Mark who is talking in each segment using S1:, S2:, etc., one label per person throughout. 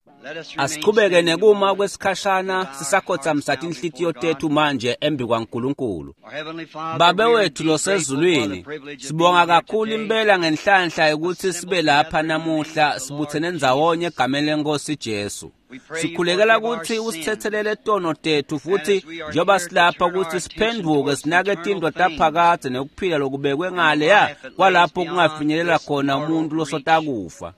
S1: Asiqhubeke nekuma kwesikhashana sisakhotha msathi inhlitiyo tethu manje embi kwaNkulunkulu. Baba wethu losezulwini, sibonga kakhulu impela ngenhlanhla ukuthi sibe lapha namuhla sibuthene ndzawonye egameni leNkosi Jesu. Sikhulekela ukuthi usithethelele etono tethu futhi njengoba silapha ukuthi siphenduke sinake tindwa taphakade nekuphila lokubekwe ngale ya kwalapho kungafinyelela khona umuntu losotakufa.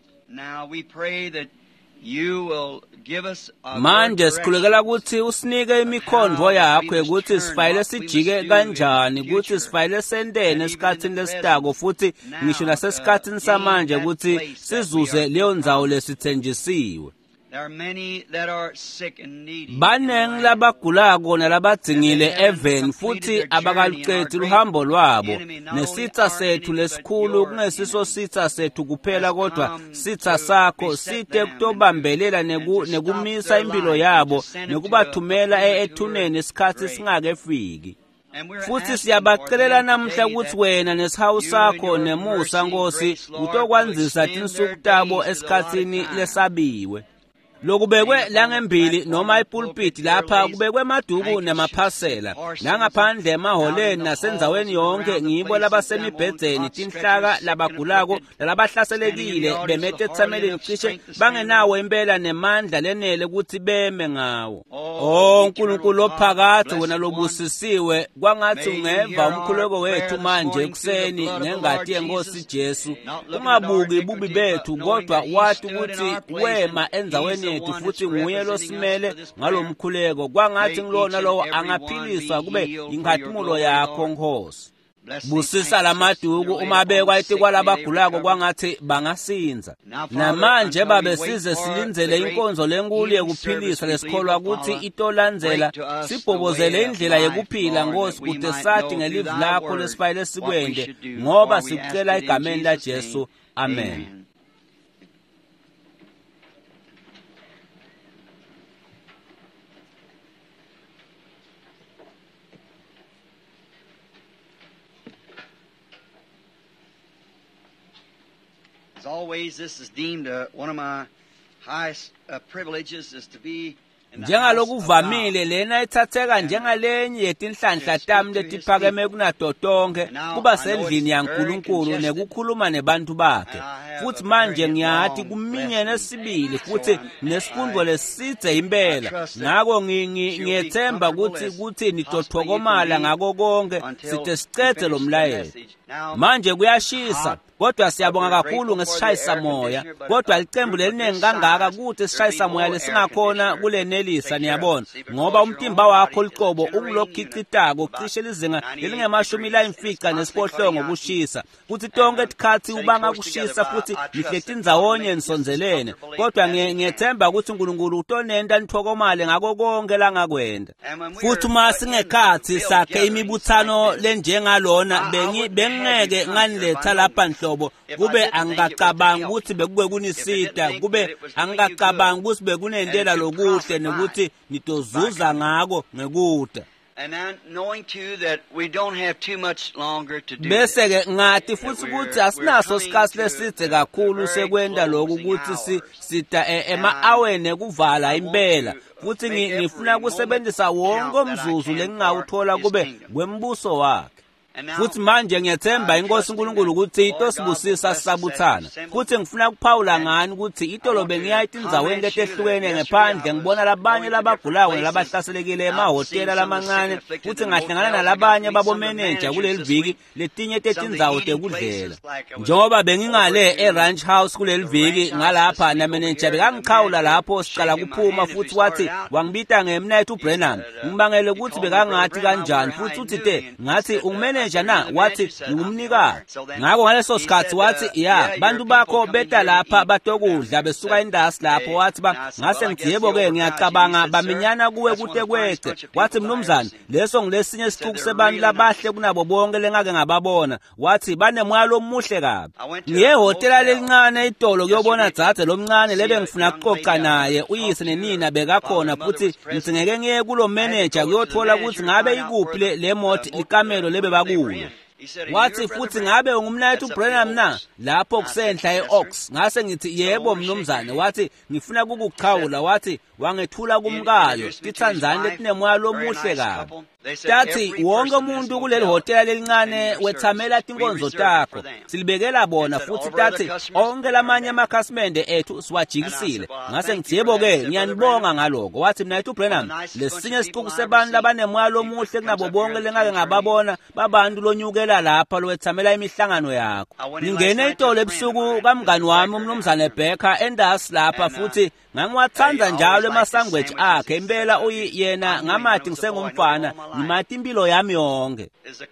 S1: Manje sikhulekela ukuthi usinike imikhondvo yakho ukuthi sifayile sijike kanjani ukuthi sifayile sentene esikhathini lesitako futhi ngisho nasesikhathini samanje ukuthi sizuze leyo ndzawo lesithenjisiwe. Banengi labagulako nalabadzingile even futhi abakaluqedi luhambo lwabo. Nesitha sethu lesikhulu kungesiso sitha sethu kuphela kodwa sitha sakho site kutobambelela nekumisa impilo yabo nekubathumela ethuneni isikhathi singakefiki. Futhi siyabacelela namhla ukuthi wena nesihawu sakho nemusa Nkosi utokwanzisa tinsuku tabo esikhathini lesabiwe. Lokubekwe langembili noma ipulpiti lapha kubekwe maduku nemaphasela nangaphandle emaholeni nasendzaweni yonke ngibo labasemibhedzeni tinhlaka labagulako labahlaselekile bemete etsameleni cishe bangenawo impela nemandla lenele ukuthi beme ngawo. Nkulunkulu ophakade wena lobusisiwe kwangathi ungeva umkhuleko wethu manje ekuseni ngengati yeNkosi Jesu. Ungabuki bubi bethu kodwa wathi ukuthi wema endzaweni yethu futhi nguye losimele ngalomkhuleko kwangathi ngilona lowo angaphiliswa kube inkhatimulo yakho Nkosi. Busisa lamaduku uma bekwayiti kwalabagulako kwangathi bangasinza. Namanje babe size silindzele inkonzo lenkulu yekuphiliswa lesikholwa ukuthi itolandzela sibhobozele indlela yekuphila Nkosi kude sathi ngelivi lakho lesifayile sikwende ngoba sikucela egameni laJesu. Amen.
S2: As always, this is deemed one of my highest privileges is to be
S1: njengalokuvamile lena ithatheka njengalenye yetinhlanhla tami letiphakeme kunadotonke kuba sendlini yaNkulunkulu nekukhuluma nebantu bakhe. Futhi manje ngiyathi kuminyene esibili futhi nesifundvo lesidze impela. Ngako ngiyethemba ukuthi nitothokomala ngako konke sithe sicede lo mlayezo. Manje kuyashisa kodwa siyabonga kakhulu ngesishayisa moya kodwa licembu lelinengi kangaka kuthi sishayisa moya lesingakhona kulenelisa niyabona ngoba umtimba wakho liqobo ungilokhicitako cishe lizinga lelingemashumi layimfica nesiphohlongo kushisa kuthi tonke tikhathi ubanga kushisa futhi nihleti ndzawonye nisonzelene kodwa ngiyethemba ukuthi uNkulunkulu utonenda nithokomale ngako konke langakwenda. Futhi uma singekhathi sakhe imibuthano lenjengalona bengeke nganiletha lapha kube angacabanga ukuthi bekube kunisita kube angacabanga ukuthi bekunendela lokuhle nokuthi nitozuza ngako ngekuda. Bese ke ngathi futhi ukuthi asinaso sikhathi lesidze kakhulu sekwenda lokhu ukuthi sita ema-aweni kuvala impela futhi ngifuna kusebenzisa wonke umzuzu lengingawuthola kube kwembuso wakhe. Futhi manje ngiyethemba iNkosi uNkulunkulu ukuthi itosibusisa sisabuthana. Futhi ngifuna kuphawula ngani ukuthi itolobe ngiyayita indzaweni letehlukene ngephandle ngibona labanye labagulayo nalabahlaselekile emahhotela lamancane futhi ngahlangana nalabanye babomeneja kuleli viki letinye tetindzawo tekudlela. Njengoba bengingale eRanch House kuleli viki ngalapha nameneja bekangikhawula lapho siqala kuphuma futhi wathi wangibita ngemnight uBrenham ngibangele ukuthi bekangathi kanjani futhi uthi ngathi ungumene na wathi ngumnikazi. Ngako ngaleso sikhathi wathi bantu bakho beta lapha batokudla besuka indasi lapho wathi ngase ngithi yebo ke ngiyacabanga baminyana kuwe kuhle kwece. Wathi mnumzane leso ngilesinye isixuku sebantu labahle kunabo bonke lengake ngababona. Wathi banemwalo omuhle kabi. Ngiye hotela lelincane itolo kuyobona dzadze lomncane lebe ngifuna ukuxoxa naye uyise nenina bekakhona futhi ngicingeke ngiye kulo manager kuyothola ukuthi ngabe ikuphi le moti ikamelo lebe bakuyo. wathi futhi ngabe ungumnayethu uBranham na lapho kusenhla eOaks. Ngase ngithi yebo mnumzane. Wathi ngifuna ukukuchawula. Wathi wangethula kumkayo tithanzani letinemoya lomuhle kabi. Tathi wonke umuntu kuleli hotela lelincane wethamela tinkonzo takho silibekela bona futhi tathi onke lamanye amakhasimende ethu siwajikisile. Ngase ngithi yebo ke ngiyanibonga ngaloko. Wathi mnayethu uBranham lesinye isiquku sebantu labanemoya lomuhle kunabo bonke lengake ngababona babantu lonyukela lapha lowethamela imihlangano yakho. Ngingene itolo ebusuku kamngani wami umnumzane Becker endas lapha futhi ngangiwathanda njalo emasangweji akhe impela uyena ngamathi ngisengumfana ngimati impilo yami yonke.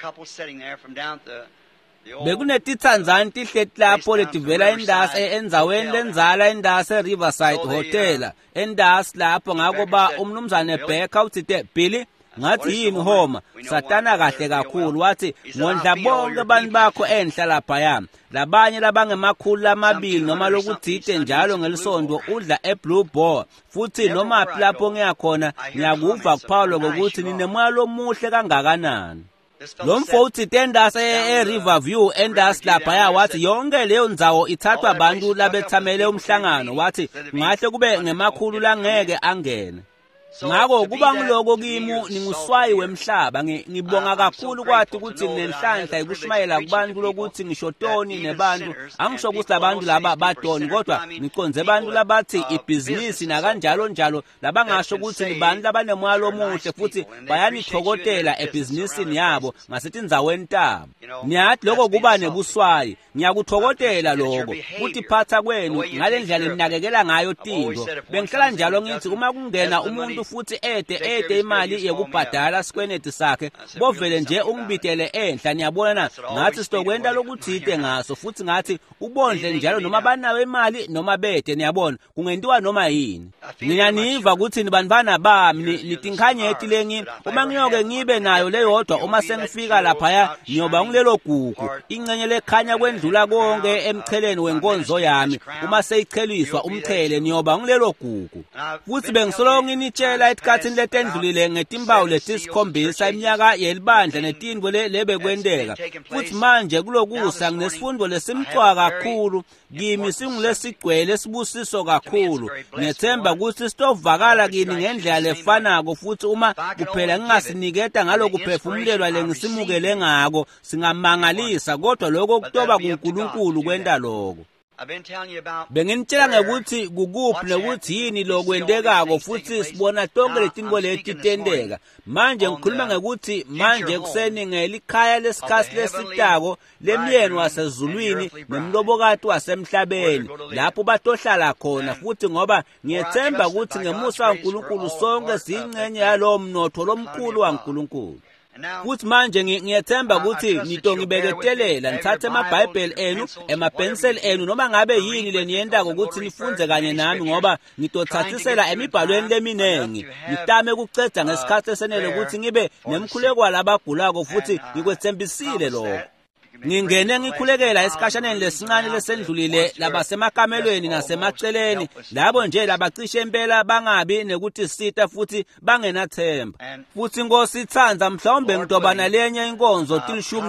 S1: Bekunetithanzani tihleti lapho letivela endas enzaweni lenzala endas eRiverside Hotel endas lapho ngakoba umnumzane Becker uthi Billy ngathi yini homa satana kahle kakhulu. Wathi ngondla bonke abantu bakho enhla lapha yami labanye labangemakhulu amabili noma lokuthide njalo ngelisondo udla eBlue Boar futhi noma lapho ngiyakhona ngiyakuva kuPaulo ukuthi ninemoya lomuhle kangakanani. Lo mfowethu tendas eRiverview endas lapha wathi yonke leyo ndzawo ithathwa abantu labethamele umhlangano. Wathi ngahle kube ngemakhulu langeke angene. Ngako kuba ngiloko kimi ninguswayi wemhlaba. Ngibonga kakhulu kwathi ukuthi nenhlanhla ikushumayela kubantu lokuthi ngishotoni nebantu. Angisho ukuthi abantu laba badoni kodwa ngiconze abantu labathi ibhizinisi nakanjalo njalo labangasho ukuthi nibantu labanemoya lomuhle futhi bayanithokotela ebhizinisini yabo ngasithi indzaweni tabo. Niyathi lokho kuba nebuswayi. Ngiyakuthokotela lokho futhi phatha kwenu ngalendlela ninakekela ngayo tinto. Bengihlala njalo ngithi uma kungena umuntu futhi ede imali yekubhadala sikweneti sakhe bovele nje ungibitele enhla. Niyabona ngathi sitokwenda lokuthide ngaso futhi ngathi ubondle njalo noma banayo imali noma bede. Niyabona kungentiwa noma yini. Ngiyaniva ukuthi nibanibana bami nitinkhanyeti lengi uma ngiyoke ngibe nayo leyodwa uma sengifika lapha ngiyoba ngilelo gugu ingcenye lekhanya kwendlula konke emcheleni wenkonzo yami. Uma seyicheliswa umchele niyoba ngilelo gugu futhi bengisolo nginitshela esikhathini letendlulile ngetimpawu letisikhombisa iminyaka yelibandla netindvo lebekwendeka futhi manje kulokusa nginesifundo lesimcwa kakhulu kimi singulesigcwele esibusiso kakhulu. Ngethemba ukuthi sitovakala kini ngendlela lefanako futhi uma kuphela ngingasiniketa ngalokuphefumulelwa lengisimukele ngako singamangalisa kodwa lokho kutoba kuNkulunkulu kwenda lokho. Benginitshela ngekuthi kukuphi nokuthi yini lokwendekako futhi sibona tonke letinto letitendeka. Manje ngikhuluma ngekuthi manje kuseni ngelikhaya lesikhathi lesitako lemyeni wasezulwini nemlobokati wasemhlabeni lapho batohlala khona futhi ngoba ngiyethemba ukuthi ngemusa kaNkulunkulu sonke siyingcenye yalo mnotho lomkhulu kaNkulunkulu. Futhi manje ngiyethemba ukuthi nitongibeketelela nithathe amabhayibheli enu emapenseli enu noma ngabe yini leniyendako ukuthi nifunze kanye nami ngoba ngitothathisela emibhalweni leminengi ngitame ukuceda ngesikhathi esenele ukuthi ngibe nemkhuleko labagulako futhi ngikwethembisile lokho. Ngingene ngikhulekela esikashaneni lesincane lesendlulile labasemakamelweni nasemaceleni labo nje labacishe impela bangabi nekuthi sita futhi bangenathemba. Futhi Nkosi ithanza mhlawumbe ngidobana lenye inkonzo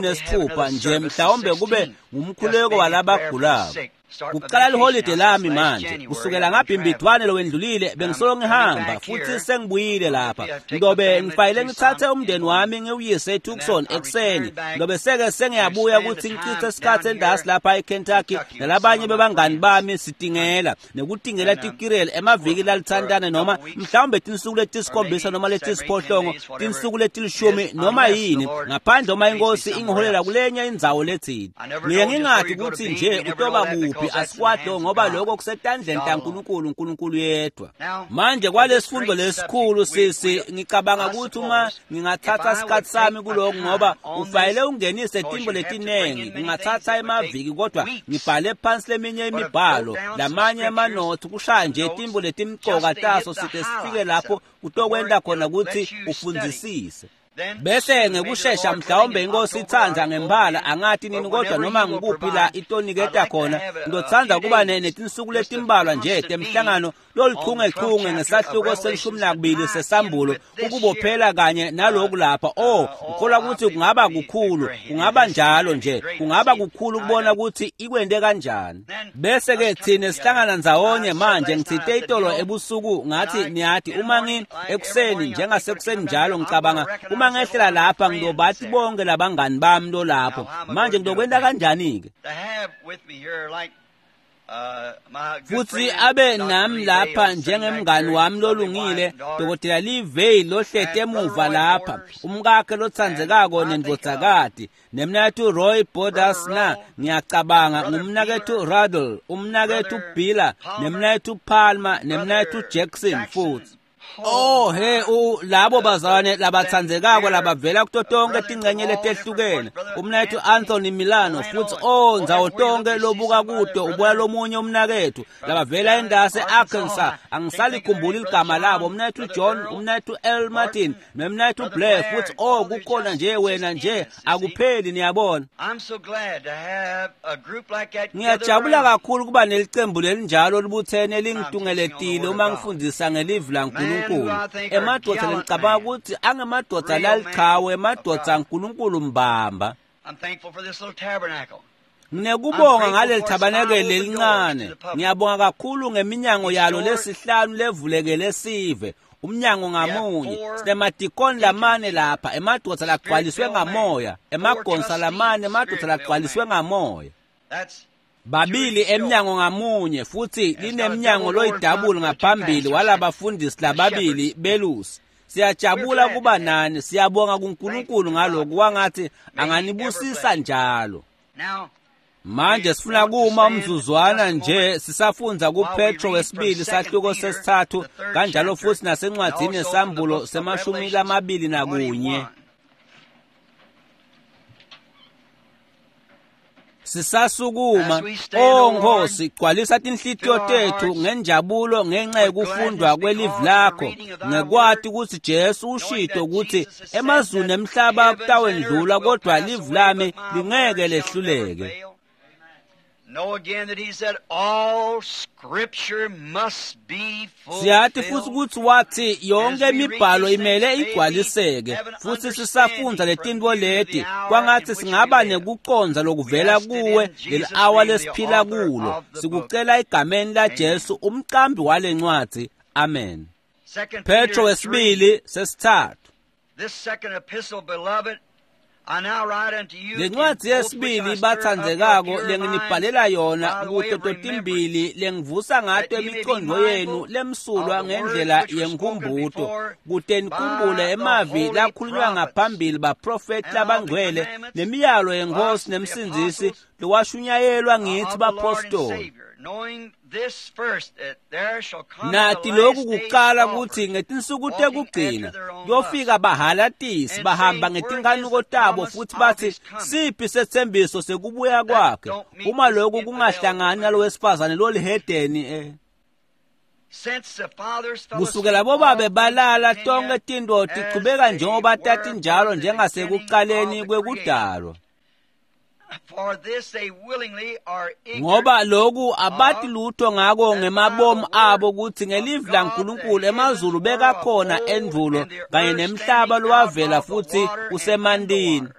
S1: 16 nje mhlawumbe kube ngumkhuleko walabagulako. Kuqala iholiday lami manje kusukela ngabhimbidwane lowendlulile bengisolo ngihamba futhi sengibuyile lapha. Ngizobe ngifayile ngithathe umndeni wami ngiwuyise eTucson ekseni. Ngizobe sengiyabuya ukuthi ngichithe isikhathi endasi lapha eKentucky nalabanye bebangani bami sitingela nekutingela tikirel emaviki lalithandana noma mhlawumbe tinsuku letisikhombisa noma letisiphohlongo tinsuku letilishumi noma yini ngaphandle uma inkosi ingiholela kulenye indzawo lethini. Ngiye ngingathi ukuthi nje utoba kuphi asikwado ngoba lokho kusetandleni taNkulunkulu uNkulunkulu yedwa. Manje kwalesifundo lesikhulu sisi ngicabanga ukuthi uma ngingathatha isikhathi sami kuloko ngoba ufayile ungenise timbo letinengi ngingathatha emaviki kodwa ngibhale phansi leminye imibhalo lamanye amanothi kushaya nje timbo letimcoka taso sike sifike lapho utokwenda khona ukuthi ufundzisise. bese ngekusheshsha mhlawumbe inkosi ithanda ngempala angathi nini kodwa noma ngikuphi la itoniketa khona ngizothanda kuba netinsuku letimbalwa nje temhlangano loluchungechunge ngesahluko se12 sesambulo ukubophela kanye naloku lapha ngikholwa ukuthi kungaba kukhulu kungaba njalo nje kungaba kukhulu ukubona ukuthi ikwende kanjani bese ke thina sihlangana nzawonye manje ngithithe itolo ebusuku ngathi niyathi uma ekuseni njengasekuseni njalo ngicabanga uma ngehlela lapha ngizobathi bonke labangani bami lo lapho manje ngizokwenda kanjani ke futhi abe nami lapha njengemngani wami lolungile Dr. Livey lohlete emuva lapha umkakhe lothandzekako nendodzakati nemnakethu Roy Borders ngiyacabanga ngumnakethu Radle umnakethu Billa nemnakethu Palmer nemnakethu Jackson futhi labo bazalwane labathandzekako labavela kutotonke tingcenye letehlukene umnakethu Anthony Milano futhi nzawo tonke lobuka kuto uboya lomunye umnakethu labavela endase Arkansas angisalikhumbula igama labo umnakethu John umnakethu L Martin nomnakethu Blair futhi kukhona nje wena nje akupheli niyabona ngiyajabula kakhulu kuba nelicembu lelinjalo libuthene lingidungeletile uma ngifundisa ngelivi laNkulunkulu emadoda ngicabanga ukuthi angemadoda lalichawe emadoda kaNkulunkulu mbamba nginekubonga ngaleli tabanekele elincane ngiyabonga kakhulu ngeminyango yalo lesihlanu levulekele sive umnyango ngamunye sinemadikoni lamane lapha emadoda lagcwaliswe ngamoya emagonsa lamane emadoda lagcwaliswe ngamoya babili emnyango ngamunye futhi linemnyango loyidabula ngaphambili walabafundisi lababili belusi siyajabula kuba nani siyabonga kuNkulunkulu ngalokho wangathi anganibusisa njalo manje sifuna kuma umzuzwana nje sisafundza kuPetro wesibili sahluko sesithathu kanjalo futhi nasencwadini yesambulo se21 sisasukuma Nkosi gcwalisa tinhlitiyo tethu ngenjabulo ngenxa yokufundwa kwelivi lakho ngekwati ukuthi Jesu ushito ukuthi emazulu emhlaba kutawendlula kodwa livi lami lingeke lehluleke siyathi futhi ukuthi wathi yonke imibhalo imele igcwaliseke futhi sisafundza letinto leti kwangathi singaba nekuconza lokuvela kuwe leli-hour lesiphila kulo sikucela igameni laJesu umqambi walencwadzi amen Petro wesibili sesithathu lencwadzi yesibili bathandzekako lenginibhalela yona kuto timbili lengivusa ngato imicondo yenu lemsulwa ngendlela yenkhumbuto kute nikhumbule emavi lakhulunywa ngaphambili baprofeti labangcwele nemiyalo yeNkosi nemsindisi lowashunyayelwa ngithi bapostoli nathi lokhu kuqala kuthi ngetinsuku tekugcina kuyofika bahalatisi bahamba ngetinkanuko tabo futhi bathi siphi sethembiso sekubuya kwakhe uma lokhu kungahlangani nalowesifazane lolihedeni kusukela bobabe balala tonke tinto tichubeka njengoba tati njalo njengasekuqaleni kwekudalwa ngoba lokhu abathi lutho ngako ngemabomu abo ukuthi ngelivi laNkulunkulu emazulu bekakhona endulo kanye nemhlaba lowavela futhi usemandini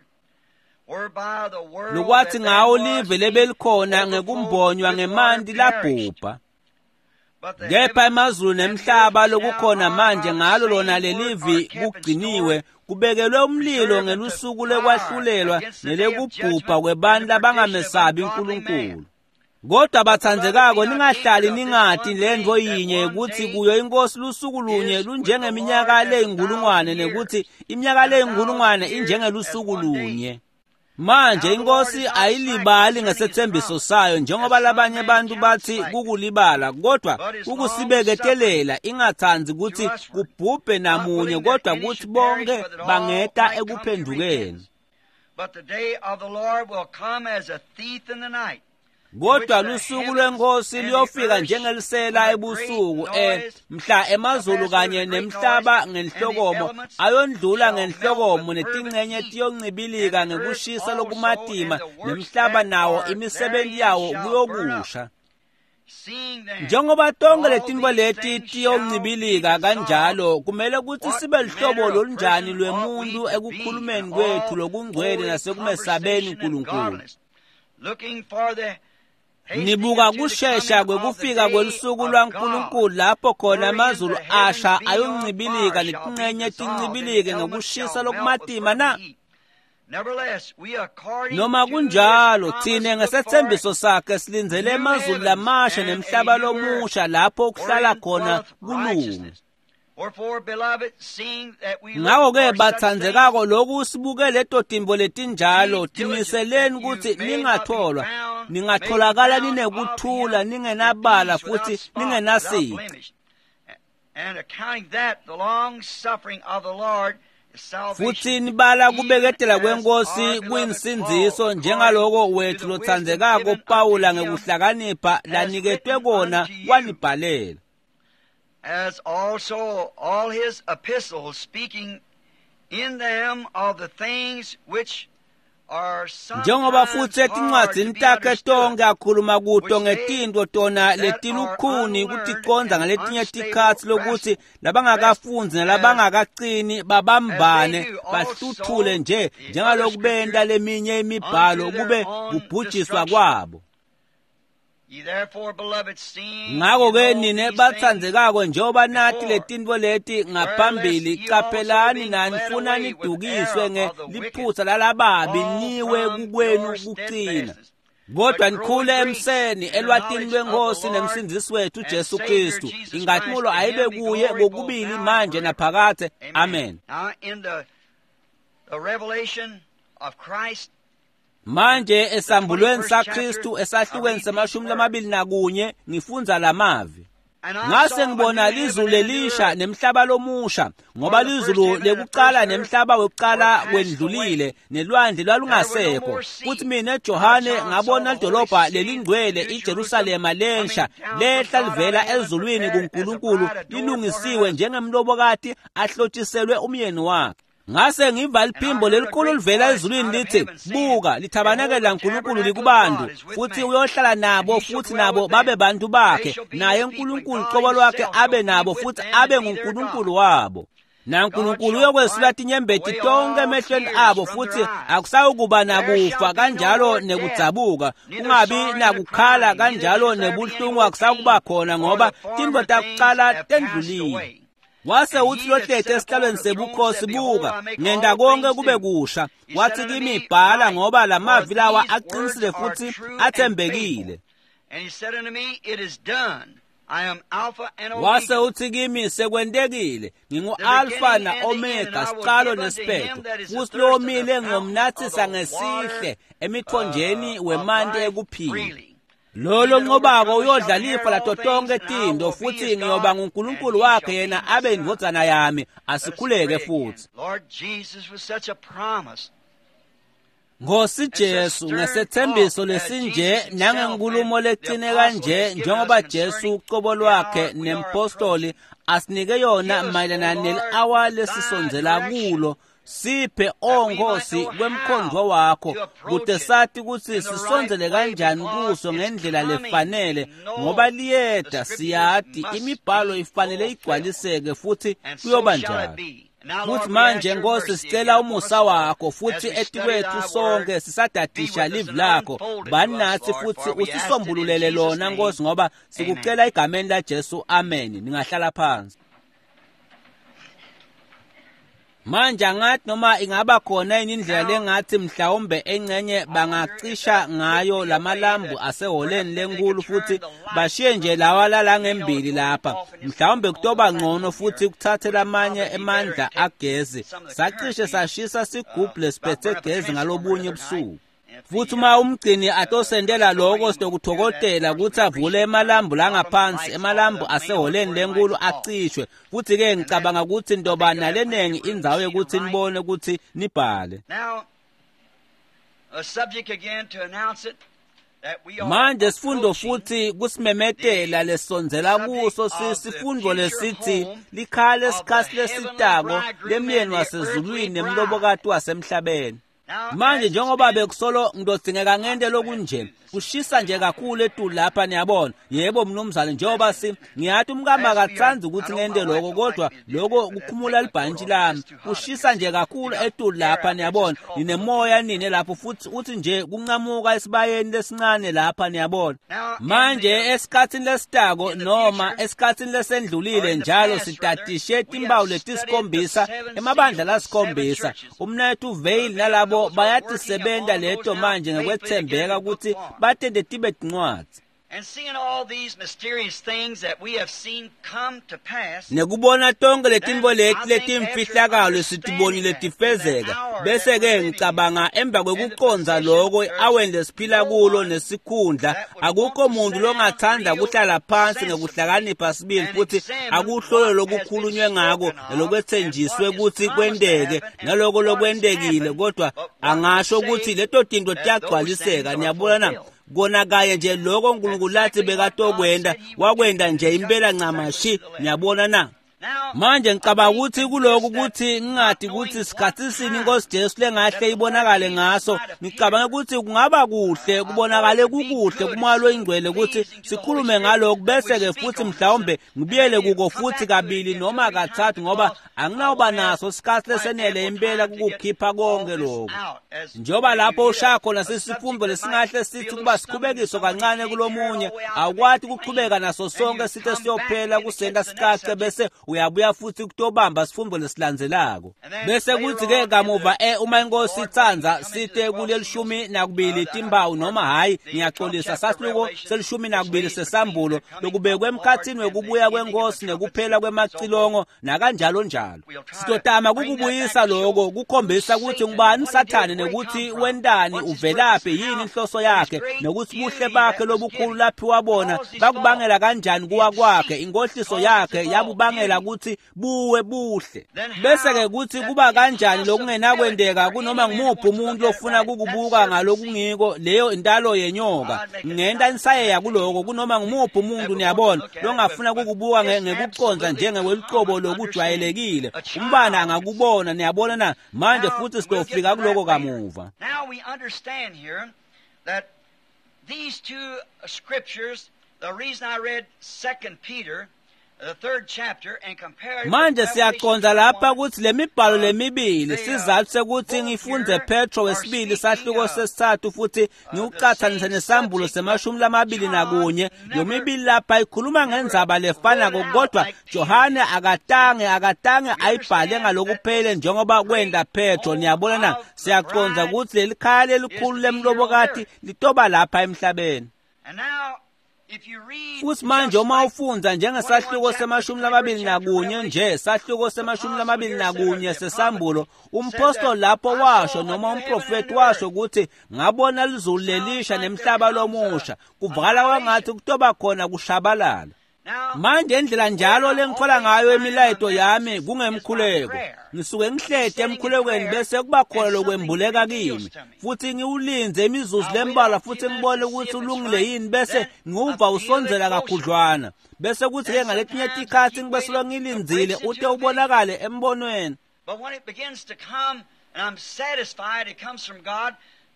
S1: lokwathi ngawo live lebelikhona ngekumbonywa ngemanti labhubha kepha emazulu nemhlaba lokukhona manje ngalo lona lelivi kugciniwe kubekelwe umlilo ngelusuku lekwahlulelwa nelekubhubha kwebantu abangamesabi uNkulunkulu kodwa bathandzekako ningahlali ningathi lento yinye ukuthi kuyo inkosi lusuku lunye lunjengeminyaka leyinkulungwane nekuthi iminyaka leyinkulungwane injengelusuku lunye manje inkosi ayilibali ngesethembiso sayo njengoba labanye abantu bathi kukulibala kodwa ukusibeketelela ingathandzi ukuthi kubhubhe namunye kodwa kuthi bonke bangeta ekuphendukeni kodwa lusuku lwenkosi liyofika njengelisela ebusuku mhla emazulu kanye nemhlaba ngenhlokomo ayondlula ngenhlokomo netingcenye tiyoncibilika ngekushisa lokumatima nemhlaba nawo imisebenzi yawo kuyokusha. Njengoba tonke letinto leti tiyoncibilika kanjalo kumele ukuthi sibe lihlobo lolunjani lwemuntu ekukhulumeni kwethu lokungcwele nasekumesabeni uNkulunkulu. Nibuka kushesha kwekufika kwelusuku lwaNkulunkulu lapho khona amazulu asha ayoncibilika netingcenye tincibilike ngekushisa lokumatima na? Noma kunjalo thina ngesethembiso sakhe silindzele amazulu lamasha nemhlaba lomusha lapho kuhlala khona kulunga. Ngakho-ke bathandzekako lokhu sibuke leto timbo letinjalo timiseleni ukuthi ningatholwa ningatholakala ninekuthula ningenabala futhi ningenasici. Futhi nibala kubeketela kwenkosi kuyinsindziso njengaloko wethu lothandzekako Pawula ngekuhlakanipha laniketwe kona wanibhalela.
S2: As also all his epistles, speaking in them of the things which are
S1: njengoba futhi etincwadzini takhe tonke akhuluma kuto ngetinto tona letilukhuni kuticonza ngaletinye tikhatsi lokuthi labangakafundzi nalabangakacini babambane bahluthule njengalokubenta leminye imibhalo kube kubhujiswa kwabo. Ngakho-ke nine bathandzekako njengoba nathi letinto leti ngaphambili caphelani nanifuna nidukiswe ngeliphutsa lalababi niwe kukwenu kucina. Kodwa nikhule emseni elwatini lwenkosi nemsindisi wethu Jesu Kristu. Ingatmulo ayibe kuye kokubili manje naphakathe. Amen. Manje esambulweni saKristu esahlukweni se21 ngifunza lamavi. Ngase ngibona lizulu lelisha nemhlaba lomusha ngoba lizulu lekuqala nemhlaba wekuqala kwendlulile nelwandle lwalungasekho. Futhi mina eJohane ngabona idolobha lelingcwele iJerusalema lensha lehla livela ezulwini kuNkulunkulu lilungisiwe njengemlobokati ahlotshiselwe umyeni wakhe. Ngase ngiva liphimbo lelikhulu livela ezulwini lithi, buka lithabanakela uNkulunkulu likubantu futhi uyohlala nabo futhi nabo babe bantu bakhe naye uNkulunkulu qobo lwakhe abe nabo futhi abe nguNkulunkulu wabo. Na uNkulunkulu uyokwesula tinyembeti tonke emehlweni abo futhi akusawukuba nakufa kanjalo nekudzabuka kungabi nakukhala kanjalo nebuhlungu akusawukuba khona ngoba tinto takuqala tendlulile. Wase uthi lohlete esihlalweni sebukhosi buka ngenda konke kube kusha wathi kimi bhala ngoba lamavi lawa aqinisile futhi athembekile. Wase uthi kimi sekwentekile ngingu-Alpha na Omega siqalo nesiphetho futhi lomile ngiyomnathisa ngesihle emithonjeni wemanti ekuphila. Lolo nqobako uyodla lifa lato tonke tinto futhi ngiyoba nguNkulunkulu wakhe yena abe indvodzana yami asikhuleke futhi. Nkosi Jesu ngesethembiso lesinje nangenkulumo lecine kanje njengoba Jesu uqobo lwakhe nempostoli asinike yona mayelana neli-hour lesisondzela kulo. Siphe onkosi kwemkhondvo wakho kude sathi ukuthi sisondzele kanjani kuso ngendlela lefanele ngoba liyeda siyati imibhalo ifanele igcwaliseke futhi kuyoba njalo. Futhi manje Nkosi sicela umusa wakho futhi etikwethu sonke sisadadisha live lakho bani nathi futhi usisombululele lona Nkosi ngoba sikucela igameni laJesu. Amen. Ningahlala phansi. Manje ngathi noma ingaba khona indlela lengathi mhlawumbe engcenye bangacisha ngayo lamalambu aseholeni lenkulu futhi bashiye nje lawa la ngembili lapha mhlawumbe kutoba ngcono futhi kuthathe lamanye emandla agezi sacishe sashisa sigubhu lesiphethe gezi ngalobunye ubusuku. Futhi uma umgcini atosendela lokho sitokuthokothela ukuthi avule emalambu la ngaphansi emalambu aseholeni lenkulu acishwe futhi ke ngicabanga ukuthi ndoba nalenengi indzawo yokuthi nibone ukuthi nibhale.
S2: Now a subject again to announce it.
S1: Manje sifundo futhi kusimemetela lesonzela kuso sifundo lesithi likhala lesikhathi lesitako lemyeni wasezulwini nemlobokati wasemhlabeni. Manje njengoba bekusolo ngidodingeka ngente lokunje kushisa nje kakhulu etulu lapha niyabona. Yebo mnumzane, njengoba ngiyathi umkamba akatsanzi ukuthi ngente lokho, kodwa lokho kukhumula libhantshi lami. Kushisa nje kakhulu etulu lapha niyabona. Ninemoya nini lapho futhi uthi nje kuncamuka esibayeni lesincane lapha niyabona. Manje esikhathini lesitako noma esikhathini lesendlulile njalo sitatishe timpawu letisikhombisa emabandla lasikhombisa. Umnethu Veil nalabo bayathi sebenta leto manje ngokwethembeka ukuthi batende tibe tincwadzi.
S2: And seeing all these mysterious things that we have seen come to pass,
S1: nekubona tonke letinto letimfihlakalo sitibonile tifezeka, bese ke ngicabanga emva kwekuconza lokho awende siphila kulo nesikhundla, akukho umuntu longathanda ukuhlala phansi ngekuhlakanipha sibili futhi akuhlolo lokukhulunywe ngako lokwethenjiswe ukuthi kwendeke naloko lokwendekile, kodwa angasho ukuthi leto tinto tiyagcwaliseka. Niyabona na kona kanye nje lokho uNkulunkulu lathi bekatokwenda wakwenda nje impela ncamashi. Niyabona na manje ngicabanga ukuthi kuloko ukuthi ngingathi ukuthi isikhathi sini inkosi Jesu lengahle ibonakale ngaso, ngicabanga ukuthi kungaba kuhle kubonakale kukuhle kumalo ingcwele ukuthi sikhulume ngalokho, bese ke futhi mhlawumbe ngibiyele kuko futhi kabili noma kathathu, ngoba anginawuba naso isikhathi lesenele impela kukukhipha konke lokho. Njoba lapho ushaya khona sisifundo lesingahle sithi kuba sikhubekiso kancane kulomunye, awukwathi ukuqhubeka naso sonke sithe siyophela kusenta sikache bese uyabuya futhi kutobamba sifundo lesilandzelako. Bese kuthi ke kamuva uma inkosi itsanza sithe kulelishumi nakubili timpawu noma hayi ngiyaxolisa sasluko selishumi nakubili sesambulo lokubekwe emkhathini wekubuya kwenkosi nekuphela kwemacilongo nakanjalo njalo. Sitotama kukubuyisa lokho kukhombisa ukuthi ngubani Sathane nekuthi wendani uvelaphi yini inhloso yakhe nokuthi buhle bakhe lobukhulu laphi wabona bakubangela kanjani kuwa kwakhe, ingohliso yakhe yabubangela ukuthi buwe buhle. Bese ke kuthi kuba kanjani lokungenakwendeka kunoma ngumuphi umuntu ofuna kukubuka ngalokungiko leyo intalo yenyoka. Ngenta insayeya kuloko kunoma ngumuphi umuntu niyabona longafuna kukubuka ngekuconza njengeweliqobo lokujwayelekile. Umbana angakubona niyabona na manje futhi sitofika kuloko kamuva.
S2: Now we understand here that these two scriptures, the reason I read 2 Peter the 3rd chapter and compare it
S1: manje siyaconza lapha ukuthi lemibhalo lemibili sizathu sekuthi ngifunde Petro wesibili sahluko sesithathu futhi ngiuqathanise nesambulo semashumi lamabili nakunye. Yomibili lapha ikhuluma ngendzaba lefana kodwa Johane akatange ayibhale ngalokuphele njengoba kwenda Petro. Niyabona na siyaconza ukuthi lelikhaya elikhulu lemlobokati litoba lapha emhlabeni.
S2: And now
S1: futhi manje uma ufunza njengesahluko semashumi lamabili nakunye nje sahluko semashumi lamabili nakunye sesambulo, umpostoli lapho washo noma umprofeti washo ukuthi ngabona izulu lelisha nemhlaba lomusha, kuvala kwangathi kutoba khona kushabalala. Manje indlela njalo lengikhola ngayo emilayito yami kungemkhuleko. Ngisuke ngihlete emkhulekweni bese kuba khona lokwembuleka kimi. Futhi ngiulinze imizuzu lembala futhi ngibone ukuthi ulungile yini bese ngiuva usonzela kakhudlwana. Bese kuthi ke ngaletinye tikhathi ngibeselo ngilinzile ute ubonakale embonweni.
S2: But when it begins to come and I'm satisfied it comes from God,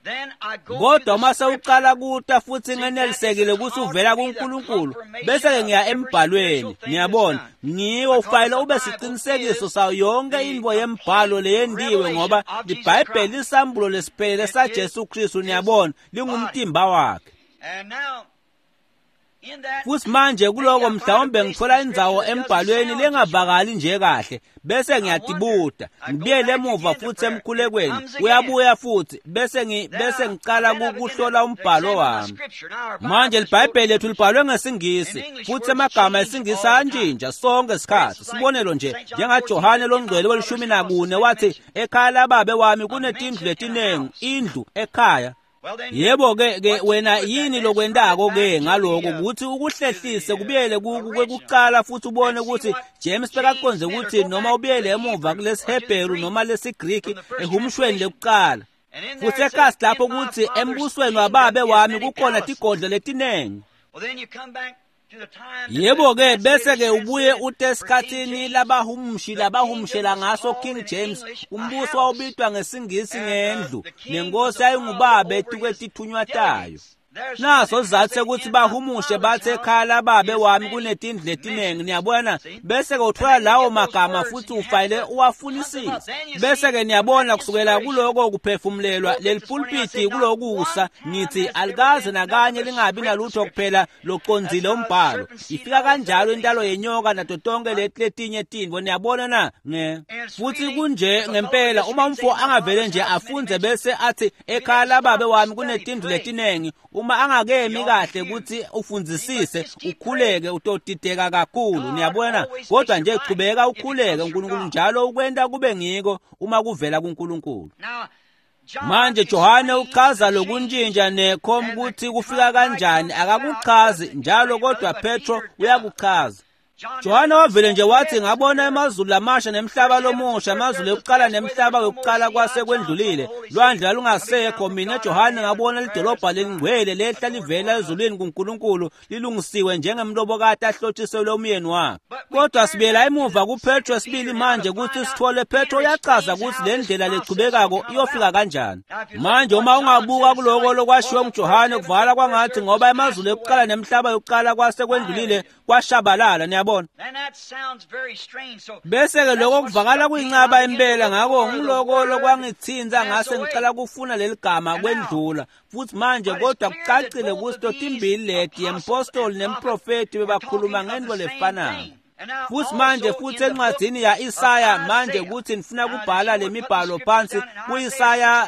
S1: kodwa uma sewuqala kuta futhi ngenelisekile ukuthi uvela kuNkulunkulu bese ke ngiya embhalweni. Niyabona ngiwo ufayela ube siqinisekiso sayo yonke into yembhalo leyendiwe, ngoba iBhayibheli isambulo lesiphelele saJesu Kristu niyabona lingumtimba wakhe. Futhi manje kuloko mhlawumbe ngithola indzawo embhalweni lengavakali nje kahle bese ngiyatibuta ngibiyele emuva futhi emkhulekweni uyabuya futhi bese ngicala ukuhlola umbhalo wami. Manje iBhayibheli lethu libhalwe ngesingisi futhi amagama esingisi anjinja sonke isikhathi. Sibonelo nje njengaJohane longcwele welishumi nakune wathi ekhaya lababe wami kunetindlu letinengi, indlu ekhaya. Yebo ke wena yini lokwendako ke ngaloko ukuthi ukuhlehlise kubiyele kuqala futhi ubone ukuthi James bekaqonze ukuthi noma ubiyele emuva kulesiHebheru noma lesiGreek ehumshweni lekuqala futhi ekhasi lapho kuthi embusweni wababe wami kukhona tigodlo letinengi. Yebo-ke bese-ke ubuye uthi esikhathini labahumushela ngaso King James, umbuso wawubitwa ngesingisi ngendlu, nenkosi yayingubabe etukwetithunywa. Naso sizathu ukuthi bahumushe bathi ekhaya lababe wami kunetindlu letinengi, niyabona. Bese-ke uthola lawo magama futhi ufayile uwafunisisa. Bese-ke niyabona kusukela kuloko kuphefumulelwa leli pulpiti kulokusa ngithi alikaze nakanye lingabi nalutho kuphela locondzile umbhalo. Ifika kanjalo intalo yenyoka nato tonke letinye tintfo, niyabona na futhi kunje ngempela uma umfo angavele nje afunze bese athi ekhaya lababe wami kunetindlu letinengi, uma angakemi kahle ukuthi ufundzisise ukhuleke utotiteka kakhulu, niyabona. Kodwa nje chubeka ukhuleke, uNkulunkulu njalo ukwenda kube ngiko uma kuvela kuNkulunkulu. Manje Johane uchaza lokuntshintsha nekhom ukuthi kufika kanjani akakuchazi njalo, kodwa Petro uyakuchaza. Johane wavele nje wathi ngabona emazulu amasha nemhlaba lomusha, amazulu ekuqala nemhlaba yokuqala kwasekwendlulile, lwandle alungasekho. Mina Johane ngabona lidolobha lengcwele lehla livela ezulwini kuNkulunkulu, lilungisiwe njengemlobokati ahlotshiselwe umyeni wakhe. Kodwa sibuyela emuva kuPetro sibili manje ukuthi sithole Petro uyachaza ukuthi le ndlela lechubekako iyofika kanjani. Manje uma ungabuka kuloko lokwashiwo nguJohane kuvala kwangathi ngoba emazulu ekuqala nemhlaba yokuqala kwasekwendlulile kwashabalala, niyabona. Bese-ke lokho kuvakala kuyinqaba impela, ngakho ngiloko lokwangithinza ngase ngicela kufuna leli gama kwendlula. Futhi manje kodwa kucacile ukuthi totimbili leti yempostoli nemprofeti bebakhuluma ngento lefanayo. Futhi manje futhi encwadini ya Isaya manje ukuthi nifuna kubhala lemibhalo phansi ku-Isaya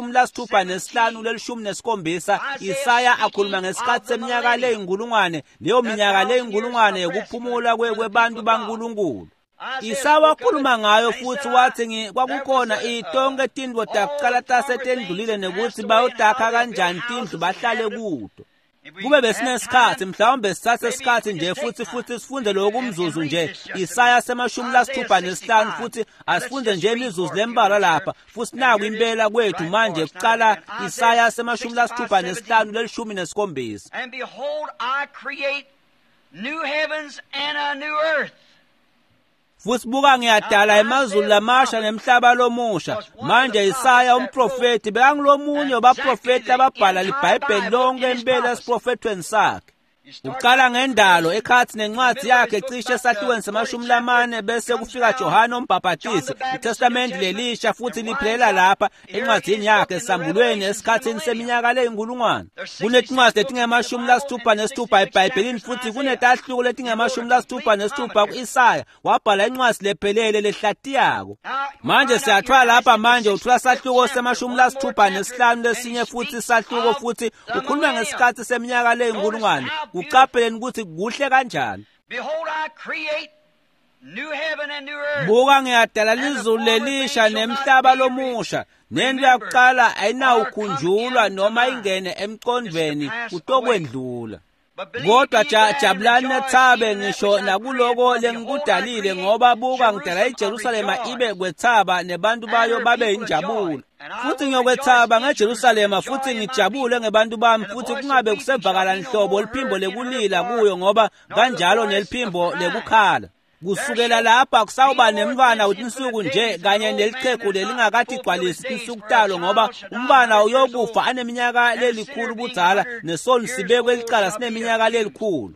S1: 65:17. Isaya akhuluma ngesikhathi seminyaka leyinkulungwane, leyo minyaka leyinkulungwane yokuphumula kwebantu baNkulunkulu. Isaya wakhuluma ngayo futhi wathi kwakukhona itonke tindlu takuqala tasetendlulile nekuthi bayodakha kanjani tindlu bahlale kuto. Kube besinesikhathi mhlawumbe sithathe isikhathi nje futhi sifunde lokhu umzuzu nje Isaya 65 futhi asifunde nje imizuzu lembalwa lapha futhi naku impela kwethu manje kuqala Isaya 65:17.
S2: And behold, I create new heavens and a new earth.
S1: Futhi buka ngiyadala emazulu lamasha nemhlaba lomusha. Manje Isaya umprofeti bekangilomunye wabaprofeti ababhala iBhayibheli lonke impela esiprofethweni sakhe. Uqala ngendalo ekhathi nencwadi yakhe cishe esahluweni se-40 bese kufika Johane umbhaphatisi, iTestament lelisha futhi liphelela lapha encwadini yakhe esambulweni esikhathini seminyaka leyinkulungwane. Kunetincwadi letinge-66 eBhayibhelini futhi kunetahluko letinge-66 ku-Isaya. Wabhala incwadi lephelele lehlatiyako. Manje siyathwala lapha manje uthola isahluko se-65 lesinye futhi isahluko futhi ukhuluma ngesikhathi seminyaka leyinkulungwane. Uqaphele ukuthi kuhle kanjani.
S2: Behold, I create new heaven and new earth.
S1: Buka ngiyadala izulu lelisha nemhlaba lomusha. Nento yakuqala ayinawukhunjulwa noma ingene emqondweni kutokwendlula. Kodwa jabulani nethabe ngisho nakuloko lengikudalile, ngoba buka ngidala iJerusalema ibe kwethaba nebantu bayo babe injabulo. Futhi ngiyokwethaba ngeJerusalema futhi ngijabule ngebantu bami, futhi kungabe kusevakala nhlobo liphimbo lekulila kuyo, ngoba kanjalo neliphimbo lekukhala. Kusukela lapha kusawuba nemntwana utinsuku nje kanye neliqhegu lelingakathi igcwalisi insuku talo, ngoba umntwana uyokufa aneminyaka lelikhulu budzala nesoni sibekwe licala sineminyaka lelikhulu.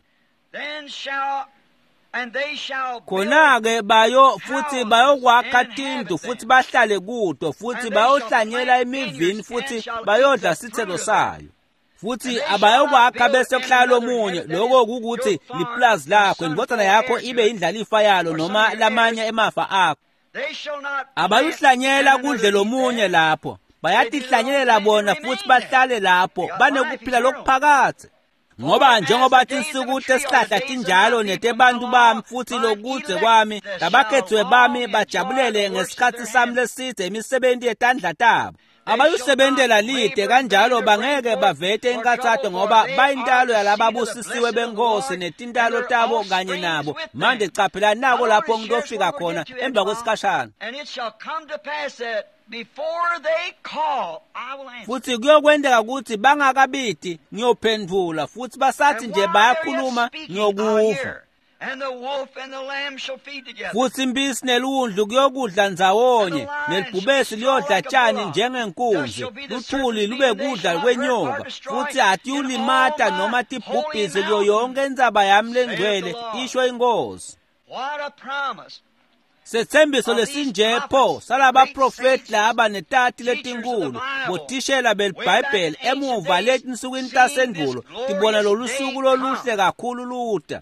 S1: Khona-ke futhi bayokwakha tindlu futhi bahlale kuto futhi bayohlanyela imivini futhi bayodla sithelo sayo. Futhi abayokwakha bese kuhlala lomunye, lokho kukuthi liplazi lakho indodana yakho ibe indlalifa yalo noma lamanye emafa akho. Abayohlanyela kudle lomunye lapho, bayatihlanyelela bona futhi bahlale lapho banekuphila lokuphakathi. Ngoba njengoba tinsuku tesihlahla tinjalo netebantu bami futhi lokudze kwami labakhethwe bami bajabulele ngesikhathi sami leside imisebenzi yetandla tabo. Abayusebentela lide kanjalo bangeke bavete inkathatho, ngoba bayintalo yalababusisiwe benkosi netintalo tabo kanye nabo. Manje chaphela nako lapho ngizofika khona emva kwesikhashana.
S2: And it shall come to pass that before they call, I will answer.
S1: Futhi kuyokwendeka ukuthi bangakabidi ngiyophendula futhi basathi nje bayakhuluma ngiyokufa.
S2: And the wolf and the lamb shall feed together.
S1: Futhi imbisi nelundlu kuyokudla ndzawonye, nelibhubesi liyodla tshani njengenkunzi, luthuli lube kudla kwenyoka, futhi atiyulimata noma tibhubhise kuyo yonke indzaba yami lengcwele, isho iNkosi.
S2: What a promise.
S1: Sethembiso lesinjepho salaba profeti laba netati letinkulu bothishela belibhayibheli emuva leti insukwini tasendulo tibona lolusuku loluhle kakhulu luda.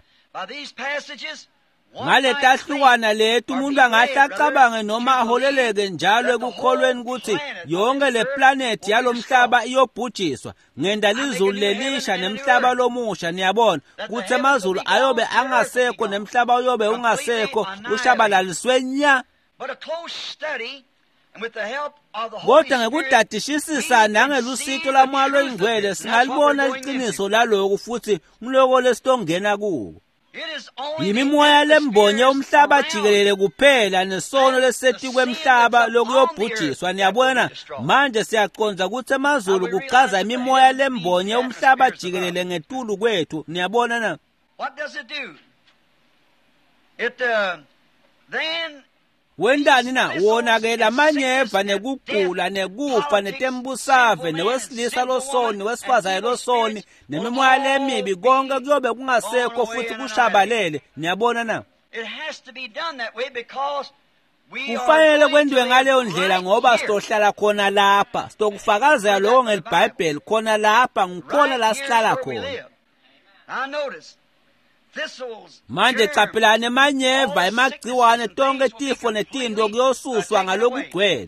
S1: Ngaletahlukana lethu umuntu angahle acabange noma aholeleke njalo ekukholweni ukuthi yonke le planet yalomhlaba iyobhujiswa ngenda lizulu lelisha nemhlaba lomusha. Niyabona ukuthi amazulu ayobe angasekho nemhlaba uyobe ungasekho ushabalaliswe nya. Kodwa ngekudadishisisa nangelusito lamalo ingcwele singalibona iqiniso lalokho futhi umloko lesitongena kuwo. Yimimoya lembonye umhlaba jikelele kuphela nesono leseti kwemhlaba lokuyobhujiswa. Niyabona manje siyaconza ukuthi emazulu kuchaza imimoya lembonye umhlaba jikelele ngetulu kwethu. Niyabona na?
S2: What does it do? It then
S1: wendani na wonakela amanyeva nekugula nekufa netembusave newesilisa losoni newesifazane losoni nemimoya lemibi konke kuyobe kungasekho futhi kushabalele. Niyabona na?
S2: it has to be done that way because we
S1: kufanele kwenziwe ngaleyo ndlela ngoba sitohlala khona lapha, sitokufakazela lokho ngelibhayibheli khona lapha ngikhona la sihlala khona.
S2: Now notice
S1: manje caphelane manyeva emagciwane tonke tifo netinto kuyosuswa ngalokugcwele.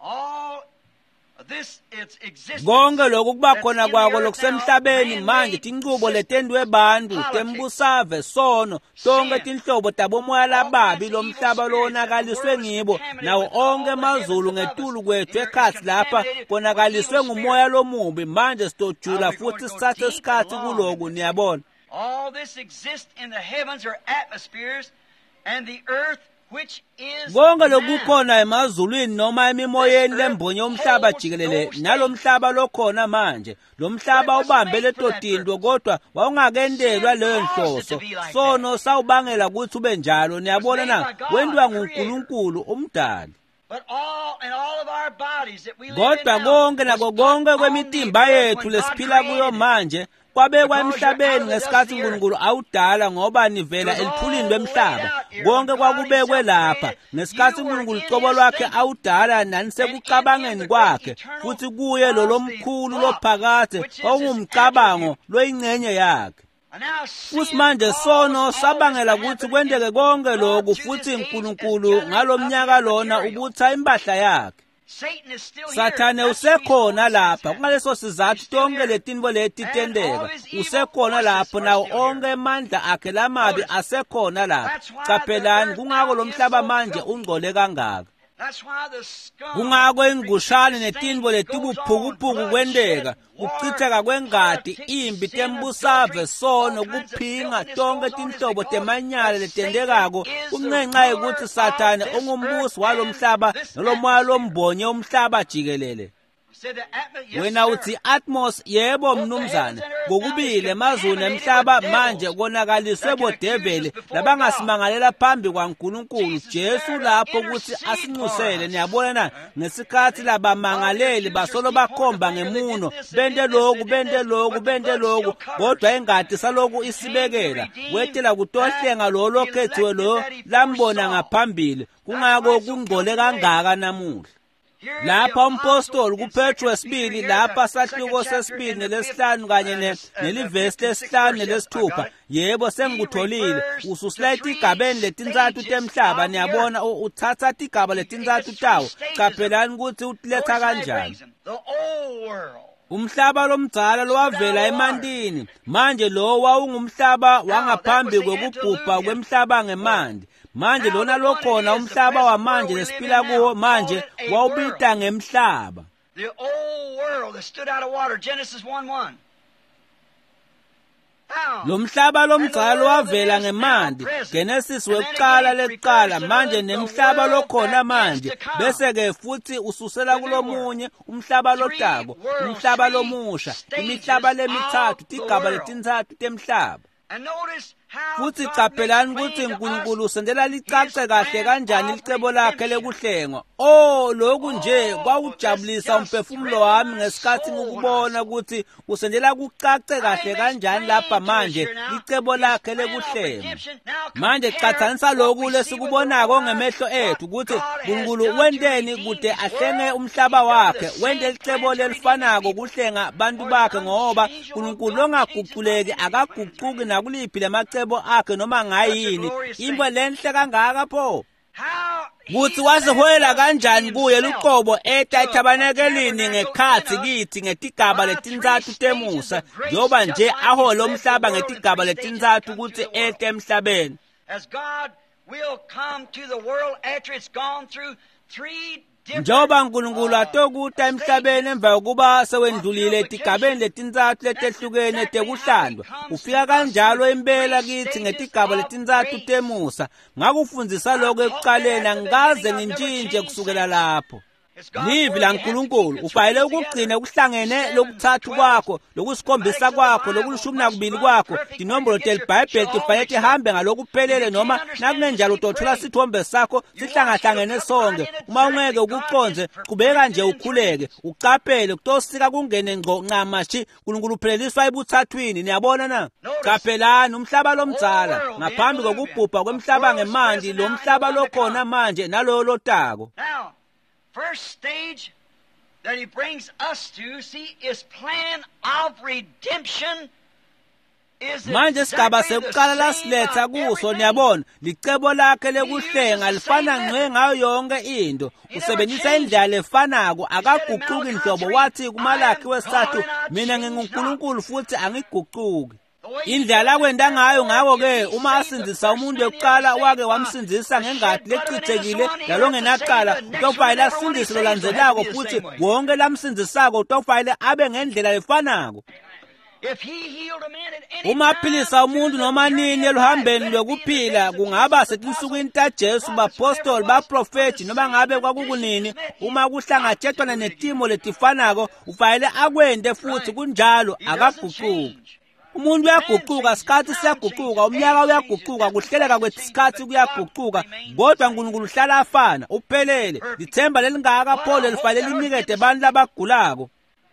S1: Konke lokhu kuba khona kwako lokusemhlabeni manje tinqubo letendwe bantu tembusave sono tonke tinhlobo tabomoya lababi lomhlaba lonakaliswe ngibo nawo onke amazulu ngetulu kwethu ekhathi lapha konakaliswe ngumoya lomubi. Manje sitojula futhi sithathe isikhathi kuloku. Niyabona
S2: all this exists in the heavens or atmospheres and the earth which is
S1: konke lokukhona emazulwini noma emimoyeni lembonye umhlaba jikelele nalomhlaba lokhona manje. Lomhlaba ubambe letotinto kodwa wawungakendelwa leyo nhloso sono sawubangela ukuthi ube njalo. Niyabona na wendwa nguNkulunkulu umdali. Kodwa konke nako konke kwemitimba yethu lesiphila kuyo manje kwabekwa emhlabeni ngesikhathi uNkulunkulu awudala ngoba nivela eliphulini lwemhlaba. Konke kwakubekwe lapha ngesikhathi uNkulunkulu uqobo lwakhe awudala nanisekucabangeni kwakhe futhi kuye lomkhulu lophakade ongumcabango loyingcenye yakhe. Futhi manje sono sabangela ukuthi kwendeke konke lokhu futhi uNkulunkulu ngalomnyaka lona ubutha impahla yakhe. Sathane usekhona lapha kungaleso sizathu tonke letinto leti tendeka usekhona lapho nawo onke amandla akhe lamabi asekhona lapha. Caphelani kungako lomhlaba manje ungcole kangaka. Kungako ingushane netinto letibuphukupuku kwendeka kuchitheka kwengadi imbi tembusave sono kuphinga tonke tinhlobo temanyala letendekako kungenxa yokuthi Sathane ungumbusi walomhlaba nolomoya lombonye umhlaba jikelele. Wena uthi atmos yebo mnumzane kokubili emazulu emhlaba manje konakaliswe bodeveli labangasimangalela phambi kwaNkulunkulu Jesu lapho ukuthi asinxusele. Niyabona na ngesikhathi labamangaleli basolo bakhomba ngemuno bende lokhu kodwa ingadi saloku isibekela wetela kutohlenga lo lokhethiwe lo lambona ngaphambili kungako kungcole kangaka namuhla. Lapha umpostoli kuPetru wesibili lapha sahluko sesibili nelesihlanu kanye nelivesi lesihlanu nelesithupha. Yebo sengikutholile ususlayita igabeni letinzathu temhlaba. Niyabona uthatha igaba letinzathu tawo caphelani ukuthi utiletha kanjani. Umhlaba lomdzala lowavela emantini manje lo wawungumhlaba wangaphambi kwekubhubha kwemhlaba ngemandi. Manje lona lokhona umhlaba wamanje lesiphila kuwo manje wawubita ngemhlaba.
S2: The old world that stood out of water, Genesis 1:1.
S1: Lo mhlaba lomzalo wavela ngemandi, Genesis wekuqala leqala, manje nemhlaba lokhona manje, bese ke futhi ususela kulomunye umhlaba lotako, umhlaba lomusha, imihlaba lemithathu, tigaba letintathu temhlaba. Futhi capelani ukuthi uNkulunkulu usendela licace kahle kanjani licebo lakhe lekuhlengwa. Lokhu nje kwawujabulisa umphefumulo wami ngesikhathi ngikubona ukuthi usendela kucace kahle kanjani lapha manje licebo lakhe lekuhlengwa. Manje qhathanisa lokhu lesikubonako ngemehlo ethu ukuthi uNkulunkulu wenteni kude ahlenge umhlaba wakhe, wente licebo lelifanako kuhlenga abantu bakhe, ngoba uNkulunkulu ongaguquleki akaguquki nakuliphi lemacebo akhe noma ngayini. Into lenhle kangaka pho kuthi wasiholela kanjani kuye luqobo etabenakelini ngekhathi kithi ngetigaba letintathu temusa, njoba nje ahola umhlaba ngetigaba letintathu ukuthi ete emhlabeni.
S2: As God will come to the world after it's gone through three
S1: njoba uNkulunkulu atokuta emhlabeni emva kokuba sewendlulile etigabeni letintathu letehlukene tekuhlandwa, ufika kanjalo impela kithi ngetigaba letintathu temusa. Ngakufundzisa lokho ekuqaleni, angikaze ngintshintshe kusukela lapho. Livi la uNkulunkulu ufanele ukugcina ukuhlangene lokuthathu kwakho, lokusikhombisa kwakho, lokulishumi nakubili kwakho. Tinombolo telibhayibheli tifanele tihambe ngalokuphelele, noma nakungenjalo utothola sithombe sakho sihlangahlangene sonke. Uma ungeke ukuconze, qhubeka nje ukhuleke, uqaphele kutosika kungene ngqo ncamashi uNkulunkulu upheleliswa ebuthathwini. Niyabona na? Qaphelani umhlaba lomzala ngaphambi kokubhubha kwemhlaba ngemandi, lo mhlaba lokhona manje nalo lotako.
S2: First stage that he brings us to, see, is plan of redemption.
S1: Manje sigaba sekuqala lasiletha kuso, niyabona, licebo lakhe lekuhlenga lifana ngqe ngayo yonke into. Usebenzisa indlela efanako, akaguquki inhlobo. Wathi kumalakhi wesithathu, mina nginguNkulunkulu futhi angiguquki. Indlela kwenda ngayo ngako-ke uma asindzisa umuntu ekuqala wake wamsindzisa ngengadi lechithekile lalongenaqala, utofanele asindise lolandzelako futhi wonke lamsindzisako utofanele abe ngendlela lefanako. Uma aphilisa umuntu noma nini eluhambeni lwekuphila, kungaba setinsukwini taJesu, bapostoli, baprofethi, noma ngabe kwakukunini, uma kuhlangatshethwana netimo letifanako ufanele akwende futhi kunjalo, akaguquki. Umuntu uyaguquka, isikhathi siyaguquka, umnyaka uyaguquka, kuhleleka kwesikhathi kuyaguquka, kodwa uNkulunkulu uhlala afana, uphelele. Lithemba lelingaka pho lifanele linikede abantu labagulako.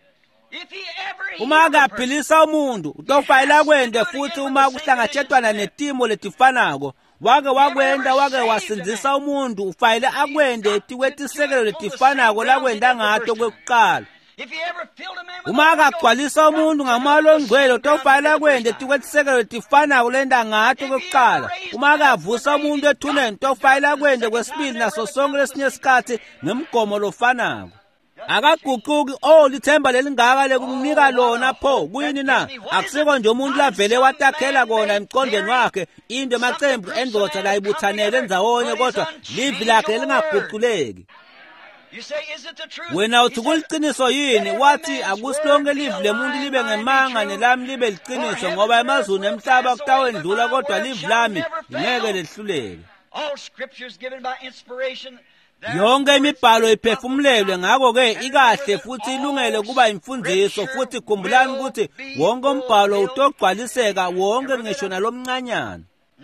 S1: Uma akaphilisa umuntu utofanele akwende futhi uma kuhlangatshethwana netimo letifanako. Wake wakwenda, wake wasindzisa umuntu ufanele akwende etikwetisekelo letifanako lakwenda ngato kwekuqala. Uma akagcwalisa umuntu ngamalo ongcwele utofanele akwende etikwetisekelo letifanako lenda ngato kwekuqala. Uma akavusa umuntu ethuneni utofanele akwende kwesibili naso sonke lesinye isikhathi ngemgomo lofanako. Akaguquki. Lithemba lelingaka lekunika lona pho kuyini na? Akusiko nje umuntu lavele watakhela kona emqondweni wakhe into emacembu endoda la ibuthanele endawonye, kodwa livi lakhe lingaguquleki. Wena uthi kuliqiniso yini? Wathi akusilonke livi lemuntu libe ngemanga nelami libe liqiniso, ngoba emazulu emhlaba kutawendlula kodwa livi lami ngeke lehluleke. Yonke imibhalo iphefumulelwe, ngakho-ke ikahle futhi ilungele kuba imfundiso. Futhi khumbulani ukuthi wonke umbhalo utogcwaliseka, wonke ngisho nalomncanyana.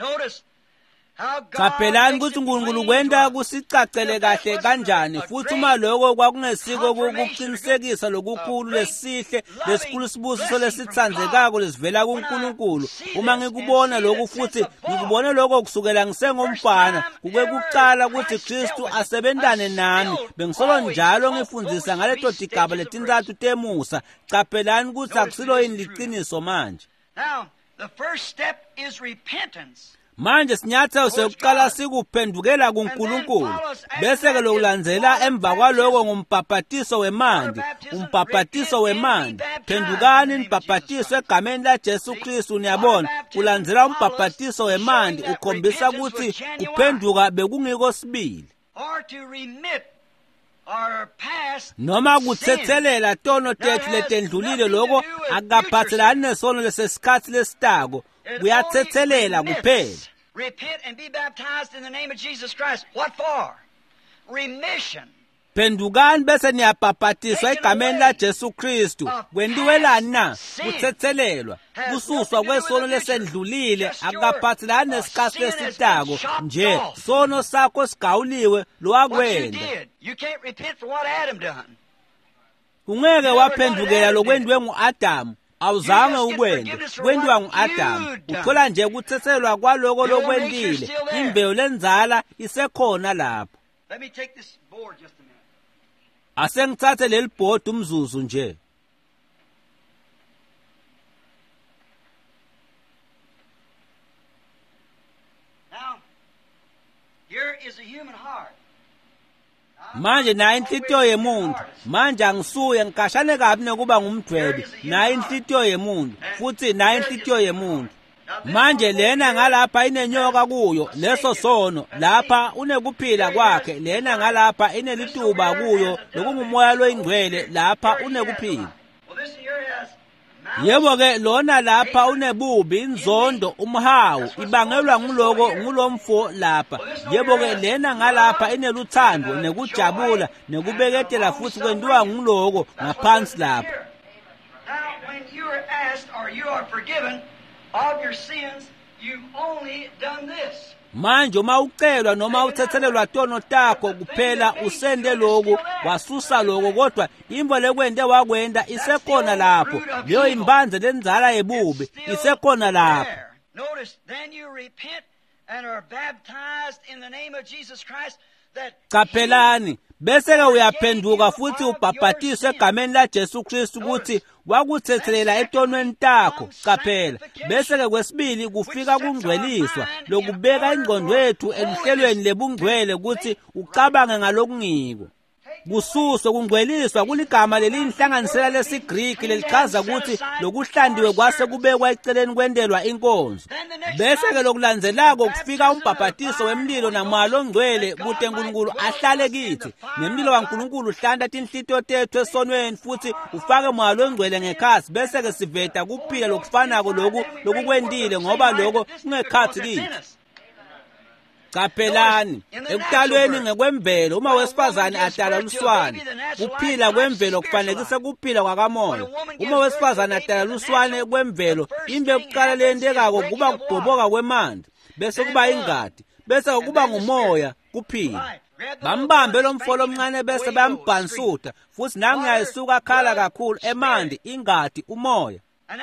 S1: Qaphelani ukuthi uNkulunkulu kwenda kusicacele kahle kanjani, futhi uma lokho kwakungesiko ukuqinisekisa lokukhulu lesihle lesikhulu sibusiso lesithandzekako lesivela kuNkulunkulu. Uma ngikubona lokhu futhi ngikubone lokho kusukela ngisengomfana kukuqala ukuthi Kristu asebentane nami, bengisolo njalo ngifundisa ngaleto tigaba letintathu temusa. Qaphelani ukuthi akusilo yini liqiniso manje.
S2: Now, the first step is repentance.
S1: Manje sinyathelo sokuqala sikuphendukela kuNkulunkulu, bese ke lokulandzela emva kwaloko ngumbhaphathiso wemandi. Umbhaphathiso wemandi, phendukani nibhaphathiswe egameni laJesu Kristu. Niyabona, ulandzela umbhaphathiso wemandi ukhombisa ukuthi kuphenduka bekungiko sibili.
S2: Or to remit
S1: noma kuthethelela tono tethu letendlulile lokho akaphathelani nesono lesesikhathi lesitako kuyathethelela kuphela.
S2: Repent and be baptized in the name of Jesus Christ. What for? Remission.
S1: Pendukani bese niyabhaphathizwa egameni laJesu Kristu. Kwendiwelani na? Kuthethelelwa. Kususwa kwesono lesendlulile akaphathelani nesikhathi lesitako nje sono sakho sigawuliwe lowakwenda.
S2: You can't repent for what Adam done.
S1: Ungeke waphendukela lokwendiwe nguAdamu. Awuzange ukwenda kwendiwa nguAdamu. Uthola nje ukuthethelwa kwaloko lokwendile. Imbewu lenzala isekhona lapho.
S2: Let me take this board just a minute.
S1: Asengithathe leli board umzuzu nje.
S2: Now, here is a human heart.
S1: Manje nayo inhlitiyo yemuntu. Manje angisuye ngikashane kabi nekuba ngumdwebi. Nayo inhlitiyo yemuntu futhi nayo inhlitiyo yemuntu. Manje lena ngalapha inenyoka kuyo leso sono lapha unekuphila kwakhe lena ngalapha inelituba kuyo lokungumoya loyingcwele lapha unekuphila. Yebo ke lona lapha unebubi inzondo umhawu ibangelwa ngulomfo lapha. Yebo ke lena ngalapha ineluthando nekujabula nekubeketela futhi kwendiwa nguloko ngaphansi lapha.
S2: Now when you are asked or you are forgiven of your sins, you've only done this.
S1: Manje uma ucelwa noma uthethelelwa tono takho kuphela usende lokho wasusa lokho kodwa imbo lekwende wakwenda isekhona lapho leyo imbanze lenzala yebubi isekhona lapho.
S2: Notice then you repent and are baptized in the name of Jesus Christ that
S1: Kapelani bese ke uyaphenduka futhi ubhaphathiswe egameni laJesu Kristu ukuthi wakuthethelela etonweni takho. Qaphela bese ke kwesibili kufika kungcweliswa lokubeka ingqondo yethu enhlelweni lebungcwele ukuthi ucabange ngalokungiko. Kususwe kungcweliswa kuligama lelinhlanganisela lesiGreek lelichaza ukuthi lokuhlandiwe kwase kubekwa eceleni kwendelwa inkonzo. Bese ke lokulandzelako kufika umbhaphathiso wemlilo namalo ongcwele kuthi uNkulunkulu ahlale kithi. Nemlilo kaNkulunkulu uhlanda inhlitiyo tethu esonweni futhi ufake malo ongcwele ngekhasi bese ke siveta kuphila lokufanako lokukwendile ngoba lokho kungekhathi kithi. Kapelani ekutalweni ngekwemvelo uma wesifazane adala luswane kuphila kwemvelo kufanekise kuphila kwakamoya. Uma wesifazane adala luswane kwemvelo imbe yokuqala lendekako kuba kubhoboka kwemandla bese kuba ingadi bese kuba ngumoya kuphila. Bambambe lo mfolo omncane bese bayambhansuta futhi nangiyayisuka khala kakhulu emandi ingadi umoya.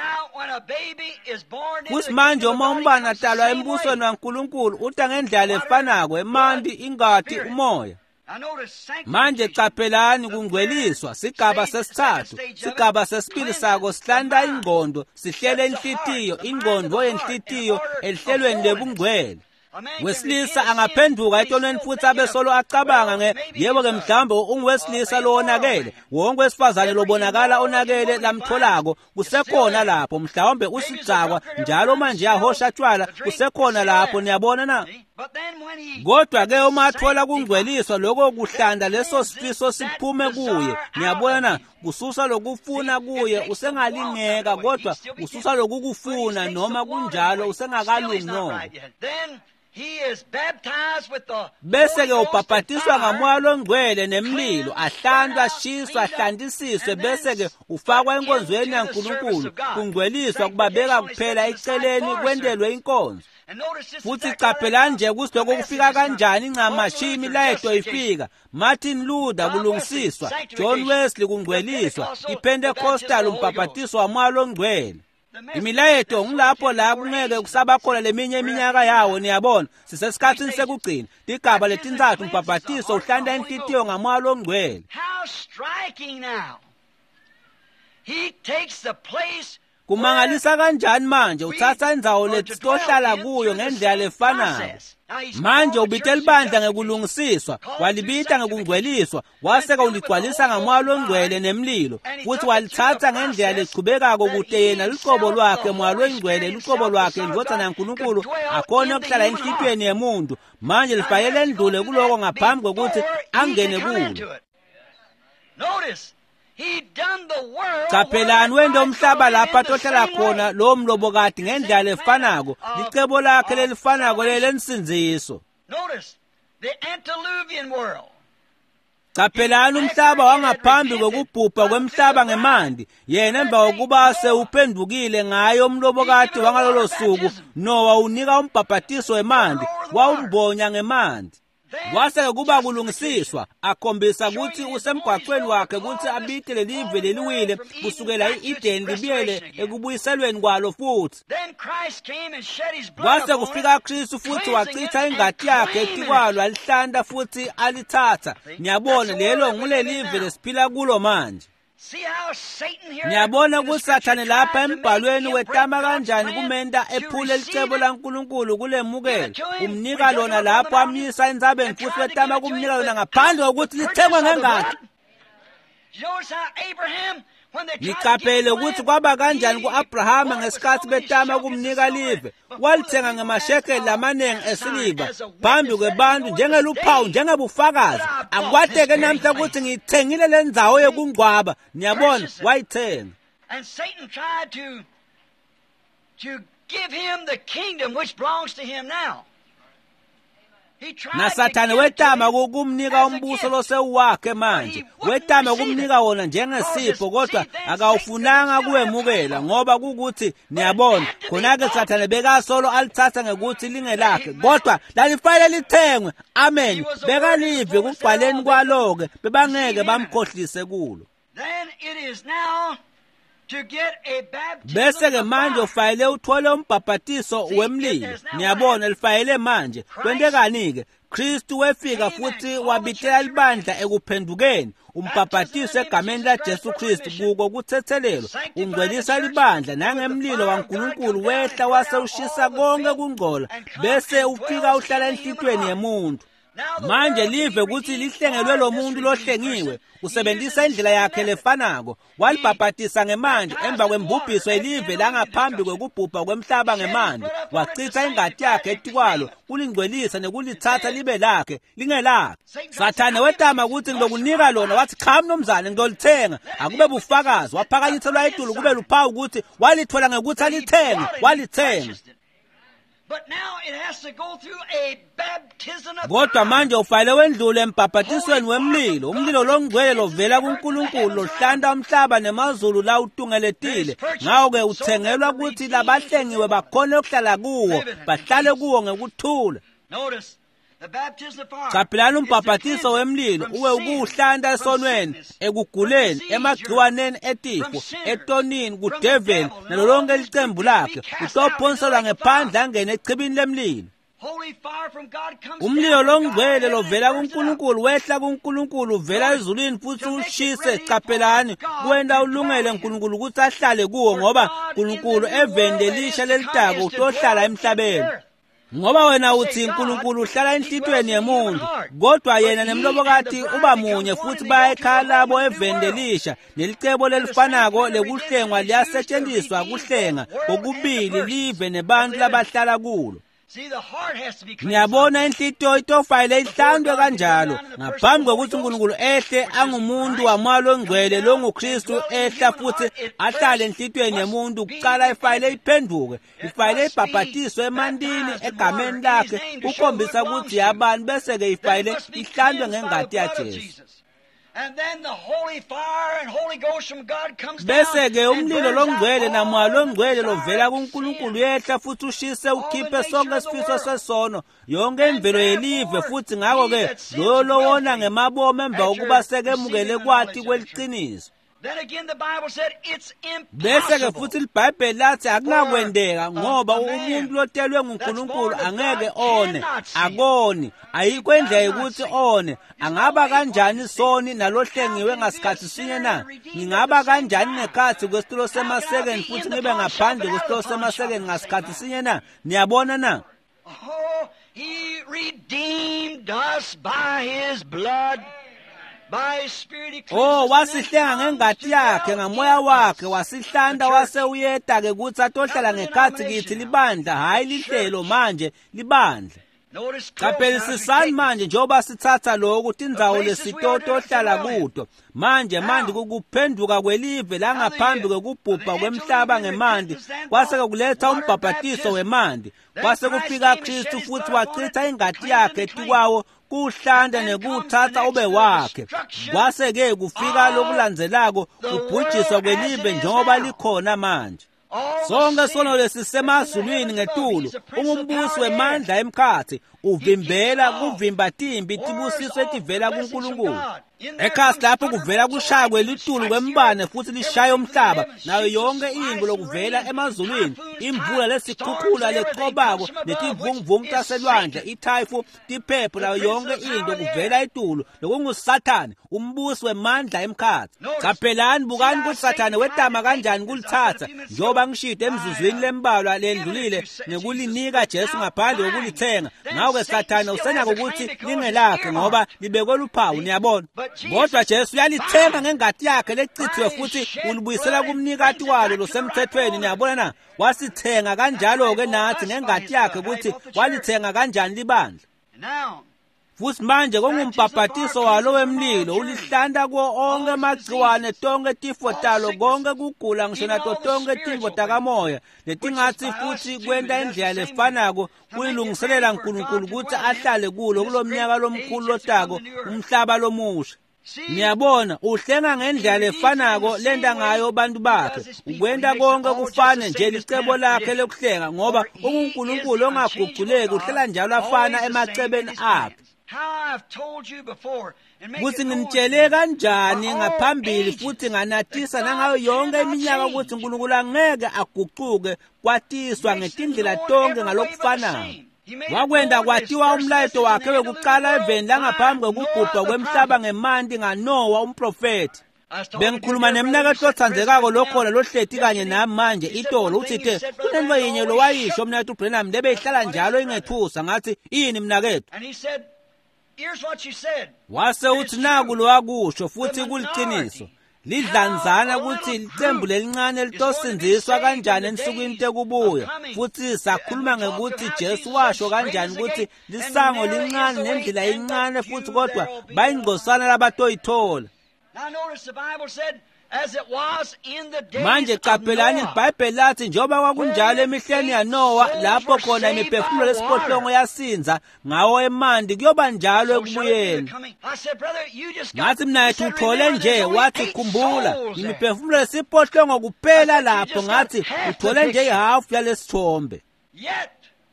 S1: Kuthi manje uma umbane atalwa embusweni waNkulunkulu uta ngendlela efanako emandi ingadi umoya. Manje capelani kungcweliswa sigaba sesithathu sigaba sesibili sako sihlanda ingqondo sihlele inhlitiyo ingqondo yenhlitiyo elihlelweni lebungcwele. Wesilisa angaphenduka etonweni futhi abesolo acabanga yebo ke mhlambe unguwesilisa lo onakele wonke wesifazane lobonakala onakele lamtholako kusekhona lapho mhlawumbe usigcakwa njalo manje yahosha tshwala kusekhona lapho niyabona na. Kodwa ke uma athola kungcweliswa lokho kuhlanda leso sifiso siphume kuye niyabona na kususa lokufuna kuye usengalingeka kodwa ususa lokukufuna noma kunjalo usengakalungi noma. Bese ke ubhaphathiswa ngamoya longcwele nemlilo ahlandwa ashiswa ahlandisiswe bese ke ufakwa enkonzweni yaNkulunkulu kungcweliswa kubabeka kuphela eceleni kwendelwe inkonzo. Futhi capelani nje ukuthi lokho kufika kanjani incamashimi layetho ifika. Martin Luther kulungisiswa, John Wesley kungcweliswa, iPentecostal umbhaphathiso wamoya longcwele. Imilayeto ngilapho la kungeke kusaba khona leminye iminyaka yawo niyabona sisesikhathini sekugcina igaba letinzathu umbhaphathiso uhlanda inhlitiyo ngamoya longcwele.
S2: How striking now. He takes the place
S1: kumangalisa kanjani manje uthatha indzawo letitohlala kuyo ngendlela lefanayo. Manje ubitela ibandla ngekulungisiswa walibita ngekungcweliswa waseka uligcwalisa ngamoya longcwele nemlilo futhi walithatha ngendlela lechubekako kude yena liqobo lwakhe moya longcwele liqobo lwakhe indvodana yaNkulunkulu akhona ukuhlala enhlitweni yemuntu manje lifayele endlule kuloko ngaphambi kokuthi angene kulo.
S2: Notice, he done the world.
S1: Capelani wende umhlaba lapha atohlala khona lo mlobokati ngendlela efanako licebo lakhe lelifanako lelensinziso.
S2: Notice, the antediluvian world.
S1: Capelani umhlaba wangaphambi kokubhubha kwemhlaba ngemandi yena emva kokuba sewuphendukile ngayo umlobokati wangalolo suku Noah unika umbhaphathiso wemandi wawumbonya ngemandi. Kwase kuba kulungisiswa akhombisa ukuthi usemgwaqweni wakhe ukuthi abike lelive leliwile kusukela e-Eden libiyele ekubuyiselweni kwalo futhi. Kwase kufika Kristu futhi wachitha ingadi yakhe etikwalo alihlanda futhi alithatha. Niyabona lelo ngulelive lesiphila kulo manje. Niyabona ukuthi Sathane lapha embhalweni wetama kanjani kumenta ephule licebo laNkulunkulu kulemukela. Umnika lona lapho amisa enzabeni futhi wetama kumnika lona ngaphandle kokuthi lithengwe ngengadi. Niqaphele ukuthi kwaba kanjani ku-Abrahama ngesikhathi betama kumnika live. Walithenga ngamashekeli amanengi esiliva phambi kwebantu njengeluphawu njengebufakazi. Akwateke namhla ukuthi ngiyithengile le ndzawo yokungcwaba. Niyabona wayithenga.
S2: And Satan tried to give him the kingdom which belongs to him now.
S1: Na Sathane wetama kumnika umbuso losewakhe manje. Wetama kumnika wona njengesipho kodwa akawufunanga kuwemukela ngoba kukuthi niyabona khona-ke Sathane bekasolo alithatha ngekuthi lingelakhe kodwa lalifanele lithengwe. Amen. Bekalive kubhaleni kwalo-ke bebangeke bamkhohlise kulo.
S2: Then it is now to get a baptism.
S1: Bese-ke manje ufayele uthole umbhaphathiso wemlilo. Niyabona lifayele manje. Kwendekani-ke Kristu wefika futhi wabitela libandla ekuphendukeni. Umbhaphathiso egameni laJesu Kristu kuko kuthethelelo ungcwelisa libandla nangemlilo waNkulunkulu wehla wase ushisa konke kungcola bese ufika uhlala enhlitweni yemuntu. Manje live ukuthi lihlengelwe lo muntu lohlengiwe usebenzisa indlela yakhe lefanako. Walibhaphathisa ngemanje emva kwembubhiso elive langaphambi kokubhubha kwemhlaba ngemanje. Wachitha ingadi yakhe etikwalo kulingcwelisa nekulithatha libe lakhe lingelakhe. Sathane wetama ukuthi ngilokunika lona wathi cha mnumzane ngizolithenga akube bufakazi. Waphakanyithelwa idulu kube luphawu ukuthi walithola ngekuthi alithenge walithenga.
S2: But now it has to go through a baptism of
S1: kodwa manje ufayele wendlule embhaphathisweni wemlilo. Umlilo longcwele lovela kuNkulunkulu lohlanda umhlaba nemazulu la utungeletile. Ngawo-ke uthengelwa ukuthi labahlengiwe bakhona ukuhlala kuwo bahlale kuwo ngekuthula.
S2: Notice the baptism of fire.
S1: Capelani umbhaphathiso wemlilo uwe ukuhlanda esonweni ekuguleni emagciwaneni etifo etonini kudeveni nalolonke licembu lakhe utophonselwa ngephandle angene echibini lemlilo.
S2: Holy fire from God comes
S1: Umlilo longcwele lovela kuNkulunkulu wehla kuNkulunkulu uvela ezulwini futhi ushise. Capelani kwenda ulungele uNkulunkulu ukuthi ahlale kuwo ngoba uNkulunkulu evende lisha lelitako utohlala emhlabeni. Ngoba wena uthi uNkulunkulu uhlala enhlitweni yemuntu kodwa yena nemlobokati uba munye futhi bayekhala labo evendelisha nelicebo lelifanako lekuhlengwa liyasetshenziswa kuhlenga kokubili live nebantu labahlala kulo. Niyabona inhlitiyo itofayile ihlandwe kanjalo ngaphambi kokuthi uNkulunkulu ehle angumuntu wamalo ongcwele longuKristu ehla futhi ahlale enhlitweni yemuntu kuqala ifayile iphenduke ifayile ibhaphathiswe emandini egameni lakhe ukhombisa ukuthi yabani bese-ke ifayile ihlandwe ngengadi yaJesu.
S2: And then the holy fire and Holy Ghost from God comes down.
S1: Bese-ke umlilo longcwele namoya longcwele lovela kuNkulunkulu yehla futhi ushise ukhiphe sonke isifiso sesono yonke imvelo yelive futhi ngakho-ke loyo lowona ngemabomo emva kokuba sekemukele kwathi kweliqiniso.
S2: Then again the Bible said it's
S1: Bese-ke
S2: impossible.
S1: futhi iBhayibheli lathi akunakwendeka ngoba umuntu lotelwe nguNkulunkulu angeke one akoni ayikho indlela yokuthi one. Angaba kanjani soni nalohlengiwe ngasikhathi sinye na? Ngingaba kanjani ngekhathi kwesitulo semasekeni futhi ngibe ngaphandle kwesitulo semasekeni ngasikhathi sinye na? Niyabona na?
S2: Oh, he redeemed us by his blood.
S1: Oh, wasihlenga ngengadi yakhe ngamoya wakhe wasihlanda wase uyeta-ke ukuthi atohlala ngekhathi kithi libandla hayi lihlelo manje libandla. Qaphelisisani manje njengoba sithatha lokho ukuthi indzawo lesitoto ohlala kuto manje kukuphenduka kwelive la ngaphambi kokubhubha kwemhlaba ngemandi kwase kuletha umbhabhatiso wemandi kwase kufika Kristu futhi wachitha ingati yakhe tikwawo kuhlanda nekuthatha ube wakhe kwase ke kufika lokulandzelako kubhujiswa kwelive njengoba likhona manje. Sonke sono lesisemazulwini ngetulu umbuso wemandla emkhathi uvimbela kuvimba timbi tibusiswe tivela kuNkulunkulu. Ekhasi lapho kuvela kushaya kwelitulu kwembane futhi lishaya umhlaba nayo yonke indlu lokuvela emazulwini imvula lesikhukhula leqobako netivunguvungu taselwandle ithayfu tiphepho nayo yonke into kuvela etulu lokungusathane umbuso wemandla emkhathi. Qaphelani bukani ukuthi Sathane wetama kanjani kulithatha njengoba ngishide emzuzwini lembalwa lendlulile nekulinika Jesu ngaphandle kokulithenga. Ngawe Sathane usenako ukuthi lingelakhe ngoba libekwe luphawu niyabona. Kodwa Jesu uyalithenga ngengati yakhe lecithwe futhi ulibuyisela kumnikati walo losemthethweni niyabona na. Wasithenga kanjalo ke nathi ngengati yakhe ukuthi walithenga kanjani libandla. Futhi manje kongumbhabhatiso walo wemlilo ulihlanda kuwo onke amagciwane tonke tifo talo konke kugula ngisho nato tonke tifo takamoya letingathi futhi kwenta indlela lefanako kuyilungiselela uNkulunkulu ukuthi ahlale kulo kulomnyaka lomkhulu lotako umhlaba lomusha. Niyabona uhlenga ngendlela lefanako lenda ngayo abantu bakhe ukwenda konke kufane nje licebo lakhe lokuhlenga ngoba uNkulunkulu ongaguquleki uhlela njalo afana emacebeni akhe. Kuthi nginitshele kanjani ngaphambili futhi nganathisa nangayo yonke iminyaka ukuthi uNkulunkulu angeke aguquke kwatiswa ngetindlela tonke ngalokufanayo. Wakwenda kwatiwa umlayeto wakhe wekuqala eveni langaphambi kokubhubha kwemhlaba ngemandi ngaNowa umprofeti. Bengikhuluma nemnaketho othandekako lokhona lohleti kanye nami manje itolo uthi kunento yinye lo wayisho umnaketho uBrenham lebeyihlala njalo ingethusa ngathi ini mnaketho. Wase uthi naku lo wakusho futhi kuliqiniso. Lidlanzana ukuthi licembu lelincane litosinziswa kanjani ensukwini tekubuya futhi sakhuluma ngekuthi Jesu washo kanjani ukuthi lisango lincane nendlela incane futhi kodwa bayingqosana labatoyithola. Manje qaphelani iBhayibheli lathi njoba kwakunjalo emihleni yaNowa lapho khona imiphefumulo lesiphohlongo yasinza ngawo emandi kuyoba njalo ekubuyeni. Ngathi mina ethi uthole nje wathi khumbula imiphefumulo lesiphohlongo kuphela lapho ngathi uthole nje ihafu yalesithombe.
S2: Yet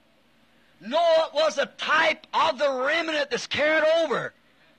S2: Noah was a type of the remnant that's carried over.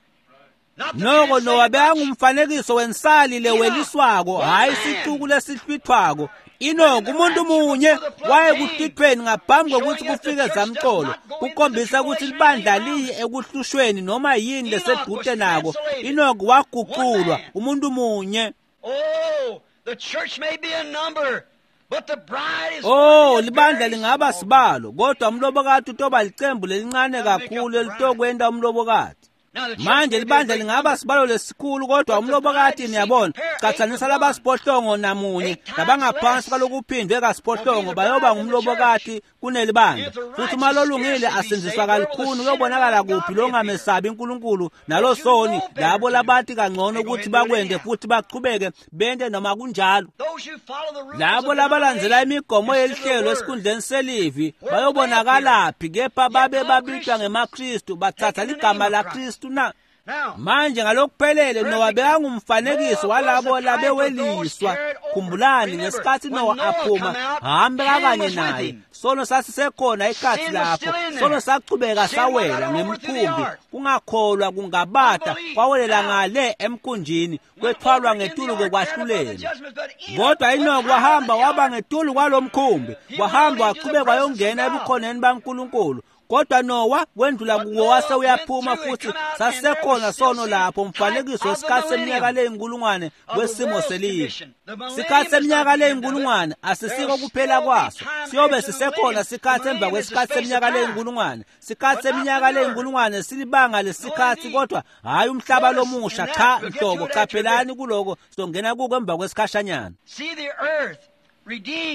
S1: Noko Nowa bengumfanekiso wensali leweliswako hayi isicuku lesihlwithwako. Inoko umuntu munye waye kuhlwithweni ngaphambi kokuthi kufike zamcolo ukukhombisa ukuthi libandla liyi ekuhlushweni noma yini lesedute nako. Inoko waguqulwa umuntu munye.
S2: Oh, the church may be a number, but the bride is
S1: libandla lingaba sibalo kodwa umlobokati utoba licembu lelincane kakhulu elitokwenda umlobokati. Manje libandla lingaba sibalo lesikhulu kodwa umlobokati niyabona qathanisa labasiphohlongo namunye labangaphansi kalokuphindwe kasiphohlongo bayoba ngumlobokati kunelibandla. Futhi malolungile asenziswa kalukhuni uyobonakala kuphi lo ngamesabi uNkulunkulu nalo soni labo labathi kangcono ukuthi bakwende futhi baqhubeke bende noma kunjalo. Labo labalandzela imigomo yelihlelo esikhundleni selivi bayobonakalaphi kepha babe babitwa ngemaKristu bathatha ligama laKristu na. Manje ngalokuphelele Nowa bekangumfanekiso walabo labeweliswa. Khumbulani ngesikhathi Nowa aphuma hambe kanye naye sono sasisekhona ikhathi lapho sono saqhubeka sawela ngemkhumbi kungakholwa kungabata kwawelela ngale emkhunjini kwethwalwa ngetulu kokwahlulela. Kodwa Enoki wahamba waba ngetulu kwalomkhumbi wahamba waqhubeka yongena ebukhoneni baNkulunkulu. Kodwa Nowa wendlula kuwo wase uyaphuma futhi sasekhona sono lapho umfanekiso wesikhathi seminyaka leyinkulungwane kwesimo selive. Sikhathi seminyaka leyinkulungwane asisiko kuphela kwaso siyobe sisekhona sikhathi emva kwesikhathi seminyaka leyinkulungwane. Sikhathi seminyaka leyinkulungwane silibanga lesikhathi kodwa hayi umhlaba lomusha cha nhlobo. Qaphelani kuloko songena kuko emva kwesikhashanyana.
S2: See the earth redeemed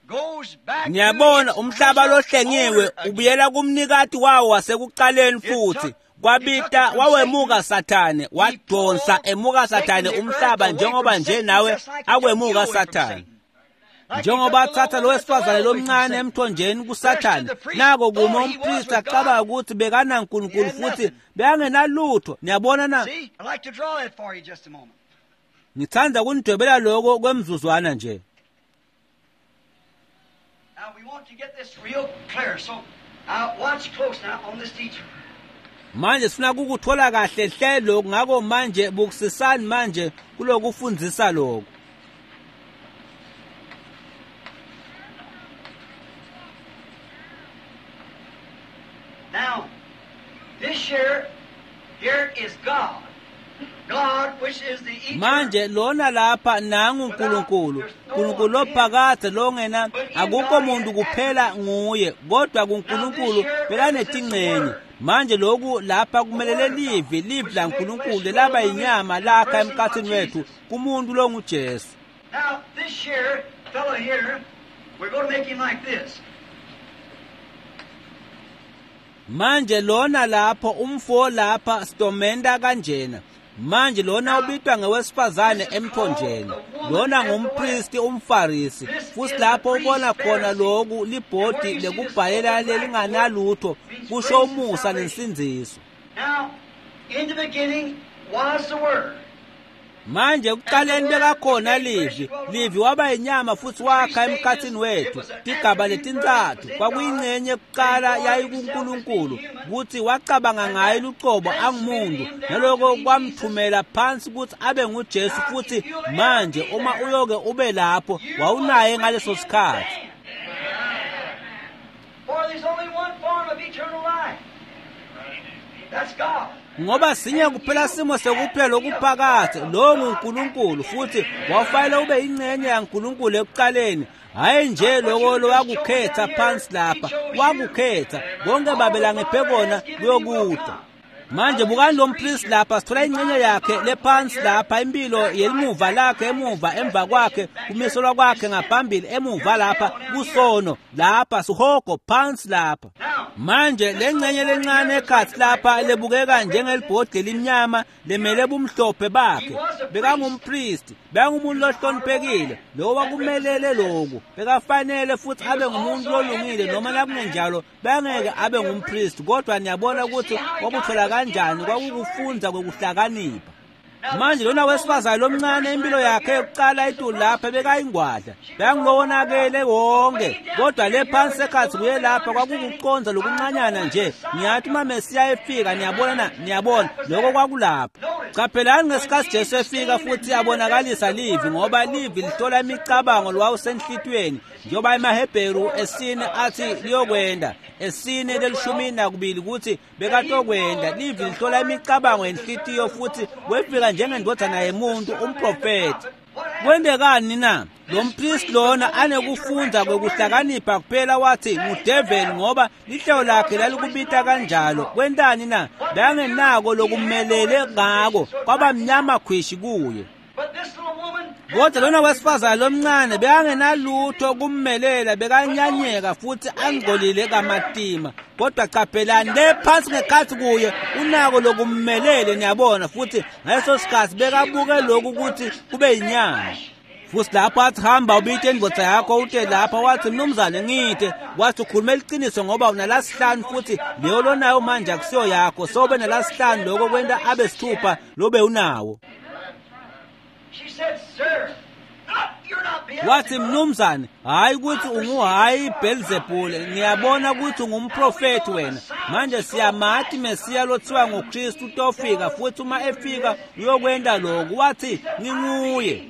S1: Niyabona umhlaba lohlengiwe ubuyela kumnikati wawo wasekuqaleni futhi. Kwabita wawemuka Sathane, wadonsa emuka Sathane umhlaba njengoba nje nawe akwemuka Sathane. Njengoba thatha lo wesifazane lomncane emthonjeni kuSathane, nako kuma umpriest acaba ukuthi bekana uNkulunkulu futhi beyangenalutho. Niyabona na? Ngithanda kunidwebela lokho kwemzuzwana nje.
S2: Now we want to get this real clear, so watch close now on this teacher.
S1: Manje sifuna ukuthola kahle hle lokho, ngako manje bukusisani manje kuloku ufundisa lokho.
S2: Now this here is God. God which is the eternal.
S1: Manje lona lapha nangu uNkulunkulu. uNkulunkulu ophakade longena akukho umuntu kuphela nguye, kodwa kuNkulunkulu bekanetingcenye. Manje lokhu lapha kumelele livi la uNkulunkulu laba inyama lakha emkhathini wethu kumuntu lo nguJesu.
S2: Now this here fellow here, we're going to make him like this.
S1: Manje lona lapho umfo lapha stomenda kanjena. Manje lona ubitwa ngewesifazane emthonjeni. Lona ngumpriest umfarisi. Futhi lapho ubona khona lokhu libhodi lekubhalela lelinganalutho kusho umusa nensinziso.
S2: Now in the beginning was the word.
S1: Manje kuqaleni bekakhona livi waba inyama futhi wakha emkhathini wethu. Igaba letintathu kwakuyingcenye kuqala yayi kuNkulunkulu ukuthi wacabanga ngaye uqobo angumuntu naloko kwamthumela phansi ukuthi abe nguJesu futhi manje uma uyoke ube lapho wawunaye ngaleso sikhathi.
S2: For there's only one form of eternal life. That's God.
S1: Ngoba sinye kuphela simo sekuphela lokuphakade lo nguNkulunkulu futhi wafanele ube ingcenye yaNkulunkulu ekuqaleni, hayi nje lokho lowakukhetha phansi lapha wakukhetha bonke babela ngephekona kuyokuda. Manje bukani lo mpriest lapha sithola ingcenye yakhe lephansi lapha, impilo yelimuva lakhe emuva, emva kwakhe kumiselwa kwakhe ngaphambili, emuva lapha kusono lapha sihogo phansi lapha. Manje lengcenye lencane ekhathi lapha lebukeka njengelibhodi elimnyama lemele bumhlophe bakhe bekangumpriest, bekangumuntu lohloniphekile lo wakumelele lokho, bekafanele futhi abe ngumuntu olungile noma nakungenjalo bengeke abe ngumpriest. Kodwa niyabona ukuthi wabuthola kanjani kwakukufunza kokuhlakanipha. Manje lona wesifazane lomncane impilo yakhe yokuqala itulu lapha bekayingwadla bengilonakele wonke, kodwa le phansi ekhathi kuye lapha kwakukuconza lokuncanyana nje. Ngiyathi uma Mesiya efika niyabona lokho kwakulapha. Qaphelani ngesikhathi Jesu efika futhi yabonakalisa livi, ngoba livi lihlola imicabango lwawusenhlitweni njengoba eMahebheru esine athi liyokwenda esine lelishumi nakubili ukuthi bekatokwenda. Livi lihlola imicabango enhlitiyo futhi wefika njengendodana yemuntu umprofeti. Kwendekani na? Lo mpriest lona anekufunza kwekuhlakanipha kuphela wathi ngudeveli ngoba lihlelo lakhe lalikubita kanjalo. Kwendani na? Bangenako lokumelele ngako kwaba mnyama khwishi kuye. Kodwa lona wesifazane lomncane bekangenalutho kummelela, bekanyanyeka futhi angcolile kamatima. Kodwa qaphelani le phansi ngekhathi kuye unako lokummelele, niyabona, futhi ngaleso sikhathi bekabuke lokhu ukuthi kube inyama. Futhi lapho athi hamba ubite indvodza yakho ute lapha, wathi mnumzane ngite, wathi ukhuluma iqiniso ngoba unalasihlanu futhi leyo lonayo manje akusiyo yakho, sobe nalasihlanu lokho kwenda abe sithupha lobe unawo. Wathi mnumzane, hayi ukuthi unguhayi Beelzebul, ngiyabona ukuthi ungumprofeti wena. Manje siyamathi Mesiya lothiwa ngoKristu utofika, futhi uma efika uyokwenda lokho. Wathi nginguye.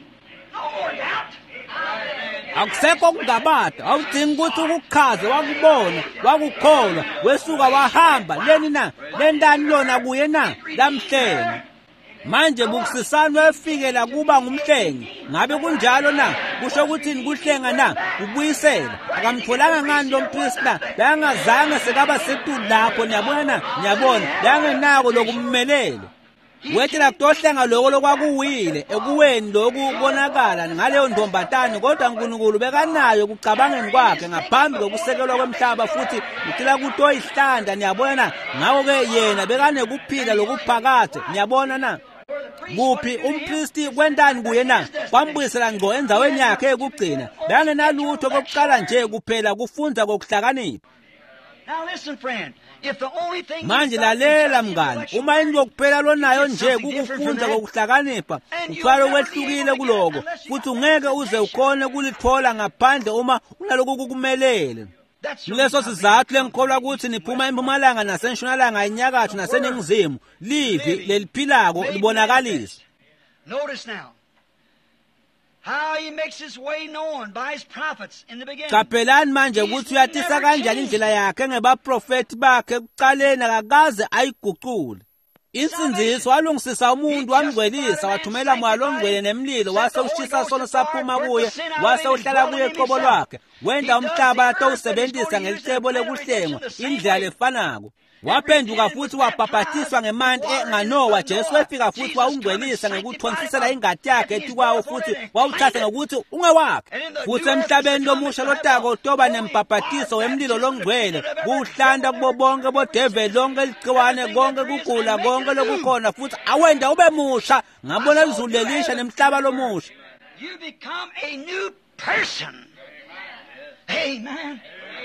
S1: Akusekho kungabada, awudingi ukuthi ukukhaze wakubona wakukholwa wesuka wahamba leni na lendani lona kuye na lamhlenga. Manje bukusisani wefikela kuba ngumhlengi, ngabe kunjalo na? Kusho ukuthi nikuhlenga na ubuyisela. Akamtholanga ngani lo mpriest na? Bangazange sekaba setulu lapho, niyabona, niyabona, bangenako lokummelele. wethela kutohlenga lokho lokwakuwile ekuweni lokhu kubonakala ngaleyo ndombatane kodwa uNkulunkulu bekanayo kucabangeni kwakhe ngaphambi kokusekelwa kwemhlaba futhi ucela kuto ihlanda niyabona ngawo ke yena bekanekuphila lokuphakathe niyabona na kuphi umpristi kwentani kuye na kwambuyisela ngqo endaweni yakhe ekugcina bengenalutho kokuqala nje kuphela kufunza kokuhlakanipha. Manje lalela mngani, uma into kuphela lonayo nje kukufunza kokuhlakanipha uthwala okwehlukile kuloko futhi ungeke uze ukhone kulithola ngaphandle uma unaloko kukumelele. Kuleso sizathu lengikholwa ukuthi niphuma empumalanga nasentshonalanga enyakatho naseningizimu livi leliphilako libonakalisa.
S2: Notice now how he makes his way known by his prophets in the beginning.
S1: Kapelani manje ukuthi uyatisa kanjani indlela yakhe ngebaprofeti bakhe ekuqaleni akakaze ayiguqule. Insinziso walungisisa umuntu wamngcwelisa wathumela moya longcwele nemlilo wase ushisa sona saphuma kuye wase uhlala kuye eqobo lwakhe wenda umhlaba atawusebenzisa ngelicebo lekuhlengwa indlela lefanako. Waphenduka futhi wabhaphathiswa ngemanti enganowa. Jesu wefika futhi wawungcwelisa ngekuthonsisela ingadi yakhe etikwawo futhi wawuthatha ngokuthi ungewakhe. Futhi emhlabeni lomusha lotako toba nembhaphathiso wemlilo longcwele kuhlanda kubo bonke bodeveli lonke ligciwane konke kugula konke lokukhona futhi awenda ube musha ngabona izulu lelisha nemhlaba lomusha.
S2: You become a new person. Amen.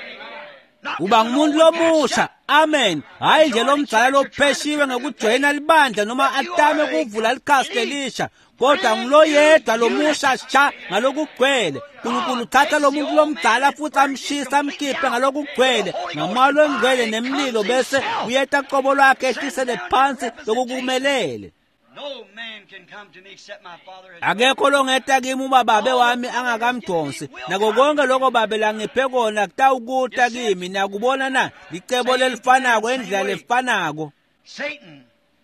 S1: Uba ngumuntu lomusha. Amen. Hayi nje lomdzala lopheshiwe ngekujoyina libandla noma atame kuvula likhasi lelisha kodwa ngulo yedwa lomusha cha ngalokugcwele. uNkulunkulu uthatha lo muntu lomdala futhi amshisa amkhiphe ngalokugcwele ngamalo engcwele nemlilo bese uyeta qobo lwakhe ehlisele phansi lokukumelele.
S2: No man can come to me except my Father has.
S1: Akekho longeta kimi uma babe wami angakamdonsi nako konke lokho babe langiphe kona kutawukuta kimi nakubona na licebo lelifanako endlela lefanako.
S2: Satan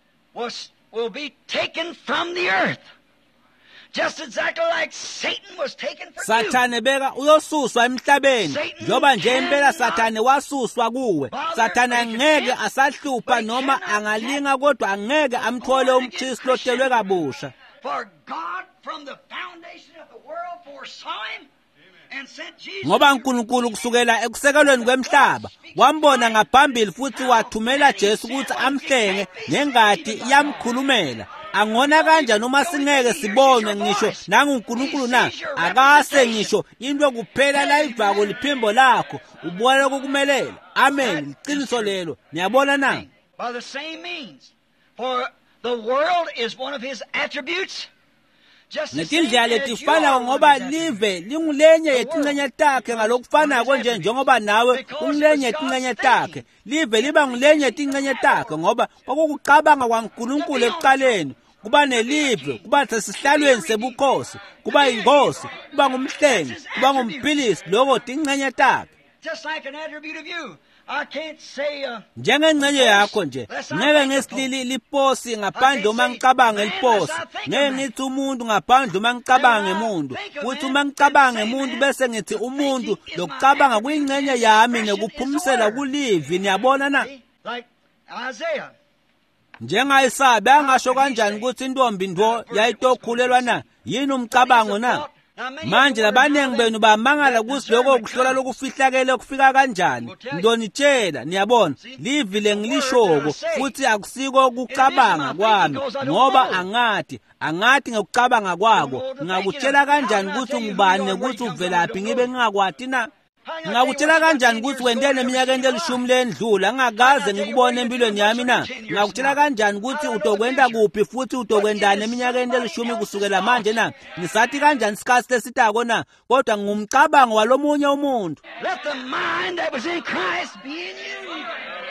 S2: will be taken from the earth. Just exactly like Satan was taken from you.
S1: Sathane beka uyosuswa emhlabeni njoba nje impela Sathane wasuswa kuwe. Sathane angeke asahlupha noma angalinga kodwa angeke amthole umKristu lotelwe kabusha.
S2: For God from the foundation of the world foresaw him and sent Jesus.
S1: Ngoba uNkulunkulu kusukela ekusekelweni kwemhlaba wambona ngaphambili futhi wathumela Jesu ukuthi amhlenge nengadi yamkhulumela. Angona kanjani uma singeke sibone ngisho nanguNkulunkulu na akase ngisho into kuphela la ivako liphimbo lakho ubona ukukumelela. Amen. Iqiniso lelo niyabona na?
S2: By the same means, for the world is one of his attributes.
S1: Netindlela letifana ngoba live lingulenye yetingcenye takhe ngalokufana konje njengoba nawe ungulenye yetingcenye takhe. Live liba ngulenye yetingcenye takhe ngoba kwakukucabanga kwaNkulunkulu ekuqaleni. Kuba nelive, kuba sesihlalweni sebukhosi, kuba ingosi, kuba ngumhlengi, kuba ngumphilisi lokho tingcenye takhe.
S2: Just like an attribute of you. I can't say
S1: njengengcenye yakho nje ngeke ngesilili liposi ngaphandle uma ngicabanga liposi ngeke ngithi umuntu ngaphandle uma ngicabanga ngemuntu futhi uma ngicabanga ngemuntu bese ngithi umuntu lokucabanga kuyingcenye yami nekuphumisela kulivi niyabona na
S2: like Isaiah
S1: njengayisabe angasho kanjani ukuthi intombi ndo yayitokhulelwa na yini umcabango na manje labanengi benu bamangala ukuthi lokho kuhlola lokufihlakele kufika kanjani ndonitshela niyabona livile ngilishoko futhi akusiko ukucabanga kwami ngoba angathi ngekucabanga kwako ngakutshela kanjani ukuthi ngubani ukuthi uvelaphi ngibe ngingakwati na ngakutshela kanjani ukuthi wendele eminyaka elishumi lendlula ngakaze ngikubone empilweni yami na ngakutshela kanjani ukuthi utokwenda kuphi futhi utokwendana eminyaka elishumi kusukela manje na ngisathi kanjani isikhathi lesitako na kodwa ngumcabango walomunye umuntu.
S2: Let the mind that was in Christ be in you.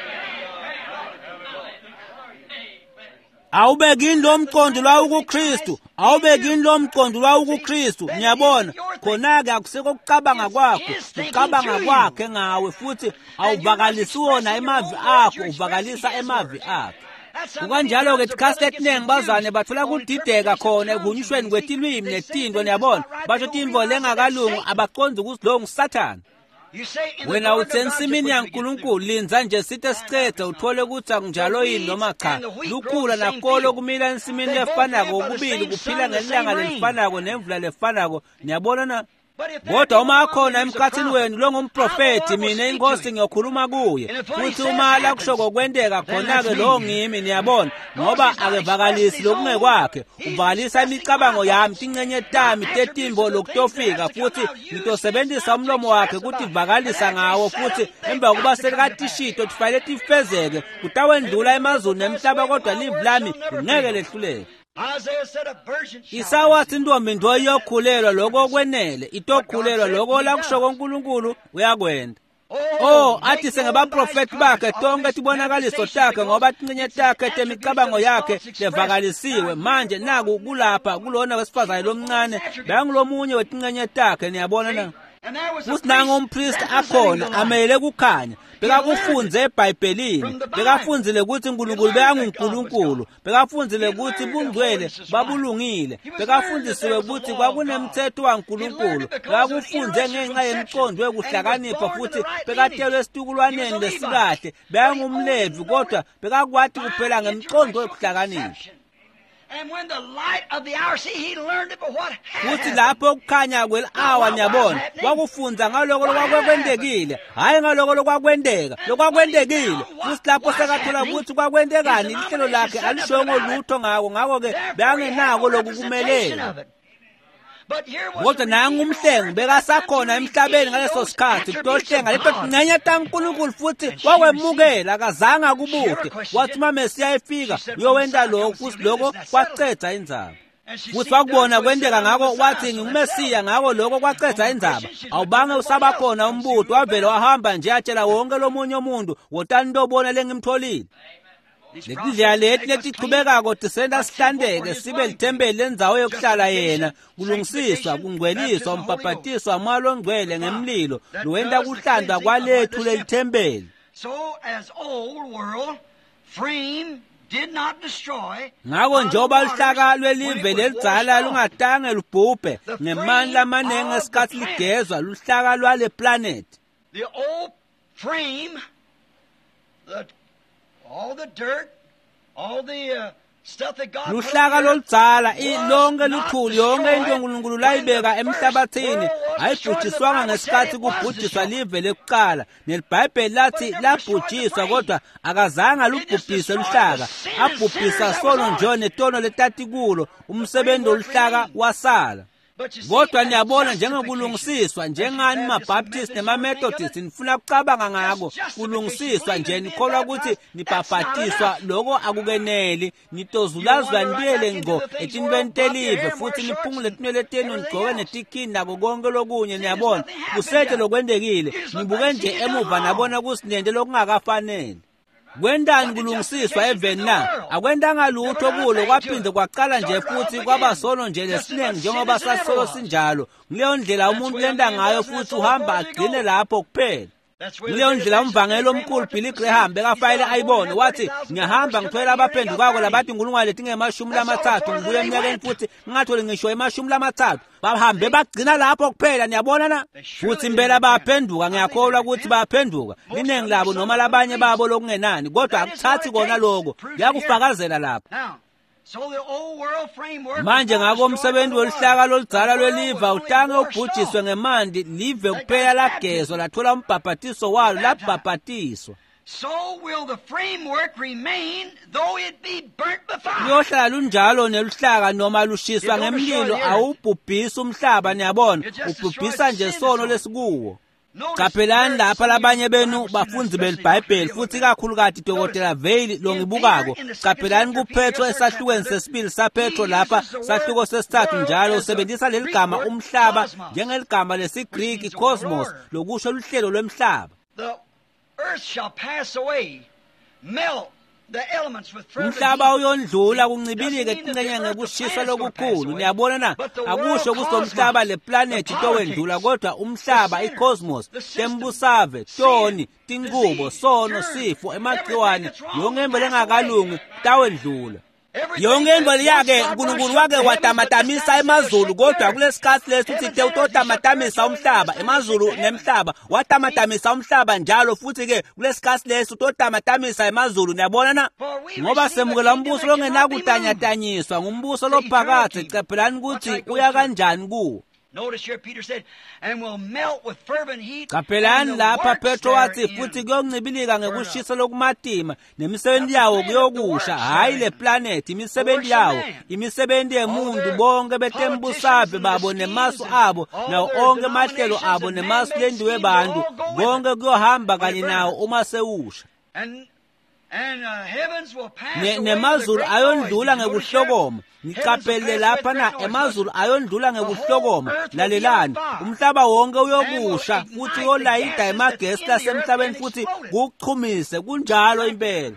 S1: Awubekini lo mqondo lwa ukuKristu awubekini lo mqondo lwa ukuKristu niyabona khona-ke akusiko ukucabanga kwakho ucabanga kwakhe ngawe futhi awuvakalisi wona emavi akho uvakalisa emavi akhe. Kukanjalo-ke isikhathi esiningi bazane bathola kudideka khona ekuhunyishweni kwetilwimi netinto niyabona basho tinvo lengakalungu abaqonda ukuthi lo nguSathane. wena uthi ensimini yaNkulunkulu linza nje sithe sicede uthole ukuthi akunjalo yini noma cha. Lukhula nakolo kumila ensimini lefanako ukubili kuphila ngelanga lelifanako nemvula lefanako. Niyabona na? Kodwa uma akhona emkhathini wenu lo ngumprofeti, mina inkosi ngiyokhuluma kuye. Futhi uma la kusho kokwendeka khona-ke lo ngimi, niyabona, ngoba akevakalisi lokungekwakhe. Uvakalisa imicabango yami, tincenye tami, tetimbo lokutofika. Futhi ngitosebenzisa umlomo wakhe ukuthi vakalisa ngawo. Futhi emva kuba selikatishito tifanele tifezeke. Kutawendlula emazulu nemhlaba kodwa livi lami ngeke lehluleke. Isawathi intombi ndo iyokhulelwa lokho kwenele, itokhulelwa lokho la kusho koNkulunkulu uyakwenda. Athi sengabaprofeti bakhe tonke tibonakaliso takhe ngoba tincenye takhe temicabango yakhe levakalisiwe. Manje naku kulapha kulona wesifazane lomncane bangulomunye wetincenye takhe. Niyabona na? Kusinanga umpriest akhona amele kukhanya. Bekakufunze eBhayibhelini, bekafunzile ukuthi uNkulunkulu beyanguNkulunkulu, bekafunzile ukuthi bungcwele babulungile, bekafundisiwe ukuthi kwakunemthetho waNkulunkulu, bekakufunze ngenxa yemiqondo yokuhlakanipha. Futhi bekatshelwe esitukulwaneni lesikahle beyangumlevi kodwa bekakwati kuphela ngemiqondo yokuhlakanipha. Futhi lapho kukhanya kweli-hour niyabona wakufunza ngaloko lokwakwendekile, hayi ngaloko lokwakwendeka, lokwakwendekile. Futhi lapho sekathola ukuthi kwakwendekani ihlelo lakhe alishongo lutho ngako. Ngako-ke beyangenako lokhu kumelela. Kodwa nangu umhlengi bekasakhona emhlabeni ngaleso sikhathi kutohlenga leto tincenye taNkulunkulu. Futhi wakwemukela akazange akubude. Wathi uma Mesiya efika uyowenda lokho. Futhi lokho kwaceda indzaba. Futhi wakubona kwendeka ngako wathi ngumesiya, ngako lokho kwaceda indzaba. Awubange usabakhona umbuto, wavele wahamba nje atshela wonke lomunye umuntu wotani ntobona lengimtholile. Letindlela leti letichubekako tisenda sihlandeke sibe lithembeli lendzawo yokuhlala yena, kulungisiswa, kungcweliswa, umpaphatiswa mwalo ngcwele ngemlilo luwenda kuhlandwa kwalethu lelithembeli. Ngako njoba luhlaka lwelive lelidzala lungatange lubhubhe ngemani lamanenge esikhathi ligezwa luhlaka lwale planet.
S2: All the dirt, all the stuff that God
S1: luhlaka loludzala lonke luthuli yonke into uNkulunkulu layibeka emhlabathini ayibhujiswanga ngesikhathi kubhujiswa live lekuqala. NeBhayibheli lathi labhujiswa kodwa akazange lubhubhise luhlaka, abhubhisa solo nje netono letati kulo umsebenzi oluhlaka wasala. Kodwa niyabona njengokulungisiswa njengani maBaptist nemaMethodist nifuna kucabanga ngako kulungisiswa nje nikholwa ukuthi nibhabhatiswa lokho akukeneli nitozulazwa ndiyele ngco etintweni telive futhi niphungule tinwele tenu nigcoke netikhini nako konke lokunye. Niyabona kusethe lokwendekile nibuke nje emuva nabona kusinende lokungakafanele. Kwendani kulungisiswa eveni na? Akwendanga lutho kulo kwaphinde kwaqala nje futhi kwaba sono nje lesiningi njengoba sasolo sinjalo. Kuleyo ndlela umuntu lenda ngayo futhi uhamba agcine lapho kuphela. Kuleyo ndlela umvangelo omkhulu Billy Graham bekafayile ayibone wathi ngiyahamba ngithola abaphendukako labathi inkulungwane letinge-30 ngibuye eminyakeni futhi ngingatholi ngisho 30 bahambe bagcina lapho kuphela. Niyabona na? Futhi impela baphenduka, ngiyakholwa ukuthi baphenduka iningi labo noma labanye babo lokungenani, kodwa akuthathi kona lokho ngiyakufakazela lapho. Manje ngako umsebenzi woluhlaka loludzala lweliva utange ubhujiswe ngemandi live kuphela lagezwa lathola umbhabhatiso walo labhabhatiswa. Liyohlala lunjalo neluhlaka noma lushiswa ngemlilo awubhubhisa umhlaba. Niyabona ubhubhisa nje sono lesikuwo. Qaphelani lapha labanye benu bafunzi beLibhayibheli futhi kakhulukazi Dr. Veil longibukako. Qaphelani kuPetro esahlukweni sesibili saPetro lapha sahluko sesithathu njalo usebenzisa leli gama umhlaba njengeligama lesiGreek cosmos lokusho luhlelo lwemhlaba.
S2: The earth shall pass away, melt the elements with fervent
S1: umhlaba uyondlula kuncibilike tincenye ngekushiswa lokukhulu. Niyabona na? Akusho kusomhlaba le planet towendlula kodwa umhlaba icosmos tembusave toni tinkubo sono sifo emagciwane yonke embele ngakalungi tawendlula. yonke into yakhe uNkulunkulu wake watamatamisa emazulu, kodwa kulesikhathi leso uthi utotamatamisa umhlaba, emazulu nemhlaba watamatamisa umhlaba njalo futhi ke kulesikhathi leso utotamatamisa emazulu. Niyabona na, ngoba semukela umbuso longenakutanyatanyiswa, ngumbuso lophakathi. Cephelani ukuthi uya kanjani kuwo.
S2: Notice here Peter said, and will melt with fervent heat.
S1: Kapelani lapha Petro wathi futhi kuyoncibilika ngekushisa lokumatima, nemisebenzi yawo kuyokusha, hayi le planet, imisebenzi yawo, imisebenzi yemuntu bonke betembusabe babo nemasu abo, nawo onke mahlelo abo nemasu lendiwe bantu, bonke kuyohamba kanye nawo uma sewusha. Nemazulu ayondlula ngekuhlokoma. Ngicaphelele lapha na, emazulu ayondlula ngekuhlokoma. Lalelani, umhlaba wonke uyokusha futhi uyolayida emagesi lasemhlabeni futhi kuchumise, kunjalo impela.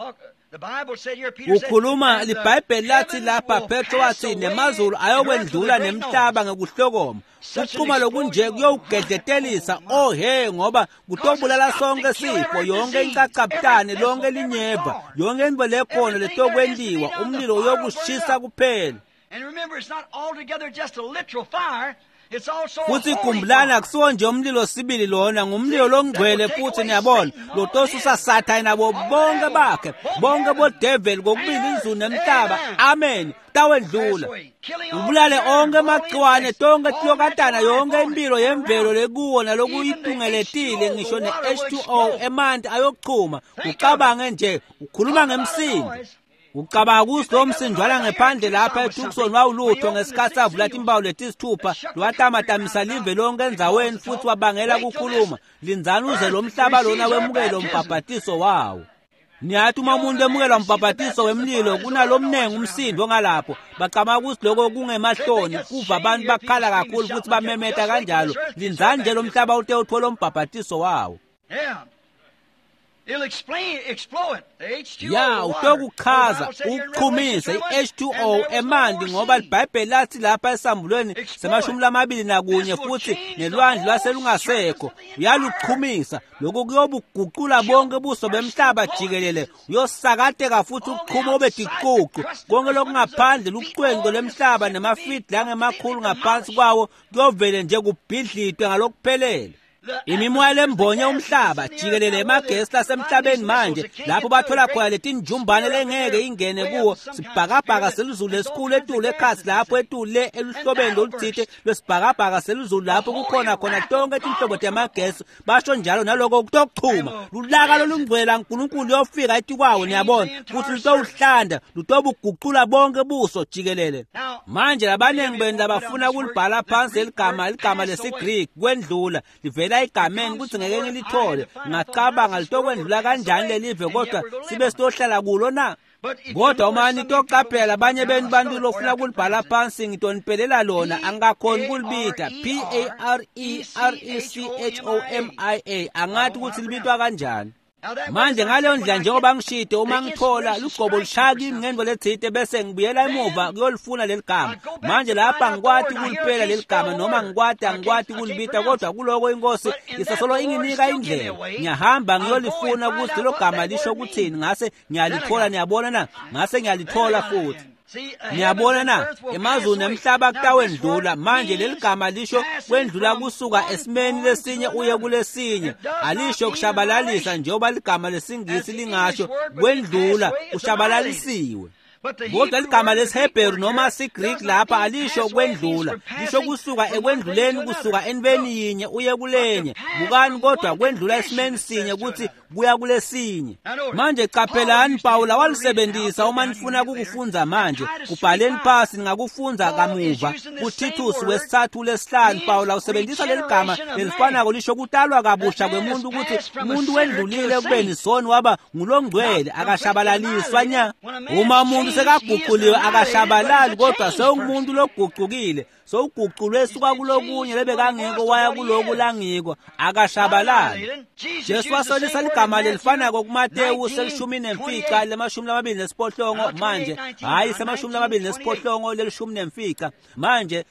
S1: Ukhuluma liBhayibheli lathi lapha Petro wathi nemazulu ayokwendlula nemhlaba ngekuhlokoma. Ukuchuma lokunje kuyogedletelisa ngoba kutobulala sonke sifo, yonke incacaptane, lonke linyeva, yonke into lekhona letokwendiwa, umlilo uyokushisa kuphela.
S2: And remember, it's not altogether just a literal fire.
S1: Futhi kumbulana kusiwo nje umlilo sibili lona, ngumlilo longcwele futhi. Niyabona lotosusa Sathane nabo bonke bakhe, bonke bodevil kokubili izulu nemhlaba. Amen. Tawendlula ubulale onke amagciwane, tonke tilokatana, yonke impilo yemvelo lekuwo nalokuyitungeletile, ngisho ne-H2O emanti ayochuma. Ucabange nje, ukhuluma ngemsindo. Ucabanga ukuthi lo msindwana ngephandle lapha eTucson wawulutho ngesikhathi savula impawu letisithupha, lwatamatamisa live lonke enzaweni futhi wabangela ukukhuluma. Linzani uze lo mhlaba lona wemukele umbhabhatiso wawo. Niyathi uma umuntu emukela umbhabhatiso wemlilo kunalomnengi umsindo ngalapho, bacabanga ukuthi lokho kungemahloni, kuva abantu bakhala kakhulu futhi bamemeta kanjalo. Linzani nje lo mhlaba uthe uthola umbhabhatiso wawo.
S2: It'll explode the H2O.
S1: Ya utokukhaza ukuchumise i-H2O emanti, ngoba liBhayibheli lathi lapha esambulweni se-21 futhi nelwandle lwaselungasekho uyaluchumisa. Lokho kuyobuguqula bonke ubuso bemhlaba jikelele, uyosakateka futhi ukuchuma obediququ konke lokungaphandle luqwenqwe lemhlaba nemafidi langemakhulu ngaphansi kwawo kuyovele nje kubhidlitwe ngalokuphelele. Imimoya lembonye umhlaba jikelele emagesi lasemhlabeni manje, lapho bathola khona letinjumbane lengeke ingene kuwo. Sibhakabhaka seluzulu esikhulu etulu ekhasi lapho etulu le eluhlobeni loluthithe lwesibhakabhaka seluzulu lapho kukhona khona tonke tinhlobo temagesi. Basho njalo naloko kutokuchuma lulaka lolungcwela uNkulunkulu yofika etikwawo. Niyabona futhi lutowuhlanda, lutobuguqula bonke buso jikelele. Manje labanengi benu labafuna ukulibhala phansi eligama lesiGreek kwendlula livela igameni ukuthi ngeke ngilithole. Ngacabanga litokwendlula kanjani lelive, kodwa sibe sitohlala kulo na. Kodwa uma nitoqaphela abanye benu bantu lofuna kulibhala phansi ngitoniphelela lona, angikakhoni kulibita PARERECHOMIA, angathi ukuthi libitwa kanjani. Manje ngaleyo ndlela njengoba ngishite, uma ngithola lugobo lushaya kimi ngendvo lethite bese ngibuyela emuva kuyolifuna leli gama. Manje lapha ngikwati kuliphela leli gama, noma angikwati kulibita, kodwa kuloko inkosi isasolo inginika indlela. Ngiyahamba ngiyolifuna ukuthi lo gama lisho kuthini, ngase ngiyalithola. Niyabona na, ngase ngiyalithola futhi. Niyabona na, emazulu nemhlaba kutawendlula. Manje leli gama lisho kwendlula kusuka esimeni lesinye uye kulesinye, alisho kushabalalisa njengoba ligama lesingisi lingasho kwendlula kushabalalisiwe. Kodwa ligama lesiHebheru noma siGreek lapha alisho kwendlula, lisho kusuka ekwendluleni, kusuka enibeni yinye uye kulenye. Bukani kodwa kwendlula esimeni sinye ukuthi kuya kulesinye. Manje caphelani, Pawula walisebenzisa uma nifuna ukukufunza manje. Kubhaleni phansi ningakufunza kamuva. uThitusi 3:5 Pawula usebenzisa leli gama lelifanako, lisho kutalwa kabusha kwemuntu, ukuthi umuntu wendlulile kubeni soni waba ngulongcwele, akashabalaliswa nya. Uma umuntu sekaguquliwe akashabalali, kodwa sewumuntu loguqukile, sowuguqulwe suka kulokunye lebekangeko waya kuloku langiko, akashabalali. Jesu wasolisa ligama lelifanako kuMateyu 10:28 manje, hayi 10:28 manje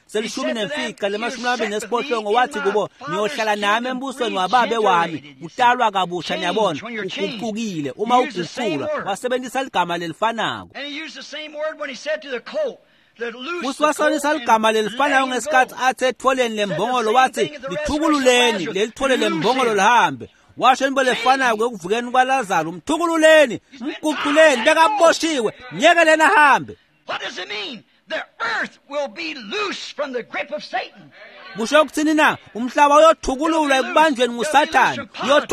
S1: 10:28 wathi kubo, niyohlala nami embusweni wababe wami. Kutalwa kabusha, niyabona, uguqukile. Uma uguqulwa wasebenzisa ligama lelifanako.
S2: used the same word when he said to the colt,
S1: uswasonisa ligama lelifanayo ngesikhathi athi etfoleni lembongolo wathi lithukululeni lelithole lembongolo lihambe. Washo into lefanayo kwekuvukeni kwaLazaro, mthukululeni, mguquleni, bekaboshiwe, myekeleni ahambe.
S2: What does it mean? The earth will be loose from the grip of Satan.
S1: Kusho ukuthini na? Umhlaba uyothukululwa ekubanjweni nguSathane,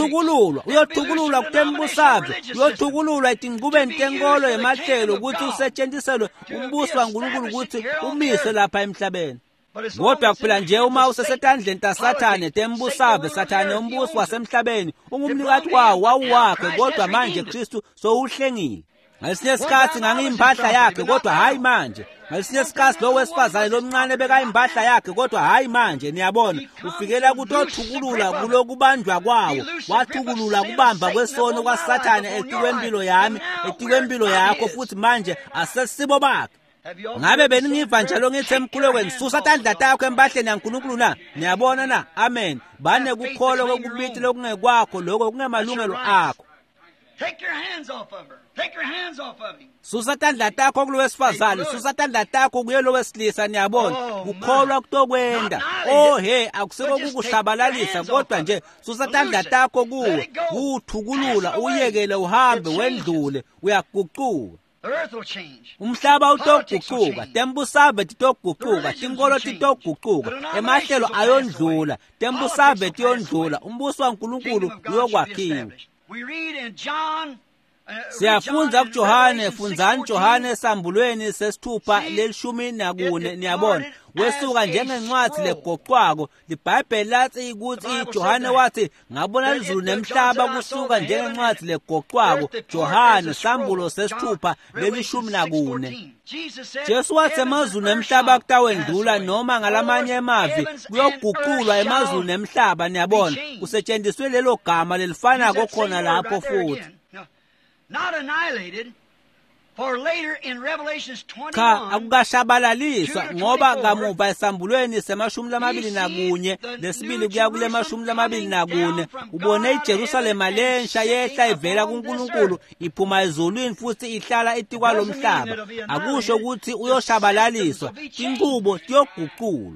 S1: uyothukululwa kutembusave, uyothukululwa etinqubeni tenkolo yemahlelo ukuthi usetshenziselwe umbuso kaNkulunkulu ukuthi umise lapha emhlabeni. Kodwa kuphela nje uma usesetandleni taSathane tembusave, Sathane umbuso wasemhlabeni, ungumnikati wawo wawuwakhe, kodwa manje Kristu sowuhlengile. Ngesinye isikhathi ngangiyimpahla yakhe kodwa hayi manje. Ngesinye isikhathi lo wesifazane lomncane bekayimpahla yakhe kodwa hayi manje. Niyabona, ufikela ukuthi othukulula kulokubanjwa kwawo, wathukulula kubamba kwesono kwaSathane etikwempilo yami, etikwempilo yakho, futhi manje asesibo bakhe. Ngabe beningiva njalo ngithi emkhulekweni, susa tandla takho empahleni yaNkulunkulu na? Niyabona na? Amen. Bane kukholo kokubiti lokungekwakho lokho kungemalungelo akho.
S2: Take your hands off of her. Take your hands off of him.
S1: Susa tandla takho kulo wesifazane, susa tandla takho kuye lo wesilisa. Niyabona, kukholwa kutokwenda. He, akusiko kukuhlabalalisa kodwa nje susa tandla takho kuwe, uthukulula, uyekele uhambe wendlule, uyaguquka.
S2: The earth will change.
S1: Umhlaba utoguquka, tembusave titoguquka, tinkolo titoguquka, emahlelo ayondlula, tembusave tiyondlula, umbuso waNkulunkulu uyokwakhiwa.
S2: We read in John,
S1: siyafunza kuJohane, funzani Johane esambulweni sesithupha lelishumi nakune. Niyabona, wesuka njengencwadi legoqwako. iBhayibheli lathi ukuthi Johane wathi ngabona izulu nemhlaba kusuka njengencwadi legoqwako. Johane sambulo sesithupha lelishumi nakune. Jesu wathi emazulu nemhlaba kutawendlula noma ngalamanye emavi kuyoguqulwa emazulu nemhlaba. Niyabona, kusetshenziswe lelo gama lelifana kokhona lapho futhi.
S2: Not annihilated, for later in Revelations 21,
S1: cha akukashabalaliswa ngoba kamuva esambulweni semashumi lamabili nakunye lesibili kuya kule mashumi lamabili nakune ubone iJerusalema lensha yehla ivela kuNkulunkulu iphuma ezulwini futhi ihlala etikwa lomhlaba. Akusho ukuthi uyoshabalaliswa, inqubo tiyoguqulwa.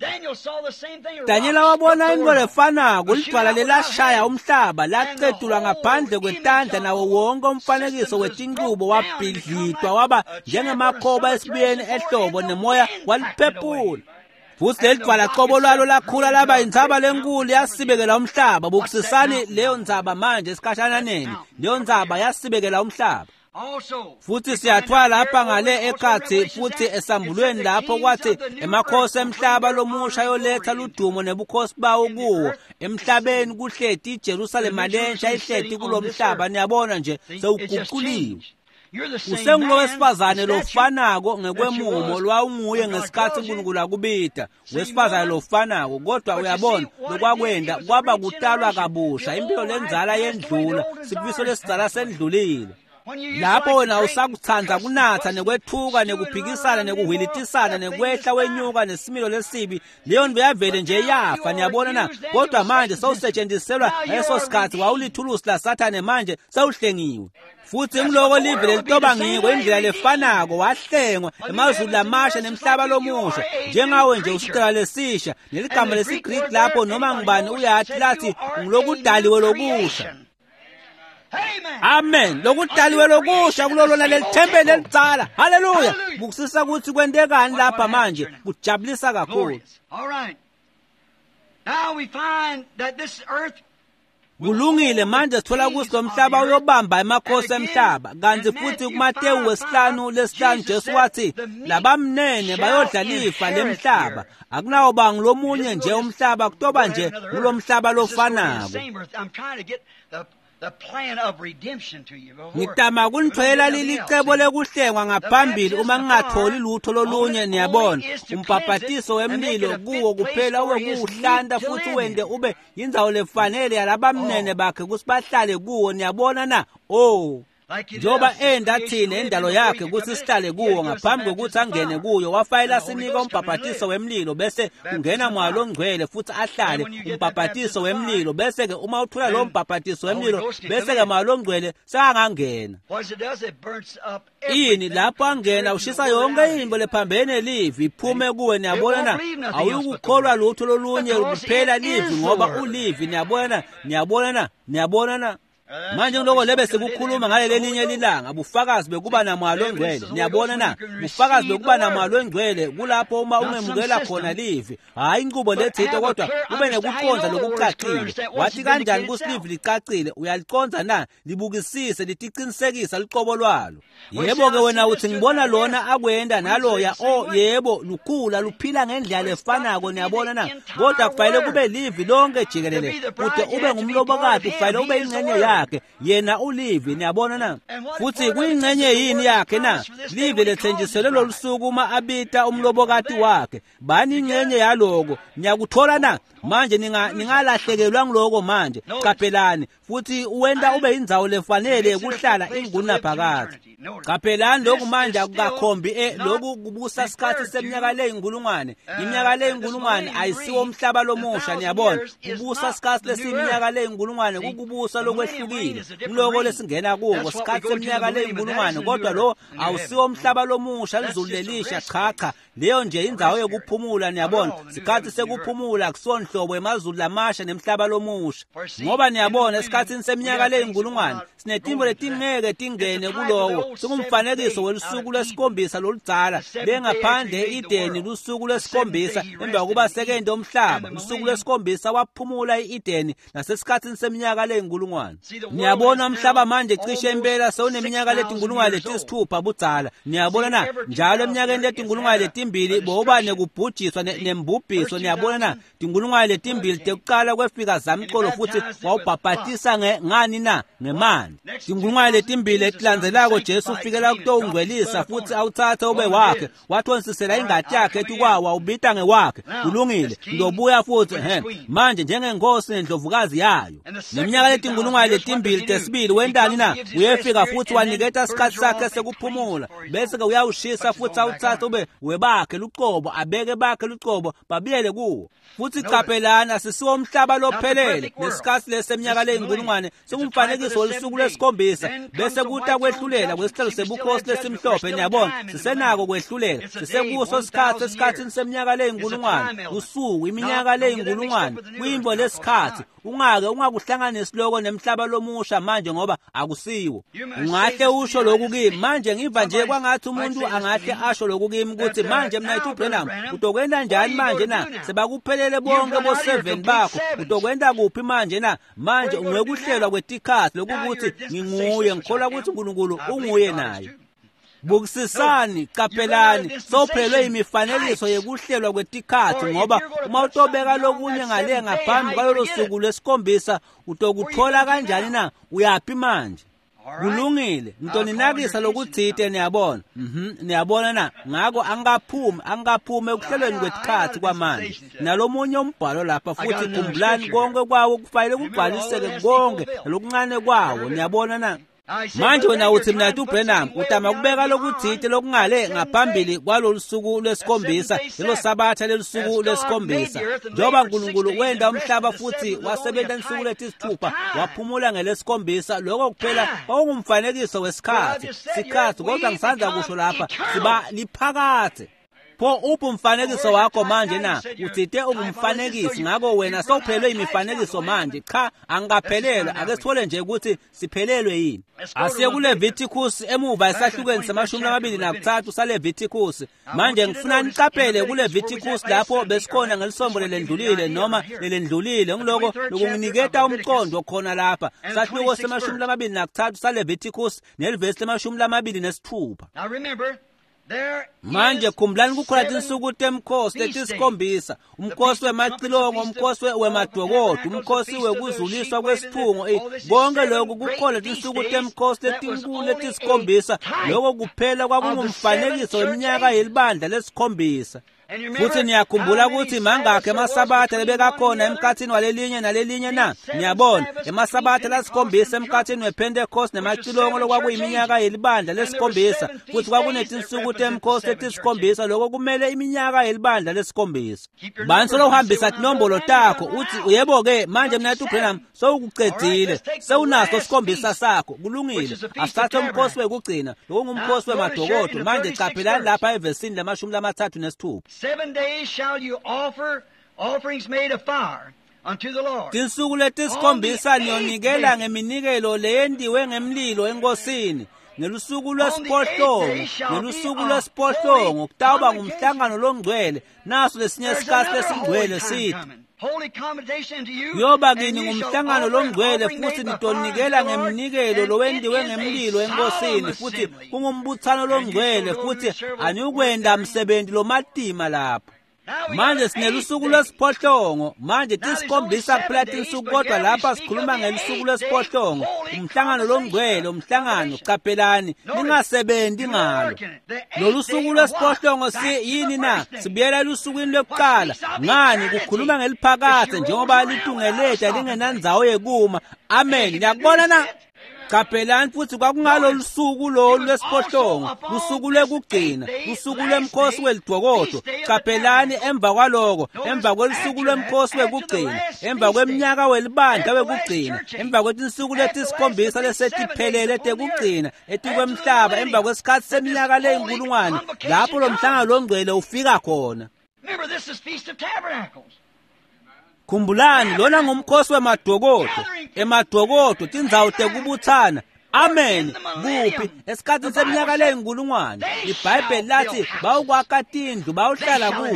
S1: Daniela wabona into lefanako, ligcwala lelashaya umhlaba, laqedulwa ngaphandle kwetandla nawo wonke umfanekiso wetinqubo wabhidlitwa waba njengemakhoba esibiyeni ehlobo nemoya waliphephula. Futhi leligcwala qobo lalo lakhula laba indzaba lenkulu yasibekela umhlaba. Bukusisani leyo ndzaba manje esikhashana neni, leyo ndzaba yasibekela umhlaba. Futhi siyathwala lapha ngale ekhathi futhi esambulweni lapho kwathi emakhosi emhlaba lomusha yoletha ludumo nebukhosi bawo kuwo emhlabeni kuhleti iJerusalema lensha ihleti kulomhlaba. Niyabona nje sewuguquliwe. Usengulo wesifazane lofanako ngekwemumo lwawunguye ngesikhathi uNkulunkulu akubita wesifazane lofanako. Kodwa uyabona lokwakwenda kwaba kutalwa kabusha, impilo lenzala yendlula, sifiso lesidzala sendlulile. Lapho wena usakuthanza kunatha nekwethuka nekuphikisana nekuhwilitisana nekwehla wenyuka nesimilo lesibi, leyo nto yavele nje yafa. Niyabona na? Kodwa manje sewusetshenziselwa leso sikhathi wawulithulusi laSathane, manje sewuhlengiwe. Futhi ngiloko livele litoba ngiko indlela lefanako wahlengwa emazulu lamasha nemhlaba lomusha njengawe nje usicela lesisha neligama lesiGreek lapho noma ngibani uyathi lathi ngilokudaliwe lokusha. Amen. Lokudaliwe lokusha kulolona lelithempeli elitsala. Haleluya. Bukusisa ukuthi kwendekani lapha manje, kujabulisa kakhulu.
S2: All right. Now we find that this earth
S1: kulungile manje sithola ukuthi lomhlaba uyobamba emakhosi emhlaba. Kanti futhi kuMateyu 5:5 Jesu wathi labamnene bayodlalifa lemhlaba. Akunawo banga lomunye nje umhlaba, kutoba nje kulomhlaba lofanako.
S2: The plan of redemption to you.
S1: Ngitama kunithwela lilicebo lekuhlengwa ngaphambili uma ngingatholi lutho lolunye. Niyabona, umpapatiso wemlilo kuwo kuphela uwekuhlanda futhi wende ube yindzawo lefanele yalabamnene bakhe kusibahlale kuwo. Niyabona na? njoba enda thina endalo yakhe ukuthi sihlale kuwo ngaphambi kokuthi angene kuyo wafayela sinika umbhabhatiso wemlilo bese ungena moya ongcwele futhi ahlale umbhabhatiso wemlilo bese ke uma uthola lo mbhabhatiso wemlilo bese ke moya ongcwele sangangena ini lapho angena ushisa yonke into lephambene livi iphume kuwe niyabona awuyukukholwa lutho lolunye kuphela livi ngoba ulivi niyabona manje ngiloko lebe sekukhuluma ngale lelinye lilanga bufakazi bekuba namoya ongcwele niyabona bufakazi bekuba namoya ongcwele kulapho uma ungemukela khona livi hayi inqubo lethito kodwa ube nekuqonda lokucacile wathi kanjani kuSlive licacile uyaliqonda libukisise litiqinisekisa liqobo lwalo yebo ke wena uthi ngibona lona akwenda naloya yebo lukhula luphila ngendlela efanako niyabona kodwa kufanele kube livi lonke jikelele kude ube ngumlobokati kufanele ube ingcenye yakhe yena ulivi niyabona futhi kuyingcenye yini yakhe livi lethenjiselwe lolusuku uma abita umlobokati wakhe bani ingcenye yaloko niyakuthola manje ningalahlekelwa ngiloko manje qaphelani futhi uwenda ube indzawo lefanele ukuhlala inguna phakathi qaphelani lokhu manje akukakhombi lokhu kubusa isikhathi seminyaka leyinkulungwane iminyaka leyinkulungwane ayisiwo umhlaba lomusha niyabona kubusa isikhathi lesiminyaka leyinkulungwane kukubusa lokwehlukile kuloko lesingena kuwo isikhathi seminyaka leyinkulungwane kodwa lo awusiwo umhlaba lomusha lizulu lelisha cha leyo nje indzawo yokuphumula niyabona isikhathi sekuphumula kusonhlobo emazulu lamasha nemhlaba lomusha ngoba niyabona esikhathini seminyaka leyinkulungwane sinetimbo letingeke tingene kulowo singumfanekiso welusuku lwesikhombisa loludzala lengaphandle Edeni lusuku lwesikhombisa emva kuba sekende omhlaba lusuku lwesikhombisa waphumula Edeni nasesikhathini seminyaka leyinkulungwane niyabona umhlaba manje cishe impela sewuneminyaka letinkulungwane letisithupha budzala niyabona njalo eminyakeni letinkulungwane letimbili boba nekubhujiswa nembubhiso niyabona tinkulungwane letimbili tekuqala kwefika zamcolo futhi wawubhabhatisa ngani ngemani tinkulungwane letimbili etilandzelako Jesu ufikela kuto ungcwelisa futhi awuthatha ube wakhe wathonsisela ingadi yakhe ethi kwawa ubita ngewakhe kulungile ndobuya futhi manje njengenkosi nendlovukazi yayo neminyaka letinkulungwane letimbili tesibili wendani uyefika futhi waniketa isikhathi sakhe sekuphumula bese ke uyawushisa futhi awuthatha ube webakhe luqobo abeke bakhe luqobo babiyele kuwo futhi qaphelana sisiwo umhlaba lophelele lesikhathi leseminyaka leyinkulungwane singumfanekiso welusuku lwesikhombisa bese kuta kwehlulela kwesihlalo sebukhosi lesimhlophe niyabona sisenako kwehlulela sisekuso isikhathi esikhathini seminyaka leyinkulungwane usuku iminyaka leyinkulungwane kuyimbo lesikhathi ungakuhlanganisi lokho nemhlaba lomusha manje ngoba akusiwo ungahle usho lokhu kimi manje ngiva nje kwangathi umuntu angahle asho lokhu kimi ukuthi manje mina uBrenham utokwenda njani manje sebakuphelele bonke bo7 bakho utokwenda kuphi manje manje ungekuhlelwa kwetikhathi lokuthi nginguye ngikholwa ukuthi uNkulunkulu unguye naye bukisisani qaphelani sophelwe imifanekiso yekuhlelwa kwetikhathi ngoba uma utobeka lokunye ngale ngaphambi kwalelo suku lesikhombisa utokuthola kanjani uyaphi manje kulungile ntoninakisa lokuthite niyabona niyabona ngako angaphumi ekuhlelweni kwetikhathi kwamanje nalomunye umbhalo lapha futhi khumbulani konke kwawo kufanele kubhaliseke konke lokuncane kwawo niyabona manje wena uthi mina uBrenham utama kubeka lokuthite lokungale ngaphambili kwalolu suku lwesikhombisa lelo sabatha lelusuku lwesikhombisa njoba uNkulunkulu wenda umhlaba futhi wasebenza insuku letisithupha waphumula ngelesikhombisa lokho kuphela okungumfanekiso wesikhathi kodwa ngisanza kusho lapha siba liphakathe pho uphi umfanekiso wakho manje uthite ungumfanekisi ngako wena sowuphelwe imifanekiso manje cha angikaphelelwa ake sithole nje ukuthi siphelelwe yini asiye kuLeviticus emuva esahlukweni se23 saLeviticus manje ngifuna nicaphele kuLeviticus lapho besikhona ngelisombo lelendlulile noma lelendlulile ngiloko lokunginiketa umqondo khona lapha sahluko se23 saLeviticus nelivesi le26
S2: Now remember
S1: manje khumbulani kukhona insuku temkhosi letisikhombisa umkhosi wemacilongo umkhosi wemadokodo umkhosi wekuzuliswa kwesiphungo konke lokho kukhona insuku temkhosi letinkulu letisikhombisa lokho kuphela kwakungumfanekiso weminyaka yelibandla lesikhombisa Futhi niyakhumbula ukuthi mangakho emasabatha lebekakhona emkhathini walelinye nalelinye na? Niyabona, emasabatha lasikhombisa emkhathini wePentecost nemacilongo lokwakuyiminyaka yelibandla lesikhombisa. Futhi kwakunetinsuku temkhosi letisikhombisa lokho kumele iminyaka yelibandla lesikhombisa. Bani solohambisa tinombolo takho uthi uyebo-ke manje mina uBranham sowukucedile, sewunaso isikhombisa sakho, kulungile. Asithathe umkhosi wekugcina, lokungumkhosi wemadokodo. Manje caphelani lapha evesini le-36.
S2: 7 days shall you offer offerings made of fire unto the Lord.
S1: Tinsuku letisikhombisa niyonikela ngeminikelo leyendiwe ngemlilo enkosini. Ngelusuku lwesiphohlongo kutawuba ngumhlangano longcwele. Naso lesinye isikhathi lesingcwele sithi kuyoba kini ngumhlangano longcwele, futhi nitonikela ngeminikelo lowendiwe ngemlilo enkosini, futhi kungumbuthano longcwele, futhi aniukwenda msebenzi lomatima lapho. Manje sinelusuku lwesiphohlongo, manje tisikhombisa kuphela tinsuku, kodwa lapha sikhuluma ngelusuku lwesiphohlongo, umhlangano longcwele, umhlangano. Caphelani ningasebenzi ngalo. Lolusuku lwesiphohlongo yini na? Sibuyela elusukwini lwekuqala. Ngani kukhuluma ngeliphakathe njengoba litungeleta lingenandzawo yekuma. Amen. Niyakubona na? Caphelani futhi kwakungalo lusuku lolu lwesiphohlongo, lusuku lwekugcina, lusuku lwemkhosi welidokodo. Caphelani emva kwaloko, emva kwelusuku lwemkhosi wekugcina, emva kweminyaka welibandla wekugcina, emva kwetinsuku letisikhombisa lesetiphelele tekugcina etikwemhlaba, emva kwesikhathi seminyaka leyinkulungwane, lapho lo mhlangano longcwele ufika khona.
S2: Remember, this is Feast of Tabernacles.
S1: Khumbulani, lona ngumkhosi wemadokodo. Emadokodo tindzawo tekubuthana. Amen. Kuphi? Esikhathini seminyaka leyinkulungwane. iBhayibheli lathi bawukwakha tindlu, bawuhlala kuwo.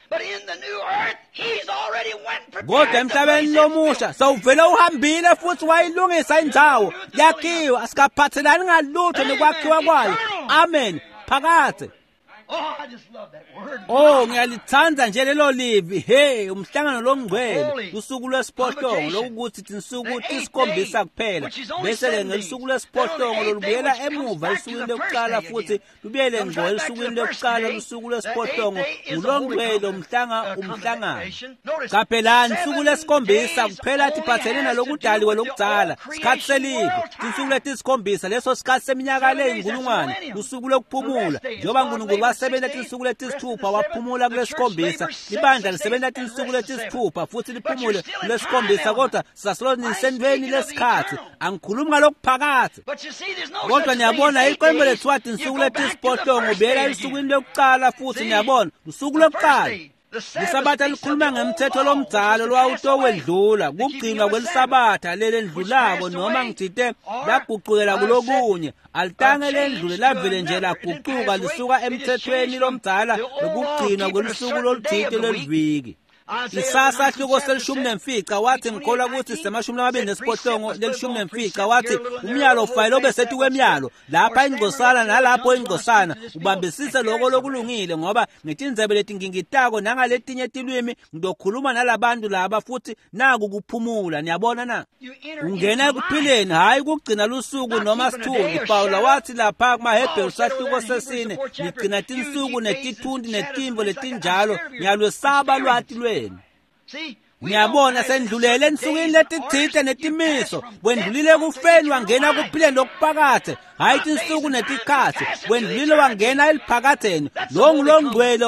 S1: Kodwa emhlabeni lomusha sawuvele uhambile futhi wayilungisa indzawo. Yakhiwe, asikaphathelani ngalutho nekwakhiwa kwayo. Amen. Phakathe.
S2: Oh, I just love that word.
S1: Oh, ngiyalithanda nje lelo livi. Hey, umhlangano longcwele, usuku lwesiphohlongo lokuthi tinsuku tisikhombisa kuphela. Bese ke ngelusuku lwesiphohlongo lolubuyela emuva esukwini lokuqala, futhi lubuyele ngqo esukwini lokuqala usuku lwesiphohlongo ngulongcwele umhlangano. Caphelani, usuku lwesikhombisa kuphela tiphathene nalokudaliwe lokudzala. Sikhathi selivi, tinsuku letisikhombisa leso sikhathi seminyaka leyinkulungwane, usuku lokuphumula. Njengoba uNkulunkulu wasebenza tinsuku letisithupha waphumula kulesikhombisa, ibandla lisebenza tinsuku letisithupha futhi liphumule kulesikhombisa, kodwa sasolonisendweni lesikhathi. Angikhulumi ngalokuphakathi. Kodwa niyabona iqembu lethiwa tinsuku letisiphohlongo ubuyela esukwini lokuqala, futhi niyabona usuku lokuqala iSabatha likhuluma ngemthetho lomdzalo lwawutowedlula, kugcinwa kwelisabatha lelendlulako, noma ngithite laguqukela kulokunye. Alitange lendlule lavele nje laguquka lisuka emthethweni lomdzala lokugcinwa kwelusuku loluthite lweliviki. Isasa hluko se-14 wathi ngikholwa ukuthi se-28 le-14 wathi umyalo ufayile obesethi kwemyalo lapha ingcosana nalapho ingcosana ubambisise lokho lokulungile, ngoba ngetindzebe letingingitako nangaletinye tilwimi ngizokhuluma nalabantu laba, futhi naku kuphumula. Niyabona na? Ungena ekuphileni, hayi kugcina lusuku noma sithunzi. Pawula wathi lapha kumaHebheru sahluko sesine, ngigcina tinsuku netithundi netimvo letinjalo, ngiyalwesaba lwati lwenu. Ngiyabona sendlulele ensukwini letithite netimiso, wendlulile kufeni wangena kuphileni lokuphakathe, hayi tinsuku netikhathi. Wendlulile wangena eliphakatheni, longcwele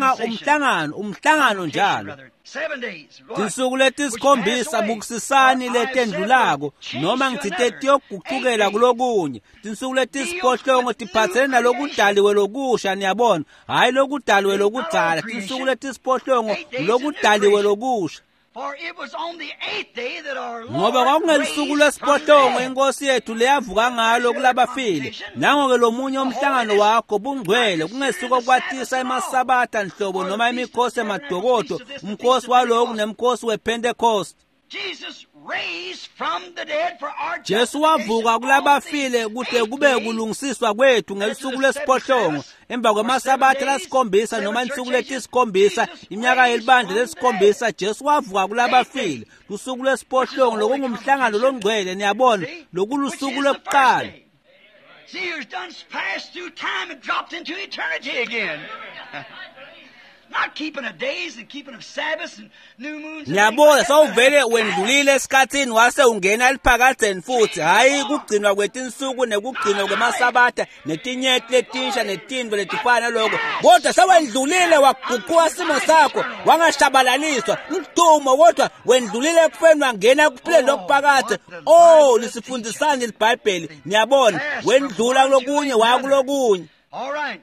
S1: umhlangano njalo. Tinsuku letisikhombisa bukisisani letendlulako, noma ngithite tiyoguqukela kulokunye. Tinsuku letisiphohlongo tiphathene nalokudaliwe lokusha. Niyabona, hayi lokudaliwe lokudzala. Tinsuku letisiphohlongo lokudaliwe lokusha. Ngoba kwakungelusuku lwesiphohlongo inkosi yethu leyavuka ngalo kulabafile. Nangoke lomunye umhlangano wakho bungcwele, kungesuka kwatisa emasabatha nhlobo noma imikhosi emadokodo, umkhosi waloku nemkhosi wePentecost. Jesu wavuka kulabafile kude kube kulungisiswa kwethu ngelusuku lwesiphohlongo, emva kwemasabatha lasikhombisa noma insuku letisikhombisa, iminyaka yelibandla lesikhombisa. Jesu wavuka kulabafile lusuku lwesiphohlongo lokungumhlangano longcwele. Niyabona, lokulusuku lokuqala.
S2: Not keeping of days and keeping of Sabbaths and new moons.
S1: Ngiyabona sawuvele wendlulile esikhathini wase ungena eliphakadeni futhi hayi kugcinwa kwetinsuku nekugcinwa kwemasabatha netinyethi letisha netindvo letifana lokho kodwa sewendlulile waguquka simo sakho wangashabalaliswa udumo kodwa wendlulile ekufeni wangena kuphileni lokuphakade lisifundisana iBhayibheli ngiyabona wendlula kulokunye wakulokunye.
S2: All right.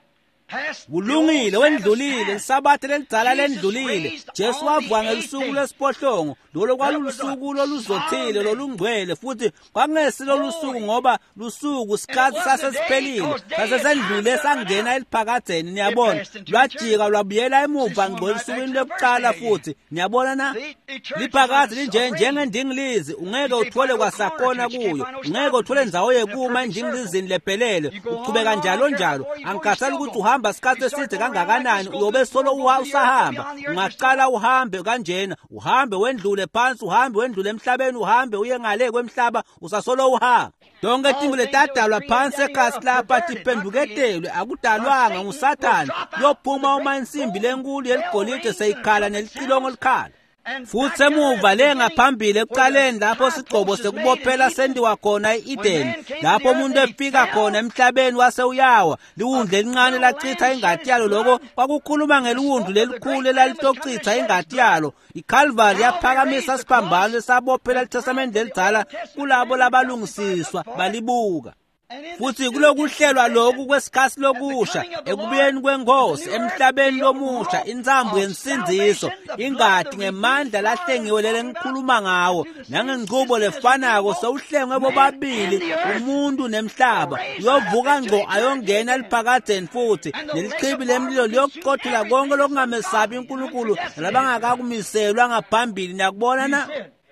S1: Kulungile wendlulile isabatha lelidzala lendlulile Jesu wavuka ngelusuku lwesiphohlongo lolo kwalulusuku loluzothile lolungcwele futhi kwakungesilo lusuku ngoba lusuku isikhathi sasesiphelile sasesendlule sangena eliphakadeni niyabona lwajika lwabuyela emuva ngolusukwini lokuqala futhi niyabona na liphakade linjengendingilizi ungeke uthole kwasakhona kuyo ungeke uthole ndzawo yekuma endingilizini lephelele uqhubeka njalo angikhathali ukuthi uhamba isikhathi eside kangakanani uyobe solo usahamba ungaqala uhambe kanjena uhambe wendlule phansi uhambe wendlule emhlabeni uhambe uye ngale kwemhlaba usasolo uhamba donke timbu letadalwa phansi ekhasi lapha tiphenduketelwe akudalwanga nguSathane yophuma uma insimbi lenkulu yeligolide seyikhala nelicilongo elikhala futhi emuva le ngaphambili ekuqaleni lapho sigcobo sekubophela sendiwa khona eEden lapho umuntu efika khona emhlabeni wase uyawa liwundle elincane lachitha ingadi yalo lokho kwakukhuluma ngeliwundlu lelikhulu elalitochitha ingadi yalo iCalvary yaphakamisa siphambano lesabophela iTestament lelidzala kulabo labalungisiswa balibuka futhi kulokuhlelwa lokhu kwesikhathi lokusha ekubuyeni kwenkosi emhlabeni lomusha inzambo yensindiso ingadi ngemandla lahlengiwe lele ngikhuluma ngawo nangenqubo lefanako sewuhlengwe bobabili umuntu nemhlaba uyovuka ngco ayongena eliphakadeni futhi nelichibi lemlilo liyokuqothula konke lokungamesabi uNkulunkulu labangakakumiselwa ngaphambili nakubona na.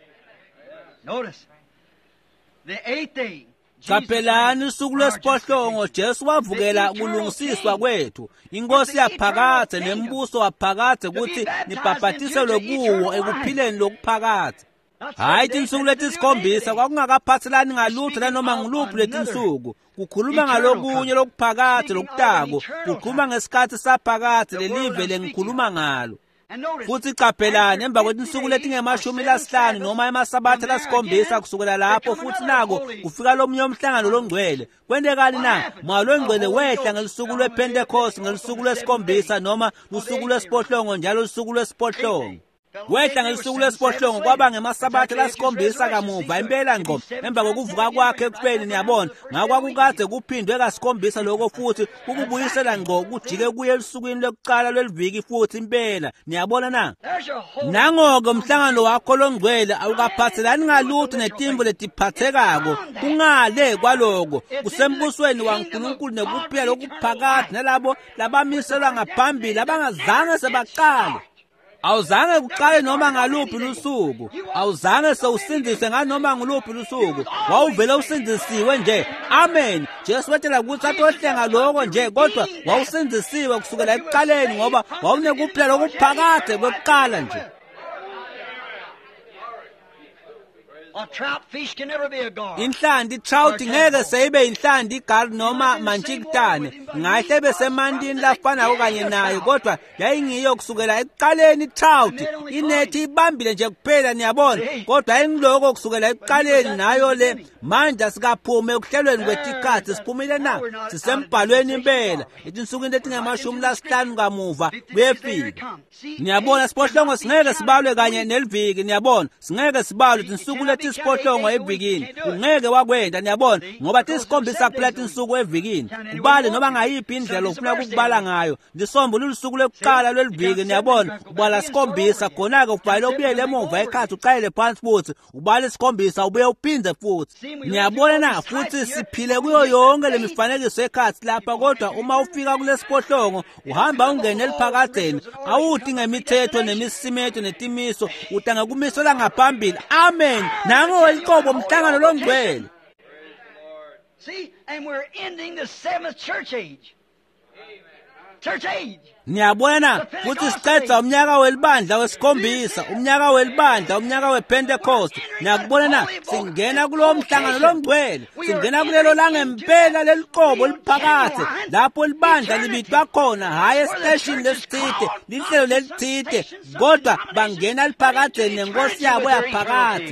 S2: Notice the 8th day
S1: Kapelani usuku lwesiphohlongo Jesu wavukela kulungisiswa kwethu inkosi yaphakade nembuso waphakade ukuthi nibhabhathiselwe kuwo ekuphileni lokuphakade hayi insuku letisikhombisa kwakungakaphathelani ngalutho lanoma ngiluphi letinsuku kukhuluma ngalokunye lokuphakade lokutako kukhuluma ngesikhathi saphakade lelive lengikhuluma ngalo futhi capelani emva kwetinsuku letingemashumi lasihlanu noma emasabatha lasikhombisa kusukela lapho futhi nako kufika lomunye umhlangano longcwele kwendekani na malongcwele wehla ngelusuku lwePentecost ngelusuku lwesikhombisa noma lusuku lwesiphohlongo njalo lusuku lwesiphohlongo wehla ngelusuku lwesiphohlongo kwaba ngemasabatha lasikhombisa kamuva impela ngqo emva kokuvuka kwakhe ekufeni niyabona ngakwakukade kuphindwe kasikhombisa lokho futhi ukubuyisela ngqo kujike kuye elusukwini lokuqala lweliviki futhi impela niyabona na nangoke umhlangano wakho longcwele awukaphathelani ngalutho netimbo letiphathekako kungale kwaloko kusembusweni waNkulunkulu nekuphila lokuphakade nalabo labamiselwa ngaphambili abangazange sebaqale awuzange kuqale noma ngaluphi lusuku awuzange sewusindise nganoma nguluphi lusuku wawuvele usindisiwe nje amen Jesu wetshela ukuthi atohlenga lokho nje kodwa wawusindisiwe kusukela ekuqaleni ngoba wawunekuphila lokuphakade kwekuqala nje.
S2: A trout fish can never be a gar.
S1: Inhlandi trout ngeke seyibe inhlandi gar noma manchikitane ngahle besemandini lafana okanye nayo kodwa yayingiyo kusukela ekuqaleni trout inethi ibambile nje kuphela niyabona kodwa ayingiloko kusukela ekuqaleni nayo le manje asikaphume ekuhlelweni kwetikhathi siphumile na sisembhalweni impela etinsukwini letingemashumi lasihlanu kamuva kuyefika niyabona siphohlongo singeke sibalwe kanye neliviki niyabona singeke sibalwe tinsuku isiphohlongo evikini ungeke wakwenda niyabona ngoba tisikhombisa kuphela insuku evikini ubale noba ngayiphi indlela ufuna ukubala ngayo ndisombulula usuku lokuqala lweliviki niyabona ubala sikhombisa khona ke ubhayile ubuyele emuva ekhathi uqayele phansi futhi ubale isikhombisa ubuye uphinde futhi niyabona na futhi siphile kuyo yonke lemifanekiso ekhathi lapha kodwa uma ufika kulesiphohlongo uhamba ungene eliphakadeni awuthi ngemithetho nemisimetho netimiso utanga kumiselwa ngaphambili amen
S2: See, and we're ending the 7th church age. church age.
S1: Niyabona futhi siqedza umnyaka welibandla wesikhombisa, umnyaka welibandla, umnyaka wePentecost. Niyakubona na, singena kulo mhlangano longcwele, singena kulelo langempela leliqobo liphakathi, lapho libandla libitwa khona, hayi estation lesithide, lihlelo lesithide, kodwa bangena liphakathi nenkosi yabo yaphakathi.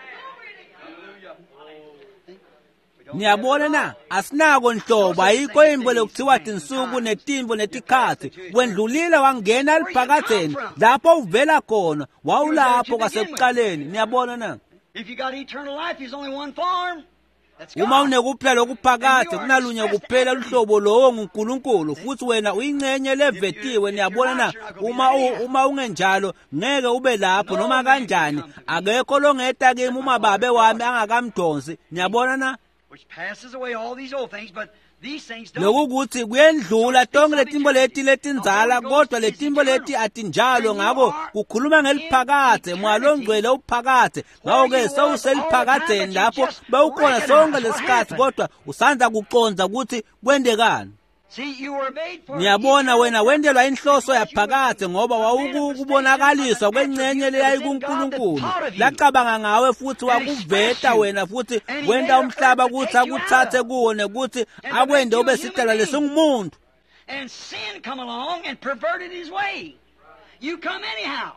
S1: Niyabona na, asinako nhlobo, ayikho imbo lokuthiwa tinsuku netimbo netikhathi. Wendlulile wangena liphakatheni, lapho uvela khona, wawulapho kasekuqaleni. Niyabona na?
S2: If you got eternal life, there's only one form.
S1: Uma unekuphela lokuphakathi, kunalunye kuphela luhlobo lowo nguNkulunkulu, futhi wena uyingcenye levetiwe. Niyabona na, uma ungenjalo ngeke ube lapho noma kanjani. Akekho longeta kimi uma babe wami angakamdonsi. Niyabona na?
S2: Which passes away all these old things, but these things don't.
S1: Lokuthi kuyendlula tonke letimbo leti letinzala, kodwa letimbo leti atinjalo. Ngako kukhuluma ngeliphakathi, mwalo ngcwele uphakathi. Ngako-ke sewuseliphakatheni lapho bewukhona sonke lesikhathi, kodwa usanza kuconza ukuthi kwendekani. Niyabona wena wendelwa inhloso yaphakathi ngoba wawukubonakaliswa kwengcenye leyayi kuNkulunkulu. Lacabanga ngawe futhi wakuveta wena futhi wenda umhlaba ukuthi akuthathe kuwo nekuthi akwende ube sicela lesingumuntu.
S2: And sin come along and perverted his way. You come anyhow.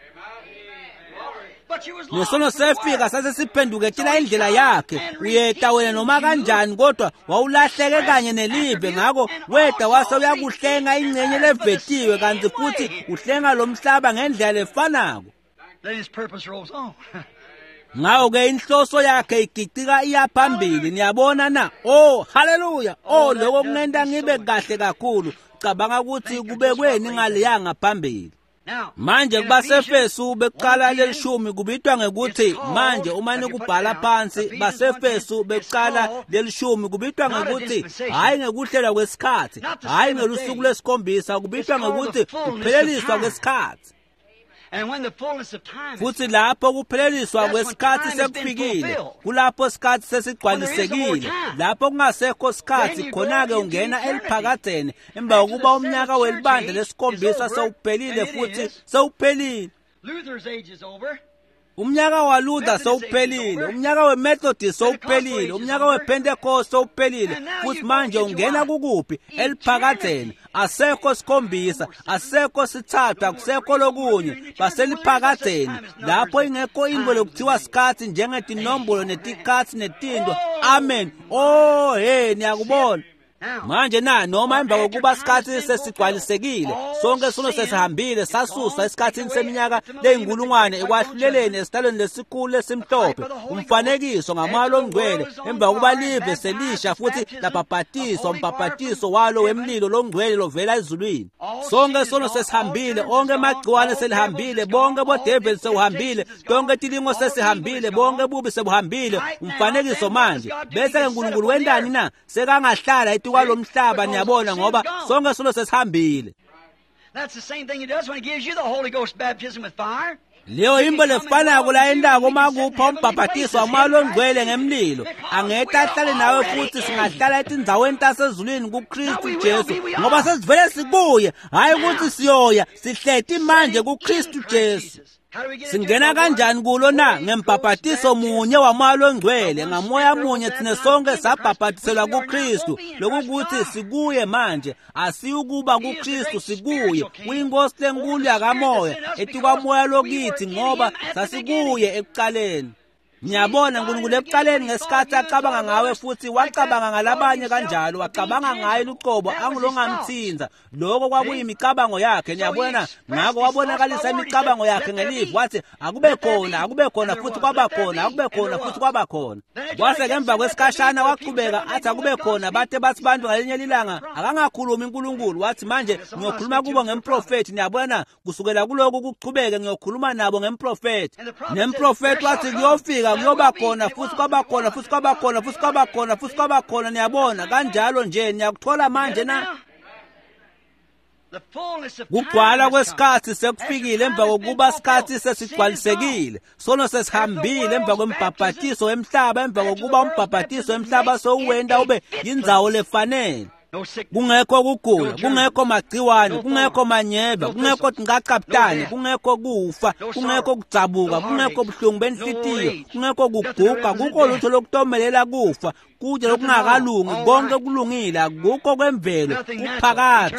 S1: Nesono sefika sase siphenduke thina indlela yakhe. Uyeta wena noma kanjani kodwa wawulahleke kanye nelive. Ngako weda wase uyakuhlenga ingcenye levetiwe kanti futhi uhlenga lo mhlaba ngendlela lefanako.
S2: Then his purpose rolls on.
S1: Ngawo-ke inhloso yakhe igicika iyaphambili. Niyabona na? Oh haleluya. Oh lokho kungenta ngibe kahle kakhulu. Cabanga ukuthi kube kweni ngaleyanga phambili. Manje kubaseFesu beqala lelishumi kubitwa ngekuthi manje uma nikubhala phansi baseFesu beqala lelishumi kubitwa ngekuthi hayi ngekuhlela kwesikhathi, hayi ngelusuku lesikhombisa, kubitwa ngekuthi kupheleliswa kwesikhathi. Futhi lapho kupheleliswa kwesikhathi sekufikile, kulapho isikhathi sesigcwalisekile, lapho kungasekho sikhathi khona-ke ungena eliphakatheni emva kokuba umnyaka welibandla lesikhombisa sewuphelile futhi sewuphelile. Umnyaka waLuther sewuphelile, umnyaka weMethodist sewuphelile, umnyaka wePentecost sewuphelile, futhi manje ungena kukuphi? Eliphakatheni. Asekho sikhombisa, asekho sithathu, akusekho lokunye, baseliphakatheni. Lapho ingekho into lokuthiwa sikhathi njengetinombolo netikhathi netindo. Amen. Oh hey niyakubona. Manje na noma emva kokuba isikhathi sesigcwalisekile, sonke sono sesihambile sasuswa esikhathini seminyaka leyinkulungwane ekwahluleleni esitalweni lesikhulu esimhlophe, umfanekiso ngamalo ongcwele emva kokuba live selisha futhi labhabhatiswa umbhabhatiso walo wemlilo longcwele lovela ezulwini. Sonke sono sesihambile, onke amagciwane selihambile, bonke bodevil sewuhambile, tonke tilingo sesihambile, bonke bubi sebuhambile, umfanekiso manje. Bese uNkulunkulu wendani na sekangahlala kwalo mhlaba. Niyabona ngoba sonke sono sesihambile.
S2: That's the same thing he does when he gives you the Holy Ghost baptism with fire.
S1: Leyo imbo lefana kula endako makupha umbhabhatiso wamalo ngcwele ngemlilo. Angeta ahlale nawe futhi singahlala etindzaweni tasezulwini kuKristu Jesu ngoba sesivele sibuye, hayi ukuthi siyoya, sihleti manje kuKristu Jesu. Singena kanjani kulo na? Ngembhabhatiso munye wamalo ngcwele, ngamoya munye thina sonke sabhabhatiselwa kuKristu. Lokuthi sikuye manje, asiyukuba kuKristu sikuye. Uyinkosi lenkulu yakamoya etukamoya lokithi ngoba sasikuye ekuqaleni. Niyabona uNkulunkulu ekuqaleni ngesikhathi acabanga ngawe futhi wacabanga ngalabanye kanjalo, wacabanga ngaye luqobo angilongamthinza. Lokho kwakuyimicabango yakhe. Niyabona ngako wabonakalisa imicabango yakhe ngelive wathi akube khona futhi kwaba khona, akube khona futhi kwaba khona. Kwase ngemva kwesikhashana waqhubeka athi akube khona, bathe bathi bantu ngalinye ilanga akangakhulumi uNkulunkulu, wathi manje ngiyokhuluma kubo ngemprofeti. Niyabona kusukela kuloko kuqhubeke ngiyokhuluma nabo ngemprofeti. Nemprofeti wathi kuyofika kuyoba khona futhi kwaba khona futhi kwaba khona futhi kwaba khona futhi kwaba khona. Niyabona kanjalo nje niyakuthola manje na kugcwala kwesikhathi sekufikile emva kokuba isikhathi sesigcwalisekile. Sono sesihambile emva kwembhabhatiso wemhlaba, emva kokuba umbhabhatiso wemhlaba sowuwenda ube yindzawo lefanele. kungekho kugula, kungekho magciwane, kungekho manyeva, kungekho ngaqaptani, kungekho kufa, kungekho kudzabuka, kungekho buhlungu benhlitiyo, kungekho kuguga, kukho lutho lokutomelela kufa, kuje lokungakalungi, konke kulungile, akukho kwemvelo, kuphakathi.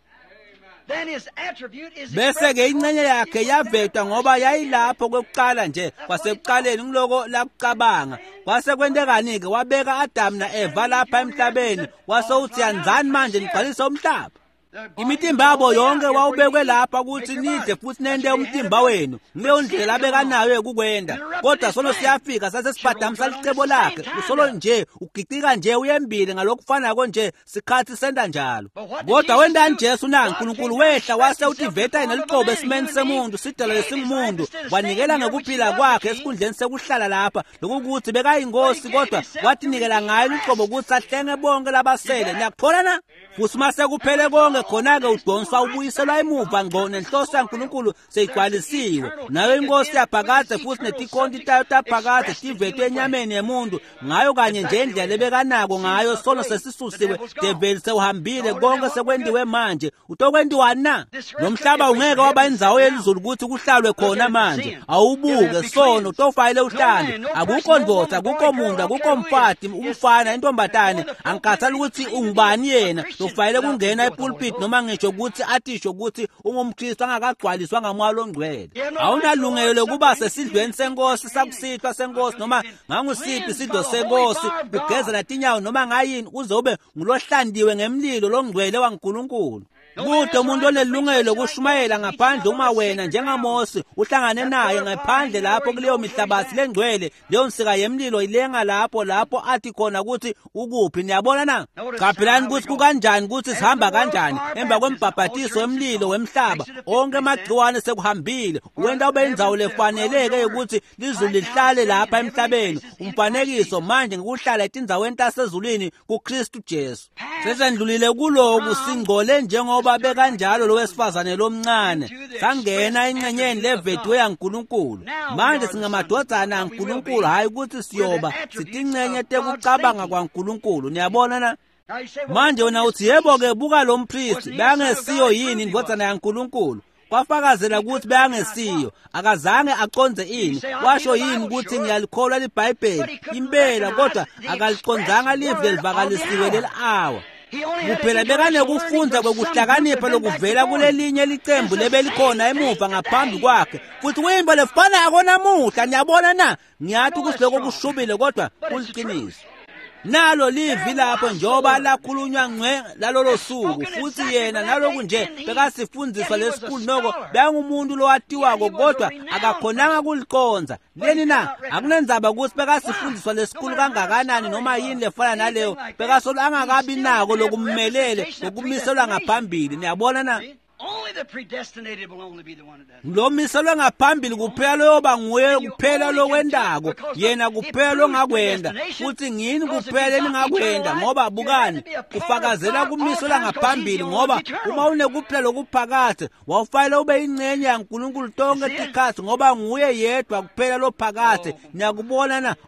S1: Bese-ke incenye yakhe yavetwa ngoba yayilapho kwekuqala nje kwasekuqaleni ngiloko lakucabanga. Kwase kwentekani-ke wabeka Adamu na-Eva lapha emhlabeni, wase uthi yanzani manje nigcwalise umhlaba. Imitimba yabo yonke wawubekwe lapha ukuthi nidle futhi nende umtimba wenu. Kuleyo ndlela abekanayo kukwenda. Kodwa solo siyafika sase siphadamisa licebo lakhe. Usolo nje ugicika nje uyembile ngalokufana konje sikhathi senda njalo. Kodwa wendani Jesu na uNkulunkulu wehla wase uthi veta ineliqobo esimeni semuntu sidala lesingumuntu. Wanikela ngekuphila kwakhe esikhundleni sekuhlala lapha. Lokuthi bekayingosi kodwa watinikela ngayo iqobo ukuthi ahlenge bonke labasele. Niyakuthola na? Futhi mase kuphele konke khona-ke udonswa ubuyiselwa emuva ngqo nenhloso yaNkulunkulu seyigcwalisiwe. Nayo inkosi yaphakade futhi netikhonti tayo taphakade tivethwe enyameni yemuntu. Ngayo kanye nje indlela ebekanako ngayo sono sesisusiwe develi sewuhambile konke sekwendiwe manje. Utokwendiwani na? Nomhlaba ungeke waba indzawo yelizulu ukuthi kuhlalwe khona manje. Awubuke sono utofayile uhlale. Akukho ndoda, akukho muntu, akukho mfati, umfana, intombatane. Angikhathali ukuthi ungubani yena. Ufayele kungena epulpit noma ngisho ukuthi athisho ukuthi ungumKristu angakagcwaliswa ngamoya ongcwele. Awunalungelo lokuba sesidlweni senkosi sakusithwa senkosi noma ngangusiphi isidlo senkosi ugeza natinyawo noma ngayini uzobe ngulohlandiwe ngemlilo longcwele waNkulunkulu. Kude umuntu onelungelo kushumayela ngaphandle uma wena njengaMose uhlangane naye ngaphandle lapho kuleyo mihlabathi lengcwele leyo nsika yemlilo ilenga lapho athi khona ukuthi ukuphi. Niyabona na? Qaphelani ukuthi kukanjani ukuthi sihamba kanjani emva kwembhabhatiso wemlilo wemhlaba. Onke amagciwane sekuhambile. Wenda ube indzawo lefaneleke ukuthi lizulu lihlale lapha emhlabeni. Umfanekiso manje ngokuhlala etindzaweni tasezulwini kuKristu Jesu. Sesendlulile kuloku singcole njengoba bekanjalo lo wesifazane lomncane. Sangena encenyeni levetwe yaNkulunkulu. Manje singamadodana kaNkulunkulu hayi ukuthi siyoba sitincenye tekucabanga kwaNkulunkulu. Niyabona na? Manje wena uthi yebo-ke buka lo mpristi bangesiyo yini indodana yaNkulunkulu. Kwafakazela ukuthi bangesiyo, akazange aconze ini. Washo yini ukuthi ngiyalikholwa liBhayibheli impela kodwa akaliconzanga live livakalisiwe leli awa. Kuphela bekane kufunza kokuhlakanipha lokuvela kulelinye licembu lebelikhona emuva ngaphambi kwakhe. Futhi kuyimbo lefana yako namuhla. Niyabona na? Ngiyathi ukuthi lokho kushubile kodwa kuliqiniso. Nalo livi lapho njoba lakhulunywa ngwe lalolo suku futhi yena naloku nje bekasifundiswa lesikhulu noko bengumuntu lowatiwako kodwa akakhonanga kuliqonza. Leni na akunenzaba ukuthi bekasifundiswa lesikhulu kangakanani noma yini lefana naleyo bekasolo angakabi nako lokummelele lokumiselwa ngaphambili. Niyabona na?
S2: Only the predestinated will only be the one that does.
S1: Lo miselwe ngaphambili kuphela loba nguye kuphela lokwendako yena kuphela longakwenda futhi ngini kuphela eningakwenda ngoba bukani kufakazela kumiselwa ngaphambili ngoba uma unekuphela lokuphakathe wawufayela ube ingcenye yaNkulunkulu tonke tikhathi ngoba nguye yedwa kuphela lophakathe. Niyakubona na?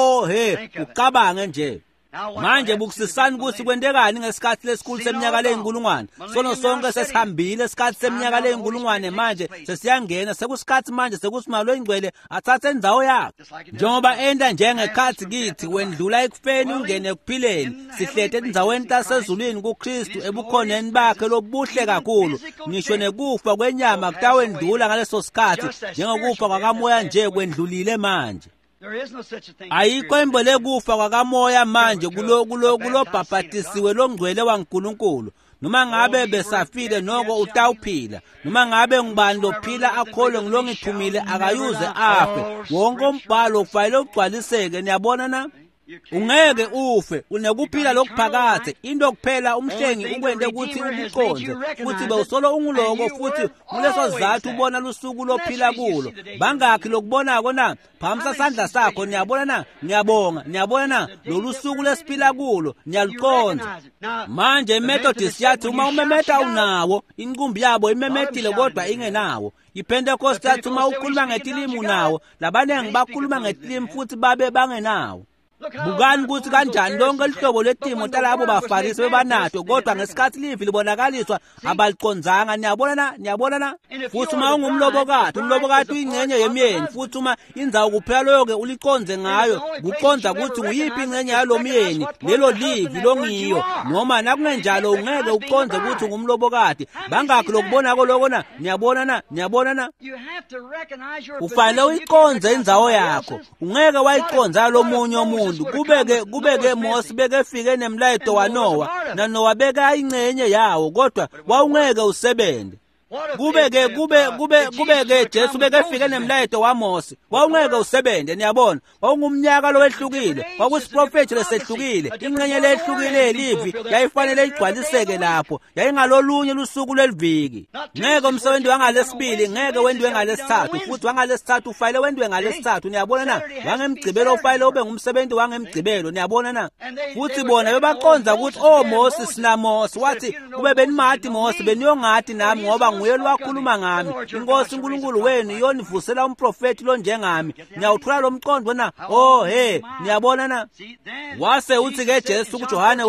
S1: Ucabange nje. Manje bukusisani ukuthi kwendekani ngesikhathi lesikhulu seminyaka leyinkulungwane. Sono sonke sesihambile isikhathi seminyaka leyinkulungwane manje sesiyangena sekusikhathi manje sekuthi malo ingcwele athathe indzawo yakhe. Njengoba enda njengekhathi kithi wendlula ekufeni ungene ekuphileni sihlete endzaweni tasezulwini kuKristu ebukhoneni bakhe lobuhle kakhulu. Ngisho nekufa kwenyama kutawendlula ngaleso sikhathi njengokufa kwakamoya nje kwendlulile manje. Ayikho imbole kufa kwakamoya manje kulo bhaphathisiwe longcwele waNkulunkulu. Noma ngabe besafile noko utawuphila. Noma ngabe ngubani lophila akholwe ngilongithumile akayuze afe. Wonke umbhalo ufayele ugcwaliseke. Niyabona na? Ungeke ufe unekuphila lokuphakathe. Into kuphela umhlengi ukwende ukuthi ukuqonze futhi bewusolo unguloko futhi kuleso sizathu ubona lusuku lophila kulo. Bangakhi lokubonako na? Phamisa sandla sakho. Niyabona na? Ngiyabonga. Niyabona na? Lolusuku lesiphila kulo niyaliqonza. Manje iMethodist yathi uma umemeta unawo, inqumbi yabo imemetile kodwa ingenawo. iPentecost yathi uma ukhuluma ngetilimi unawo, labanengi bakhuluma ngetilimi futhi babe bangenawo. bukani ukuthi kanjani lonke lihlobo lwetimo talabo bafarisi bebanato kodwa ngesikhathi livi libonakaliswa abalicondzanga. Niyabona na futhi uma ungumlobokati uyingcenye yemyeni futhi uma indzawo kuphela loyo-ke uliconze ngayo kuconza ukuthi nguyiphi ingcenye yalo myeni lelo livi longiyo, noma nakungenjalo ungeke uconze ukuthi ungumlobokati. Bangakho lokubonako lokho na niyabona na ufanele uyiconze indzawo yakho, ungeke wayiconza lomunye umuntu. Kubeke Mose bekefike nemlayito waNowa naNowa beka ingcenye yawo kodwa wawungeke usebende. Kubeke Jesu bekefike nemlayito waMose wawungeke usebende. Niyabona wawungumnyaka lo wehlukile, kwakusiprofethi lesehlukile, ingcenye lehlukile elivi yayifanele igcwaliseke lapho, yayingalolunye lusuku lweliviki. Ngeke umsebenzi wangalesibili ngeke wendiwe ngalesithathu, futhi wangalesithathu ufanele wendiwe ngalesithathu. Niyabona na wangemgcibelo ufanele ube ngumsebenzi wangemgcibelo. Niyabona na futhi bona bebaconza ukuthi Mose sina Mose, wathi kube benimati Mose beniyongathi nami ngoba nguye lwakhuluma ngami. Inkosi uNkulunkulu wenu iyonivusela umprofeti lo njengami. Niyawuthola lo mqondo na niyabona na wase uthi ke Jesu kuJohane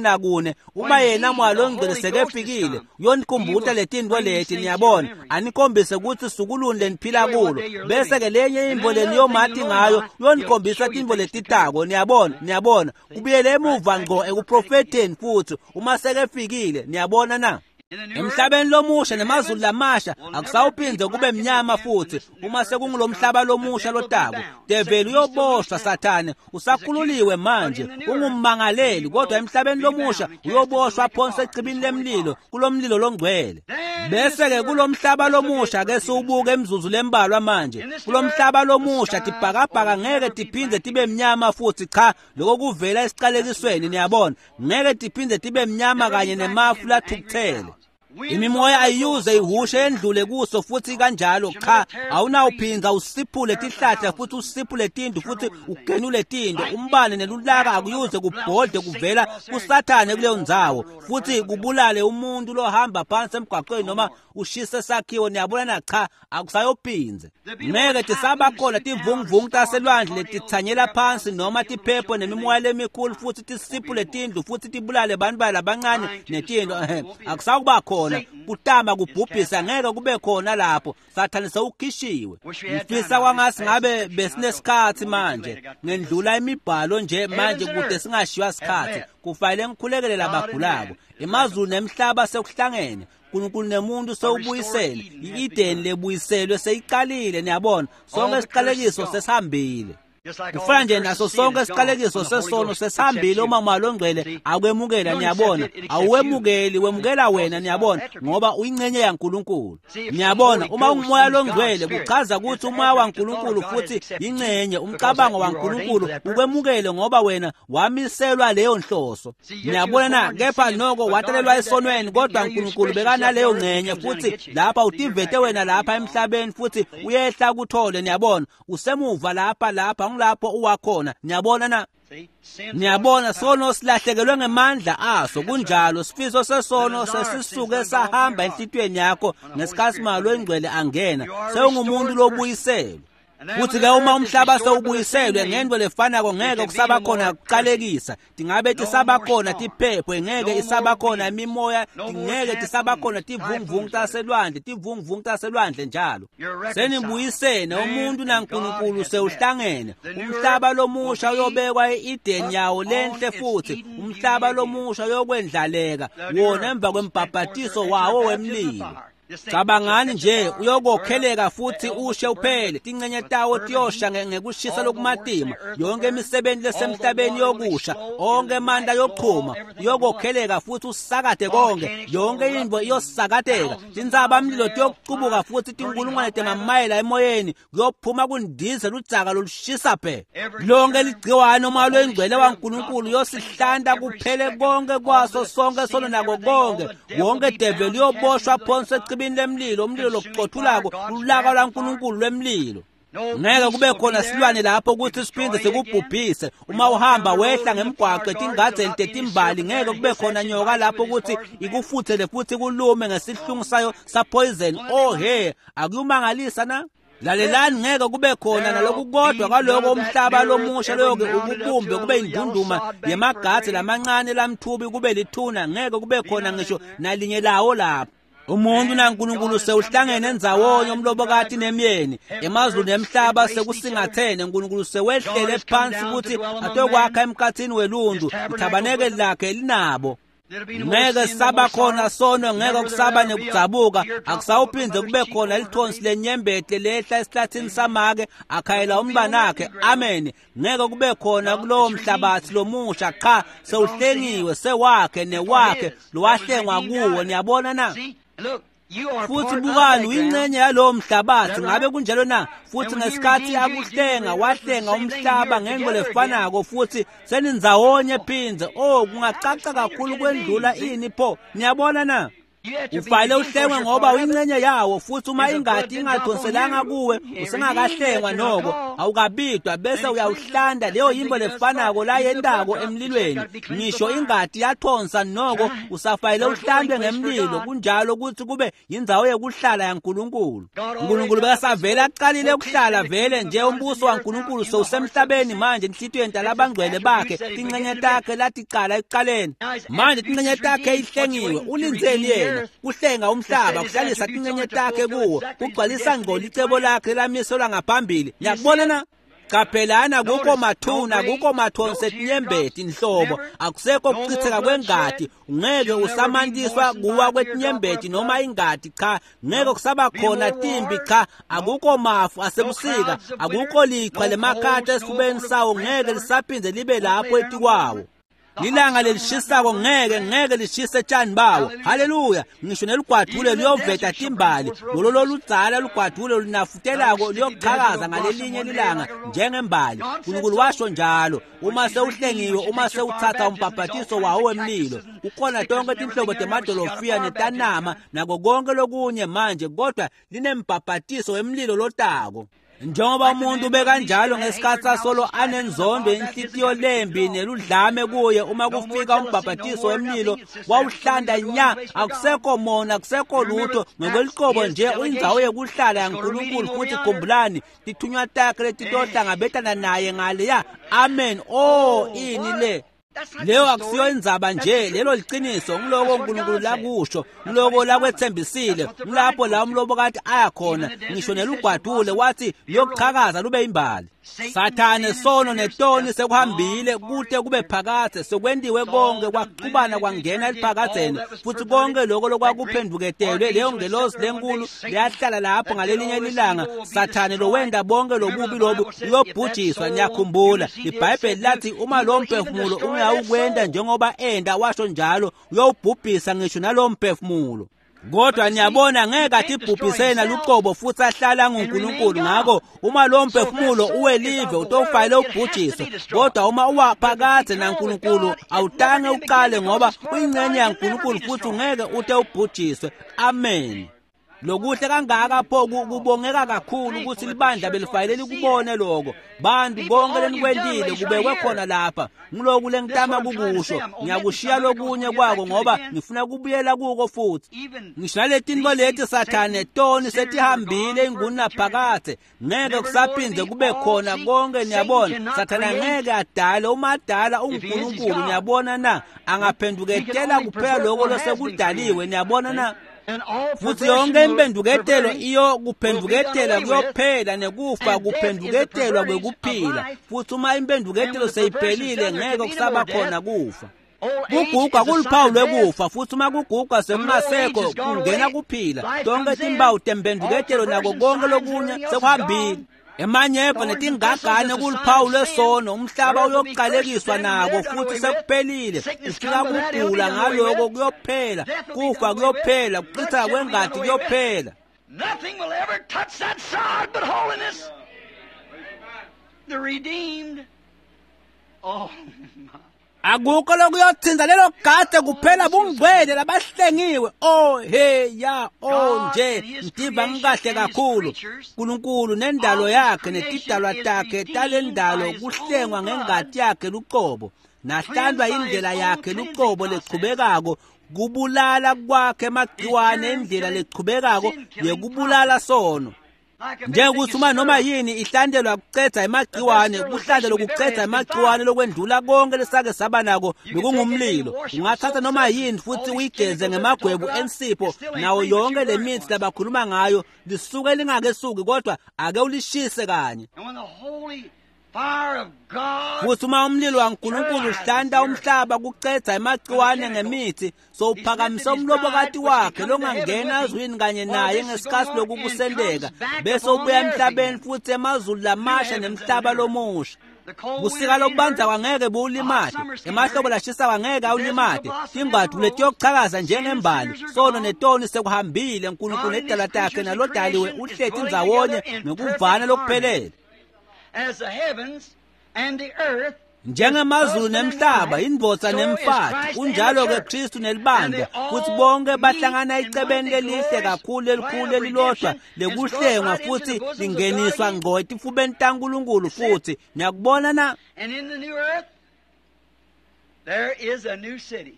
S1: 14 uma yena Moya Ngcwele sekefikile uyonikhumbuza letinto leti. Niyabona anikhombise ukuthi sukuluni leniphila kulo, bese ke lenye imbo leniyomathi ngayo uyonikhombisa tinto letitako. Niyabona kubuyele emuva ngqo ekuprofeteni futhi uma sekefikile. Niyabona na emhlabeni lomusha nemazulu lamasha akusawuphinde kube mnyama futhi uma sekungulomhlaba lomusha lotako. Devil uyoboshwa, Sathane usakhululiwe manje, ungummangaleli, kodwa emhlabeni lomusha uyoboshwa phonse ecibini lemlilo kulomlilo longcwele. Bese ke kulomhlaba lomusha ke siubuke emzuzu lembalwa manje. Kulomhlaba lomusha tibhakabhaka ngeke tiphinde tibe mnyama futhi, cha lokho kuvela esiqalekisweni. Niyabona ngeke tiphinde tibe mnyama kanye nemafu lathukuthele. Imimoya ayiyuze ihushe endlule kuso futhi kanjalo, cha awunawuphinda usiphule tihlahla futhi usiphule tindu futhi ugenule tindu. Umbane nelulaka akuyuze kubhode kuvela kuSathane kuleyo ndzawo futhi kubulale umuntu lohamba phansi emgwaqweni noma ushise sakhiwo. Niyabona na cha akusayophinze. Ngeke tisaba khona tivunguvungu taselwandle letithanyela phansi noma tiphepho nemimoya lemikhulu futhi tisiphule tindu futhi tibulale abantu balabancane netinto. Akusakuba khona kutama kubhubhisa, ngeke kube khona lapho. Sathane sewukhishiwe. Ngifisa kwangasi ngabe besinesikhathi manje ngendlula imibhalo nje manje kude singashiywa isikhathi. Kufanele ngikhulekele labagulako. Emazulu nemhlaba sekuhlangene, uNkulunkulu nemuntu sewubuyisele, i-Eden lebuyiselwe seyiqalile. Niyabona sonke isiqalekiso sesihambile. Kufana nje naso sonke isiqalekiso sesono sesihambile. Uma Moya Ngcwele akwemukela, niyabona awuwemukeli, wemukela wena. Niyabona ngoba uyingcenye yaNkulunkulu. Niyabona uma unguMoya Ngcwele kuchaza ukuthi umoya waNkulunkulu futhi ingcenye umcabango waNkulunkulu ukwemukele ngoba wena wamiselwa leyo nhloso. Niyabona na kepha noko watalelwa esonweni kodwa uNkulunkulu bekana leyo ngcenye futhi lapha utivete wena lapha emhlabeni futhi uyehla kuthole. Niyabona usemuva lapha ngilapho uwakhona. Niyabona sono silahlekelwe ngemandla aso, kunjalo sifiso sesono sesisuke sahamba enhlitweni yakho ngesikhathi Moya Ngcwele angena sewungumuntu lobuyiselwe. Futhi ke uma umhlaba sewubuyiselwe ngento lefanako ngeke kusaba khona kuqalekisa. Dingabe tisaba khona tiphepho, ngeke isaba khona imimoya, ngeke tisaba khona tivunguvungu taselwandle njalo. Senibuyisene umuntu naNkulunkulu sewuhlangene. Umhlaba lomusha uyobekwa e-Eden yawo lenhle futhi umhlaba lomusha uyokwendlaleka wona emva kwembhabhatiso wawo wemlilo. Cabangani nje uyokokheleka futhi ushe uphele. Tingcenye tawo tiyosha ngekushisa lokumatima. Yonke imisebenzi lesemhlabeni yokusha, onke amandla yoqhuma uyokokheleka futhi usakade konke. Yonke into iyosakateka. Tindzaba mlilo tiyokuqubuka futhi tinkulungwane temamayela emoyeni kuyophuma kundize ludzaka lolushisa phe. Lonke ligciwane Moya Ngcwele waNkulunkulu yosihlanda kuphele konke kwaso sonke sono nako konke. Wonke devil uyoboshwa phonse lemlilo, umlilo lokuxothulako ulaka lwaNkulunkulu lwemlilo. Ngeke kube khona silwane lapho ukuthi siphinde sikubhubhise. Uma uhamba wehla ngemgwaqo tingadze letimbali ngeke kube khona nyoka lapho ukuthi ikufuthele futhi kulume ngesihlungu sayo sapoison. Akuyumangalisa na? lalelani ngeke kube khona naloku kodwa kaloko umhlaba lomusha loyoke ukubumbe kube indunduma yemagatsi lamancane lamthubi kube lithuna ngeke kube khona ngisho nalinye lawo lapha. Umuntu naNkulunkulu sewuhlangene enzawonye umlobokati nemyeni emazulu nemhlaba sekusingathene uNkulunkulu sewehlele phansi ukuthi atokwakha emkhathini welundu ithabanekeli lakhe linabo. Ngeke saba khona sono ngeke kusaba nekudzabuka akusawuphinde kube khona lithonsi lenyembete lehla esihlathini samake akhayela umbanakhe. Amen. Ngeke kube khona kulowo mhlabathi lomusha cha sewuhlengiwe sewakhe newakhe lowahlengwa kuwo. Niyabona na? Futhi bukani uyingcenye yalowo mhlabathi ngabe kunjalo na? Futhi ngesikhathi akuhlenga wahlenga umhlaba ngenqo lefanako futhi senindzawonye phinze. Kungacaca kakhulu kwendlula ini pho. Niyabona na? Ufale uhlengwe ngoba uyingcenye yawo futhi uma ingadi ingadonselanga kuwe usengakahlengwa noko awukabidwa bese uyawuhlanda leyo yimbo lefanako la yendako emlilweni. Ngisho ingadi yathonsa noko usafayile uhlandwe ngemlilo kunjalo ukuthi kube yindzawo yokuhlala yaNkulunkulu. uNkulunkulu bekasavela aqalile ukuhlala vele nje umbuso waNkulunkulu sewusemhlabeni manje enhlitiyweni talabangcwele bakhe. Ingcenye takhe lathi qala ekuqaleni manje ingcenye takhe ihlengiwe ulinzeni yena kuhlenga umhlaba kuhlalisa ingcenye takhe kuwo kugcwalisa ngqondo icebo lakhe lamiselwa ngaphambili. Ngiyakubona na? Kaphelana kuko mathuna kuko mathonse tinyembeti inhlobo akusekho ukuchitheka kwengadi. Ngeke usamantiswa kuwa kwetinyembeti noma ingadi cha. Ngeke kusaba khona timbi cha. Akukho mafu asebusika akukho lichwa lemakhatha esifubeni sawo ngeke lisaphinde libe lapho etikwawo. Lilanga lelishisako ngeke lishise tshani bawo. Haleluya. Ngisho nelugwadule liyoveta timbali lolo ludzala lugwadule linafutelako liyoqhakaza ngalelinye lilanga njengembali. uNkulunkulu washo njalo uma sewuhlengiwe uma sewuthatha umbhabhatiso wawo wemlilo. Ukhona tonke tinhlobo temadolofiya netanama nako konke lokunye manje kodwa linembhabhatiso wemlilo lotako. Njengoba umuntu bekanjalo ngesikhathi sasolo anenzondo inhlitiyo lembi neludlame kuye uma kufika umbhabhatiso wemlilo wawuhlanda nya akusekho mona akusekho lutho ngokweliqobo nje uyindzawo yokuhlala yaNkulunkulu futhi khumbulani tithunywa takhe letitohlangabetana naye ngaleya. Amen. Ini le leyo akusiyo indzaba nje lelo liqiniso ngiloko uNkulunkulu lakusho ngiloko lakwethembisile ngilapho la umlobokati ayakhona. Ngisho nelugwadule wathi liyoqhakaza lube imbali. Sathane sono netoni sekuhambile kude kube phakathe sekwendiwe konke kwaqhubana kwangena eliphakatheni futhi konke lokho lokwakuphenduketelwe leyo ngelosi lenkulu liyahlala lapho ngalelinye ilanga. Sathane lo wenda bonke lobubi lobu uyobhujiswa. Niyakhumbula iBhayibheli lathi uma lo mphefumulo ungawukwenda njengoba enda washo njalo uyobhubhisa ngisho nalo mphefumulo. Kodwa niyabona ngeke atibhubhisena luqobo futhi ahlala nguNkulunkulu. Ngakho uma lo mphefumulo uwelive utofayile ubhujiswe. Kodwa uma uwaphakathe naNkulunkulu awutange uqale ngoba uyingcenye yaNkulunkulu futhi ngeke uthe ubhujiswe. Amen. Lokuhle kangaka pho kubongeka kakhulu ukuthi libandla belifayile likubone lokho. Bantu konke lenikwendile kubekwe khona lapha. Ngiloku lengitama kukusho ngiyakushiya lokunye kwako ngoba ngifuna kubuyela kuko futhi. Ngisho naletinto leti Sathane toni setihambile inguna phakathe ngeke kusaphinde kube khona konke. Niyabona Sathane ngeke adale uma adala uNkulunkulu. Niyabona na? Angaphenduketela kuphela lokho losekudaliwe. Niyabona na? Futhi yonke imphenduketelo iyo kuphenduketela kuyophela nekufa kuphenduketelwa kwekuphila. Futhi uma imphenduketelo seyiphelile ngeke kusaba khona kufa. Kuguga kuluphawu lwekufa futhi uma kuguga sekungasekho kungena kuphila. Tonke timpawu temphenduketelo nako konke lokunye sekuhambile. Emanyeko netingagane kuluphawu lwesono umhlaba uyoqalekiswa nako futhi sekuphelile. Ifika kugula ngaloko kuyophela kufa kuyophela kuchitha kwengadi kuyophela.
S2: Nothing will ever touch that sod but holiness. The redeemed. Oh my.
S1: Akukho lokuyothinza lelo gade kuphela bungcwele labahlengiwe. Nje ndiva ngikahle kakhulu. uNkulunkulu nendalo yakhe netidalwa takhe talendalo kuhlengwa ngengadi yakhe luqobo. Nahlandwa indlela yakhe luqobo leqhubekako kubulala kwakhe emagciwane indlela leqhubekako yekubulala sono. njengokuthi uma noma yini ihlandelwa kuceda emagciwane, kuhlandelo kuceda emagciwane lokwendlula konke lesake saba nako bekungumlilo. Ungathatha noma yini futhi uyigeze ngemagwebu ensipho, nawo yonke le mithi labakhuluma ngayo lisuke lingakesuki kodwa ake ulishise kanye. Futhi uma umlilo waNkulunkulu uhlanda umhlaba kuceda emagciwane ngemithi, so uphakamisa umlobokati wakhe longangena ezwini kanye naye ngesikhathi lokukusendeka, bese ubuya emhlabeni futhi emazulu lamasha nemhlaba lomusha. Busika lokubanza kwangeke bulimade, emahlobo lashisa kwangeke awulimade, ingadi ulethe yokuchakaza njengembali, sono netoni sekuhambile. uNkulunkulu nedala takhe nalodaliwe uhlethi ndzawonye nokuvana lokuphelele. Njengemazulu nemhlaba, indvodza nemfati, unjalo-ke Kristu nelibandla, futhi bonke bahlangana icebeni lelihle kakhulu elikhulu elilodwa lekuhlengwa futhi lingeniswa ngqo etifubeni taNkulunkulu. Futhi niyakubona na?
S2: And in the new earth there is a new city.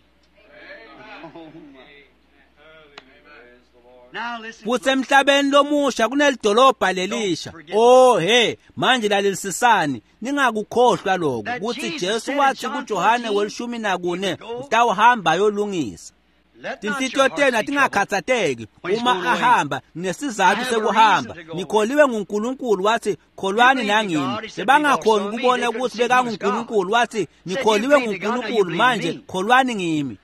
S1: Futhi emhlabeni lomusha kunelidolobha lelisha. Oh he, manje lalelisisani, ningakukhohlwa lokho ukuthi Jesu wathi kuJohane welishumi nakune utawuhamba yolungisa. Tinhlityo tena tingakhathateki uma ahamba nesizathu sekuhamba. Nikholiwe nguNkulunkulu wathi kholwani nangimi. Sebangakhona ukubona ukuthi bekanguNkulunkulu wathi nikholiwe nguNkulunkulu manje kholwani ngimi.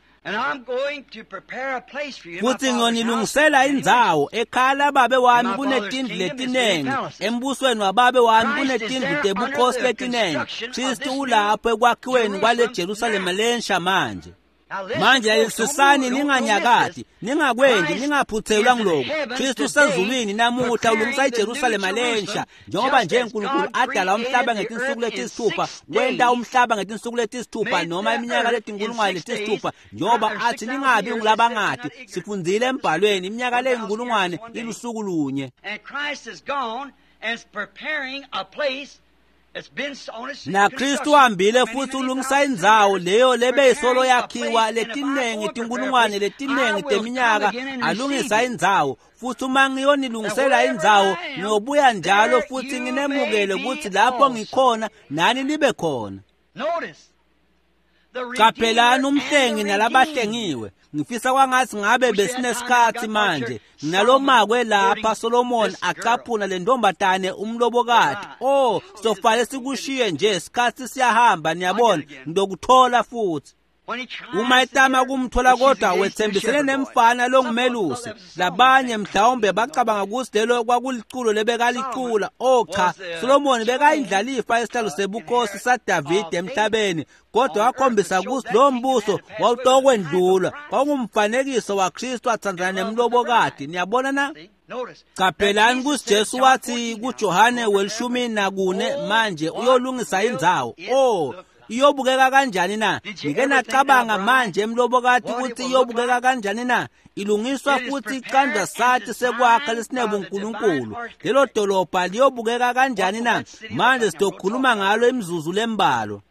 S1: Futhi ngiyonilungisela indzawo ekhaya lababe wami kunetindlu letinengi, embusweni wababe wami kunetindlu tebukhosi letinengi. Kristu ulapho ekwakhiweni kwale Jerusalema lensha manje. Manje alisisani ninganyakati, ningakwendi, ningaphuthelwa ngiloko. Kristu usezulwini namuhla ulungisa iJerusalema lensha, njengoba nje uNkulunkulu adala umhlaba ngetinsuku letisithupha, wenda umhlaba ngetinsuku letisithupha noma iminyaka letinkulungwane letisithupha, njengoba athi ningabi ngilabangati. Sifundzile embhalweni iminyaka leyinkulungwane ilusuku lunye.
S2: And Christ is gone and is preparing a place.
S1: Na Kristu hambile futhi ulungisa indzawo leyo lebeyisolo yakhiwa letinengi tinkulungwane letinengi teminyaka, alungisa indzawo. Futhi uma ngiyonilungisela indzawo ngiyobuya njalo futhi nginemukele ukuthi lapho ngikhona nani libe khona. Qaphelani umhlengi nalabahlengiwe. Ngifisa kwangathi ngabe besinesikhathi manje nalomakwe lapha Solomon acaphuna le ndombatane umlobokati. Oh, sofale sikushiye nje isikhathi siyahamba, niyabona ngidokuthola futhi. Uma etama kumthola kodwa wethembisene nemfana longumelusi. Labanye mhlawumbe bacabanga ukuthi lelo kwakuliculo lebekalicula. Oh cha, Solomon bekayindlalifa esihlalo sebukhosi saDavid emhlabeni, kodwa wakhombisa ukuthi lo mbuso wawutokwendlula. Kwakungumfanekiso waKristu athandana nemlobokati. Niyabona na? Qaphelani ukuthi Jesu wathi kuJohane welishumi nakune manje uyolungisa indzawo. Oh, iyobukeka kanjani na? Ngike nacabanga manje emlobokati ukuthi iyobukeka kanjani na? Ilungiswa futhi iqanda sathi sekwakha lesinebu uNkulunkulu. Lelo dolobha liyobukeka kanjani na? Manje sitokhuluma ngalo imizuzu lembalo.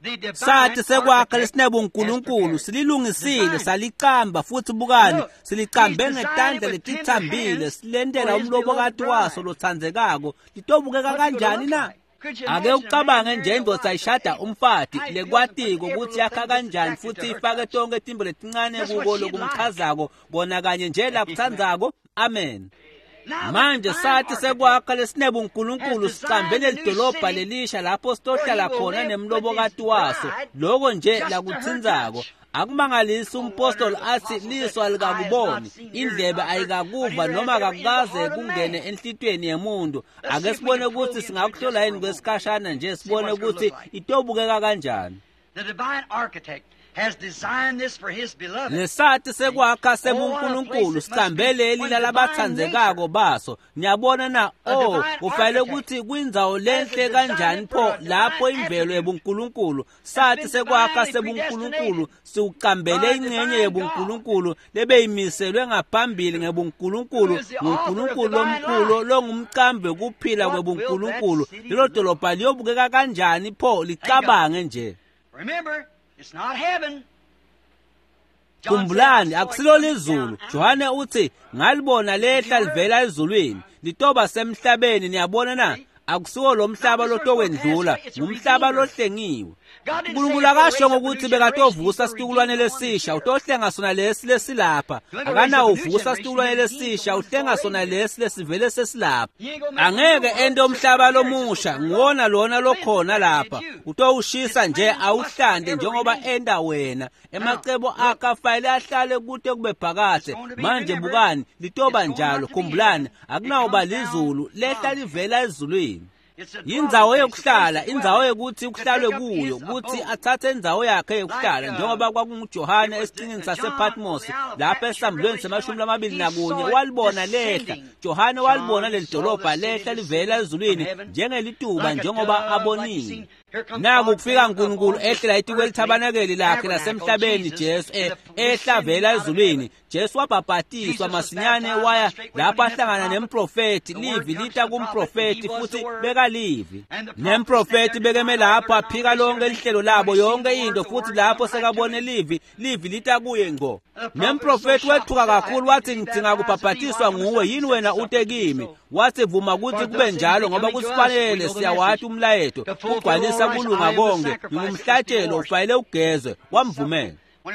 S1: Sathi sekwakha lesinebu uNkulunkulu, sililungisile, salicamba futhi bukani, silicambe ngetandla letithambile, silendela umlobokati waso lothandzekako. Litobukeka kanjani na? Ake ucabange nje indvodza ishada umfati lekwatiko ukuthi yakha kanjani futhi ifake tonke timbo letincane kuko lokumchazako kona kanye nje lakuthandzako. Amen. Manje sathi sekwakha lesinebu uNkulunkulu sicambele lidolobha lelisha lapho sitohlala khona nemlobokati waso, loko nje lakuthindzako. Akumangalisi umpostoli athi liso alikakuboni, indlebe ayikakuva noma akakukaze kungene enhlitweni yemuntu. Ake sibone ukuthi singakuhlola yini kwesikhashana nje sibone ukuthi itobukeka kanjani.
S2: The divine architect has designed this for his beloved.
S1: Lesathi sekwakha sebuNkulunkulu sicambele elila labathandzekako baso. Niyabona na? Oh, kufanele ukuthi kwindzawo lenhle kanjani pho lapho imvelo yebuNkulunkulu. Sathi sekwakha sebuNkulunkulu siucambele ingcenye yebuNkulunkulu lebeyimiselwe ngaphambili ngebuNkulunkulu, nguNkulunkulu omkhulu longumcambe kuphila kwebuNkulunkulu. Lelo dolobha liyobukeka kanjani pho licabange nje.
S2: Remember, it's not heaven.
S1: Khumbulani akusilo lizulu. Johane uthi ngalibona lehla livela ezulwini litoba semhlabeni. Niyabona na, akusiwo lo mhlaba lotokwendlula, umhlaba lohlengiwe. uNkulunkulu akasho ngokuthi bekatovusa isitukulwane lesisha utohlenga sona lesi lesilapha. Akanawuvusa isitukulwane lesisha uhlenga sona lesi lesivele sesilapha. Angeke ende umhlaba lomusha ngona lona lokhona lapha. Utowushisa nje awuhlande njengoba enda wena. Emacebo akafanele ahlale kude kube phakade. Manje bukani litoba njalo. Khumbulani akunawuba lizulu lehla livela ezulwini. Indzawo yokuhlala, indzawo yokuthi ukuhlalwe kuyo, ukuthi athathe indzawo yakhe yokuhlala njengoba kwakunguJohane esicingini sasePatmos lapha esambulweni se-21 walibona lehla. Johane walibona leli dolobha lehla livela ezulwini njengelituba njengoba abonile. Naku kufika uNkulunkulu ehlela itiko elithabanakeli lakhe lasemhlabeni Jesu ehla vela ezulwini. Jesu wabhabhatiswa masinyane waya lapha ahlangana nemprofeti. Livi lita kumprofeti futhi bekalivi. Nemprofeti bekeme lapho aphika lonke lihlelo labo yonke into futhi lapho sekabone livi lita kuye ngo. Nemprofeti wethuka kakhulu wathi ngidinga kubhabhatiswa nguwe, yini wena ute kimi? Wathi vuma ukuthi kube njalo ngoba kusifanele siyawathi umlayeto ugcwalisa kulunga konke, ngumhlatshelo ufanele ugezwe. Wamvumela.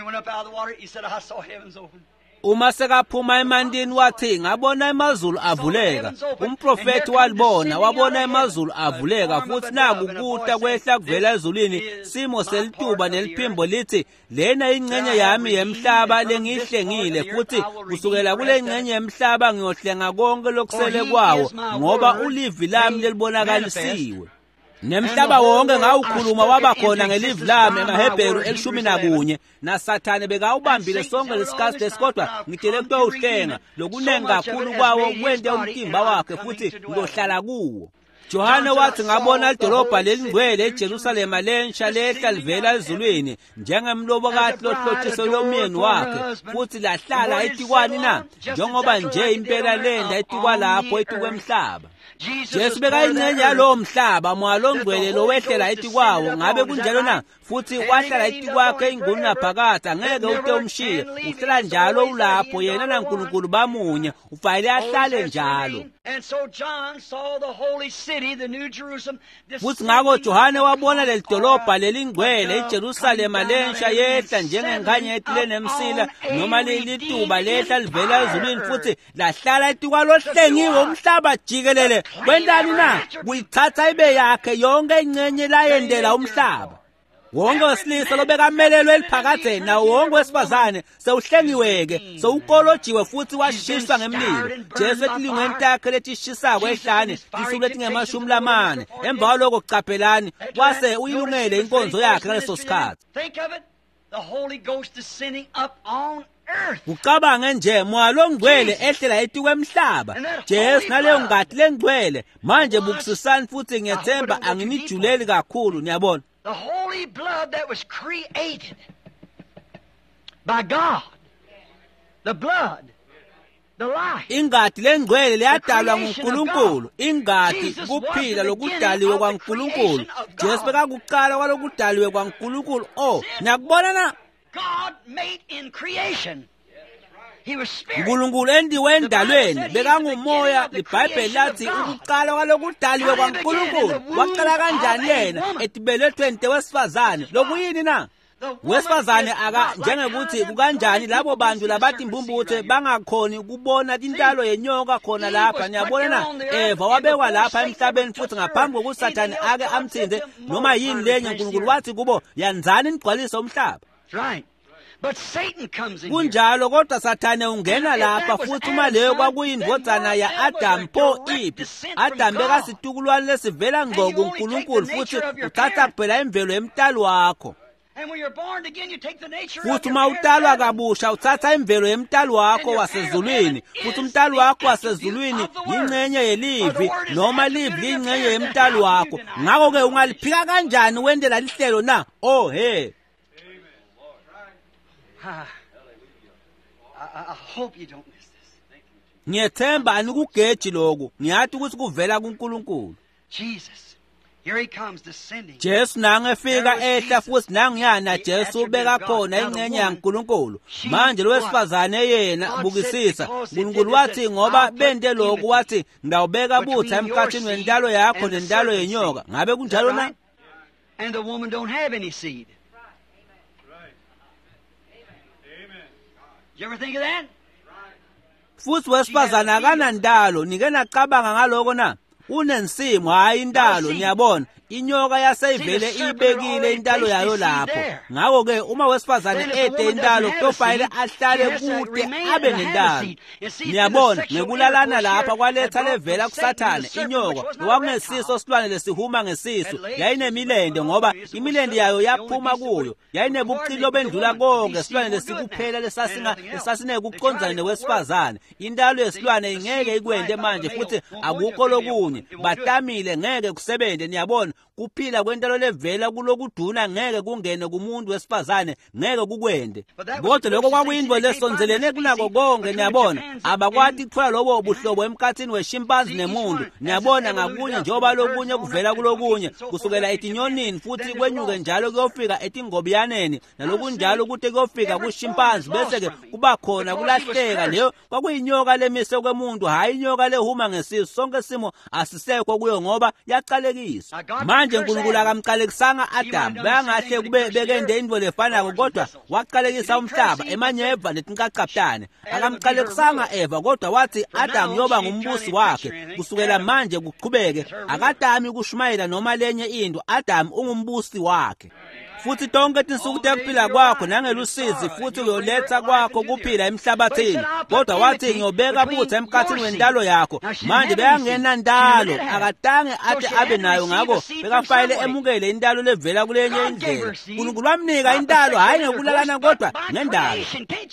S1: Uma sekaphuma emandini wathi ngabona emazulu avuleka. Umprofeti walibona wabona emazulu avuleka futhi naku kuta kwehla kuvela ezulwini simo selituba neliphimbo lithi lena ingcenye yami yemhlaba lengihlengile futhi kusukela kule ngcenye yemhlaba ngiyohlenga konke lokusele kwawo ngoba ulivi lami lelibonakalisiwe. Nemhlaba wonke ngawukhuluma wabakhona ngelivi lami eMahebheru 11 naSathane bekawubambile sonke lesikhathi lesikodwa ngidele kutowuhlenga lokunengi kakhulu kwawo kwente umtimba wakhe futhi ngizohlala kuwo. Johane wathi ngabona idolobha lelingcwele eJerusalema lensha lehla livela ezulwini njengemlobokati lohlothiso lomyeni wakhe futhi lahlala etikwani na njengoba nje impela lenda etikwa lapho etikwemhlaba. Jesu bekayingcenye yalowo mhlaba mwalo ngcwele lowehlela etikwawo. Ngabe kunjalo na futhi wahlala etikwakhe inguni naphakade angeke ute umshiye. Uhlala njalo ulapho yena naNkulunkulu bamunye ufanele ahlale njalo. Futhi ngako Johane wabona leli dolobha lelingcwele iJerusalema lensha yehla njengenkanyeti lenemsila noma lelituba lehla livela ezulwini futhi lahlala etikwa lohlengiwe umhlaba jikelele. Kwendani na kuyithatha ibe yakhe yonke ingcenye layendela umhlaba. Wonke wesilisa lobekamelelwe eliphakade nawo wonke wesifazane sewuhlengiweke sewukolojiwe futhi washiswa ngemlilo. Jesu etilingweni takhe letishisako ehlane lisukule tinge-40 emva kwaloko kucaphelani wase uyilungele inkonzo yakhe ngaleso sikhathi. Ucabange nje mwalo ngcwele ehlela etikwemhlaba Jesu naleyo ngadi lengcwele manje bukusisani futhi ngiyethemba anginijuleli kakhulu. Niyabona
S2: the holy blood that was created by God, the blood, the life.
S1: Ingadi lengcwele liyadalwa nguNkulunkulu. Ingadi kuphila lokudaliwe kwaNkulunkulu. Jesu bekakuqala kwalokudaliwe kwaNkulunkulu. Niyakubona na?
S2: God made in creation. He was spirit.
S1: uNkulunkulu endiwe endalweni bekangumoya. IBhayibheli lathi ukuqala kwalokudaliwe kwaNkulunkulu waqala kanjani yena etibelethweni tewesifazane. Lokuyini na? Wesifazane njengekuthi kukanjani labo bantu labathi imbumbuthe bangakhoni ukubona intalo yenyoka khona lapha. Niyabona na? Eva wabekwa lapha emhlabeni futhi ngaphambi kokuthi Sathane ake amthinze noma yini lenye uNkulunkulu wathi kubo yanzani nigcwalise umhlaba.
S2: Right. But Satan comes in.
S1: Kunjalo kodwa Sathane ungena lapha futhi uma leyo kwakuyindvodzana ya Adam pho iphi. Adam bekasitukulwane lesivela ngqo kuNkulunkulu futhi uthatha phela imvelo yemtalo wakho. Futhi uma utalwa kabusha uthatha imvelo yemtalo wakho wasezulwini. Futhi umtalo wakho wasezulwini ingcenye yelivi noma livi lingcenye yemtalo wakho. Ngakho ke ungaliphika kanjani wendela lihlelo na?
S2: I hope you don't miss this.
S1: Ngiyethemba anikugeji lokho. Ngiyathi ukuthi kuvela kuNkulunkulu.
S2: Jesus Here he comes descending.
S1: Jesu nangefika ehla futhi nangiyana Jesu ubeka khona ingcenye yaNkulunkulu. Manje lo wesifazane yena bukisisa uNkulunkulu wathi ngoba bende lokhu wathi ngawubeka butha emkhathini wendalo yakho nendalo yenyoka. Ngabe kunjalo na?
S2: And the woman don't have any seed. Did you ever think of that?
S1: Futhi wesifazane akanandalo nike nacabanga ngaloko na. Unensimo hayi indalo niyabona. Inyoka yaseyivele ibekile intalo yayo lapho. Ngakho ke uma wesifazane ede intalo kufanele ahlale kude abe nendalo. Niyabona ngekulalana lapha kwaletha levela kuSathane inyoka owakunesiso silwane lesihuma ngesisu yayinemilende ngoba imilende yayo yaphuma kuyo yayinebuqilo bendlula konke silwane lesikuphela lesasine kucondzana newesifazane. Intalo yesilwane ingeke ikwende manje futhi akukho lokunye batamile ngeke kusebenze niyabona. Kuphila kwentalo levela kulokuduna ngeke kungene kumuntu wesifazane ngeke kukwende. Kodwa lokho kwakuyinto lesonzelene kunako konke niyabona. Abakwati kuthola lobo buhlobo emkhathini weshimpanzi nemuntu. Niyabona ngakunye njengoba lokunye kuvela kulokunye kusukela etinyonini futhi kwenyuke njalo kuyofika etingobiyaneni nalokunjalo kuthi kuyofika kushimpanzi bese ke kuba khona kulahleka leyo kwakuyinyoka lemise kwemuntu hayi inyoka lehuma ngesisu. Sonke simo asisekho kuyo ngoba yaqalekisa. Manje uNkulunkulu akamqalekisanga Adam bayangahle kube bekende into lefanako kodwa waqalekisa umhlaba emanyeva netinqaqaphane. Akamqalekisanga Eva kodwa wathi Adam yoba ngumbusi wakhe kusukela manje kuqhubeke. Akadami kushumayela noma lenye into. Adam ungumbusi wakhe. Futhi tonke tinsuku tekuphila kwakho nangelusizi futhi uyoletha kwakho kuphila emhlabathini. Kodwa wathi ngiyobeka butha emkhathini wendalo yakho. Manje beyangena ndalo akatange athi abe nayo ngako bekafanele emukele indalo levela kulenye indlela. uNkulunkulu wamnika indalo hayi ngokulalana kodwa ngendalo.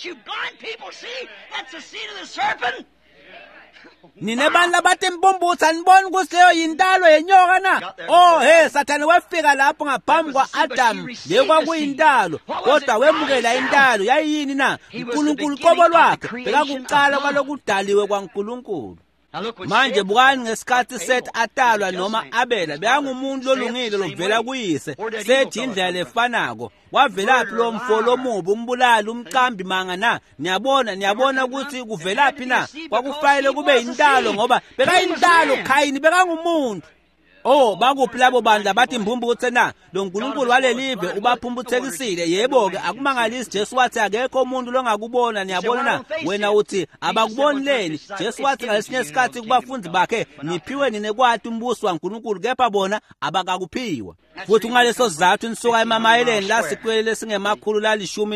S1: Nine bantu labathi mbumbutha nibona ukuthi leyo yindalo yenyoka na? Oh hey Sathane wafika lapho ngaphambi kwa Adam le kwakuyindalo kodwa wemukela indalo yayini na? uNkulunkulu qobo lwakhe bekakuqala kwalokudaliwe kwaNkulunkulu. Manje bukani ngesikhathi Seth atalwa noma Abela beyangumuntu lolungile lovela kuyise. Seth indlela lefanako wavelaphi lo mfo lomubi umbulali umqambi manga na? Niyabona ukuthi kuvelaphi na? Kwakufanele kube indalo ngoba bekayindalo Kayini bekangumuntu. Oh bakuphi labo bantu abathi mbumbuthe na? Lo uNkulunkulu walelive ubaphumbuthekisile. Yebo ke akumangalisi Jesu wathi akekho umuntu longakubona. Niyabona na? Wena uthi abakuboni leni. Jesu wathi ngalesinye isikhathi kubafundi bakhe niphiwe ninekwati umbuso waNkulunkulu kepha bona abakakuphiwa. Futhi ngaleso sizathu nisuka emamayeleni la sikwele singemakhulu la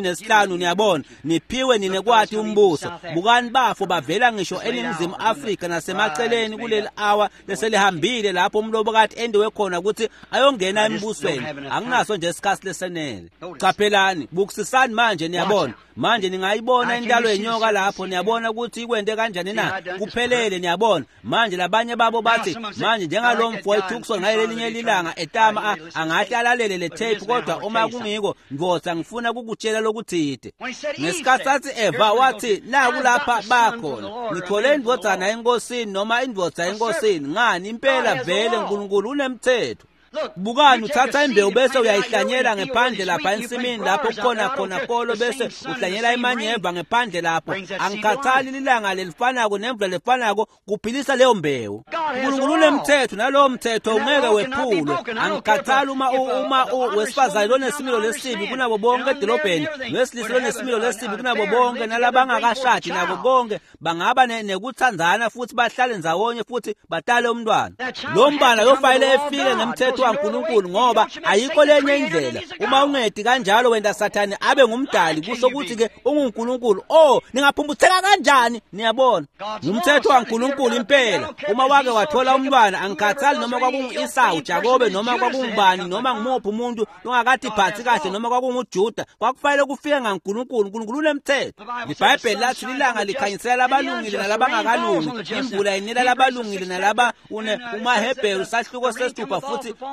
S1: 15 niyabona niphiwe ninekwati umbuso. Bukani bafo bavela ngisho eNingizimu Afrika nasemaceleni kuleli hour leselihambile lapho umlobo kathi endiwe khona ukuthi ayongena embusweni. Anginaso nje isikhathi lesenele. Qaphelani bukisisani manje niyabona. Manje ningayibona indalo yenyoka lapho niyabona ukuthi ikwende kanjani na? Kuphelele niyabona. Manje labanye babo bathi manje njengalomfo eTucson ngalelinye ilanga etama angathi alalele le tape kodwa uma kungiko ngivotha ngifuna ukukutshela lokuthide. Ngesikhathi sathi Eva wathi la kulapha bakhona ngikhole indvodzana enkosini noma indvodza enkosini. Ngani impela vele uNkulunkulu unemthetho. Bukani uthatha imbewu bese uyayihlanyela ngephandle lapha ensimini lapho kukhona kolo bese uhlanyela imanyeva ngephandle lapho. Angikhathali lilanga lelifanako nemvula lefanako kuphilisa leyo mbewu. uNkulunkulu unemthetho nalowo mthetho ungeke wephulwe. Angikhathali uma wesifazane lonesimilo lesibi kunabo bonke edolobheni wesilisa lonesimilo lesibi kunabo bonke nalabangakashadi nabo bonke bangaba nekuthandana futhi bahlale ndawonye futhi batale umntwana. Lo mbala yofanele efike ngemthetho waNkulunkulu ngoba ayikho lenye indlela. Uma ungedi kanjalo wenda Sathane abe ngumdali kusho ukuthi ke unguNkulunkulu. Oh ningaphumbutheka kanjani? Niyabona umthetho waNkulunkulu impela. Uma wake wathola umntwana angikhathali noma kwakungu-Esau Jakobe noma kwakungubani noma ngumuphi umuntu ongakathi phansi kahle noma kwakunguJuda kwakufanele kufike ngaNkulunkulu. uNkulunkulu unemthetho. IBhayibheli lathi lilanga likhanyisela abalungile nalabangakalungi. Imvula inela labalungile nalaba umaHebheru sahluko sesithupha futhi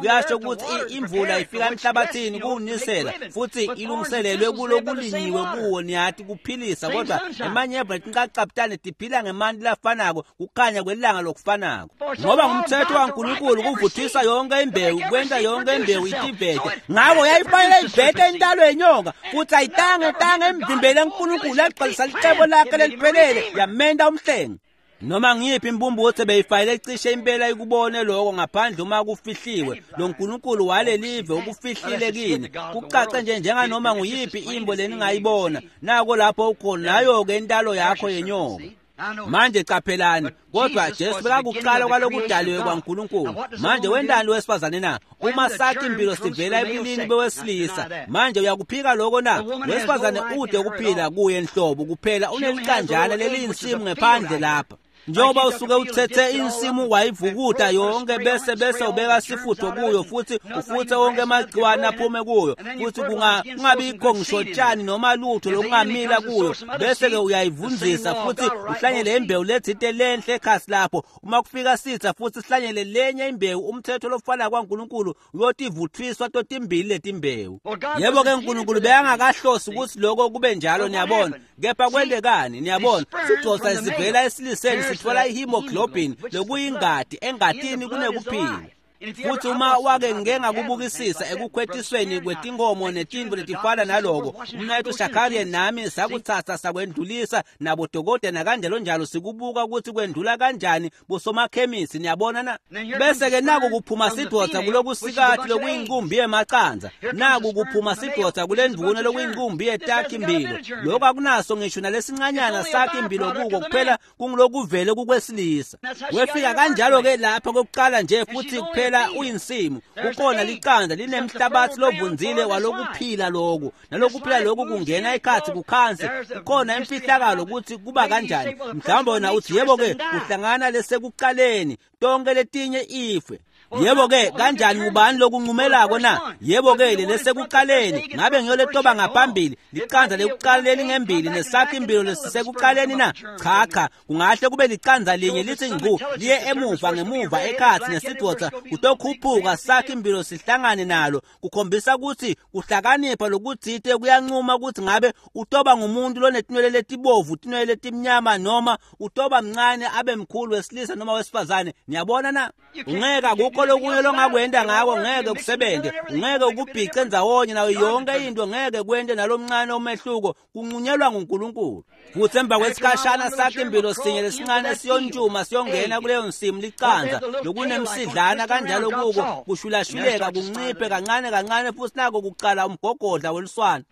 S1: kuyasho ukuthi imvula ifika emhlabathini kunisela futhi ilungiselelwe kulokulinyiwe kuwo niyathi kuphilisa kodwa emanye eBretinqaqaptane diphila ngemandi lafanako kukhanya kwelanga lokufanako ngoba ngumthetho kaNkulunkulu kuvuthisa yonke imbewu kwenta yonke imbewu itibheke ngako yayifanele ibheke intalo yenyoka futhi ayitange emzimbeni kaNkulunkulu exolisa licebo lakhe leliphelele yamenda umhlenge noma ngiyiphi imbumbuthi beyifayile cishe impela ikubone lokho ngaphandle uma kufihliwe lo nkulunkulu walelive ukufihlile kini kucace nje njenganoma nguyiphi imbo leningayibona nako lapho ukhona nayo ke intalo yakho yenyoka manje caphelani kodwa Jesu bekakuqala kwalokudaliwe kwaNkulunkulu manje wendalo wesifazane na uma sakhe impilo sivela ebulini bewesilisa manje uyakuphika lokho na wesifazane ude ukuphila kuye enhlobo kuphela unelikanjana leliyinsimu ngephandle lapha njoba usuke uthethe insimu wayivukuda yonke bese ubeka sifutho kuyo futhi ufuthe wonke amagciwane aphume kuyo futhi kungabikho ngisho tshani noma lutho lokungamila kuyo bese ke uyayivunzisa futhi uhlanyele imbewu lethite lenhle ekhasi lapho uma kufika sitha futhi sihlanyele lenye imbewu umthetho lofana kwaNkulunkulu uyothi ivuthiswa totimbili letimbewu yebo ke uNkulunkulu beyangakahlosi ukuthi lokho kube njalo niyabona kepha kwendekani niyabona sidosa isivela esiliseni sithola ihemoglobin lokuyingadi engadini kunekuphila futhi uma wake ngengakubukisisa ekukhwethisweni kwetinkomo netimvu letifana naloko umnayethu Shakariya nami sakuthatha sakwendlulisa nabo dokotela kanjalo njalo sikubuka ukuthi kwendlula kanjani bosomakhemisi niyabona na bese ke naku kuphuma sidotha kulokusikathi lokuyinkumbi yemaqanza naku kuphuma sidotha kulendvuna lokuyinkumbi yetakhi imbilo lokho akunaso ngisho nalesincanyana sakhe imbilo kuko kuphela kungilokuvele kukwesilisa wefika kanjalo ke lapha kokuqala nje futhi kuphela uyinsimu kukhona liqanda linemhlabathi lovunzile walokuphila lokho nalokuphila lokho kungena ekhathi kukhansi kukhona imfihlakalo ukuthi kuba kanjani mhlawumbe wena uthi yebo ke uhlangana lesekuqaleni tonke letinye ife yebo ke kanjani ubani lokunqumelako na yebo ke lesekuqaleni ngabe ngiyoletoba ngaphambili liqanza lekuqaleni ngembili nesakhe impilo lesekuqaleni na cha kungahle kube liqanza linye lithi ngqu liye ngemuva ekhathi nesidwotha utokhuphuka sakhe impilo sihlangane nalo kukhombisa ukuthi kuhlakanipha lokudzite kuyancuma ukuthi ngabe utoba ngumuntu lonetinwele letibovu tinwele letimnyama noma utoba mncane abe mkhulu wesilisa noma wesifazane niyabona na ungeka kukho lokunye longakwenda ngako ngeke kusebente ungeke ukubhice ndzawonye nayo yonke into ngeke kwende nalomncane omehluko kunqunyelwa nguNkulunkulu futhi emva kwesikashana sakhe impilo sinye lesincane siyontshuma siyongena kuleyo nsimu liqanza lokunemsidlana kanjalo kuko kushulashuleka kunciphe kancane futhi nako kuqala umgogodla weliswana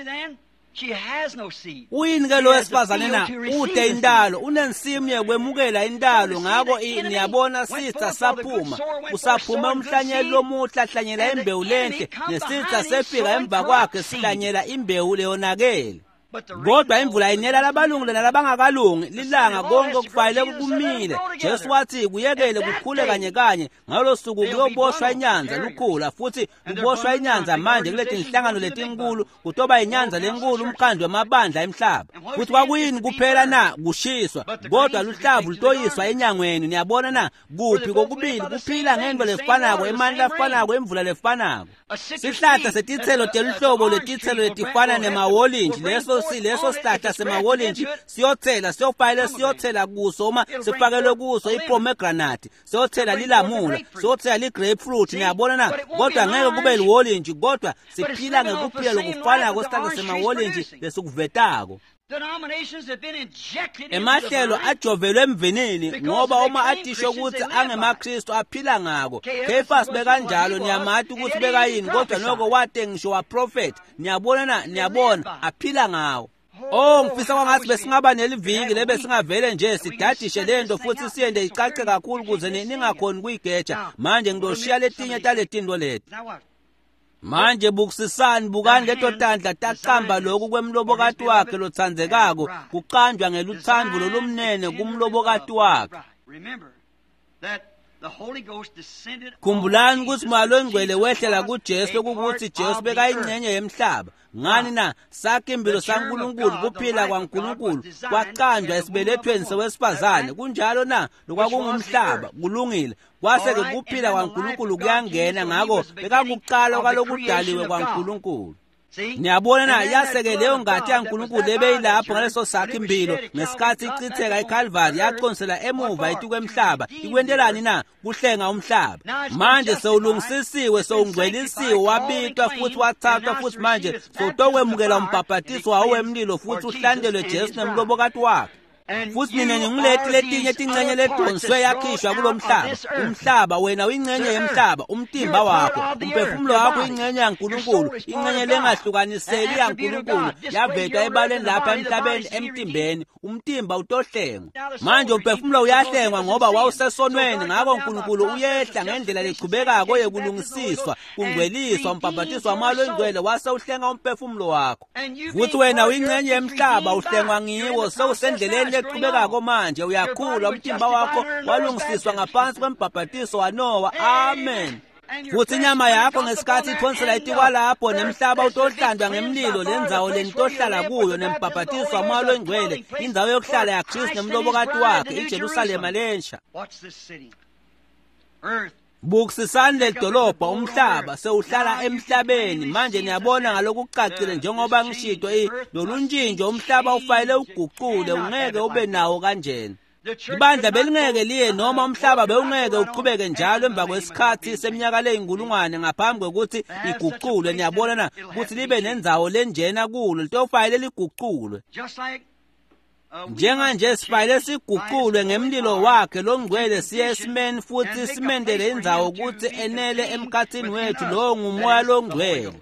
S2: She has no seed.
S1: Uyini ke lo wesifazane na ude indalo unensimu yekwemukela indalo ngako niyabona sitha saphuma usaphuma umhlanyeli lomuhla hlanyela imbewu lenhle nesitha sefika emva kwakhe sihlanyela imbewu leyonakele kodwa imvula inela labalungile nalabangakalungi lilanga konke okufanele kumile Jesu wathi kuyekele kukhule kanye ngalo suku kuyoboshwa inyanza lukhula futhi kuboshwa inyanza manje kuleti inhlangano letinkulu kutoba inyanza lenkulu umkhandlo wamabandla emhlaba futhi kwakuyini kuphela na kushiswa kodwa luhlavu lutoyiswa enyangweni niyabona na kuphi kokubili kuphila ngento lefanako emani lafanako emvula lefanako sihlahla setithelo teluhlobo letithelo letifana nemawolinji leso sihlahla semawolinji siyothela kuso uma sifakelwe kuso ipomegranate siyothela lilamula siyothela ligrapefruit niyabona na kodwa ngeke kube liwolinji kodwa siphila ngekuphila lokufana kwesihlahla semawolinji lesikuvetako emahlelo ajovelwe emvinini ngoba uma atisho ukuthi angemaKristu aphila ngako Kefas bekanjalo niyamathi ukuthi bekayini kodwa noko wate ngisho waprofet niyabona aphila ngawo ngifisa kwangathi besingaba neliviki lebe singavele nje sidadishe lento futhi siyende icace kakhulu kuze ningakhoni kuyigeja manje ngidoshiya letinye taletindlo leti manje bukisisani bukani letotandla taqamba lokhu kwemlobokati wakhe lothandzekako kuqanjwa ngeluthando lolumnene kumlobokati wakhe Khumbulani ukuthi Moya oNgcwele wehlela kuJesu ukuthi Jesu bekayingcenye yemhlaba. Ngani na sakhe impilo saNkulunkulu kuphila kwaNkulunkulu kwaqanjwa esibelethweni sowesifazane kunjalo na lokwakungumhlaba kulungile kwase ke kuphila kwaNkulunkulu kuyangena ngako bekakuqala kwalokudaliwe kwaNkulunkulu. Niyabona na yaseke leyo ngathi yaNkulunkulu ebeyilapho ngaleso sakhe impilo ngesikhathi ichitheka eCalvary yaqonsela emuva ethi kwemhlaba ikwentelani na kuhlenga umhlaba. Manje sewulungisisiwe sewungcwelisiwe wabitwa futhi wathathwa futhi manje sowutokwemukela umbhaphathiso wawo wemlilo futhi uhlandelwe Jesu nemlobokati wakhe. Futhi nina ngingilethi letinye tingcenye ledonswe yakhishwa kulomhlaba. Umhlaba wena uyingcenye yemhlaba, umtimba wakho, umphefumulo wakho ingcenye yaNkulunkulu, ingcenye lengahlukaniseki yaNkulunkulu yavetwa ebaleni lapha emhlabeni emtimbeni. Umtimba utohlengwa. Manje umphefumulo uyahlengwa ngoba wawusesonweni ngako uNkulunkulu uyehla ngendlela leqhubekako yekulungisiswa, kungcweliswa umbhaphathiso waMoya oNgcwele wase uhlenga umphefumulo wakho. Futhi wena uyingcenye yemhlaba uhlengwa ngiwo sewusendleleni leqhubekako manje uyakhula umtimba wakho walungisiswa ngaphansi kwembhaphathiso waNowa. Amen. Futhi inyama yakho ngesikhathi ithonsela itikwalapho nemhlaba utohlandwa ngemlilo lenzawo lenitohlala kuyo nembhaphathiso waMoya oNgcwele indawo yokuhlala yaKristu nemlobokati wakhe iJerusalema lensha. Bukisisani ledolobha umhlaba sewuhlala emhlabeni manje niyabona ngalokucacile njengoba ngishito loluntshintsho umhlaba ufayele uguqule ungeke ube nawo kanjena. Ibandla belingeke liye noma umhlaba bewungeke uqhubeke njalo emva kwesikhathi seminyaka leyinkulungwane ngaphambi kokuthi iguqulwe. Niyabona na ukuthi libe nenzawo lenjena kulo litofayele liguqulwe njenganje sifayele siguqulwe ngemlilo wakhe longcwele siye esimeni futhi simendele indzawo ukuthi enele emkhathini wethu lo nguMoya loNgcwele.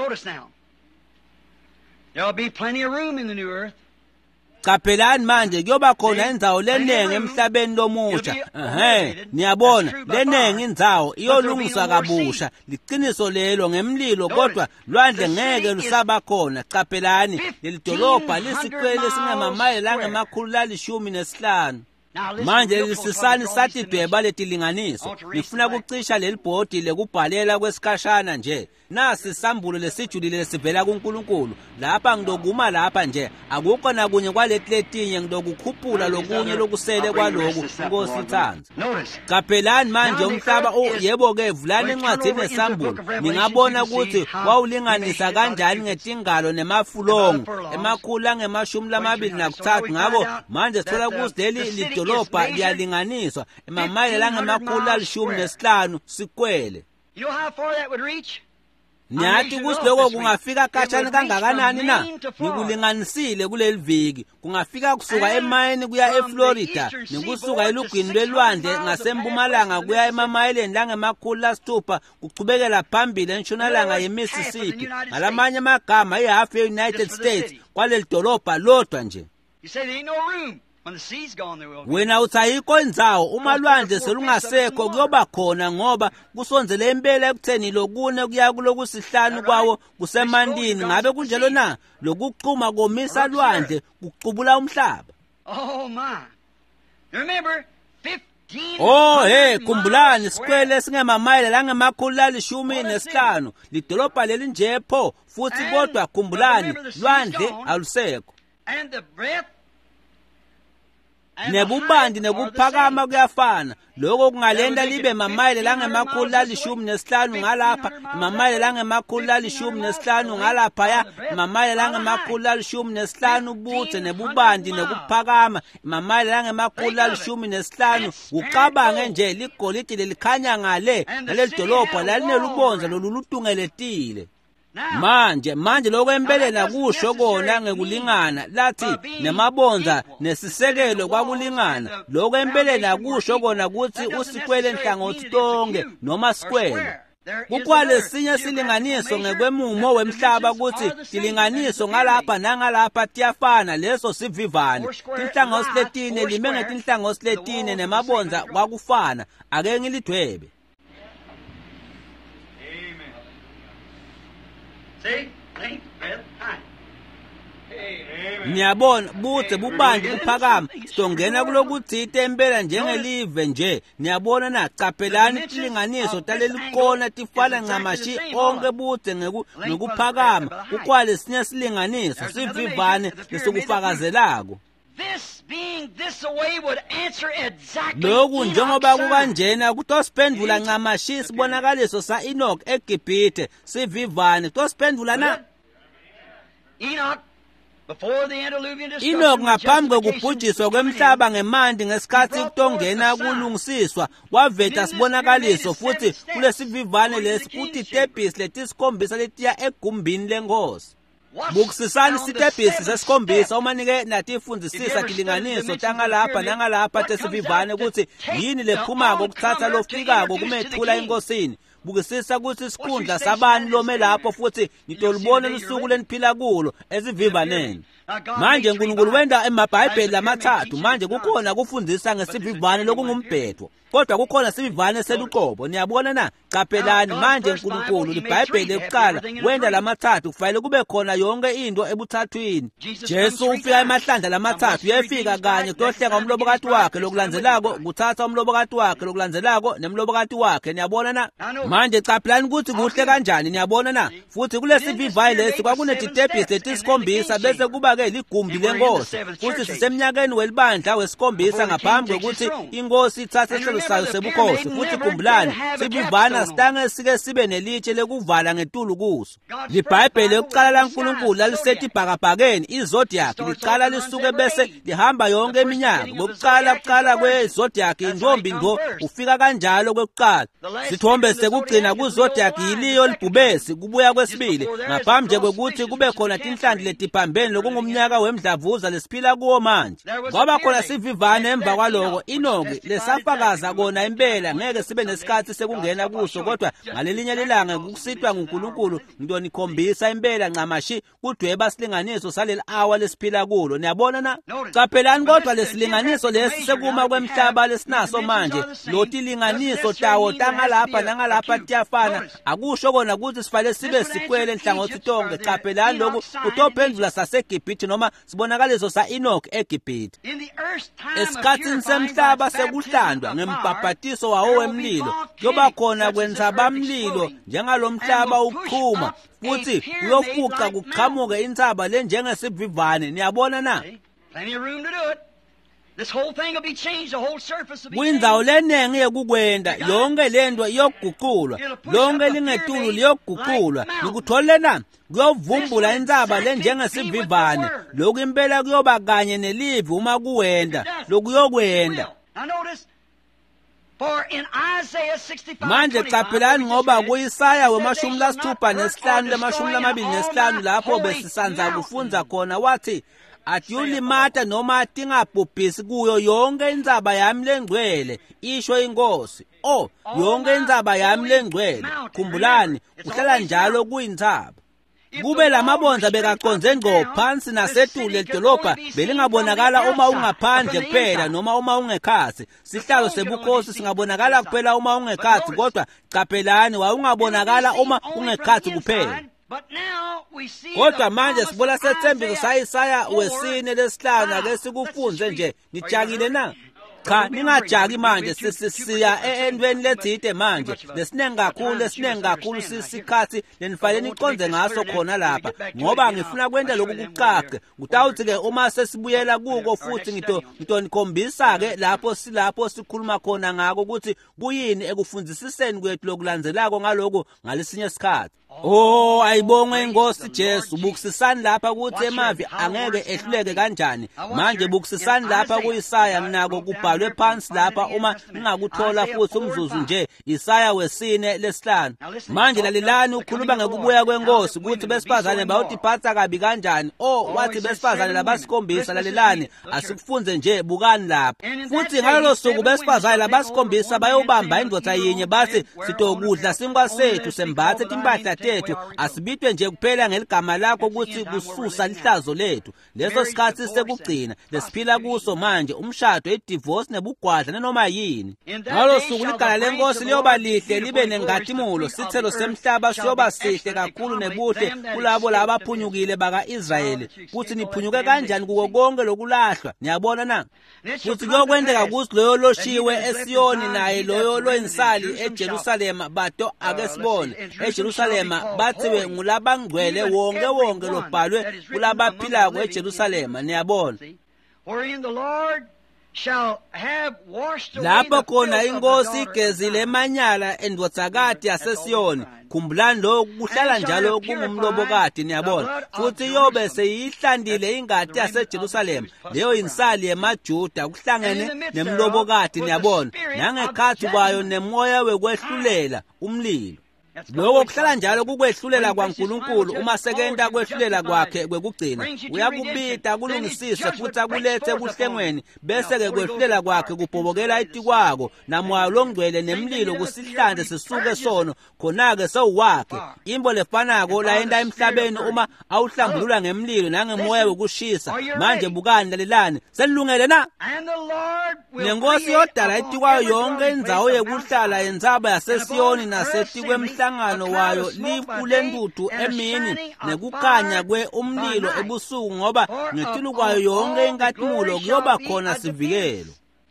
S1: Qaphelani manje kuyoba khona indzawo lenenge emhlabeni lomusha. Niyabona lenenge indzawo iyolungiswa kabusha liqiniso lelo ngemlilo kodwa lwandle ngeke lusaba khona. Qaphelani leli dolobha lisiqwele singamamayela angama115. Manje lisisani sathi dweba letilinganiso ngifuna kucisha leli bhodi lekubhalela kwesikhashana nje. Nasi isambulo lesijulile sivela kuNkulunkulu lapha ngidokuma lapha nje akukho nakunye kwaletinye ngidokukhuphula lokunye lokusele kwaloku Nkosi ithanza. Qaphelani manje umhlaba yebo ke vulani encwadini yesambulo ningabona ukuthi wawulinganisa kanjani ngetingalo nemafulongo emakhulu ange-23 ngako manje sithola ukuthi leli lidolobha liyalinganiswa emamayela ange-115 sikwele. Nyathi ukuthi lokho kungafika khatshana kangakanani na? Ngikulinganisile kuleli viki. Kungafika kusuka eMiami kuya eFlorida, nekusuka elugwini lwelwandle ngasempumalanga kuya emamayeleni lange-600 kuchubekela phambili entshonalanga yeMississippi. Ngalamanye amagama ihalf ye-United States kwaleli dolobha lodwa nje. Wena uthi ayikho indzawo uma lwandle selungasekho kuyoba khona ngoba kusonzele impela ekutheni lokune kuya kulokusihlanu kwawo kusemandini. Ngabe kunjalo na lokuqhuma komisa lwandle kuqubula umhlaba? Khumbulani sikwele singemamayela langema115 lidolobha leli nje pho futhi kodwa khumbulani lwandle alusekho. Nebubandi nekuphakama kuyafana. Lokho kungalenda libe mamayela langema115 ngalapha, mamayela langema115 ngalapha ya, mamayela langema115 ubuthe nebubandi nekuphakama, mamayela langema115 ucabange nje ligolide lelikhanya ngale naleli dolobha lalinelubonza lolulutungeletile. Manje lokwembelela kusho kona ngekulingana lathi nemabonza nesisekelo kwakulingana. Lokwembelela kusho kona ukuthi usikwele nhlangothi tonke noma sikwele. Kukwale sinye silinganiso ngekwemumo wemhlaba ukuthi silinganiso ngalapha nangalapha tiyafana leso sivivane. Inhlangothi letine lime ngetinhlangothi letine nemabonza kwakufana. Ake ngilidwebe. Niyabona buze bubandi kuphakama sitongena kulokuthithe impela njengelive nje. Niyabona na capelani ilinganiso talelikona tifana ncamashi onke buze ngekuphakama ukwale sinye silinganiso sivivane lesokufakazelako. Lokhu njengoba kukanjena kutosiphendula ncamashi sibonakaliso sa Enoch eGibhithe sivivane kutosiphendula na Enoch ngaphambi kokubhujiswa kwemhlaba ngemandi ngesikhathi kutongena kulungisiswa waveta sibonakaliso futhi kulesivivane lesi futhi itebhisi letisikhombisa letiya egumbini lenkosi. Bukusisani sitebhisi sesikhombisa umanike natifundisisa tilinganiso tangalapha nangalapha tesivivane ukuthi yini lephumako ukuthatha lofikako kumethula enkosini. Bukisisa ukuthi isikhundla sabani lome lapho futhi nitolibone lusuku leniphila kulo ezivivaneni. Manje uNkulunkulu wenda emabhayibheli lamathathu manje kukhona kufundisa ngesivivane lokungumbhedo kodwa kukhona sivivane seluqobo. Niyabona na capelani manje uNkulunkulu iBhayibheli ekuqala wenda lamathathu kufanele kube khona yonke into ebuthathwini. Jesu ufika emahlandla lamathathu yefika kanye kuyohlenga umlobokati wakhe lokulandzelako kuthatha umlobokati wakhe lokulandzelako nemlobokati wakhe. Niyabona na manje capelani ukuthi kuhle kanjani. Niyabona na futhi kulesivivane lesi kwakunetitebhisi letisikhombisa bese kuba ke ligumbi lenkosi futhi sisemnyakeni welibandla wesikhombisa ngaphambi kokuthi inkosi ithathe ihlelo sayo sebukhosi futhi kumbulani sivivana sitange sike sibe nelitshe lekuvala ngetulu kuso. IBhayibheli yokuqala laNkulunkulu lalisethi ibhakabhakeni izodiac liqala lisuke bese lihamba yonke iminyaka. Ngokuqala kwezodiac intombi ndo ufika kanjalo kwekuqala. Sithombe sekugcina kuzodiac yiliyo libhubesi kubuya kwesibili ngaphambi nje kwekuthi kube khona tinhlanzi letiphambene lokungumnyaka wemdlavuza lesiphila kuwo manje. Ngoba khona sivivane emva kwaloko Enoki lesafakaza kona impela ngeke sibe nesikhathi sekungena kuso kodwa ngalelinye lilanga kukusitwa nguNkulunkulu ngiyonikhombisa impela ncamashi kudweba silinganiso saleli hour lesiphila kulo. Niyabona na capelani kodwa lesilinganiso lesi sekuma kwemhlaba lesinaso manje loti linganiso tawo tangalapha nangalapha tiyafana akusho kona ukuthi sifale sibe sikwele enhlangothi tonke. Capelani lokhu utophendula saseGibhithe noma sibonakaliso sa Enoch eGibhithe. Esikhathini semhlaba sekuhlandwa ngembhabhatiso wawo wemlilo kuyoba khona kwenzabamlilo njengalomhlaba uqhuma futhi uyofuqa kuqhamuke intsaba le njengesivivane. Niyabona na kwindawo lenenge yekukwenda yonke lento iyoguqulwa lonke lingetulu liyoguqulwa nikutholile na kuyovumbula intsaba le njengesivivane. Lokhu impela kuyoba kanye nelivi uma kuwenda lokuyokwenda. Manje capelani ngoba kuIsaya wemashumi lasithupha nesihlanu lemashumi lamabili nesihlanu lapho besisanza kufunza khona wathi atiyulimata noma atingabhubhisi kuyo yonke intsaba yami lengcwele isho inkosi. Yonke intsaba yami lengcwele khumbulani kuhlala njalo kuyintsaba. Kube lamabonza bekaconze ngqo phansi nasetulu ledolobha belingabonakala uma ungaphandle kuphela noma uma ungekhasi. Sihlalo sebukhosi singabonakala kuphela uma ungekhathi kodwa capelani wawungabonakala uma ungekhathi kuphela. Kodwa manje sibona sethembiso saIsaya wesine lesihlanu ake sikufunze nje. Nijakile na? Cha ningajaki manje siya endweni lethide manje lesinengi kakhulu sisikhathi lenifanele niconze ngaso khona lapha ngoba ngifuna kwenda lokhu kuqaqe kutawuthi ke uma sesibuyela kuko futhi ngitonikhombisa ke lapho sikhuluma khona ngako ukuthi kuyini ekufundzisiseni kwethu lokulandzelako ngaloko ngalesinye isikhathi. Ayibonge inkosi Jesu. Bukisisani lapha ukuthi emavi angeke ehluleke kanjani. Manje bukisisani lapha kuIsaya nginako kubhalwe phansi lapha uma ngingakuthola futhi umzuzu nje Isaya wesine lesihlanu. Manje lalelani ukhuluma ngekubuya kwenkosi ukuthi besifazane bayotiphatha kabi kanjani. Wathi besifazane labasikhombisa lalelani asikufunze nje bukani lapha. Futhi ngalolo suku besifazane labasikhombisa bayobamba indoda yinye bathi sitokudla sinkwa sethu sembathe timpahla tethu asibitwe nje kuphela ngeligama lakho ukuthi kususa lihlazo lethu. Leso sikhathi sekugcina lesiphila kuso manje umshado idivorce inkosi nebugwadla noma yini. Ngalo suku igala lenkosi liyoba lihle libe nengathimulo, sithelo semhlaba siyoba sihle kakhulu nebuhle kulabo labaphunyukile baka-Israyeli. Kuthi niphunyuke kanjani kuko konke lokulahlwa, niyabona na? Kuthi kuyokwendeka kuthi loyo loshiwe eSiyoni naye loyo loyinsali eJerusalema bato ake sibone eJerusalema bathiwe ngulabangcwele wonke lobhalwe kulabaphilako eJerusalema, niyabona. Lapho khona inkosi igezile emanyala endodzakati yaseSiyoni. Khumbulani lokhu kuhlala njalo kungumlobokati, niyabona. Futhi yobe seyihlandile ingadi yaseJerusalema, leyo insali yemaJuda kuhlangene nemlobokati, niyabona. Nangekhathi kwayo nemoya wekwehlulela umlilo. Lokho kuhlala njalo kukwehlulela kwaNkulunkulu uma sekenta kwehlulela kwakhe kwekugcina. Uyakubita kulungisise futhi akulethe kuhlengweni bese-ke kwehlulela kwakhe kubhobokela itikwako namoya longcwele nemlilo kusihlanze sisuke sono khona-ke sewuwakhe. Imbo lefanako layenda emhlabeni uma awuhlambulula ngemlilo nangemoya wokushisa. Manje bukani lalelani selilungele na? Nenkosi yodala itikwayo yonke indzawo yekuhlala yendzaba yaseSiyoni nasetikwe wayo likule ntuthu emini nekukhanya kwe umlilo ebusuku ngoba ngethulu kwayo yonke inkathumulo kuyoba khona sivikelo.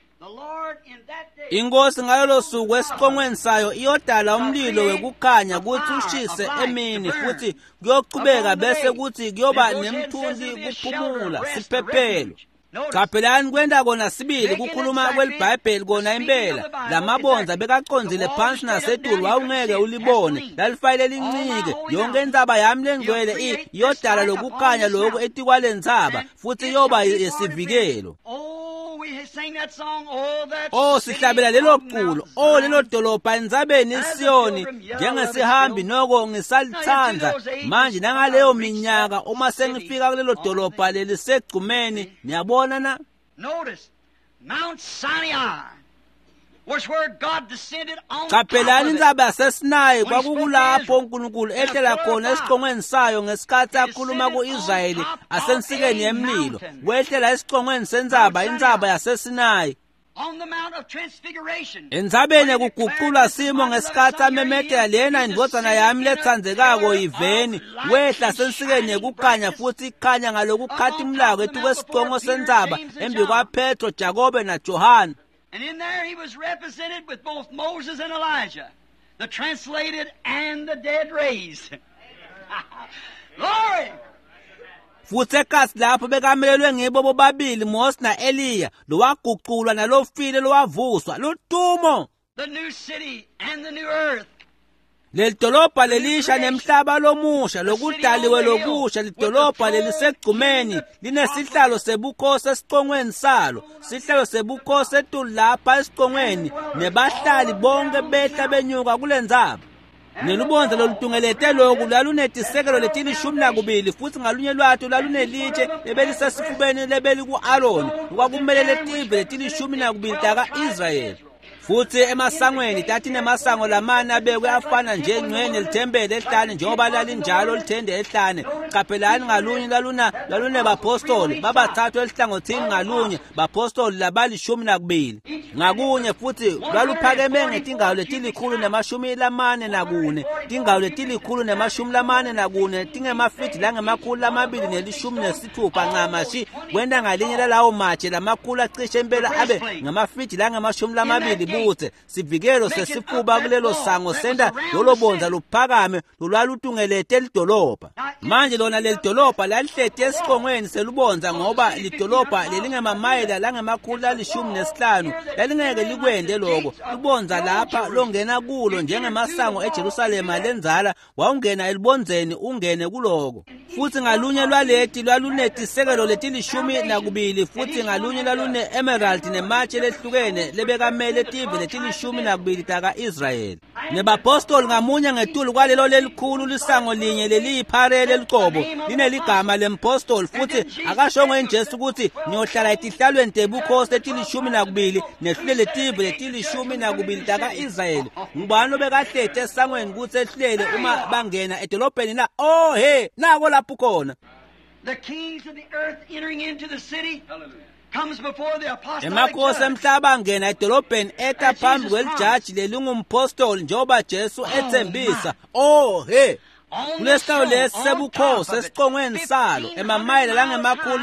S1: Inkosi ngalo suku esiqongweni sayo iyodala umlilo wekukhanya kuthi ushise emini futhi kuyoqhubeka bese kuthi kuyoba nemthunzi kuphumula siphephelo. Kapelani kwenda kona sibili kukhuluma kwelibhayibheli kona impela. Lamabonza bekacondzile phansi nasetulu wawungeke ulibone. Lalifayile lincike. Yonke indzaba yami lengcwele iyodala lokukhanya lokho etikwalenzaba futhi yoba yesivikelo. Sihlabela lelo culo. Lelo dolobha endzabeni iSiyoni njengesihambi noko ngisalithanda. Manje nangaleyo minyaka uma sengifika kulelo dolobha lelisegcumeni, niyabona na?
S2: Notice Mount Sinai was where God descended on.
S1: Kapelani indzaba yaseSinayi kwakulapho uNkulunkulu ehlela khona esiqongweni sayo ngesikhathi akhuluma ku-Israyeli asensikeni yemlilo. Wehlela esiqongweni sendzaba indzaba yaseSinayi. Endzabeni kuguqula simo ngesikhathi amemethela lena indvodzana yami letsandzekako yiveni. Wehla sensikeni yekukhanya futhi ikhanya ngalokukhazimulako etukwesiqongo sendzaba embi kwaPetro, Jakobe naJohane.
S2: And in there he was represented with both Moses and Elijah, the translated and the dead raised. Glory!
S1: Futhi ekhasi lapho bekamelelwe ngibo bobabili Mose na-Eliya, lowaguqulwa nalofile lowavuswa ludumo.
S2: The new city and the new earth.
S1: Lelidolobha lelisha nemhlaba lomusha lokudaliwe lokusha. Lidolobha lelisegcumeni linesihlalo sebukhosi esiqongweni salo. Sihlalo sebukhosi etulu lapha esiqongweni nebahlali bonke behla benyuka kulendzaba. Nelubonza lolutungelete lokhu lalunetisekelo letilishumi nakubili futhi ngalunye lwato lalunelitshe lebelisesifubeni lebeli ku-Aroni okwakumele letive letilishumi nakubili taka-Israyeli. Futhi emasangweni tathi nemasango lamane abekwe afana nje ngcweni lithembele ehlane njengoba lalinjalo lithende ehlane. Kapelani ngalunye lalune bapostoli babathathu elihlangothini ngalunye bapostoli labalishumi nakubili. Ngakunye futhi lwaluphakeme ngetingawo letilikhulu nemashumi lamane nakune. Tingawo letilikhulu nemashumi lamane nakune tingemafiti langemakhulu lamabili nelishumi nesithupha ncamashi. Kwenda ngalinye lalawo matshe lamakhulu acishe impela abe ngamafiti langemashumi lamabili. Sivikelo sesifuba kulelo sango senda lolobonza luphakame lolwalutungelete lidolobha. Manje lona lelidolobha lalihlete esiqongweni selubonza ngoba lidolobha lelingemamayela langemakhulu alishumi nesihlanu lalingeke likwende lokho. Ubonza lapha longena kulo njengemasango eJerusalema lenzala wawungena elibonzeni ungene kuloko. Futhi ngalunye lwaleti lwalunetisekelo letilishumi nakubili futhi ngalunye lalune emerald nematshe lehlukene lebekamele tive letilishumi nakubili taka-Israyeli. Nebapostoli ngamunye ngetulu kwalelo lelikhulu lisango linye leliyipharele eliqobo lineligama lempostoli futhi akashongo injesu ukuthi niyohlala etihlalweni tebukhosi letilishumi nakubili nehlule letive letilishumi nakubili taka-Israyeli. Ngubani obekahlethe esangweni ukuthi ehlulele uma bangena edolobheni la nako lapho khona.
S2: The kings of the earth entering into the city.
S1: emakhosi emhlaba angena edolobheni eta phambi kwelijaji lelingumphostoli njengoba Jesu ethembisa kulesihlalo lesi sebukhosi esiqongweni salo emamayela langemakhulu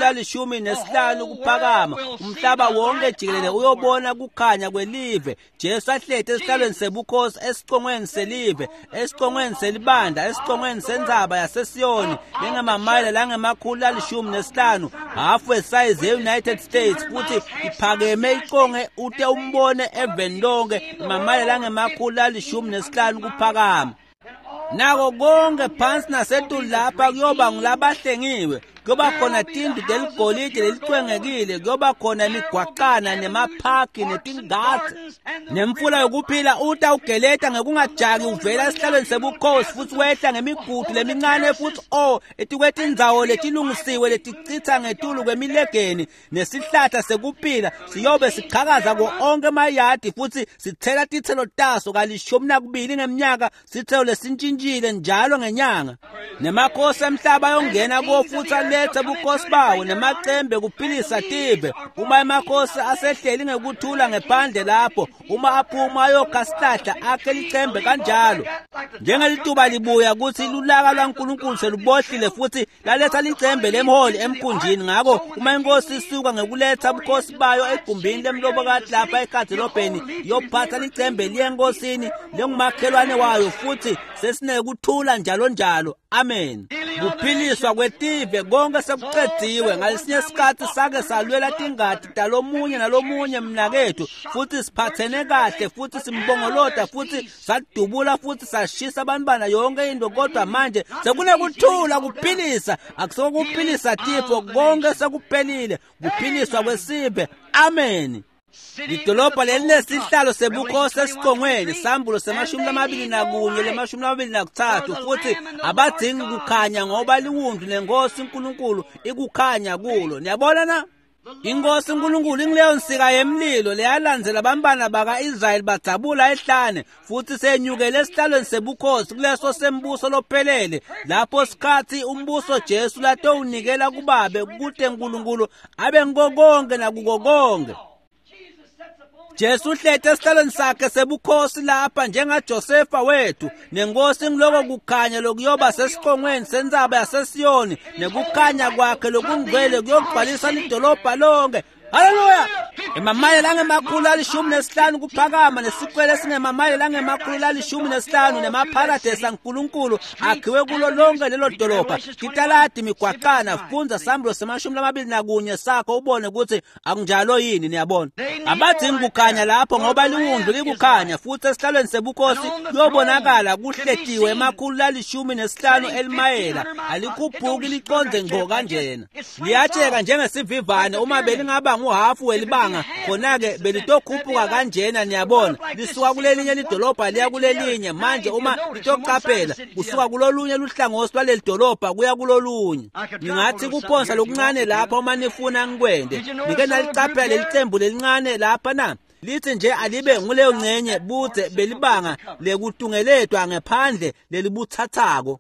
S1: 15 kuphakama umhlaba wonke jikelele uyobona kukhanya kwelive Jesu ahlete esihlalweni sebukhosi esiqongweni selive esiqongweni selibanda esiqongweni sendzaba yaseSiyoni lengemamayela langemakhulu 15 hafu esize eUnited States futhi iphakeme iqonge ute umbone eveni lonke emamayela langemakhulu 15 kuphakama nako konke phansi nasetulu lapha kuyoba ngulabahlengiwe kuyoba khona tindlu teligolide lelicwengekile kuyoba khona imigwaqana nemaphaki netingadi nemfula yokuphila uta ugeleta ngekungajaki uvela esihlalweni sebukhosi futhi wehla ngemigudu lemincane futhi etikwetindzawo letilungisiwe letichitha ngetulu kwemilegeni nesihlahla sekuphila siyobe siqhakaza ko onke emayadi futhi sithela tithelo taso 12 ngeminyaka sithelo lesintshintshile njalo ngenyanga nemakhosi emhlaba yongena ko futhi letha bukhosi bawo nemacembe kuphilisa tibe uma emakhosi asehleli ngekuthula ngephandle lapho uma aphuma ayokhasihlahla akhe licembe kanjalo njengelituba libuya ukuthi lulaka lwaNkulunkulu selubohlile futhi laletha licembe lemholi emkhunjini ngako uma inkosi isuka ngekuletha bukhosi bayo egumbini lemlobokati lapha ekhadilobheni yophatha licembe liyenkosini lengumakhelwane wayo futhi sesinekuthula njalo njalo amen kuphiliswa kwetive konke sekuqediwe ngalesinye isikhathi sake salwela tingadi talomunye nalomunye mnakethu futhi siphathene kahle futhi simbongolota futhi sadubula futhi sashisa abantwana yonke into kodwa manje sekunekuthula kuphilisa akusokuphilisa tifo konke sekuphelile kuphiliswa kwesibe amen idolobha lelinesihlalo sebukhosi esiqongweni sambulo se21 le23 futhi abadingi kukhanya ngoba liwundu lenkosi uNkulunkulu ikukhanya kulo niyabona na inkosi uNkulunkulu ingileyo nsika yemlilo leyalandzela abantwana baka-Israyeli bajabula ehlane futhi senyukele esihlalweni sebukhosi kuleso sembuso lophelele lapho sikhathi umbuso Jesu latowunikela kubabe kude uNkulunkulu abe ngokonke nakuko konke Jesu uhlete esihlalweni sakhe sebukhosi lapha njengaJosefa wethu nenkosi ngiloko kukhanya lokuyoba sesiqongweni sendzaba yaseSiyoni nekukhanya kwakhe lokungcwele kuyogcwalisa idolobha lonke haleluya emamayela angemakhulu 15 kuphakama nesikwele singemamayela angemakhulu 15 nemapharadesi aNkulunkulu akhiwe kulo lonke lelo dolobha titaladi migwaqana funza sambulo se21 sakho ubone ukuthi akunjalo yini niyabona abadingi kukhanya lapho ngoba liwundu likukhanya futhi esihlalweni sebukhosi kuyobonakala kuhletiwe emakhulu 15 elimayela alikhuphuki liconze ngqo kanjena liyatsheka njengesivivane uma belingaba nguhafu welibanga khona-ke belitokhuphuka kanjena niyabona lisuka kulelinye lidolobha liya kulelinye manje uma litoqaphela kusuka kulolunye luhlangosi lwaleli dolobha kuya kulolunye ngingathi kuphonsa lokuncane lapha uma nifuna ngikwende nike nalicaphela lelicembu lelincane lapha na lithi nje alibe nguleyo ngcenye budze belibanga lekutungeledwa ngephandle lelibuthathako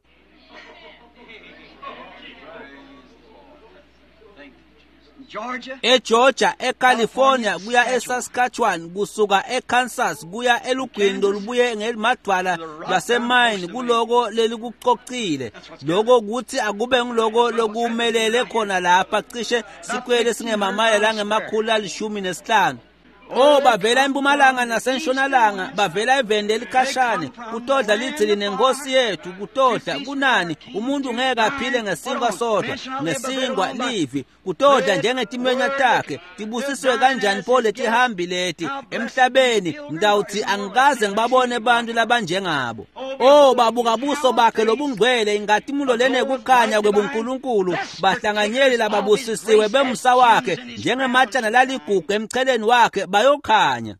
S1: eGeorgia eCalifornia kuya eSaskatchewan kusuka eKansas kuya elugwindo lubuye ngemadwala lwaseMaine kuloko lelikucocile lokho kuthi akube ngiloko lokumelele khona lapha cishe sikwele singemamayela ngemakhulu 15 bavela eMpumalanga naseNtshonalanga bavela evende elikhashane kutodla lithi linenkosi yethu kutodla kunani umuntu ngeke aphile ngesingwa sodwa nesingwa livi kutodla njengetimenya takhe tibusiswe kanjani pho letihambi leti emhlabeni ngidawuthi angikaze ngibabone abantu labanjengabo babuka buso bakhe lobungcwele ingati mulo lene kukhanya kwebuNkulunkulu bahlanganyeli lababusisiwe bemsa wakhe njengematshana laligugu emcheleni wakhe bayokhanya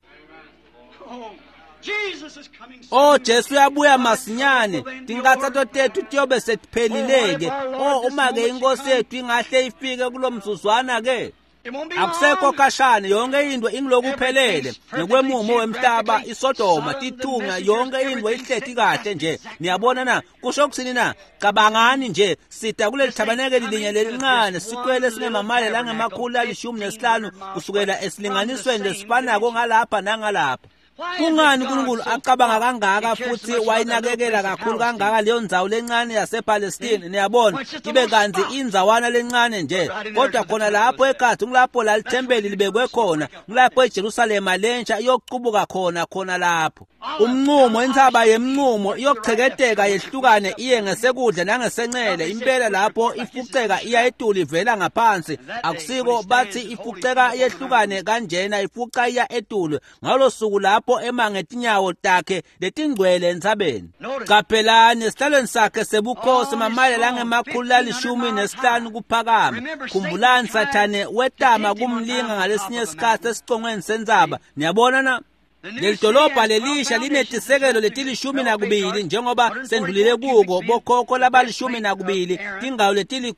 S1: Jesu uyabuya masinyane tingathatho tethu tiyobe setiphelileke uma ke inkosi yethu ingahle ifike kulomzuzwana ke Akusekho kashane yonke into ingilokuphelele nekwemumo wemhlaba iSodoma tithunya yonke into ihlethi kahle nje. Niyabona na kusho ukuthini na? Cabangani nje sita kuleli tabanekeli linye lelincane sikwele sinemamali langemakhulu ali15 kusukela esilinganisweni lesifanako ngalapha nangalapha. Kungani uNkulunkulu acabanga kangaka futhi wayinakekela kakhulu kangaka leyo ndzawo lencane yasePalestine? Niyabona ibe kanti indzawana lencane nje, kodwa khona lapho eKhathi ngilapho la lithempeli libekwe khona, ngilapho eJerusalema lentsha iyoqubuka khona lapho. Umnqumo inthaba yemnqumo iyocheketeka yehlukane iye ngesekudla nangesencele. Impela lapho ifuceka iya etulu ivela ngaphansi. Akusiko bathi ifuceka yehlukane kanjena ifuca iya etulu ngalo suku lapho emangetinyawo takhe letingcwele entsabeni. Qaphelani esihlalweni sakhe sebukhosi mamale langemakhulu ali15 kuphakama. Khumbulani Sathane wetama kumlinga ngalesinye isikhathi esicongweni sentsaba. Niyabona na? Leli dolobha lelisha linetisekelo leti12 njengoba sendlulile kuko bokhokho laba12 tingawo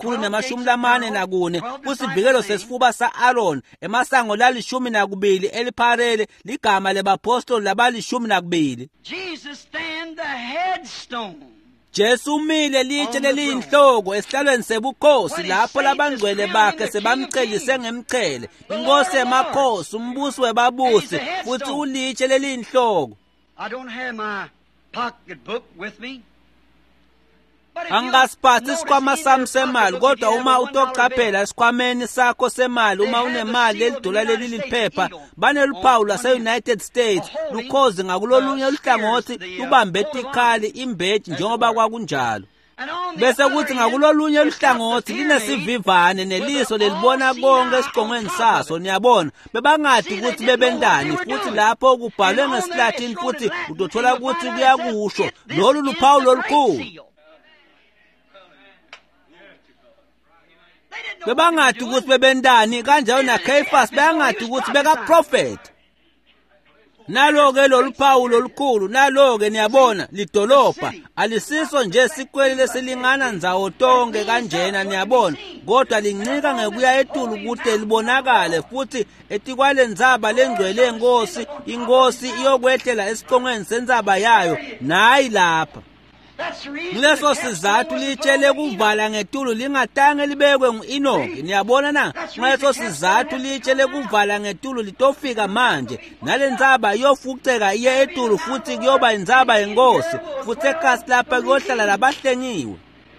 S1: leti144 kusivikelo sesifuba sa-Aaron emasango la12 elipharele ligama lebapostoli laba12.
S2: Jesus stand the headstone.
S1: Jesu umile litshe leliyinhloko esihlalweni sebukhosi lapho labangcwele bakhe sebamcelise ngemchele. Inkosi emakhosi, umbusi webabusi, futhi ulitshe leliyinhloko.
S2: I don't have my pocketbook with me.
S1: Angasiphathi isikhwama sami semali, kodwa uma utoqaphela esikhwameni sakho semali, uma unemali lelidola leliphepha baneluphawu lase-United States lukhozi ngakulolunye uhlangothi lubambe tikhali imbeji njengoba kwakunjalo. Bese kuthi ngakulolunye uhlangothi linesivivane neliso lelibona konke esiqongweni saso. Niyabona bebangadi ukuthi bebendani, futhi lapho kubhalwe ngesiLatini futhi utothola ukuthi kuyakusho lolu luphawu lolukhulu. Bebangadi ukuthi bebendani kanjalo naKhefas bebangadi ukuthi bekaprofeti. Nalo-ke loluphawu lolukhulu, nalo-ke niyabona lidolobha alisiso nje sikwele lesilingana ndzawo tonke kanjena niyabona, kodwa lincika ngekuya etulu kude libonakale, futhi etikwale ndzaba lengcwele enkosi, inkosi iyokwehlela esiqongweni sendzaba yayo nayi lapha. Kuleso sizathu litshele kuvala ngetulu lingatange libekwe ngu-Enoki. Niyabona na? Kuleso sizathu litshele kuvala ngetulu litofika manje. Nale ndzaba iyofuceka iye etulu futhi kuyoba indzaba yenkosi. Futhi ekhasi lapha kuyohlala labahlengiwe.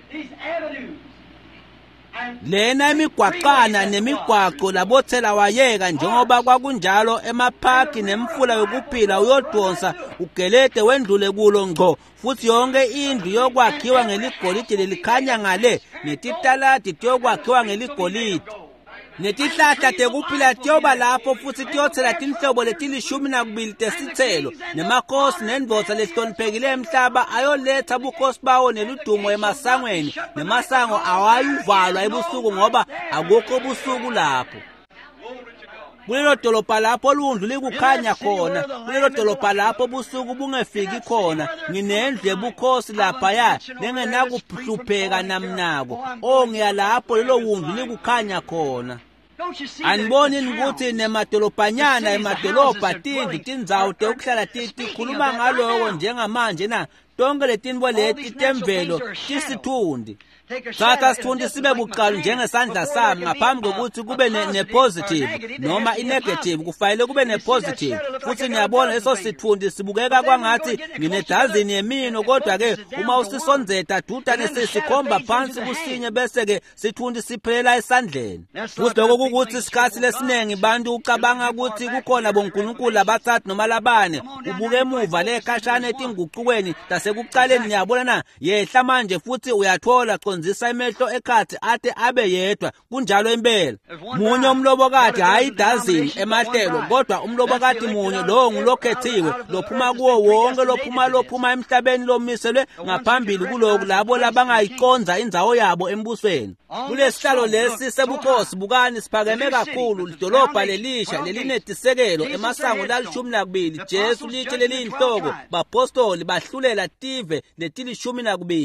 S1: Lena imigwaqana nemigwaqo labothela wayeka njengoba kwakunjalo emaphaki nemfula yokuphila uyodonsa ugelede wendlule kulo ngqo, futhi yonke indlu yokwakhiwa ngeligolide lelikhanya ngale, netitaladi tiyokwakhiwa ngeligolide, netihlahla tekuphila tiyoba lapho futhi tiyothela tinhlobo leti12 tesithelo, nemakhosi nendvodza lehloniphekile emhlaba ayoletha bukhosi bawo neludumo emasangweni, nemasango awayuvalwa ebusuku ngoba akukho busuku lapho. Kulelo dolobha lapho ulundlu likukhanya khona, kulelo dolobha lapho busuku bungefiki khona, nginendlu yebukhosi laphaya nengenakuphupheka namnako. Ngiya lapho lelo wundlu likukhanya khona. Aniboni ukuthi nemadolobhanyana emadolobha tindlu tindzawo tekuhlala tikhuluma ngaloko njengamanje na tonke letinto leti temvelo tisithundi. Thatha sithundi sibe buqalo njengesandla sami ngaphambi kokuthi kube ne-positive noma i-negative, kufanele kube ne-positive. Futhi niyabona leso sithundi sibukeka kwangathi nginedazini yemino, kodwa-ke uma usisonzeta dudane sesikhomba phansi kusinye bese-ke sithundi siphelela esandleni. Futhi lokho kukuthi isikhathi lesinengi bantu ucabanga ukuthi kukhona bonkulunkulu abathathu noma labane. Ubuke emuva lekhashana etinguqukweni tasekuqaleni, niyabona na, yehla manje futhi uyathola nzisa imehlo eKhathi ate abe yedwa, kunjalo impela. Munye umlobokati hayi dazini emahlelo, kodwa umlobokati munye lo ngulokhethiwe lophuma kuwo wonke lophuma emhlabeni lomiselwe ngaphambili kuloko labo labangayiqonza indzawo yabo embusweni. Kulesihlalo lesi sebukhosi bukani siphakeme kakhulu, lidolobha lelisha lelinetisekelo emasango la12. Jesu litshe leliyinhloko, bapostoli bahlulela tive leti12.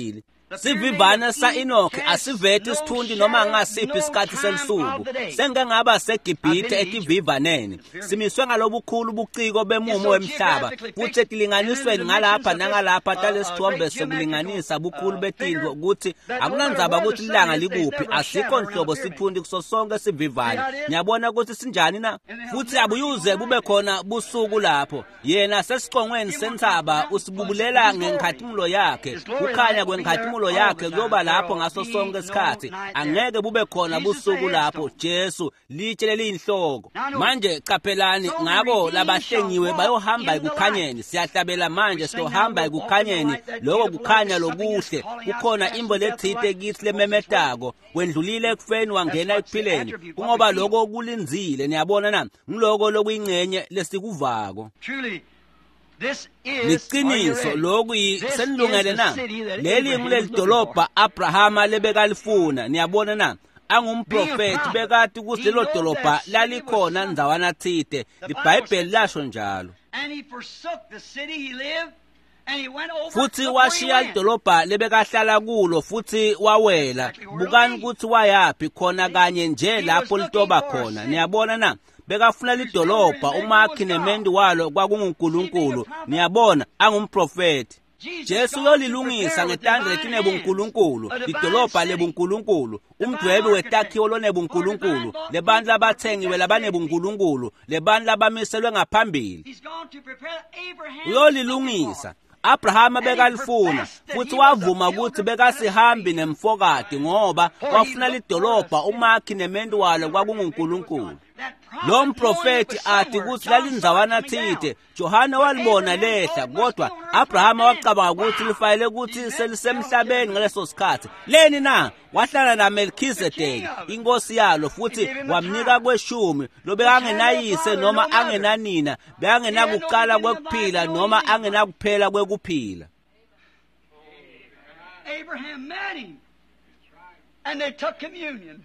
S1: Sivivana sa Enoki asivethi isithundi noma ngasiphi isikhathi selisuku. Sengeke ngaba seGibhithe etivivaneni. Simiswe ngalobukhulu ubuciko bemumo wemhlaba. Futhi etilinganisweni ngalapha nangalapha talesithombe sokulinganisa bukhulu betindlo ukuthi akunandzaba ukuthi ilanga likuphi asikho nhlobo sithundi kuso sonke sivivana. Ngiyabona ukuthi sinjani na? Futhi abuyuze bube khona busuku lapho. Yena sesiqongweni senthaba usibubulela ngenkhathimulo yakhe. Kukhanya kwenkhathimulo yakhe kuyoba lapho ngaso sonke isikhathi. Angeke bube khona busuku lapho. Jesu litshe leyinhloko. Manje qaphelani ngako labahlengiwe bayohamba ekukhanyeni. Siyahlabela manje siyohamba ekukhanyeni. Lokho kukhanya lokuhle. Kukhona imbo lethite kithi lememetako. Wendlulile ekufeni wangena ekuphileni. Kungoba lokho kulinzile niyabona na? Ngiloko lokuyingcenye lesikuvako. Liqiniso lokhu senilungele na? Leli ngilelidolobha Abrahama lebekalifuna niyabona na? Angumprofeti bekati ukuthi lelo dolobha lalikhona ndawana thite. IBhayibheli lasho njalo. Futhi washiya idolobha lebekahlala kulo futhi wawela. Bukani ukuthi wayapi khona kanye nje lapho litoba khona. Niyabona na? Bekafuna lidolobha uMakhi nemendi walo kwakunguNkulunkulu. Niyabona angumprofeti. Jesu yolilungisa ngetandla letinebuNkulunkulu, lidolobha lebuNkulunkulu, umdwebi wetakhiwo lonebuNkulunkulu, lebantu labathengiwe labanebuNkulunkulu, lebantu labamiselwe ngaphambili. Uyolilungisa. Abrahama bekalifuna futhi wavuma ukuthi bekasihambi nemfokati ngoba wafuna lidolobha uMakhi nemendi walo kwakunguNkulunkulu. Lo mprofeti athi ukuthi lalinzawana thite. Johana walibona lehla kodwa Abrahama wacabanga ukuthi lifanele ukuthi selisemhlabeni ngaleso sikhathi. Leni na wahlala naMelkizedeki inkosi yalo futhi wamnika kweshumi lobekangenayise noma angenanina, bekangenakuqala kwekuphila noma angenakuphela kwekuphila.
S2: Abraham met him and they took communion.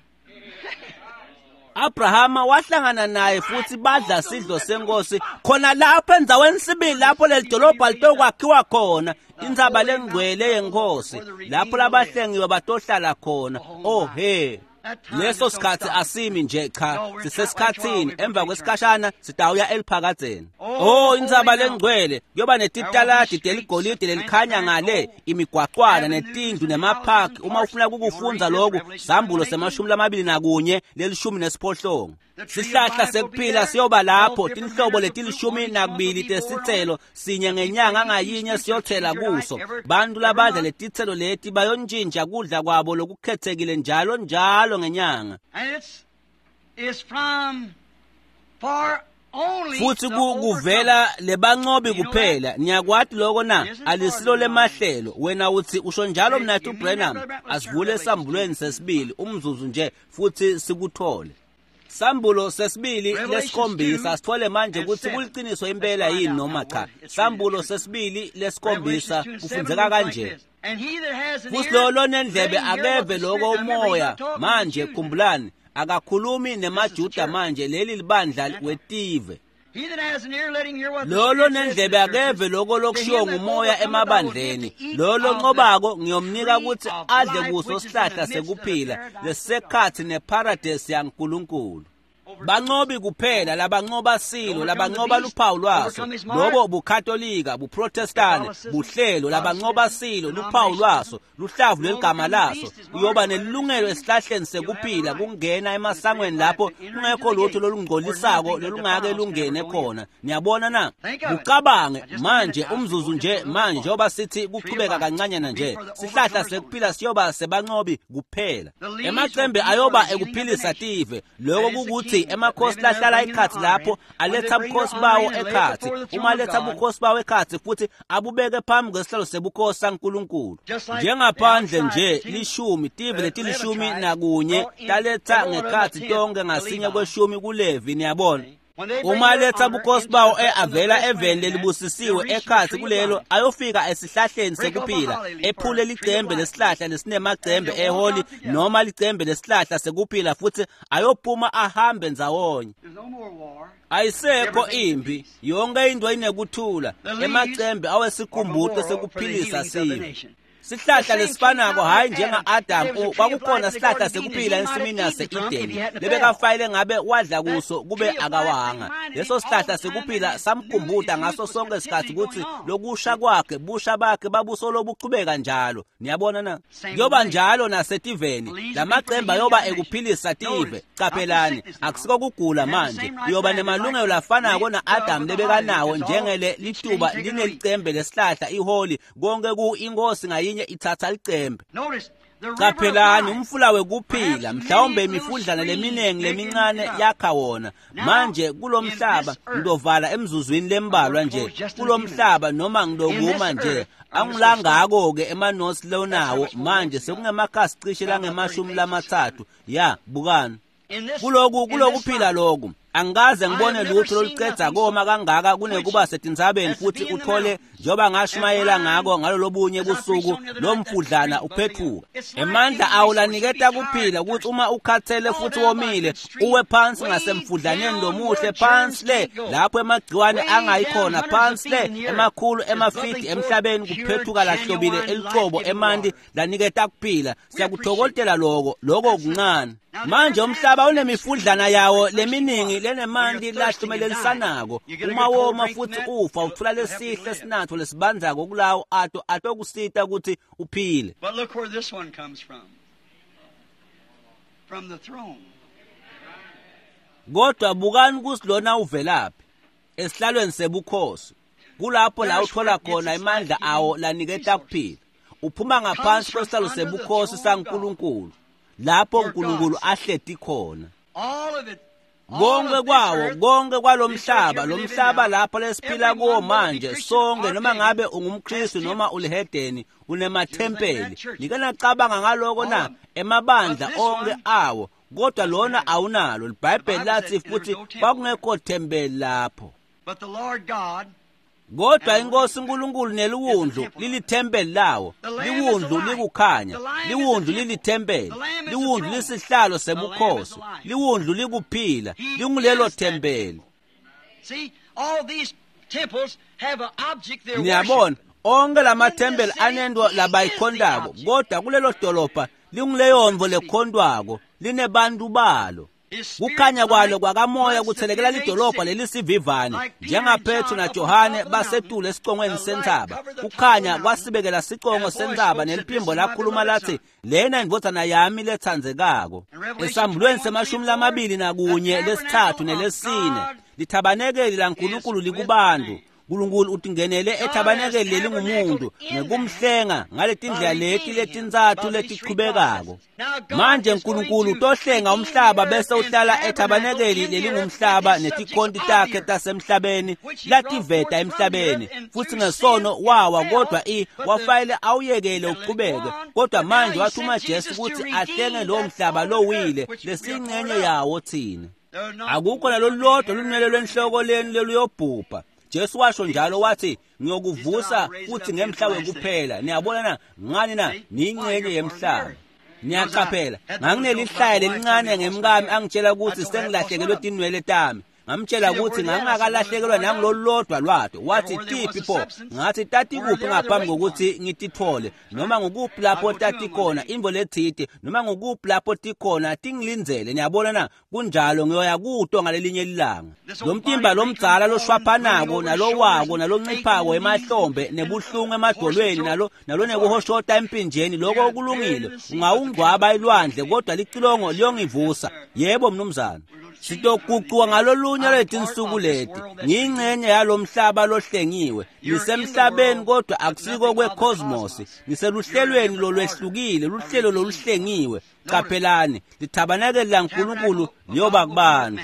S1: Abrahama wahlangana naye futhi badla sidlo senkosi khona lapho enzaweni sibili lapho lelidolobha litokwakhiwa khona indzaba lengcwele yenkosi lapho labahlengiwe batohlala khona. Oh he, leso sikhathi asimi nje cha, sisesikhathini emva kwesikhashana sitawuya eliphakadzeni. Oh indzaba lengcwele kuyoba netitaladi deligolide lelikhanya ngale, imigwaqwana netindlu nemaphaki. Uma ufuna ukufunza lokhu Sambulo semashumi lamabili nakunye lelishumi nesiphohlongo. Sihlahla sekuphila siyoba lapho tinhlobo letilishumi nakubili tesithelo sinye ngenyanga ngayinye siyothela kuso. Bantu labadla letithelo leti bayontshintsha kudla kwabo lokukhethekile njalo njalo ngenyanga. Futhi kuvela lebancobi kuphela. Niyakwati lokho na? Alisilo lemahlelo. Wena uthi usho njalo mnathi uBrenham. Asivule esambulweni sesibili umzuzu nje futhi sikuthole. Sambulo sesibili lesikhombisa sithole manje ukuthi kuliqiniso impela yini noma cha. Sambulo sesibili lesikhombisa kufunzeka kanje. Futhi lo nendlebe akeve lokho umoya manje khumbulani akakhulumi nemaJuda manje leli libandla weTive. Lolo nendlebe akeve lokho lokushiwo ngumoya emabandleni. Lolo nqobako ngiyomnika ukuthi adle kuso sihlahla sekuphila lesekhathi neparadise yaNkulunkulu. Bancobi kuphela labancoba silo, labancoba luphawu lwaso. Lobo bukatolika, buprotestani, buhlelo labancoba silo luphawu lwaso, luhlavu leligama laso. Uyoba nelungelo esihlahleni sekuphila kungena emasangweni lapho kungekho lutho lolungolisako lolungake lungene khona. Niyabona na? Ucabange manje umzuzu nje manje njoba sithi kuqhubeka kancanyana nje. Sihlahla sekuphila siyoba sebancobi kuphela. Emacembe ayoba ekuphilisa Tive. Lokho kukuthi emakhosi lahlala ekhathi lapho aletha ubukhosi bawo ekhathi. Uma aletha ubukhosi bawo ekhathi futhi abubeke phambi kwesihlalo sebukhosi saNkulunkulu. Njengaphandle nje lishumi Tive letilishumi nakunye taletha ngekhathi tonke ngasinye kweshumi kuLevi. Niyabona? Uma letha ubukhosi bawo avela eveni lelibusisiwe ekhathi kulelo ayofika esihlahleni sekuphila ephule licembe lesihlahla lesinemacembe eholi noma licembe lesihlahla sekuphila futhi ayophuma ahambe ndzawonye. Ayisekho impi, yonke into inekuthula emacembe awesikhumbuto sekuphilisa siwe. sihlahla lesifanako hayi njenga-Adam kwakukhona sihlahla sekuphila ensimini yase-Edeni lebekafayile ngabe wadla kuso kube akawanga. Leso sihlahla sekuphila samkhumbuta ngaso sonke isikhathi ukuthi lokusha kwakhe busha bakhe babusolo buchubeka njalo. Niyabona na? Yoba njalo naseTiveni lamacemba yoba ekuphilisa tive. Capelani akusiko kugula manje yoba nemalungelo lafanako na-Adam lebekanawo njengele lituba linelicembe lesihlahla iholi konke ku ingosi ngayinye ithatha licembe. Capelani umfula wekuphila mhlawumbe imifudlana leminengi lemincane yakha wona manje kulomhlaba ngidovala emzuzwini lembalwa nje kulomhlaba noma ngidokuma nje angilangako ke emanosi leonawo manje sekungemakhasi cishe lange-30 ya bukani kulokuphila lokhu angikaze ngibone lutho lolucedza koma kangaka kunekuba setinzabeni futhi uthole njoba ngashumayela ngako ngalolobunye busuku lo mfudlana uphethuka. Emandla awulaniketa kuphila ukuthi uma ukhathele futhi womile uwe phansi ngasemfudlaneni lomuhle phansi le lapho emagciwane angayikhona phansi le emakhulu emafiti emhlabeni kuphethuka lahlobile elicobo emandi laniketa kuphila. Siyakuthokothela lokho kuncane. Manje umhlaba unemifudlana yawo leminingi lenemandi lahlumelelisanako uma woma futhi ufa uthola lesihle esinatho lesibanzako kulawo atokusita ukuthi uphile.
S2: But look where this one comes from. From the throne.
S1: Kodwa bukani kusilona uvelaphi esihlalweni sebukhosi kulapho la uthola khona imandla awo laniketa kuphila. Uphuma ngaphansi kwesihlalo sebukhosi saNkulunkulu lapho uNkulunkulu ahleti khona. Konke kwalomhlaba lomhlaba lapho lesiphila kuwo manje sonke noma ngabe ungumKristu noma ulihedeni unemathempeli. Nikena cabanga ngaloko na emabandla onke awo kodwa lona awunalo. iBhayibheli lathi futhi kwakungekho thempeli lapho.
S2: But the Lord God
S1: kodwa inkosi uNkulunkulu neliwundlu lilithempeli lawo. Liwundlu likukhanya, liwundlu lilithempeli, liwundlu lisihlalo sebukhosi, liwundlu likuphila, lingulelo thempeli.
S2: See, all these temples have an object they're
S1: Niyabona onke lamathempeli anento labayikhondako kodwa kulelo dolobha linguleyondvo lekhondwako linebantu balo. Kukhanya kwalo kwakamoya kuthelekela lidolobha lelisivivane njengaPetru naJohane basetule esiqongweni sentsaba. Kukhanya kwasibekela siqongo sentsaba neliphimbo lakhuluma lathi lena indvodana yami lethandzekako. Esambulweni se-21 lesithathu nelesine lithabanekeli laNkulunkulu likubantu. uNkulunkulu utingenele ethabanekeli lelingumuntu ngekumhlenga ngaletindlela letinzathu letichubekako. Manje uNkulunkulu utohlenga umhlaba bese uhlala ethabanekeli lelingumhlaba netikhonti takhe tasemhlabeni lativeta emhlabeni futhi ngesono wawa kodwa wafayile awuyekele uqhubeke kodwa manje wathuma Jesu ukuthi ahlenge lo mhlaba lowile lesingcenye yawo thina. Akukho nalolodwa lunwele lwenhloko leni leluyobhubha. Jesu washo njalo wathi ngiyokuvusa futhi ngemhlaba kuphela. Niyabona na ngani na ningcenye yemhlaba. Niyacaphela nganginelihlaya lelincane ngemkami angitshela ukuthi sengilahlekelwe tinwele tami. Ngamtshela ukuthi ngangakalahlekelwa nangilolodwa lwato. Wathi tiphi pho? Ngathi tati kuphi ngaphambi kokuthi ngitithole noma ngukuphi lapho tati khona imbo lethide noma ngukuphi lapho tikhona tingilinzele. Niyabona na kunjalo ngiyoya kuto ngalelinye ilanga. Lomtimba lomdzala loshwaphanako nalowako nalonciphako emahlombe nebuhlungu emadolweni nalo nekuhoshota empinjeni lokho kulungile ungawungcwaba ilwandle kodwa licilongo liyongivusa. Yebo mnumzana. Sitoguquka ngalolunye lwetinsuku leti ngingcenye yalomhlaba lohlengiwe nisemhlabeni kodwa akusiko kwecosmos niseluhlelweni lolwehlukile luhlelo loluhlengiwe. Capelani lithabanekeli laNkulunkulu liyoba kubantu.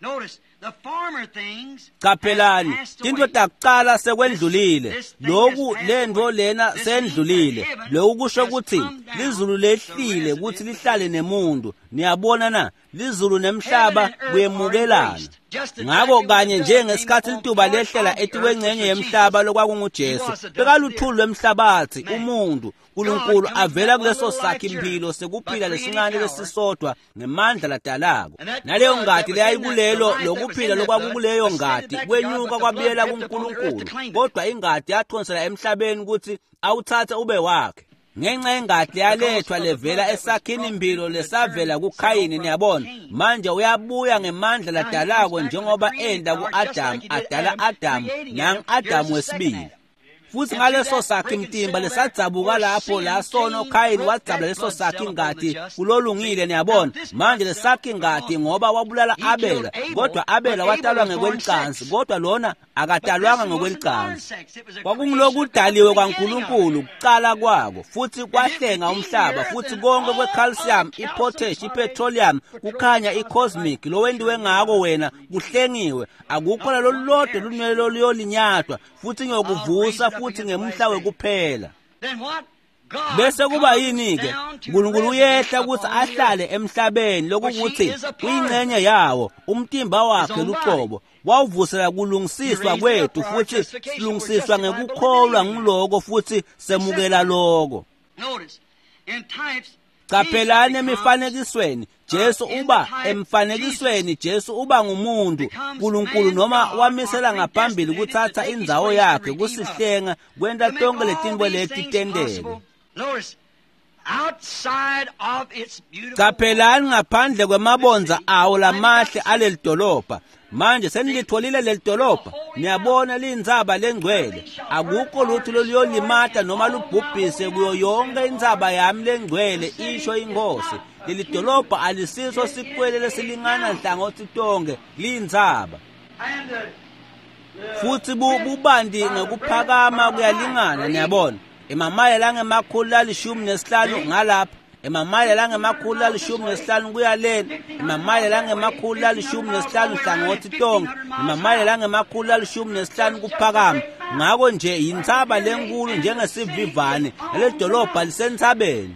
S1: Capelani into takuqala sekwendlulile lokhu lento lena sendlulile lokhu kusho ukuthi lizulu lehlile ukuthi lihlale nemuntu. Niyabona na lizulu nemhlaba kuyemukelana ngako kanye njengesikhathi lituba lehlela etikwengcenye yemhlaba lokwakunguJesu bekaluthulu emhlabathi umuntu uNkulunkulu avela kuleso sakhe impilo sekuphila lesincane lesisodwa ngemandla ladalako. Naleyo ngadi leyayikulelo lokuphila lokwakukuleyo ngadi kwenyuka kwabiyela kuNkulunkulu kodwa ingadi yathonsela emhlabeni ukuthi awuthathe ube wakhe. ngenxa yengadli yalethwa levela esakhini mbilo lesavela kuKhayini niyabona manje uyabuya ngemandla ladalako njengoba enda kuAdamu adala Adamu nangu-Adamu wesibili futhi ngaleso sakhi mtimba lesadzabuka lapho la sono Khayini wadzabula leso sakhi ngadi kulolungile niyabona manje lesakhi ngadi ngoba wabulala Abela kodwa Abela watalwa ngokwelicansi kodwa lona akatalwanga ngokwelicansi kwakungilokudaliwe kwaNkulunkulu kuqala kwako futhi kwahlenga umhlaba futhi konke kwecalcium ipotash ipetroleum kukhanya icosmic lo wendiwe ngako wena kuhlengiwe akukho lolodwa lunelo liyolinyatwa futhi ngiyokuvusa futhi ngemhla wekuphela bese kuba yini-ke uNkulunkulu uyehla ukuthi ahlale emhlabeni lokukuthi kuyingxenye yawo umtimba wakhe luqobo wawuvusela kulungisiswa kwethu futhi silungisiswa ngekukholwa ngiloko futhi semukela lokho Capelani emifanekisweni Jesu uba emfanekisweni Jesu uba ngumuntu uNkulunkulu noma wamisela ngaphambili kuthatha indzawo yakhe kusihlenga kwenta tonke letinto letitendele Capelani ngaphandle kwemabonza awo lamahle aleli dolobha manje senilitholile leli dolobha niyabona lindzaba lengcwele akukho lutho lolimata noma lubhubhise kuyo yonke indzaba yami lengcwele isho inkosi leli dolobha alisiso sikwele lesilingana nhlangothi tonke lindzaba futhi bubandi ngekuphakama kuyalingana niyabona emamayela ngemakhulu lalishumi ngalapha emamayela ngemakhulu lalishumi kuya lena emamayela ngemakhulu lalishumi hlangothi tonke emamayela ngemakhulu lalishumi kuphakama ngako nje intsaba lenkulu njengesivivane le dolobha lisentsabeni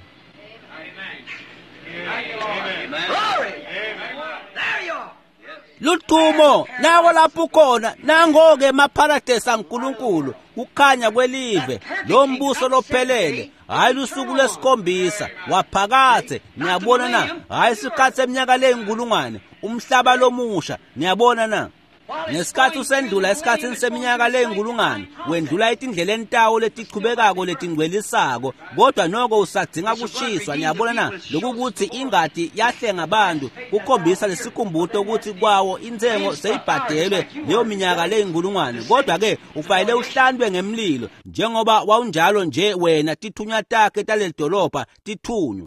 S1: Lutumo nawo lapho khona nangoke emaparadise kaNkulunkulu kukhanya kwelive lo mbuso lophelele hayi lusuku lesikhombisa waphakathe niyabona na hayi isikhathi eminyaka leyinkulungwane umhlaba lomusha niyabona na nesikhathi usendlula esikhathini seminyaka leyinkulungwane wendlula etindleleni tawo letichubekako letingcwelisako kodwa noko usadinga kushiswa niyabona na lokuthi ingadi yahlenga abantu kukhombisa lesikhumbuto ukuthi kwawo intsengo seyibhadelwe leyo minyaka leyinkulungwane kodwa ke ufanele uhlandwe ngemlilo njengoba wawunjalo nje wena tithunywa takhe taleli dolobha tithunywa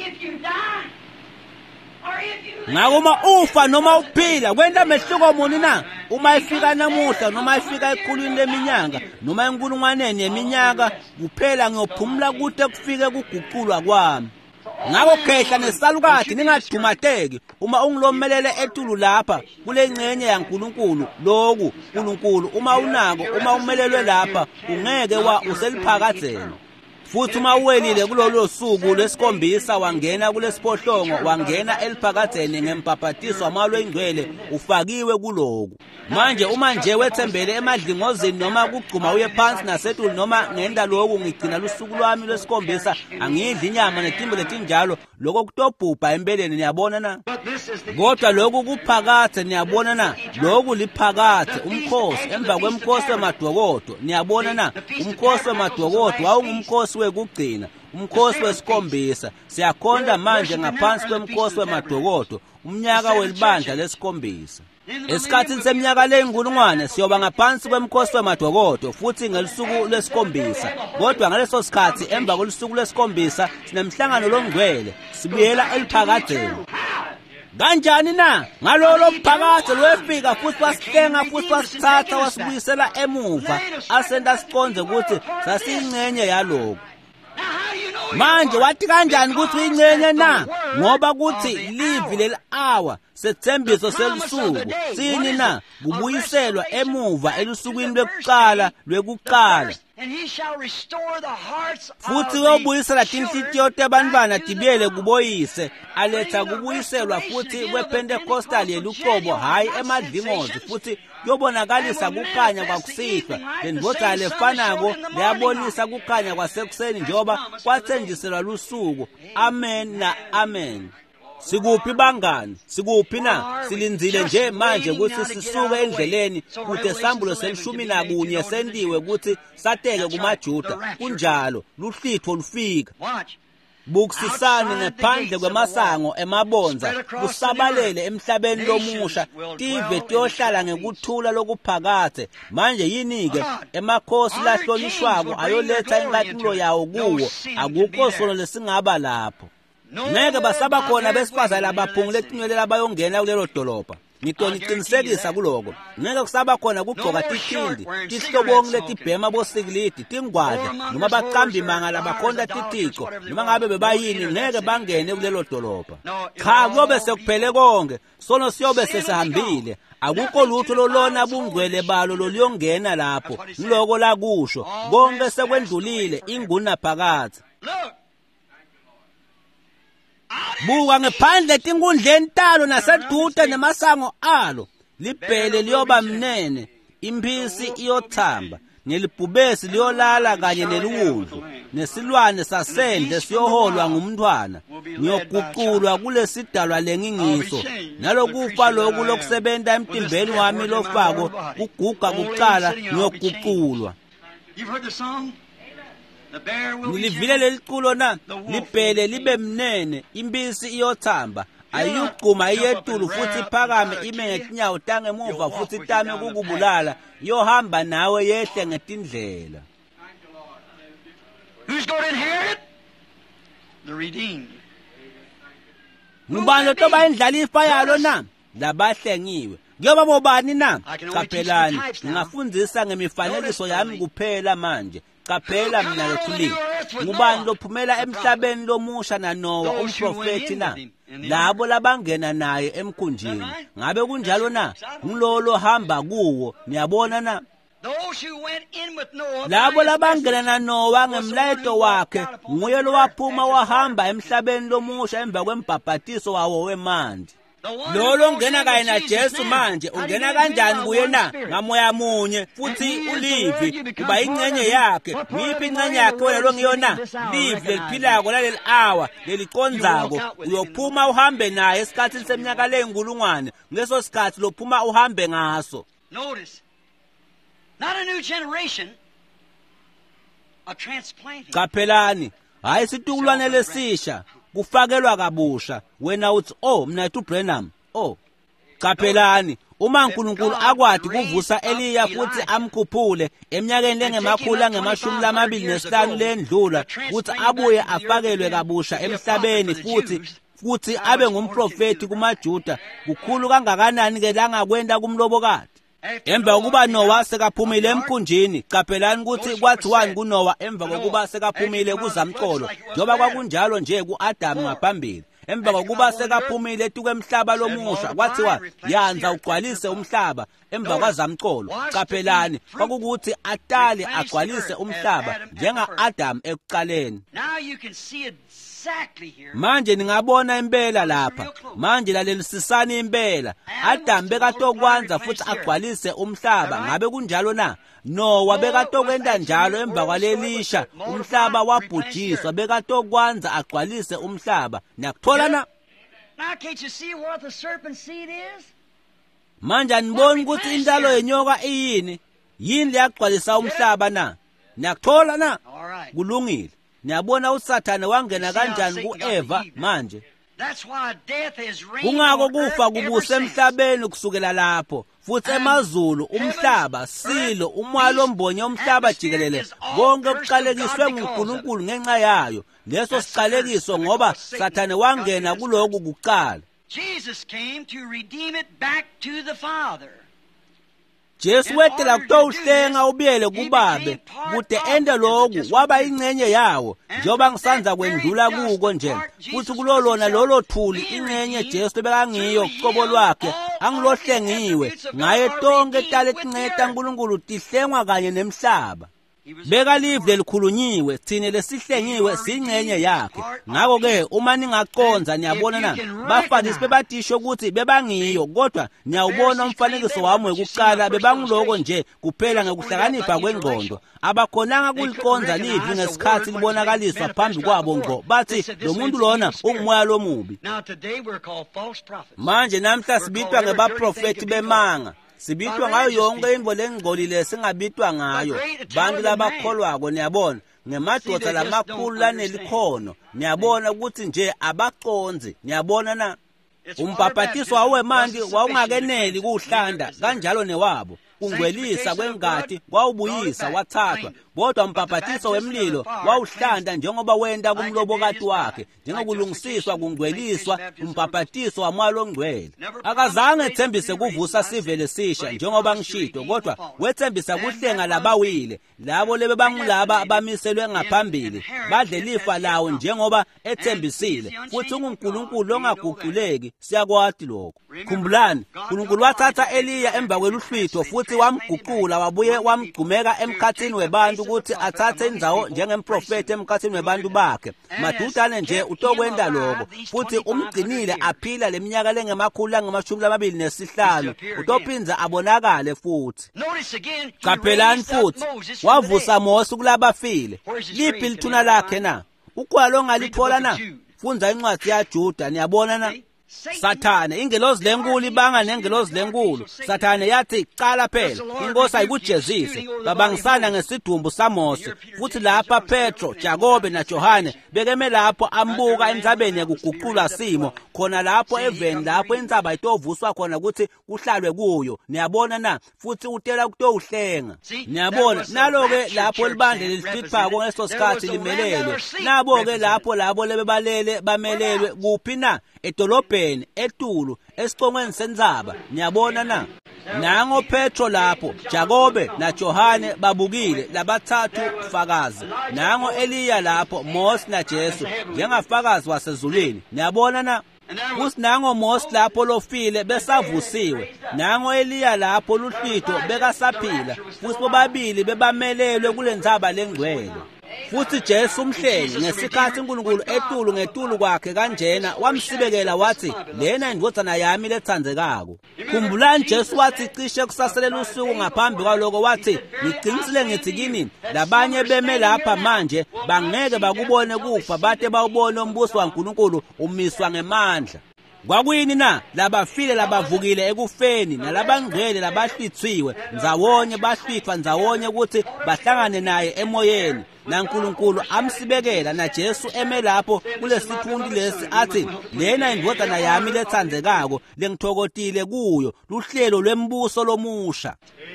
S1: ngakuma ufa noma uphila kwenta mehluko muni na uma ifika namuhla noma ifika ekhulwini leminyaka noma enkulungwaneni yeminyaka kuphela ngiyophumula kude kufike kuguqulwa kwami ngako khehla nesalukati ningadumateki uma ungilomelele etulu lapha kule ngcenye yaNkulunkulu lokhu uNkulunkulu uma unako uma umelelwe lapha ungeke useliphakadzeni futhi uma uwelile kulolo suku lesikhombisa wangena kulesiphohlongo wangena eliphakadzeni ngempapatiso amalo engcwele ufakiwe kuloku manje uma nje wethembele emadlingozini noma kugcuma uye phansi nasetulu noma ngenda lokhu ngigcina lusuku lwami lwesikhombisa angidli inyama netimbo letinjalo lokho kutobhubha empeleni niyabona na kodwa lokhu kuphakathe niyabona na lokhu liphakathe umkhosi emva kwemkhosi wemadokodo niyabona na umkhosi wemadokodo wawungumkhosi wekugcina umkhosi wesikhombisa siyakhonda manje ngaphansi kwemkhosi wemadokodo umnyaka welibandla lesikhombisa esikhathini seminyaka leyinkulungwane siyoba ngaphansi kwemkhosi wemadokodo futhi ngelisuku lesikhombisa kodwa ngaleso sikhathi emva kwelusuku lesikhombisa sinemhlangano longcwele sibuyela eliphakadzeni kanjani na ngalolo mphakathe lwefika futhi wasihlenga futhi wasithatha wasibuyisela emuva asenta siconze ukuthi sasiyingcenye yalokho manje wathi kanjani ukuthi uyingcenye na ngoba kuthi livi leli hour sethembiso selusuku sini na kubuyiselwa emuva elusukwini lwekuqala futhi uyobuyisela tinhliziyo tebantwana tibiyele kuboyise aletha kubuyiselwa futhi kwePentecostal yeluqobo hayi emadlingozi futhi yobonakalisa kukhanya kwakusihlwa lendvodza lefanako leyabonisa kukhanya kwasekuseni njengoba kwathenjiselwa lusuku amen na amen Sikuphi bangani? Sikuphi na? Silinzile nje manje ukuthi sisuke endleleni kude sambulo selishumi nakunye sendiwe ukuthi sateke kumaJuda. Kunjalo, luhlitho lufika. Bukusisane ngaphandle kwemasango emabonza kusabalele emhlabeni lomusha tive tiyohlala ngekuthula lokuphakathe manje yini-ke emakhosi lahlonishwako ayoletha inkathululo yawo kuwo akukho sono lesingaba lapho ngeke basaba khona besifazane abaphungule etinywele abayongena kulelo dolobha ngicinisekisa kuloko ngeke kusaba khona kugcoka tithindi tihlobongi letibhema bosikilidi tingwadla noma baqambi mangala bakhonda titiko noma ngabe bebayini ngeke bangene kulelo dolobha cha kuyobe sekuphele konke sono siyobe sesihambile akukho lutho lolona bungcwele balo loliyongena lapho niloko lakusho konke sekwendlulile inguna phakathi buka ngephandle tinkundleni talo nasedude nemasango alo libhele liyoba mnene imphisi iyothamba nelibhubesi liyolala kanye neluwundlu nesilwane sasendle siyoholwa ngumntwana ngiyoguqulwa kulesidalwa lengingiso nalokufa lokhu lokusebenta emtimbeni wami lofako kuguga kuqala ngiyoguqulwa ngilivile leliculo na libhele libe mnene imbisi iyothamba ayugquma iyetulu futhi phakame ime ngetinyawo tangemuva futhi tame kukubulala yohamba nawe yehle ngetindlela
S2: Who's going to inherit it? The redeemed.
S1: Ngubani lo toba indlalifa yalo na labahlengiwe kuyoba bobani na qaphelani ngingafundisa ngemifanekiso yami kuphela manje qaphela mina lothuli ngubani lophumela emhlabeni lomusha naNowa umprofeti na labo labangena naye emkhunjini ngabe kunjalo na ngilolo hamba kuwo niyabona na labo labangena naNowa ngemlayetho wakhe nguye lo waphuma wahamba emhlabeni lomusha emva kwembhabhatiso wawo wemanti lolo ngena kanye na Jesu manje ungena kanjani kuye na ngamoya munye futhi ulivi kuba ingcenye yakhe ngiphi ingcenye yakhe wena lo ngiyona livi leliphilako laleli hour leliqondzako uyophuma uhambe naye esikhathini seminyaka leyinkulungwane ngeso sikhathi lophuma uhambe ngaso
S2: Notice, not a new generation, a transplanting.
S1: Qaphelani hayi situkulwane lesisha kufakelwa kabusha wena uthi mina ethi uBrenham qaphelani uma uNkulunkulu akwathi kuvusa Eliya futhi amkhuphule eminyakeni lengemakhulu angama-25 lendlula ukuthi abuye afakelwe kabusha emhlabeni futhi abe ngumprofeti kumaJuda kukhulu kangakanani ke langakwenda kumlobokati emva kokuba Nowa sekaphumile emkhunjini qaphelani ukuthi kwathiwani kuNowa emva kokuba sekaphumile kuzamcolo njoba kwakunjalo nje kuAdam ngaphambili emva kokuba sekaphumile etukwemhlaba lomusha kwathiwa yanza ugcwalise umhlaba emva kwazamcolo qaphelani kwakukuthi atale agcwalise umhlaba njenga-Adam ekuqaleni manje ningabona impela lapha manje lalelisisana impela Adam bekatokwanza futhi agcwalise umhlaba ngabe kunjalo na Nowa bekatokwenda njalo emva kwalelisha umhlaba wabhujiswa bekatokwanza agcwalise umhlaba nakuthola na
S2: Now can't you see what the serpent seed is?
S1: manje aniboni ukuthi intalo yenyoka iyini yini liyagcwalisa umhlaba na nakuthola na kulungile niyabona uSathane wangena kanjani kuEva manje kungako kufa kubuse emhlabeni kusukela lapho futhi emazulu umhlaba silo umwalo ombonye umhlaba jikelele konke kuqalekiswe nguNkulunkulu ngenxa yayo leso siqalekiso ngoba Sathane wangena kuloku kuqala
S2: Jesus came to redeem it back to the Father.
S1: Jesu wetela kutowuhlenga ubiyele kubabe kude ende loku waba ingcenye yawo njoba ngisanza kwendlula kuko nje futhi kulolona lolo thuli ingcenye Jesu bekangiyo qobo lwakhe angilohlengiwe ngaye tonke tale tinceda uNkulunkulu tihlengwa kanye nemhlaba beka live lelikhulunyiwe thina lesihlengiwe singcenye yakhe. Ngakho ke uma ningaconza niyabona na bafundisi bebatisho ukuthi bebangiyo kodwa niyawubona umfanekiso wami wokuqala bebangiloko nje kuphela ngekuhlakanipha kwengqondo abakhonanga kuliconza live ngesikhathi libonakaliswa phambi kwabo ngqo bathi lo muntu lona ungumoya lomubi. Manje namhla sibitwa ngebaprofeti bemanga. Sibitwa ngayo yonke imvo lengcolile singabitwa ngayo. Bantu labakholwako niyabona ngemadoda lamakhulu lanelikhono niyabona ukuthi nje abaconzi niyabona na. Umbhaphathiso wawemanti wawungakeneli kuhlanda kanjalo newabo. Kungwelisa kwengadi wawubuyisa wathathwa kodwa umbhaphathiso wemlilo wawuhlanda njengoba wenda kumlobokati wakhe njengokulungisiswa kungweliswa umbhaphathiso wamalo ngcwele. Akazange ethembise kuvusa sivele sisha njengoba ngishito kodwa wethembisa kuhlenga labawile labo lebe bangulaba abamiselwe ngaphambili badle lifa lawo njengoba ethembisile futhi uNkulunkulu ongaguquleki siyakwati lokho. Khumbulani uNkulunkulu wathatha Eliya emva kweluhlwitho futhi wamguqula wabuye wamgcumeka emkhathini webantu ukuthi athathe indzawo njengemprofeti emkhathini webantu bakhe. Madudane nje utokwenda lokho futhi umgcinile aphila leminyaka lengemakhulu angama-25 utophinza abonakale futhi. Kapelani futhi wavusa Mose kulabafile. Liphi lithuna lakhe na? Ukwalo ongalithola na? Funza incwadi yaJuda niyabona na. Sathane ingelozi lenkulu ibanga nengelozi lenkulu. Sathane yathi qala phela inkosi ayikujezise babangisana ngesidumbu saMose futhi lapha Petro, Jakobe naJohane bekeme lapho ambuka endzabeni yokuguqula simo khona lapho eveni lapho indzaba itovuswa khona ukuthi kuhlalwe kuyo. Niyabona na futhi utela kutowuhlenga. Niyabona naloke lapho libandle lelihlipha ngeso sikhathi limelelwe. Nabo-ke lapho labo lebebalele bamelelwe kuphi na? Edolobheni etulu esiqongweni sendzaba. Niyabona na nango Petro lapho Jakobe naJohane babukile labathathu fakazi. Nango Eliya lapho Mose naJesu njengafakazi wasezulwini. Niyabona na kusinango Mose lapho lofile besavusiwe. Nango Eliya lapho luhlwitho bekasaphila futhi bobabili bebamelelwe kulendzaba lengcwele. Futhi Jesu umhlengi ngesikhathi uNkulunkulu etulu ngetulu kwakhe kanjena wamsibekela wathi lena indodana yami lethandzekako. Khumbulani Jesu wathi cishe kusaselela usuku ngaphambi kwaloko wathi ngiqinisile ngithi kini labanye beme lapha manje bangeke bakubone kufa bate bawubone umbuso waNkulunkulu umiswa ngemandla. Kwakuyini na labafile labavukile ekufeni nalabangcwele labahlithiwe ndzawonye bahlithwa ndzawonye ukuthi bahlangane naye emoyeni. naNkulunkulu amsibekela naJesu eme lapho kulesithundi lesi athi lena indodana yami lethandekako lengithokotile kuyo luhlelo lwembuso lomusha.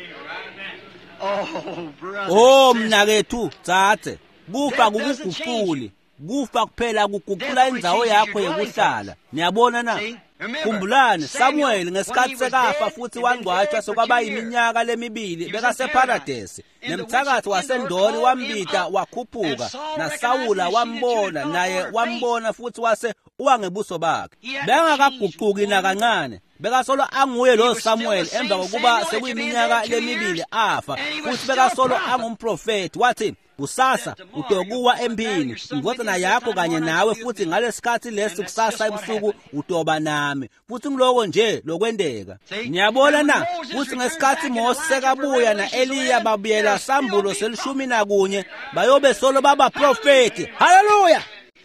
S1: Oh mnakethu tsathe kufa kukuguquli kufa kuphela kuguqula indzawo yakho yokuhlala. Niyabona na khumbulani Samuel ngesikhathi sekafa futhi wangcwatshwa sokwaba iminyaka lemibili bekaseparadesi nemthakathi wasendori wambita wakhuphuka naSawula wambona naye wambona futhi wase uwangebuso bakhe bengakaguquki nakancane bekasolo anguye lo Samuel emva kokuba sekuyiminyaka lemibili afa futhi bekasolo angumprofeti wathi kusasa utokuwa empini indodana yakho kanye nawe futhi ngalesikhathi lesi kusasa ebusuku utoba nami futhi ngiloko nje lokwendeka. Niyabona na futhi ngesikhathi Mose sekabuya na Eliya babuyela sambulo selishumi nakunye bayobe solo baba profeti. Haleluya.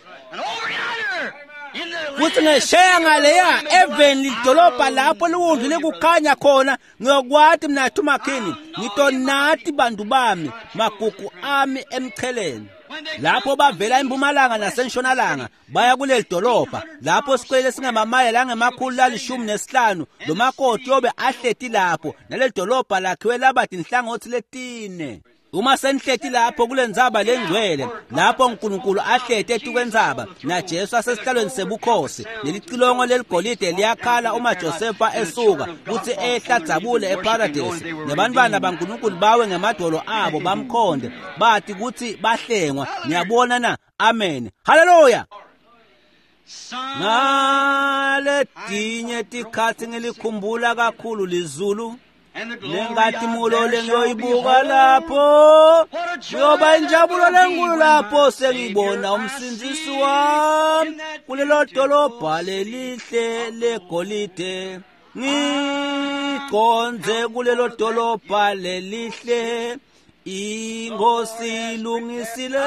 S1: Futhi ngesheya ngaleya even lidolobha lapho liwundlile kukhanya khona ngiyokwathi mina Thumakhini ngitonathi bantu bami magugu ami emcheleni lapho bavela eMpumalanga naseNtshonalanga baya kuleli dolobha lapho siqele singamamile langama115 lo makoti yobe ahlethi lapho naleli dolobha lakhiwe labathi inhlangothi letine. Uma senhlethi lapho kulenzaba lengcwele lapho uNkulunkulu ahlethe etukwenzaba naJesu asesihlalweni sebukhosi nelicilongo leligolide liyakhala uma Josefa esuka kuthi ehladzabule eparadise nebantwana baNkulunkulu bawe ngemadolo abo bamkhonde bathi kuthi bahlengwa. Niyabona na amen haleluya. Ngale dinye tikhathi ngilikhumbula kakhulu lizulu nengathi lengiyoyibuka lapho yoba injabulo lenkulu lapho sengibona umsindisi wami kulelo dolobha lelihle legolide ngiconze kulelo dolobha lelihle ingosi ilungisile.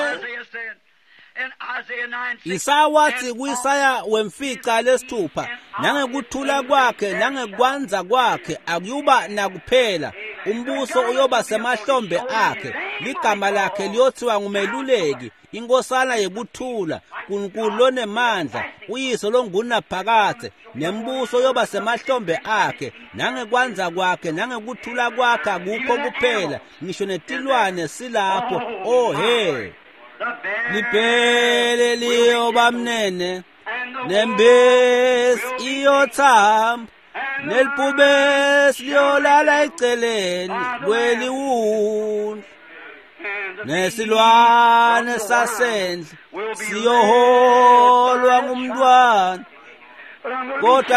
S1: Isawathi kwisaya wemfica lesithupha nangekuthula kwakhe nangekwanza kwakhe akuyuba nakuphela umbuso uyoba semahlombe akhe ligama lakhe liyothiwa ngumeluleki inkosana yekuthula uNkulunkulu onemandla uyiso longunaphakade nembuso yoba semahlombe akhe nangekwanza kwakhe nangekuthula kwakhe akukho kuphela ngisho netilwane silapho ohe liphele liyoba mnene nembesi iyothamba nelibhubesi liyolala eceleni kweliwundlu nesilwane sasendle siyoholwa ngumntwana kodwa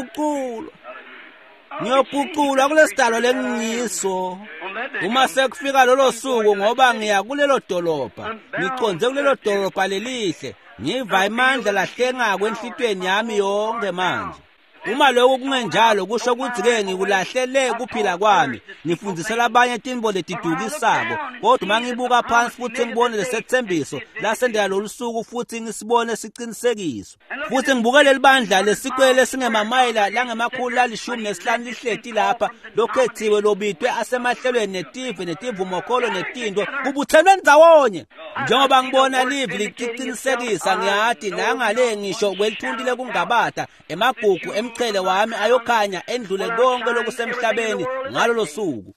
S1: ngiyoguqulwa kulesidalo lengiso uma sekufika lolo suku ngoba ngiya kulelo dolobha ngiconze kulelo dolobha lelihle ngiva imandla lahlenga kwenhlitweni yami yonke manje. Uma lokhu kungenjalo kusho ukuthi ngikulahlele kuphila kwami ngifundisela abanye timbo letidukisako kodwa mangibuka phansi futhi ngibone lesethembiso lasendela lolusuku futhi ngisibone siqinisekiso futhi ngibuke lelibandla lesikwele singemamayela langemakhulu lalishumi nesihlanu lihleti lapha lokhethiwe lobitwe asemahlelweni netivumokholo netinto kubuthelwe ndawonye njengoba ngibona livi liqinisekisa ngiyathi nangale ngisho kwelithundile kungabatha emagugu emchele wami ayokhanya endlule konke lokusemhlabeni ngalolo suku.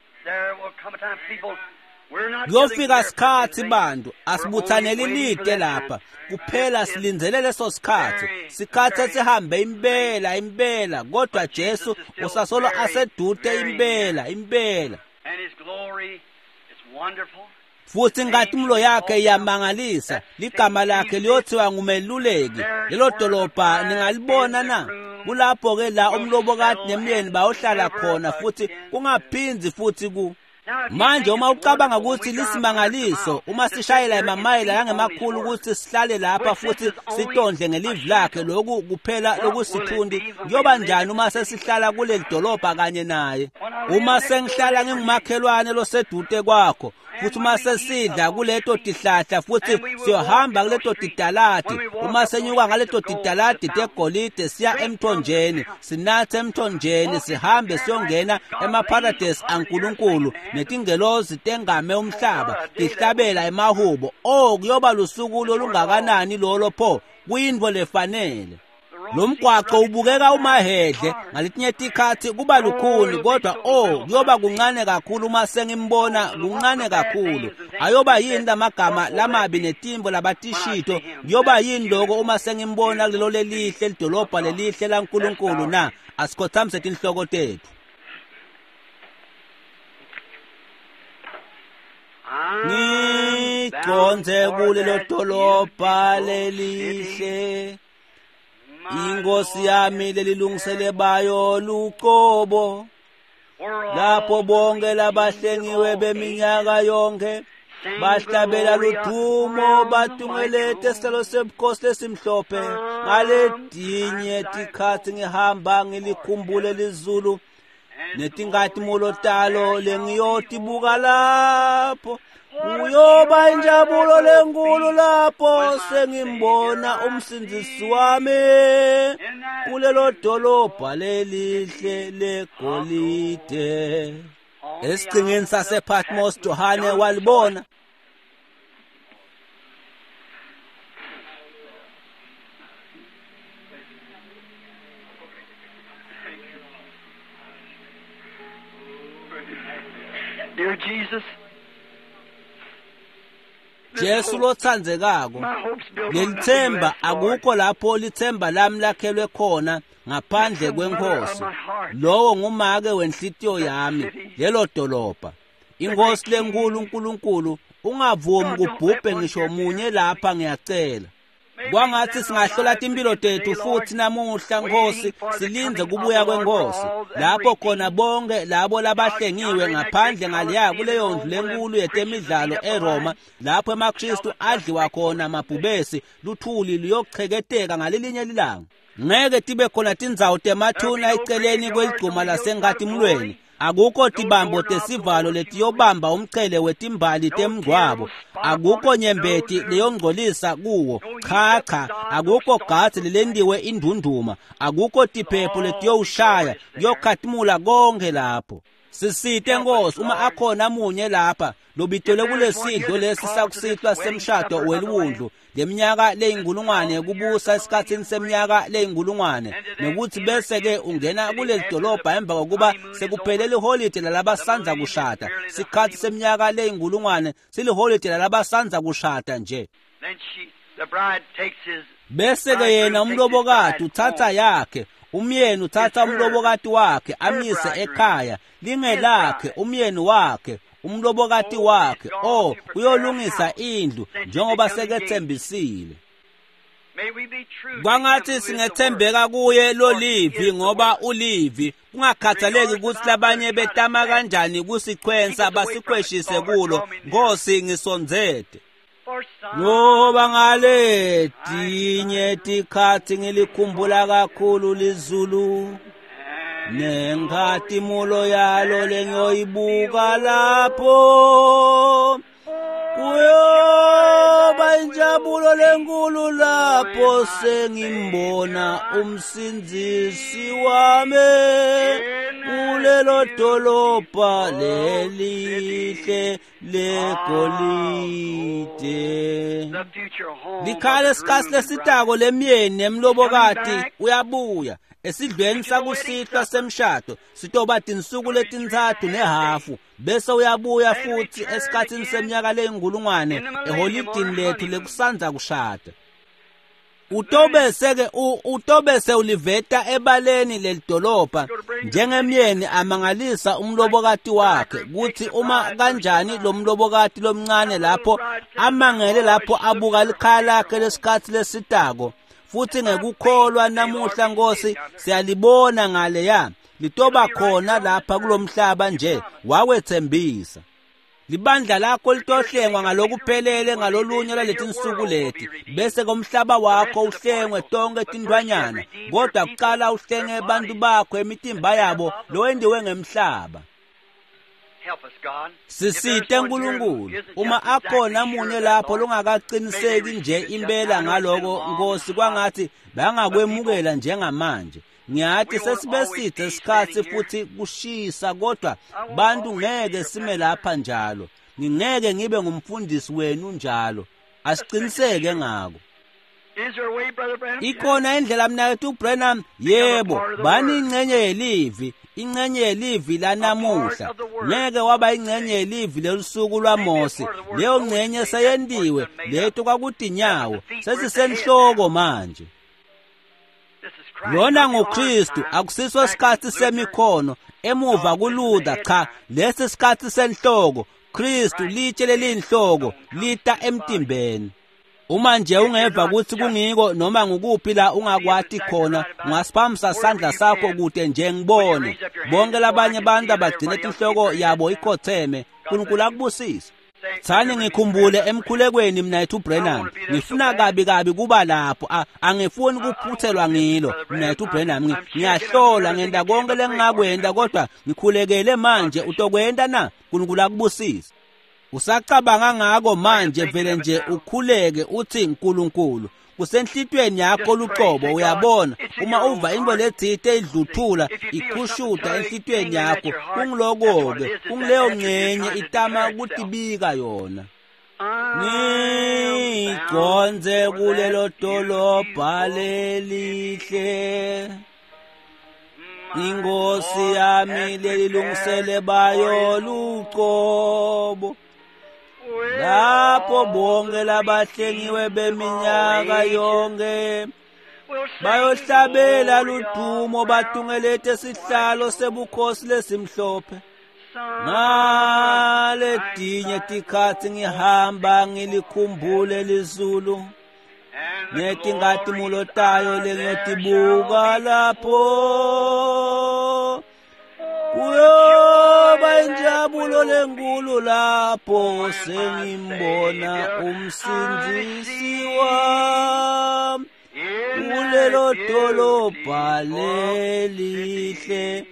S1: Kuyofika isikhathi bantu asibuthanele ilide lapha kuphela silindele leso sikhathi esihambe impela kodwa Jesu usasolo asedude impela
S2: and his glory is wonderful.
S1: Futhi ngathi imlo yakhe iyamangalisa ligama lakhe liyothiwa ngumeluleki lelo dolobha ningalibona na kulapho ke la umlobokati nemyeni bayohlala khona futhi kungaphinzi futhi manje uma ucabanga ukuthi lisimangaliso uma sishayela emamayela langemakhulu ukuthi sihlale lapha futhi sitondle ngelivi lakhe lokhu kuphela lokusithundi kuyoba njani uma sesihlala kuleli dolobha kanye naye uma sengihlala ngingumakhelwane losedude kwakho futhi uma sesidla kuleto tihlahla futhi siyohamba kuleto tidaladi uma senyuka ngaleto tidaladi tegolide siya emthonjeni sinathe emthonjeni sihambe siyongena emaparadise aNkulunkulu netingelozi tengame umhlaba tihlabela emahubo kuyoba lusuku olungakanani lolo pho kuyinto lefanele. Lo mgwaqo ubukeka umahedle ngaletinye tikhathi kuba lukhuni kodwa kuyoba kuncane kakhulu uma sengimbona kuncane kakhulu ayoba yini amagama lamabi netimbo labatishito kuyoba yini lokho uma sengimbona kulelo lelihle lidolobha lelihle laNkulunkulu na asikhothamse inhloko tethu. Ngiconze kulelo dolobha lelihle ingosi yami lelilungisele bayo luqobo lapho bonke labahlengiwe beminyaka yonke bahlabela ludumo batungelete isicelo sebukhosi lesimhlophe ngaledinye tikhathi ngihamba ngilikhumbule lizulu netingathi molotalo lengiyotibuka lapho uyoba injabulo lenkulu lapho sengimbona umsindisi wami kulelo dolobha lelihle legolide. Esicingeni sasePatmos Johane walibona
S2: Dear Jesus,
S1: Jesu lothandzekako ngilithemba akukho lapho lithemba lami lakhelwe khona ngaphandle kwenkosi lowo ngumake wenhlitiyo yami lelo dolobha inkosi lenkulu uNkulunkulu ungavumi kubhubhe ngisho munye lapha ngiyacela Kwangathi singahlola impilo tethu futhi namuhla Nkosi silinze kubuya kwenkosi lapho khona bonke labo labahlengiwe ngaphandle ngaleya kuleyo ndlu lenkulu yetemidlalo eRoma lapho emakristu adliwa khona amabhubesi luthuli luyocheketeka ngalelinye ilanga. Ngeke tibe khona tindzawo temathuna eceleni kweligcuma lasengatimlweni. Akukho tibambo tesivalo letiyobamba umchele wetimbali temngcwabo. Akukho nyembeti leyongcolisa kuwo. Cha, akukho gatsi lilendiwe indunduma. Akukho tiphepho letiyowushaya kuyokhatimula konke lapho. Sisite Nkosi uma akhona munye lapha lobitele kulesidlo lesi sakusihlwa semshado weluwundlu leminyaka leyinkulungwane yokubusa esikhathini seminyaka leyinkulungwane nokuthi bese ke ungena kuleli dolobha emva kokuba sekuphelele iholide lalabasanza kushada sikhathi seminyaka leyinkulungwane siliholide lalabasanza kushada nje. Bese ke yena umlobokati uthatha yakhe umyeni uthatha umlobokati wakhe amise ekhaya lingelakhe umyeni wakhe umlobokati wakhe uyolungisa indlu njengoba sekethembisile. Kwangathi singethembeka kuye lo Livi ngoba uLivi kungakhathaleki ukuthi labanye betama kanjani kusikhwensa basikhweshise kulo Nkosi ngisonzete. Ngoba ngale dinye tikhathi ngilikhumbula kakhulu lizulu nengathi mulo yalo lengiyoyibuka lapho kuyoba injabulo lenkulu lapho sengimbona umsinzisi wami kulelo dolobha lelihle legolide. Likhale sikhathi lesitako lemyeni nemlobokati uyabuya esidlweni sakusihlwa semshado sitoba tinsuku letintathu nehafu bese uyabuya futhi esikhathini seminyaka leyinkulungwane eholidini lethu lekusanza kushada. Utobese uliveta ebaleni lelidolobha njengemyeni amangalisa umlobokati wakhe kuthi uma kanjani lo mlobokati lomncane lapho amangele lapho abuka likhaya lakhe lesikhathi lesitako futhi ngekukholwa namuhla Nkosi siyalibona ngaleya litoba khona lapha kulomhlaba nje wawethembisa. Libandla lakho litohlengwa ngalokuphelele ngalolunye laletinsuku leti bese komhlaba wakho uhlengwe tonke tindwanyana kodwa kuqala uhlenge abantu bakho emitimba yabo lowendiwe ngemhlaba. Sisite Nkulunkulu uma akhona munye lapho longakaqiniseki nje impela ngaloko Nkosi kwangathi bangakwemukela njengamanje. Ngiyathi sesibeside isikhathi futhi kushisa kodwa bantu ngeke sime lapha njalo. Ngingeke ngibe ngumfundisi wenu njalo. Asiqiniseke ngako. Ikhona indlela mnayethu uBrenham yebo bani ingcenye yelivi ingcenye yelivi lanamuhla ngeke waba ingcenye yelivi lelusuku lwaMose leyo ngcenye seyendiwe lethu kwakudinyawo sesisenhloko manje. Lona ngoKristu akusiso isikhathi semikhono emuva kuLuther cha lesi isikhathi senhloko Kristu litshe lelinhloko lita emtimbeni. Uma nje ungeva ukuthi kungiko noma ngukuphi la ungakwathi khona ungasiphamisa isandla sakho kude nje ngibone bonke labanye abantu abagcina inhloko yabo ikhotheme uNkulunkulu akubusise. Thani ngikhumbule emkhulekweni mina ethu Brenham ngifuna kabi kuba lapho angifuni kuphuthelwa ngilo mina ethu Brenham ngiyahlola ngenda konke lengingakwenda kodwa ngikhulekele manje utokwenda na uNkulunkulu akubusise. Usacabanga ngako manje vele nje ukhuleke uthi uNkulunkulu kusenhlitweni yakho luqobo uyabona uma uva into lethithe idluthula ikhushuta enhlitweni yakho kungilokoke kungileyo ngcenye itama ukutibika yona. Ngigonze kulelo dolobha lelihle Inkosi yami lelilungisele bayo luqobo lapho bonke labahlengiwe beminyaka yonke bayohlabela ludumo batungelete sihlalo sebukhosi lesimhlophe. Ngale dinye tikhathi ngihamba ngilikhumbule lizulu netingathumulo tayo lengiyotibuka lapho. Kuyoba injabulo lenkulu lapho sengimbona umsindisi wami kulelo dolobha lelihle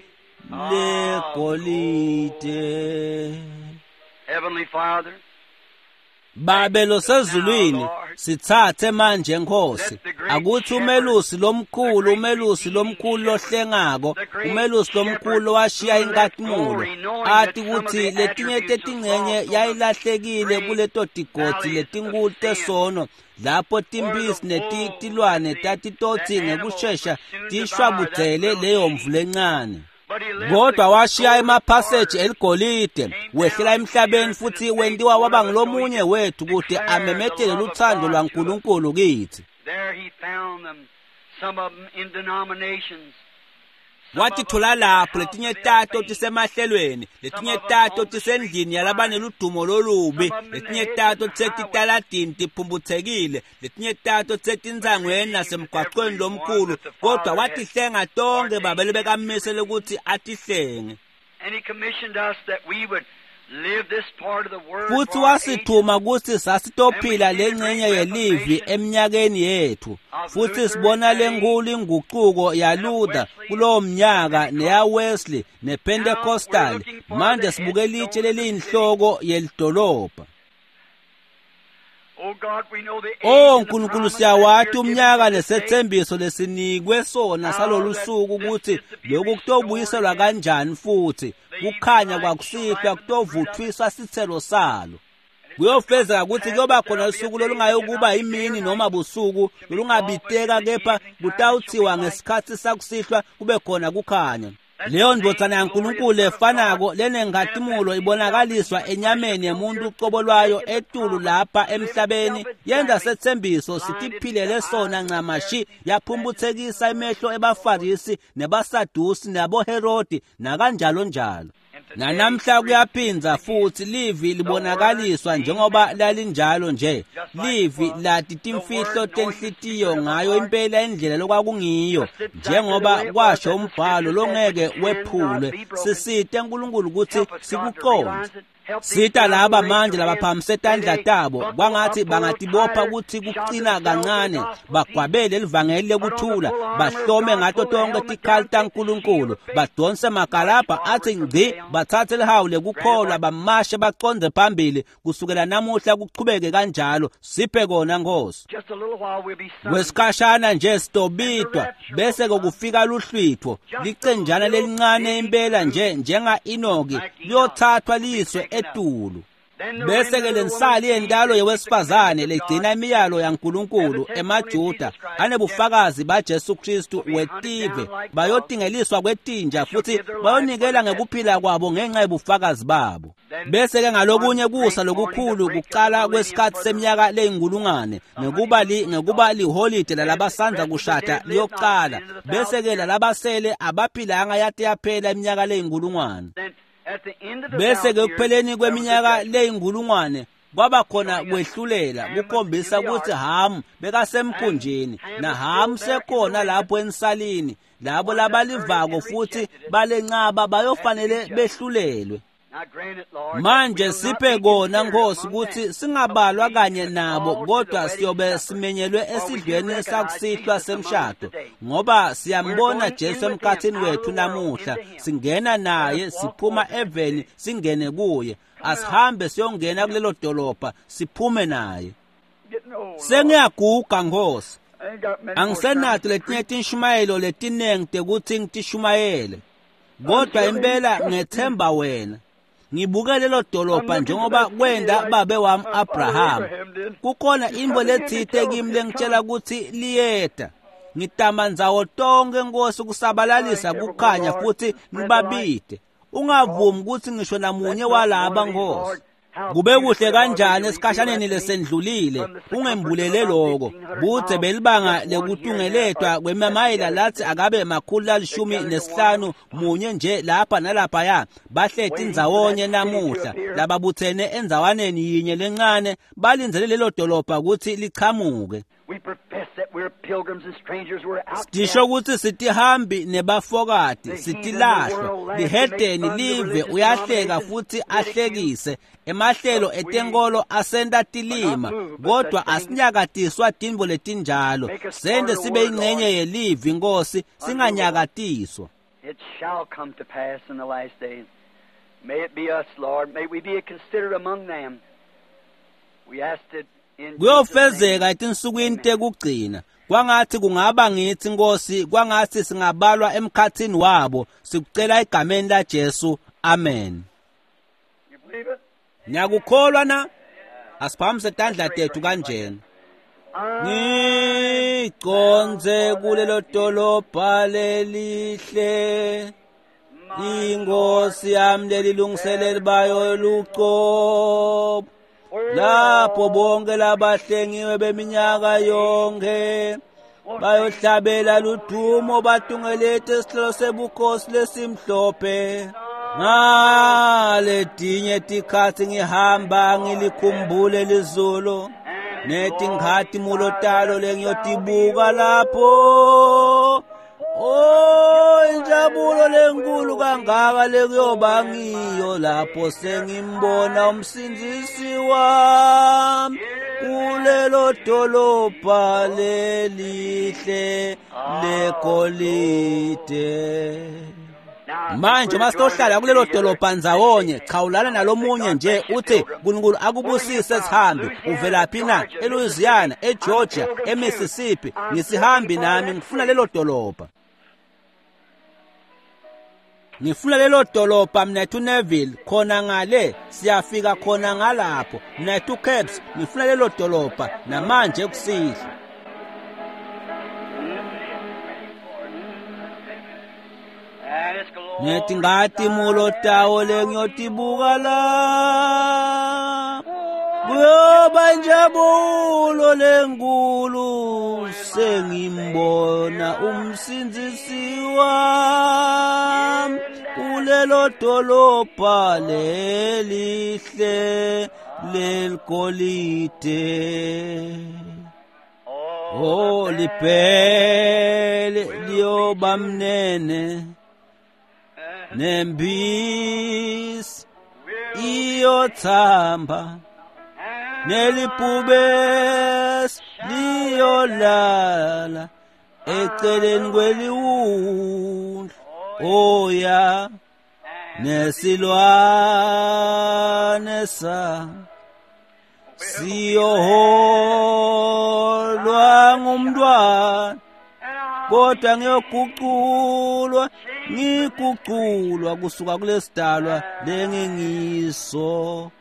S1: legolide.
S2: Heavenly Father,
S1: Babelo sezulwini, sithathe manje Nkosi, akuthi umelusi lomkhulu lohlengako, umelusi lomkhulu washiya inkathumulo, athi kuthi letinye tetingcenye yayilahlekile kuleto tigodi letinkulu tesono, lapho timbisi netitilwane tatitotsi ngekushesha tishwabudzele leyo mvu lencane. Kodwa washiya emaphaseji eligolide, wehlela emhlabeni futhi wentiwa waba ngulomunye wethu kuthi amemetele luthando lwaNkulunkulu kithi.
S2: there he found them, some of them in denominations.
S1: Wathi thola lapho letinye tato tisemahlelweni, letinye tato tisendlini yalabaneludumo lolubi, letinye tato tsetitaladini tiphumbuthekile, letinye tsato tsetinzangweni nasemgwaqweni lomkhulu, kodwa watihlenga tonke babele bekamisele ukuthi atihlenge.
S2: And he commissioned us that we would live this part of the word.
S1: Futhi wasithuma ukuthi sasitophila lengcenye yelivi eminyakeni yethu. Futhi sibona lenkulu inguquko yaLuther kulowo mnyaka neya Wesley nePentecostal. Manje sibuke litshe leliyinhloko yelidolobha. Oh Nkulunkulu, siyawathi umnyaka nesethembiso lesinikwe sona salolu suku ukuthi lokhu kutobuyiselwa kanjani futhi kukhanya kwakusihlwa kutovuthwiswa sithelo salo. Kuyofezeka ukuthi kuyoba khona usuku lolungayokuba imini noma busuku lolungabiteka, kepha kutawuthiwa ngesikhathi sakusihlwa kube khona kukhanya. Leyo ndotsana yaNkulunkulu efanako lenengathumulo ibonakaliswa enyameni yemuntu uqobolwayo etulu lapha emhlabeni, yenza sethembiso sitiphilele sona ncamashi, yaphumbuthekisa imehlo ebaFarisi nebaSadusi naboHerodi nakanjalo njalo. Nanamhla kuyaphinza futhi livi libonakaliswa njengoba lalinjalo nje. Livi lati timfihlo tenhlitiyo ngayo impela indlela lokwakungiyo, njengoba kwasho umbhalo longeke wephulwe. Sisite uNkulunkulu ukuthi sikuqonde. Sita laba manje labaphamise tandla tabo kwangathi bangatibopha ukuthi kucina kancane, bagwabele elivangeli lekuthula, bahlome ngato tonke tikhali taNkulunkulu, badonse makalabha athi ngci, bathathe lihawu lekukholwa, bamashe baqonde phambili. Kusukela namuhla kuqhubeke kanjalo, siphe kona Nkosi. Kwesikhashana nje sitobitwa, bese kokufika luhlwitho licenjana lelincane impela njenga Inoki liyothathwa liyiswe etulu. Bese ke lensali yendalo yewesifazane legcina imiyalo yaNkulunkulu emaJuda anebufakazi baJesu Kristu wetive, bayotingeliswa kwetinja futhi bayonikela ngekuphila kwabo ngenxa yobufakazi babo. Bese ke ngalokunye kusa lokukhulu kuqala kwesikhathi seminyaka leyinkulungwane ngekuba liholide lalabasanza kushada liyoqala. Bese ke lalabasele abaphilanga yathi yaphela iminyaka leyinkulungwane. Bese ke kupheleni kweminyaka leyinkulungwane kwaba khona kwehlulela kukhombisa ukuthi Hamu bekasemkhunjini na Hamu sekhona lapho ensalini. Labo labalivako futhi balencaba bayofanele behlulelwe. Manje siphe kona Nkosi ukuthi singabalwa kanye nabo, kodwa siyobe simenyelwe esidlweni sakusihlwa semshado, ngoba siyambona Jesu emkhathini wethu namuhla. Singena naye, siphuma eveni singene kuye. Asihambe siyongena kulelo dolobha siphume naye. Sengiyaguga Nkosi, angisenathi letinye tinshumayelo letinengi tekuthi ngitishumayele, kodwa impela ngethemba wena. Ngibuke lelo dolobha njengoba kwenda babe wami Abraham. Kukhona imbo lethithe kimi lengitshela ukuthi liyeda. Ngitama nzawo tonke Nkosi kusabalalisa kukhanya futhi ngibabide. Ungavumi ukuthi ngisho namunye walaba Nkosi. Kube kuhle kanjani esikhashaneni lesendlulile, ungembulele lokho. Budze belibanga lekutungeledwa kwemamayela lathi akabe 115 munye nje lapha nalapha ya. Bahlethi indzawonye namuhla, lababuthene enzawaneni yinye lencane, balinzele lelo dolobha ukuthi liqhamuke.
S3: we're pilgrims and strangers, we're
S1: Disho
S3: outcasts.
S1: ukuthi sitihambi nebafokati, sitilahlwa, lihedeni live uyahleka futhi ahlekise, emahlelo etenkolo asenta tilima, kodwa asinyakatiswa tintfo letinjalo, sende sibe ingcenye yelivi Nkosi, singanyakatiswa.
S3: It shall come to pass in the last days. May it be us, Lord. May we be considered among them. We asked it in Jesus' name.
S1: Kuyofezeka etinsukwini tekugcina. Kwangathi kungaba ngithi Nkosi, kwangathi singabalwa emkhathini wabo, sikucela egameni la Jesu. Amen.
S3: You believe it?
S1: Ngiyakukholwa na? Asiphamise tandla tethu kanjena. Ngiconze kulelo dolobha lelihle, Inkosi yami lelilungiseleli bayo luqobo, lapho bonke labahlengiwe beminyaka yonke bayohlabela ludumo batungelete isihlalo sebukhosi lesimhlophe. Ngaletinye tikhathi ngihamba ngilikhumbule lizulu, netinghathi mulotalo lengiyotibuka lapho. Oh, injabulo lenkulu kangaka lekuyoba ngiyo lapho sengimbona umsindisi wami kulelo dolobha lelihle legolide. Manje masitohlala kulelo dolobha ndzawonye, khawulana nalomunye nje uthi uNkulunkulu akubusise sihambe. Uvelaphi na? eLouisiana, eGeorgia, eMississippi. Ngisihambi nami ngifuna lelo dolobha. Ngifuna lelo dolobha mnethu Neville, khona ngale siyafika khona ngalapho. Mnethu Caps, ngifuna lelo dolobha namanje kusihla. Netingati mulotawo lengiyotibuka la, kuyoba injabulo lenkulu sengimbona umsindisi wami kulelo dolobha lelihle leligolide. Oh, liphele liyoba mnene, nembisi iyothamba, nelibhubesi liyolala eceleni kweliwundlu. Oya nesilwane sa siyoholwa ngumntwana, kodwa ngiguqulwa kusuka kulesidalwa lengingiso.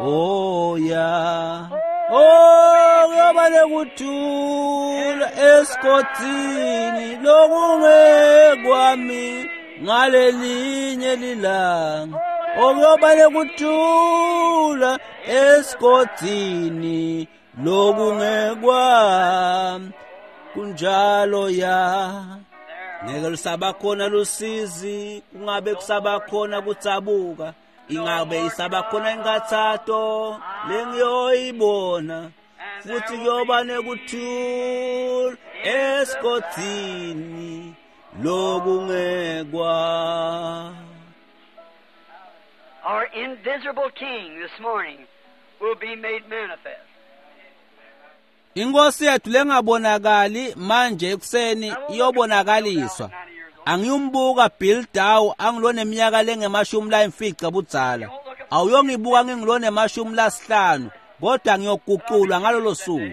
S1: Oya kuyoba lekuthula esigodini lokungekwami ngalelinye lilanga. Kuyoba lekuthula esigodini lokungekwami kunjalo ya. Ngeke lusaba khona lusizi, kungabe kusaba khona kutsabuka, ingabe isaba khona inkathato lengiyoyibona, futhi kuyoba nekuthula esigodini lokungekwa.
S3: Our invisible King this morning will be made manifest.
S1: Inkosi yethu lengabonakali manje ekuseni iyobonakaliswa. Angiyumbuka Bildawu angilone iminyaka lenge-50 budzala. Awuyongibuka ngingilone 15, kodwa ngiyoguqulwa ngalolo suku.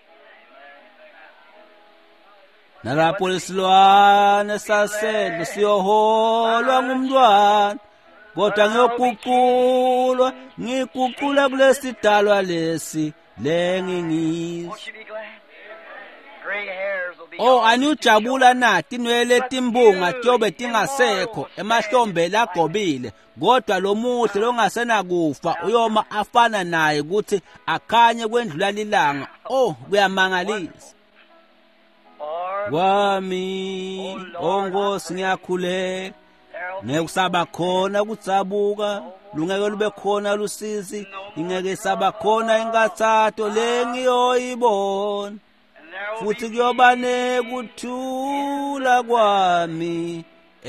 S1: Nalapho lesilwane sasedle siyoholwa ngumntwana, kodwa ngiyoguqulwa, ngiguqula kulesidalwa lesi lengingizwa.
S3: Won't you be glad? Gray hairs will be
S1: Oh,
S3: gone.
S1: aniyujabula na tinwele timbunga tiyobe tingasekho, emahlombe lagobile, kodwa lomuhle longasenakufa uyoma afana naye ukuthi akhanye kwendlula lilanga. Oh, kuyamangalisa.
S3: For
S1: Wami, Nkosi ngiyakhuleka, ngekusaba khona kutsabuka, lungeke lube khona lusizi, ingeke saba khona inkathato lengiyoyibona. futhi kuyoba nekuthula kwami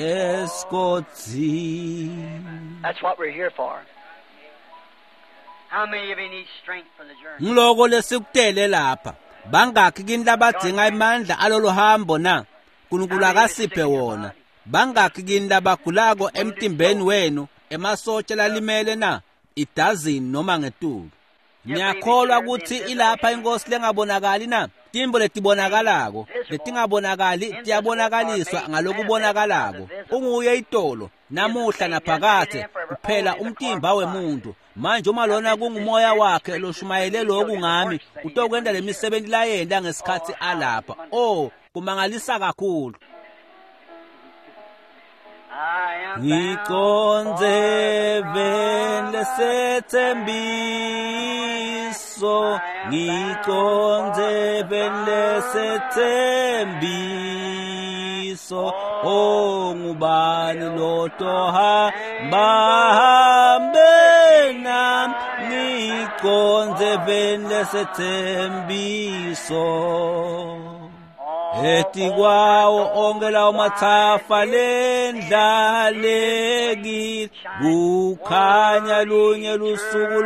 S1: esigodzi.
S3: That's what we're here for. How many of you need strength for the journey?
S1: Ngiloko lesikutele lapha. Bangakhi kini labadinga amandla alolu hambo na? uNkulunkulu akasiphe wona. Bangakhi kini labagulako emtimbeni wenu emasotsha lalimele na? Idazini noma ngetulu. Ngiyakholwa ukuthi ilapha inkosi lengabonakali na? Timbo letibonakalako, letingabonakali tiyabonakaliswa ngalokubonakalako. Unguye itolo, namuhla naphakathe, kuphela umtimba wemuntu. Manje uma lona kungumoya wakhe loshumayele lokhu ngami, utokwenda lemisebenzi la yenda ngesikhathi alapha. Oh, kumangalisa kakhulu. Ngikonze vele sethembiso, ngikonze vele sethembiso. Oh, ngubani lotoha bahambe nam, ngikonze vele sethembiso. Eti kwawo onke lawo mathafa lendlaleki, kukhanya lunye lusuku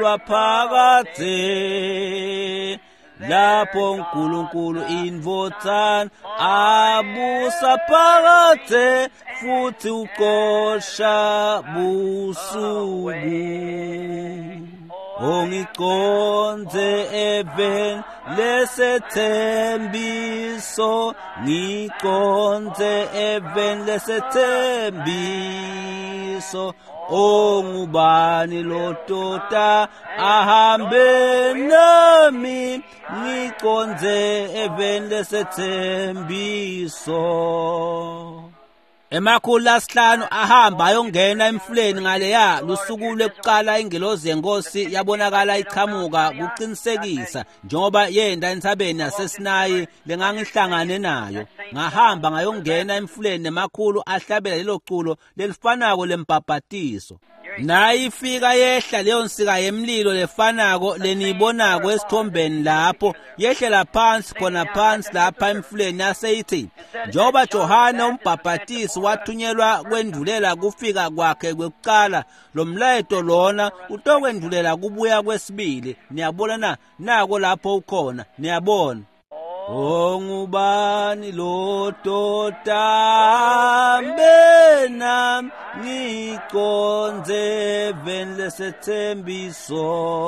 S1: lwaphakathe, lapho uNkulunkulu indvodzana abusa phakathe, futhi uqosha busuku. Ongikonze even lesethembiso, ngikonze even lesethembiso. Ongubani lotota ahambe nami, ngikonze even lesethembiso. Emakhulu lasihlanu ahamba ayongena emfuleni ngaleya lusuku lekuqala ingelozi yenkosi yabonakala iqhamuka kuqinisekisa njengoba yenda entsabeni yaseSinayi lengangihlangane nayo. Ngahamba ngayongena emfuleni nemakhulu ahlabela lelo culo lelifanako lembhabhatiso. Nayifika yehla leyo nsika yemlilo lefanako lenibonako esithombeni lapho, yehlela phansi khona phansi lapha emfuleni yaseyithi, njengoba Johane umbhabhatisi wathunyelwa kwendulela kufika kwakhe kwekuqala, lo mlayeto lona utokwendulela kubuya kwesibili. Niyabona na, nako lapho ukhona, niyabona. Ongubani lotota benam, ngikonze venle sethembiso.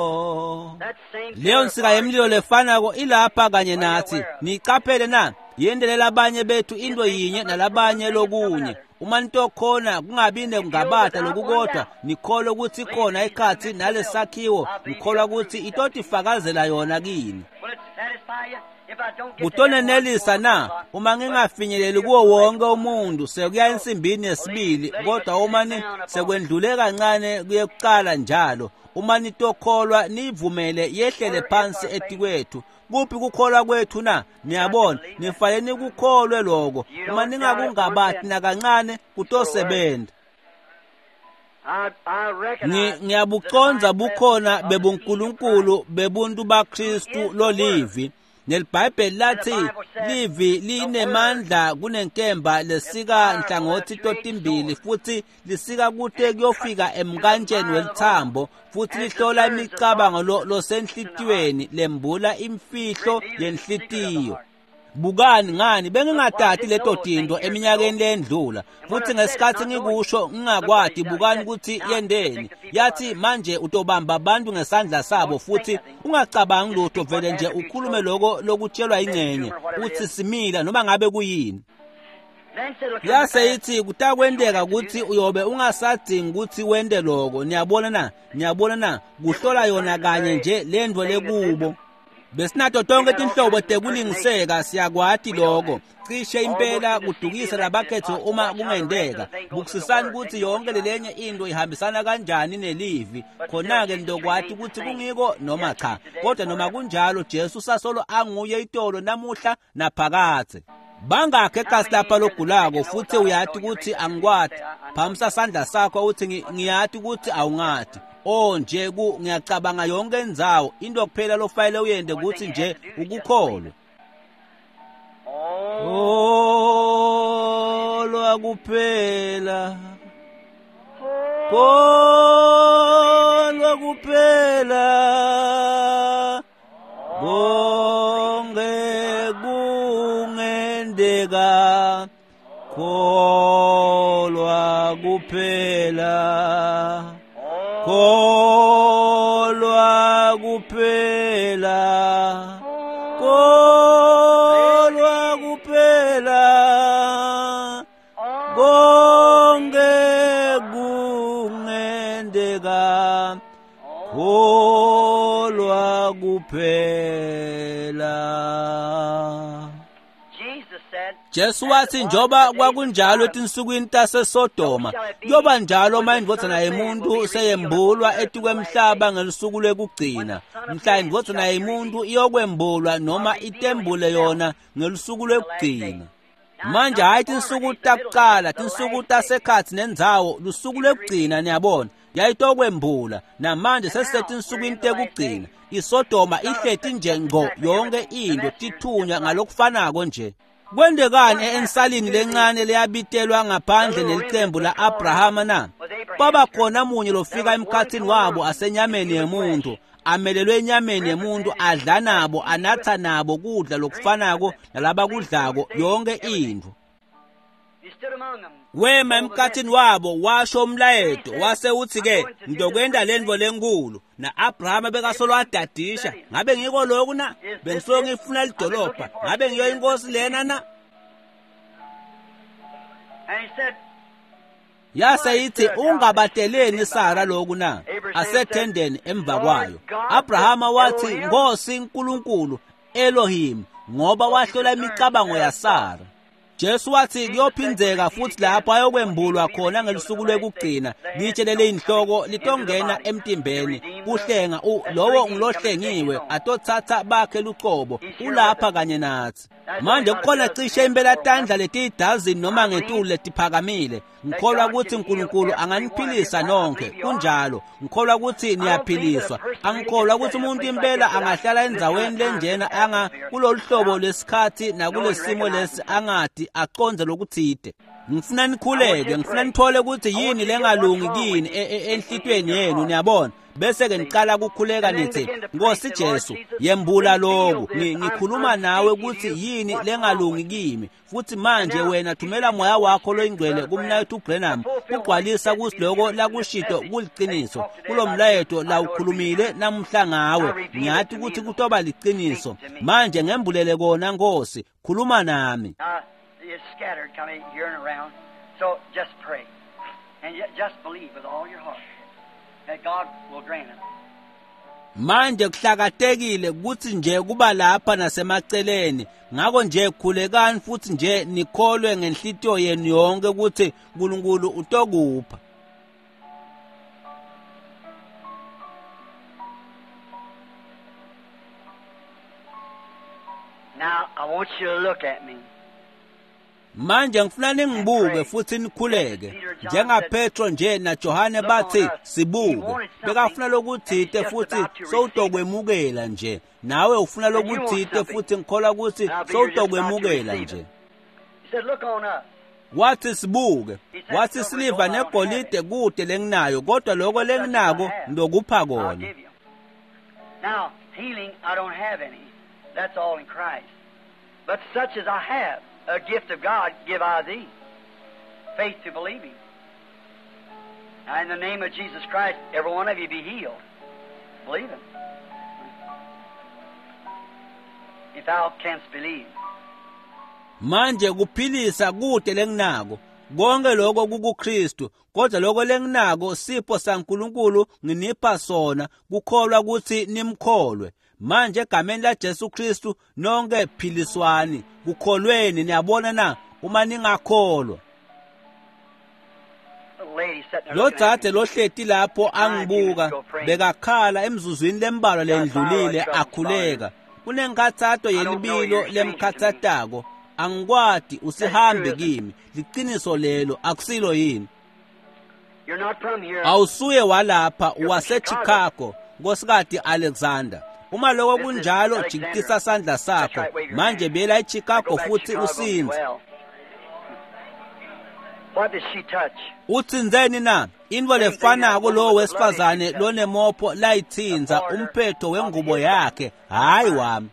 S1: Leyo nsika yemlilo lefanako ilapha kanye nathi. Niqaphele na, yendelela abanye bethu into yinye nalabanye lokunye. Uma nitokhona kungabi nekungabatha lokukodwa, nikholwa ukuthi khona ekhathi nalesakhiwo, nikholwa ukuthi itotifakazela yona kini. Kutonenelisa na, uma ngingafinyeleli kuwo wonke umuntu sekuya ensimbini yesibili, kodwa uma sekwendlule kancane kuyekuqala njalo, uma nitokholwa nivumele yehlele phansi etikwethu. Kuphi kukholwa kwethu na? Niyabona, nifanele nikukholwe lokho. Uma ningakungabathi nakancane kutosebenza. Ngiyabuconza bukhona bebuNkulunkulu bebuntu baKristu lolivi. NeLibhayibheli lathi livi linemandla kunenkemba lesika nhlangothi totimbili, futhi lisika kuthe kuyofika emkantseni welithambo, futhi lihlola imicabango losenhlitiyweni, lembula imfihlo yenhlitiyo. Bukani ngani bengingatati leto tinto eminyakeni lendlula, futhi ngesikhathi ngikusho ngingakwadi bukani ukuthi yendeni. Yathi manje utobamba abantu ngesandla sabo, futhi ungacabangi lutho, vele nje ukhulume lokutshelwa ingcenye uthi simila noma ngabe kuyini. Yaseyithi kutakwendeka ukuthi uyobe ungasadingi ukuthi wende lokho. Niyabona na, kuhlola yona kanye nje lendvo lekubo. Besinato tonke tinhlobo tekulingiseka, siyakwati lokho. Cishe impela kudukisa labakhetho uma kungendeka. Bukusisani ukuthi yonke lelenye into ihambisana kanjani nelivi. Khona-ke ndokwati ukuthi kungiko noma cha. Kodwa noma kunjalo Jesu sasolo anguye itolo namuhla naphakathe. Bangakhe ekhasi lapha logulako, futhi uyathi ukuthi angikwati. Phamisa sandla sakho uthi ngiyathi ukuthi awungati. Nje ngiyacabanga yonke indzawo, into kuphela lofanele uyende ukuthi nje ukukholwa. kholwa kuphela, kholwa kuphela, konke kungendeka, kholwa kuphela, kholwa kuphela, kholwa kuphela, konke kungendeka, kholwa kuphela. Jesu wathi njoba kwakunjalo etinsukwini taseSodoma, kuyoba njalo uma indvodana yomuntu seyembulwa etikwemhlaba ngelusuku lwekugcina. Mhla indvodana yomuntu iyokwembulwa noma itembule yona ngelusuku lwekugcina. Manje hayi tinsuku takuqala, tinsuku tasekhathi nendzawo, lusuku lwekugcina niyabona, yayitokwembula. Namanje sesisetinsukwini tekugcina. ISodoma ihlethi nje ngqo yonke into, tithunywa ngalokufanako nje. Kwendekani ensalini lencane leyabitelwa ngaphandle nelicembu la-Abrahama na? Baba khona munye lofika emkhathini wabo asenyameni yemuntu, amelelwe enyameni yemuntu, adla nabo, anatha nabo kudla lokufanako nalabakudlako yonke into. Wema emkhathini wabo washo umlayeto wase uthi-ke ngizokwenda lendvo lenkulu. Na-Abrahama bekasolwadadisha, ngabe ngiko lokhu na? Bengisuke ngifuna lidolobha, ngabe ngiyo inkosi lena na? Yase ithi ungabateleni Sara lokhu na? Asethendeni emva kwayo. Abrahama wathi Nkosi Nkulunkulu Elohim, ngoba wahlola imicabango yaSara. Jesu wathi kuyophinzeka futhi lapho ayokwembulwa khona ngelusuku lwekugcina. Litshelele inhloko litongena emtimbeni, kuhlenga lowo ngilohlengiwe atothatha bakhe luqobo ulapha kanye nathi. Manje kukhona cishe impela tandla letidazini noma ngetulu letiphakamile. Ngikholwa ukuthi uNkulunkulu anganiphilisa nonke, kunjalo. Ngikholwa ukuthi niyaphiliswa. Angikholwa ukuthi umuntu impela angahlala endzaweni lenjena kulolu hlobo lesikhathi nakulesimo lesi angadi aqonze lokuthide. Ngifuna nikhuleke, ngifuna nithole ukuthi yini lengalungi kini enhlitweni yenu, niyabona. Bese-ke niqala ukukhuleka nithi Nkosi Jesu, yembula lokhu. Ngikhuluma nawe ukuthi yini lengalungi kimi. Futhi manje wena thumela moya wakho loyingcwele kumnayethu uBrenham ugcwalisa kuthi lokho lakushito kuliqiniso. Kulo mlayeto la ukhulumile namhla ngawe, ngiyathi ukuthi kutoba liqiniso. Manje ngembulele kona Nkosi, khuluma nami.
S3: It's scattered, coming here and around. So just pray. And just believe with all your heart that God will grant it.
S1: Manje kuhlakatekile ukuthi nje kuba lapha nasemaceleni. Ngako nje khulekani futhi nje nikholwe ngenhlitiyo yenu yonke ukuthi uNkulunkulu utokupha.
S3: Now I want you to look at me.
S1: Manje ngifuna ningibuke futhi nikhuleke. NjengaPetro nje naJohane bathi sibuke. Bekafuna lokuthite futhi sowutokwemukela nje. Nawe ufuna lokuthite futhi ngikholwa ukuthi sowutokwemukela nje. Wathi sibuke. Wathi siliva negolide kude lenginayo, kodwa lokho lenginako ndokupha kona.
S3: Now healing I don't have any. That's all in Christ. But such as I have, a gift of God give I thee, faith to believe Him. Now in the name of Jesus Christ, every one of you be healed. Believe Him. If thou canst believe.
S1: Manje kuphilisa kude lenginako. Konke lokho kuKristu, kodwa lokho lenginako sipho saNkulunkulu nginipha sona, kukholwa ukuthi nimkholwe. Manje egameni laJesu Kristu nonke philiswani, kukholweni. Niyabona na uma ningakholwa. Lo dzade lohleti lapho angibuka bekakhala emzuzwini lembalwa lendlulile akhuleka. Kunenkathato yelibilo lemkhathatako. Angikwadi usihambe kimi. Liqiniso lelo akusilo yini? Awusuye walapha waseChicago, Nkosikazi Alexander. Uma lokho kunjalo jikisa sandla sakho manje buyela eChicago futhi usinze.
S3: What did she touch?
S1: Utsinzeni na into lefanako lo wesifazane lonemopho layithinza umphetho wengubo yakhe hayi wami.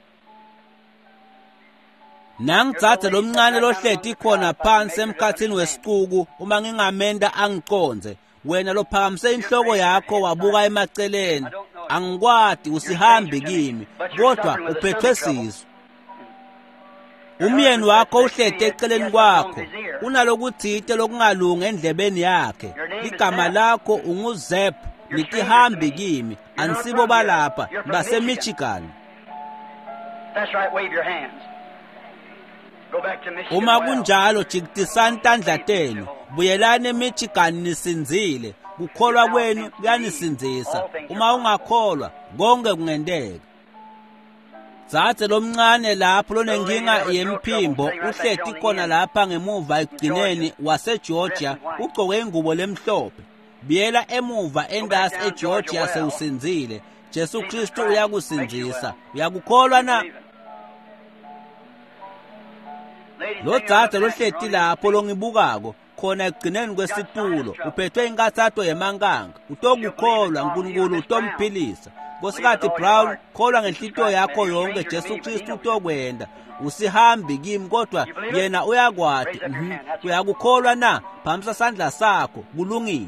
S1: Nangitsathe lomncane lohleti khona phansi emkhathini wesicuku uma ngingamenda angiqonze wena lophakamise inhloko yakho wabuka emaceleni angikwadi usihambi kimi kodwa uphethwe sizo. Umyeni wakho uhlete eceleni kwakho unalokuthite lokungalunga endlebeni yakhe. Igama lakho unguZep litihambi kimi ansibo balapha baseMichigan.
S3: That's right, wave your hands. Go back to Michigan.
S1: Uma kunjalo jikitisani tandla tenu buyelani eMichigan nisinzile kukholwa kwenu kuyanisinzisa uma ungakholwa konke kungendeka. Zathe lomncane lapho lonenkinga yemphimbo uhleti khona lapha ngemuva egcineni waseGeorgia ugcoke ingubo lemhlophe. Biyela emuva endasi eGeorgia sewusinzile. Jesu Kristu uyakusinzisa. Uyakukholwa na? Lo dzathe lohleti lapho longibukako khona egcineni kwesitulo uphethwe inkathatho yemankanga. Utokukholwa uNkulunkulu utomphilisa. Nkosikazi Brown kholwa ngenhlitiyo yakho yonke Jesu Kristu utokwenda usihambi kimi kodwa yena uyakwadi. Uyakukholwa na? Phamisa sandla sakho kulungile.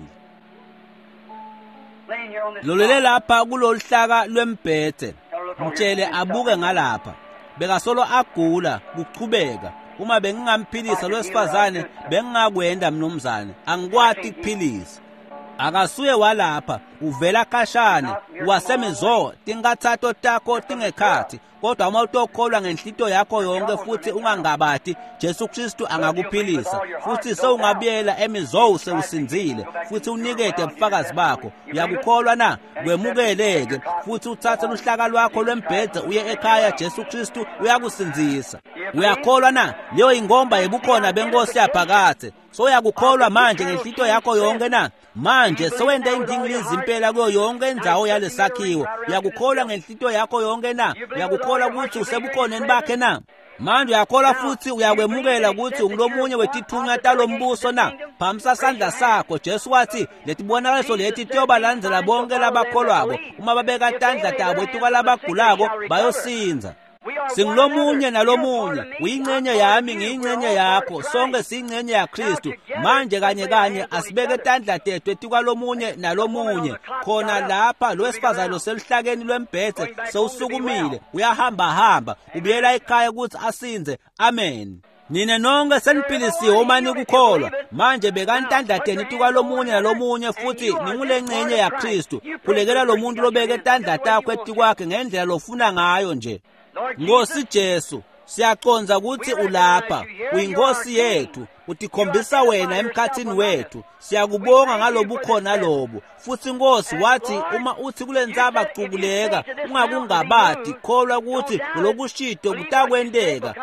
S1: Lolele lapha kuloluhlaka lwembhethe mtshele abuke ngalapha bekasolo agula kuchubeka. Uma bengingamphilisa lwesifazane bengingakwenda mnumzane angikwati kuphilisa. Akasuye walapha uvela khashane wasemizo tinkathatho takho tingekhathi kodwa uma utokholwa ngenhlito yakho yonke futhi ungangabati Jesu Kristu angakuphilisa futhi sewungabiyela emizo sewusinzile futhi unikete ubufakazi bakho. Uyakukholwa na? Kwemukeleke futhi uthathe luhlaka lwakho lwembhedze uye ekhaya Jesu Kristu uyakusinzisa. Uyakholwa na? Leyo ingomba yebukhona benkosi yaphakade. So uyakukholwa manje ngenhlito yakho yonke na? Manje sewende indingilizi impela kuyo yonke indzawo yalesakhiwo. Uyakukholwa ngenhlito yakho yonke na? Uyakukholwa ukuthi usebukhoneni bakhe na? Manje uyakholwa futhi uyakwemukela ukuthi ungilomunye wetithunywa talombuso na? Phamisa sandla sakho. Jesu wathi letibonakaliso leti tiyobalandzela bonke labakholwako uma babeka tandla tabo etuka labagulako bayosinza. Singilomunye nalomunye uyingcenye yami ngiyingcenye yakho sonke siyingcenye yaKristu. Manje kanye asibeke tandla tethu etuka lomunye nalomunye khona lapha lwesifazane seluhlakeni lwembhethe sewusukumile uyahamba ubuyela ekhaya ukuthi asinze. Amen. Nine nonke seniphilisiwe uma nikukholwa manje bekantandla tenu etuka lomunye nalomunye futhi ningulengcenye yaKristu. Khulekela lo muntu lobeke tandla takho etukwakhe ngendlela lofuna ngayo nje. Nkosi Jesu siyaconza ukuthi ulapha uyinkosi yethu utikhombisa wena emkhathini wethu. Siyakubonga ngalobukhona lobo futhi Nkosi wathi uma uthi kulendzaba kuculeka ungakungabati kholwa ukuthi lokushito kutakwendeka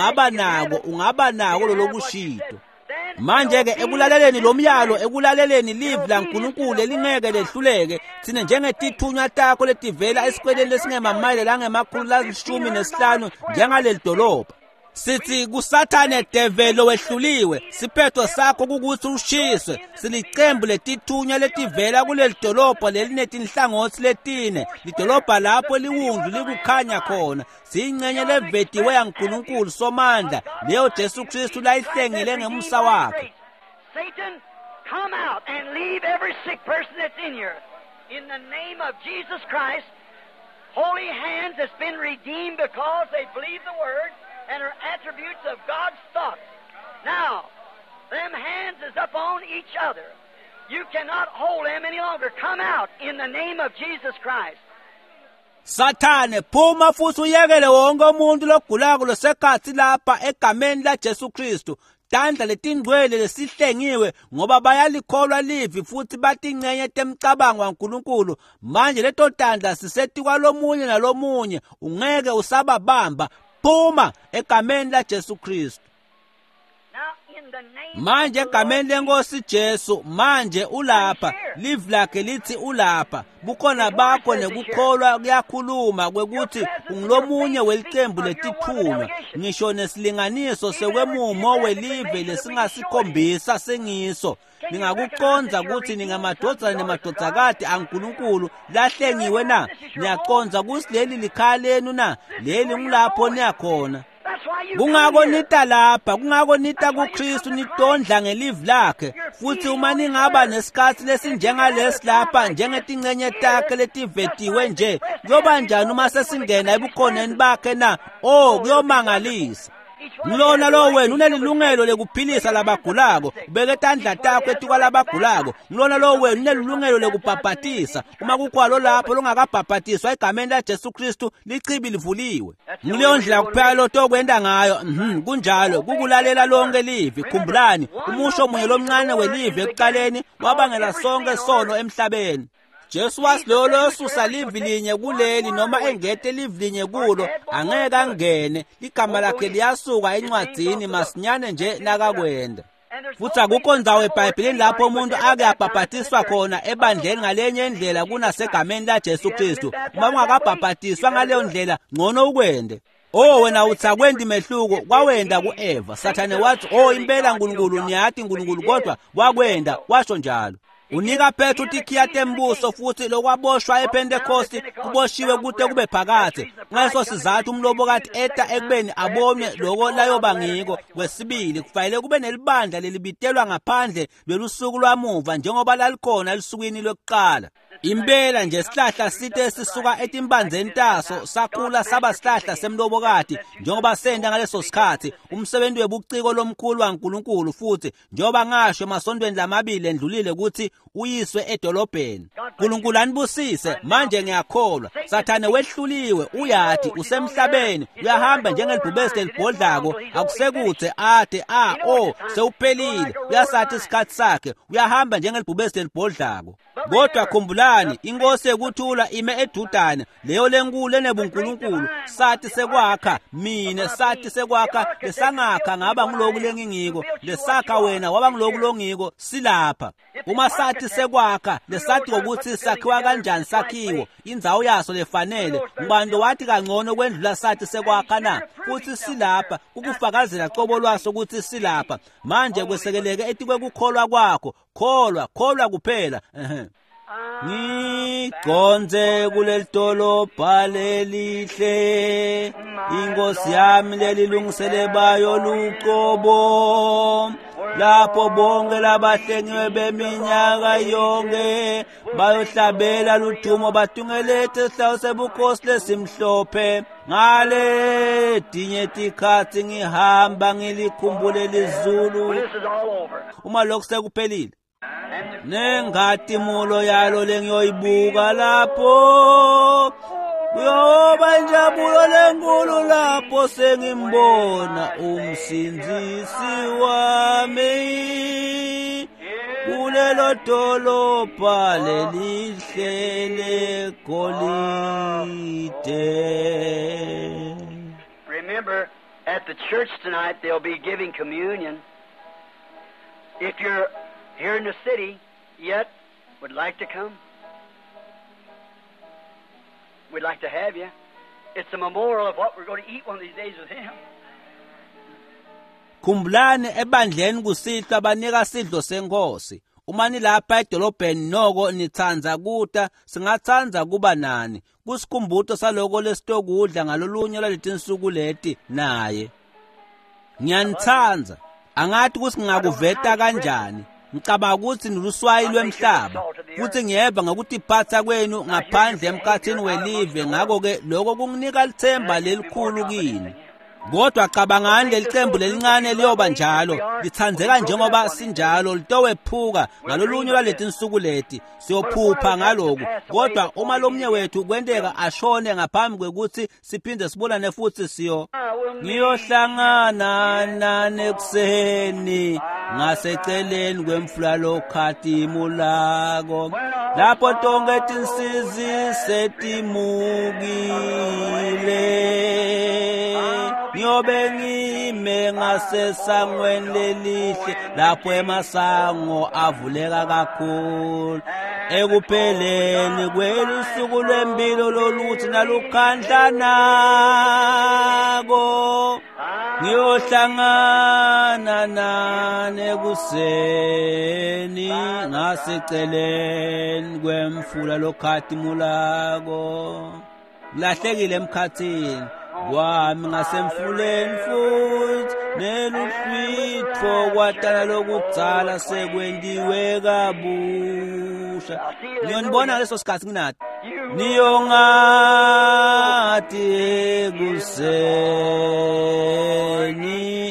S1: ungaba nako lokushito. Manje ke ekulaleleni lomyalo ekulaleleni live la uNkulunkulu elingeke lehluleke sine njengetithunywa takho letivela esikweleni lesingemamayile langema115 njengaleli dolobha. Sithi kuSathane develo wehluliwe siphetho sakho kukuthi ushiswe silicembu letithunywa letivela kuleli dolobha lelinetinhlangothi letine lidolobha lapho liwundlu likukhanya khona siyingcenye levetiwe yaNkulunkulu somandla leyo Jesu Kristu layihlengile ngemusa wakhe.
S3: Satan, come out and leave every sick person that's in here. In the name of Jesus Christ, holy hands that's been redeemed because they believe the word and are attributes of God's thoughts. Now, them hands is up on each other. You cannot hold them any longer. Come out in the name of Jesus Christ.
S1: Sathane phuma futhi uyekele wonke umuntu logulako losekhathi lapha egameni la Jesu Kristu. Tandla letingcwele lesihlengiwe ngoba bayalikholwa livi futhi batingcenye temcabango waNkulunkulu. Manje leto tandla sisetikwa lomunye nalomunye ungeke usababamba. Phuma egameni la Jesu Kristu.
S3: Now,
S1: manje egameni lenkosi Jesu manje ulapha, live lakhe lithi ulapha. Bukhona bakho nekukholwa kuyakhuluma kwekuthi ungilomunye welicembu letithunywa, ngisho nesilinganiso sekwemumo welive lesingasikhombisa sengiso. Ningakuconza ukuthi ningamadodana nemadodzakati aNkulunkulu lahlengiwe na? Niyaconza ukuthi leli likhaya lenu na? Leli ngilapho niyakhona. Kungako nita lapha, kungako nita kuKristu nitondla ngelive lakhe. Futhi uma ningaba nesikhathi lesinjengalesi lapha njengetingcenye takhe letivetiwe nje, kuyoba njani uma sesingena ebukhoneni bakhe na? Oh, kuyomangalisa. Ngilona lo wena unelilungelo lekuphilisa labagulako, ubeke tandla takho etuka labagulako. Ngilona lo wena unelilungelo lekubhabhatisa. Uma kukhwalo lapho longakabhabhatiswa egameni laJesu Kristu lichibi livuliwe. Ngilondlela kuphela loto kwenda ngayo. Kunjalo kukulalela lonke livi. Khumbulani umusho omunye lomncane welivi ekuqaleni wabangela sonke sono emhlabeni. Jesu wasilolo susa livi linye kuleli noma engete livi linye kulo angeke angene. Igama lakhe liyasuka encwadzini masinyane nje nakakwenda. Futhi akukho ndawo eBhayibhelini lapho umuntu ake abhabhatiswa khona ebandleni ngalenye indlela kunasegameni laJesu Kristu. Uma ungakabhabhatiswa ngaleyo ndlela ngcono ukwende. Oh, wena uthi akwendi mehluko kwawenda kuEva. Sathane wathi, "Oh, impela uNkulunkulu niyathi uNkulunkulu kodwa wakwenda." Washo njalo. Unika phethu uthi khiyate mbuso futhi lokwaboshwa ePentecost kuboshiwe kude kube phakade. Ngaso sizathu umlobo kathi eta ekubeni abone lokho layoba ngiko. Kwesibili kufanele kube nelibandla lelibitelwa ngaphandle lelusuku lwamuva njengoba lalikhona elisukwini lokuqala. Impela nje isihlahla sithe sisuka etimpanzeni taso sakhula saba sihlahla semlobokati njengoba senda ngaleso sikhathi umsebenzi webuciko lomkhulu waNkulunkulu. Futhi njengoba ngasho emasondweni lamabili endlulile ukuthi uyiswe edolobheni. uNkulunkulu anibusise. Manje ngiyakholwa Sathane wehluliwe, uyathi usemhlabeni uyahamba njengelibhubesi elibhodlako, akusekuthe ade sewuphelile, uyasathi isikhathi sakhe, uyahamba njengelibhubesi elibhodlako. Kodwa khumbulani inkosi ekuthula ime edudane leyo lenkulu enebuNkulunkulu. Sathi sekwakha mina, sathi sekwakha lesangakha ngaba ngiloku lengingiko, lesakha wena waba ngiloku longiko silapha. Uma sathi sekwakha lesathi ukuthi sakhiwa kanjani sakhiwo, indzawo yaso lefanele, ngubani wathi kangcono kwendlula sathi sekwakha na? Futhi silapha ukufakazela qobo lwaso ukuthi silapha. Manje kwesekeleke etikwe kukholwa kwakho. Kholwa kuphela. Ngigonze kuleli dolobha lelihle, inkosi yami lelilungisele bayo luqobo, lapho bonke labahlengiwe beminyaka yonke bayohlabela ludumo batungelethe isihlalo sebukhosi lesimhlophe. Ngale dinye tikhathi ngihamba ngilikhumbule lizulu. Uma lokhu sekuphelile nengatimulo yalo lengiyoyibuka lapho, kuyoba injabulo lenkulu lapho sengimbona umsinzisi wami kulelo dolobha lelihle legolide.
S3: Remember, at the church tonight they'll be giving communion. If you're here in the city yet would like to come, we'd like to have you. It's a memorial of what we're going to eat one of these days with him.
S1: Khumbulani ebandleni kusihlwa banika sidlo senkosi. Uma nilapha edolobheni noko nithanza kuta, singathanza kuba nani. Kusikhumbuzo saloko lesitokudla ngalolunye laletinsuku leti naye. Ngiyanithanza. Angathi kusi ngakuveta kanjani. Ngicabanga ukuthi niluswayi lwemhlaba. Futhi ngiyeva ngokutiphatha kwenu ngaphandle emkhathini welive. Ngakho-ke lokho kunginika lithemba lelikhulu kini. Kodwa cabangani lelicembu lelincane liyoba njalo, lithandzeka njengoba sinjalo, litowephuka ngalolunye lwaletinsuku leti. Siyophupha ngaloku. Kodwa uma lomnye wethu kwenteka ashone ngaphambi kwekuthi siphinde sibulane futhi ngiyohlangana nane kuseni ngaseceleni kwemfula lokhatimu lako, lapho tonke tinsizi setimukile. ngiyobe ngime ngasesangweni lelihle lapho emasango avuleka kakhulu ekupheleni kwelusuku lwempilo loluthi nalukhandla nako ngiyohlangana nani ekuseni ngaseceleni kwemfula lokhadimulako lahlekile emkhathini kwami ngasemfuleni futhi neluhlwitho kwatana lokudzala sekwendiwe kabusha ngiyonibona leso sikhathi nginathi niyongathi ekuseni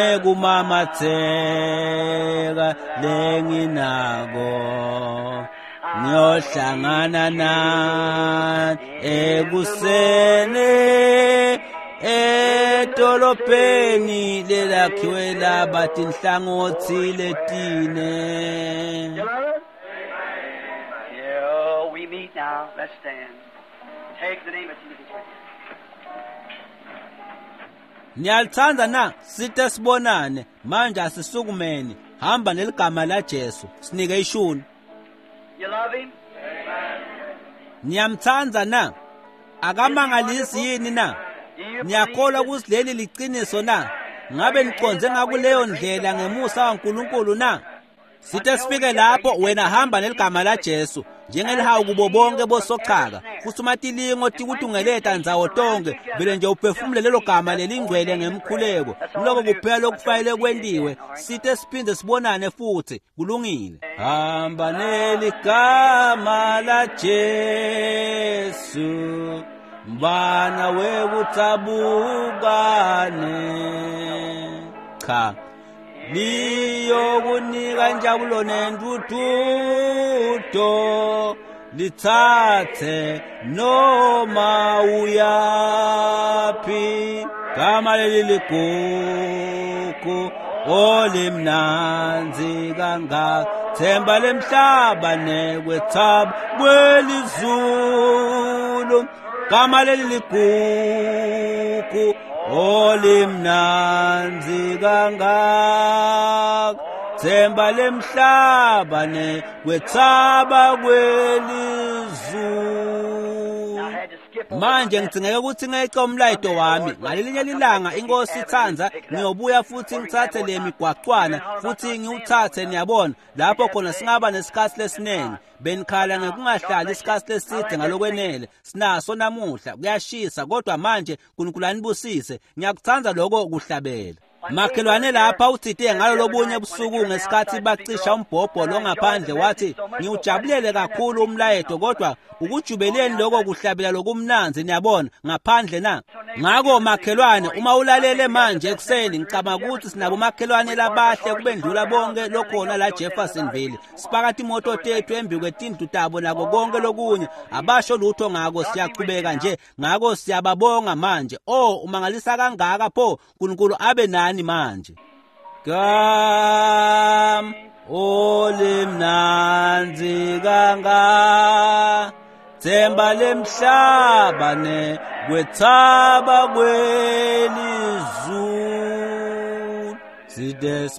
S1: ngekumamatheka lenginako ngiyohlangana nani ekuseni edolobheni lelakhiwe labathi nhlangothi letine.
S3: Yeah, we meet now. Let's stand. Take the name of Jesus with you.
S1: Niyalithanda na sithe sibonane manje asisukumene hamba neligama la Jesu sinike ishuni.
S3: You love him?
S1: Niyamthanda na akamangalisi yini na niyakholwa ukuthi leli liqiniso na ngabe niconze ngakuleyo ndlela ngemusa kaNkulunkulu na sithe sifike lapho wena hamba neligama la Jesu njengelihawu kubo bonke bosochaka futhi umatilingo tikuthi ungeletha nzawo tonke vele nje uphefumule lelo gama lelingcwele ngemkhuleko lokho kuphela lokufayile kwendiwe sithe siphinde sibonane futhi kulungile hamba neligama la Jesu mbana wekutabukane cha liyokunika injabulo nentuthuto lithathe noma uyaphi gama leli ligugu olimnanzi kangaka themba lemhlaba nekwethaba kwelizulu gama leli ligugu olimnanzi kangaka themba lemhlaba nekwethaba kwelizulu manje ngicingeke ukuthi ngeqa umlayito wami ngalelinye ilanga inkosi ithanza ngiyobuya futhi ngithathe lemigwaqwana futhi ngiwuthathe niyabona lapho khona singaba nesikhathi lesinenge benikhala ngekungahlali isikhathi leside ngalokwenele sinaso namuhla kuyashisa kodwa manje uNkulunkulu anibusise ngiyakuthanda lokho ukuhlabela makhelwane lapha uthithe ngalo lobunye ebusuku ngesikhathi bacisha umbhobho lo ngaphandle wathi ngiujabulele kakhulu umlayeto kodwa ukujubeleni lokho kuhlabela lokumnanzi niyabona ngaphandle na ngako makhelwane uma ulalele manje ekseni ngicabanga ukuthi sinabo makhelwane labahle kubendlula bonke lokhona la Jeffersonville sipakathi imoto tethu embi kwetindlu tabo nako konke lokunye abasho lutho ngako siyaqhubeka nje ngako siyababonga manje umangalisa kangaka pho uNkulunkulu abe nani manje gam olimnanzi kangaka themba lemhlaba nekwethaba kwelizulu sithe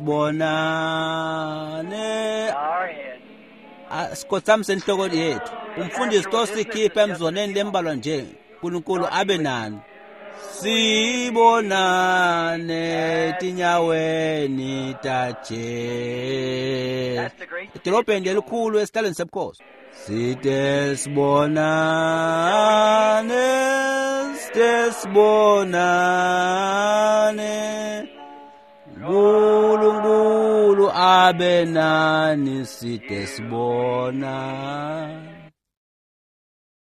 S1: sibonane sikhothami senhloko yethu umfundisi tosikhipha emzoneni lembalwa nje uNkulunkulu abe nani sibonane tinyaweni taJesu idolobheni elikhulu esitaleni sebukhosi sithe sibonane uNkulunkulu abe nani sithe sibonane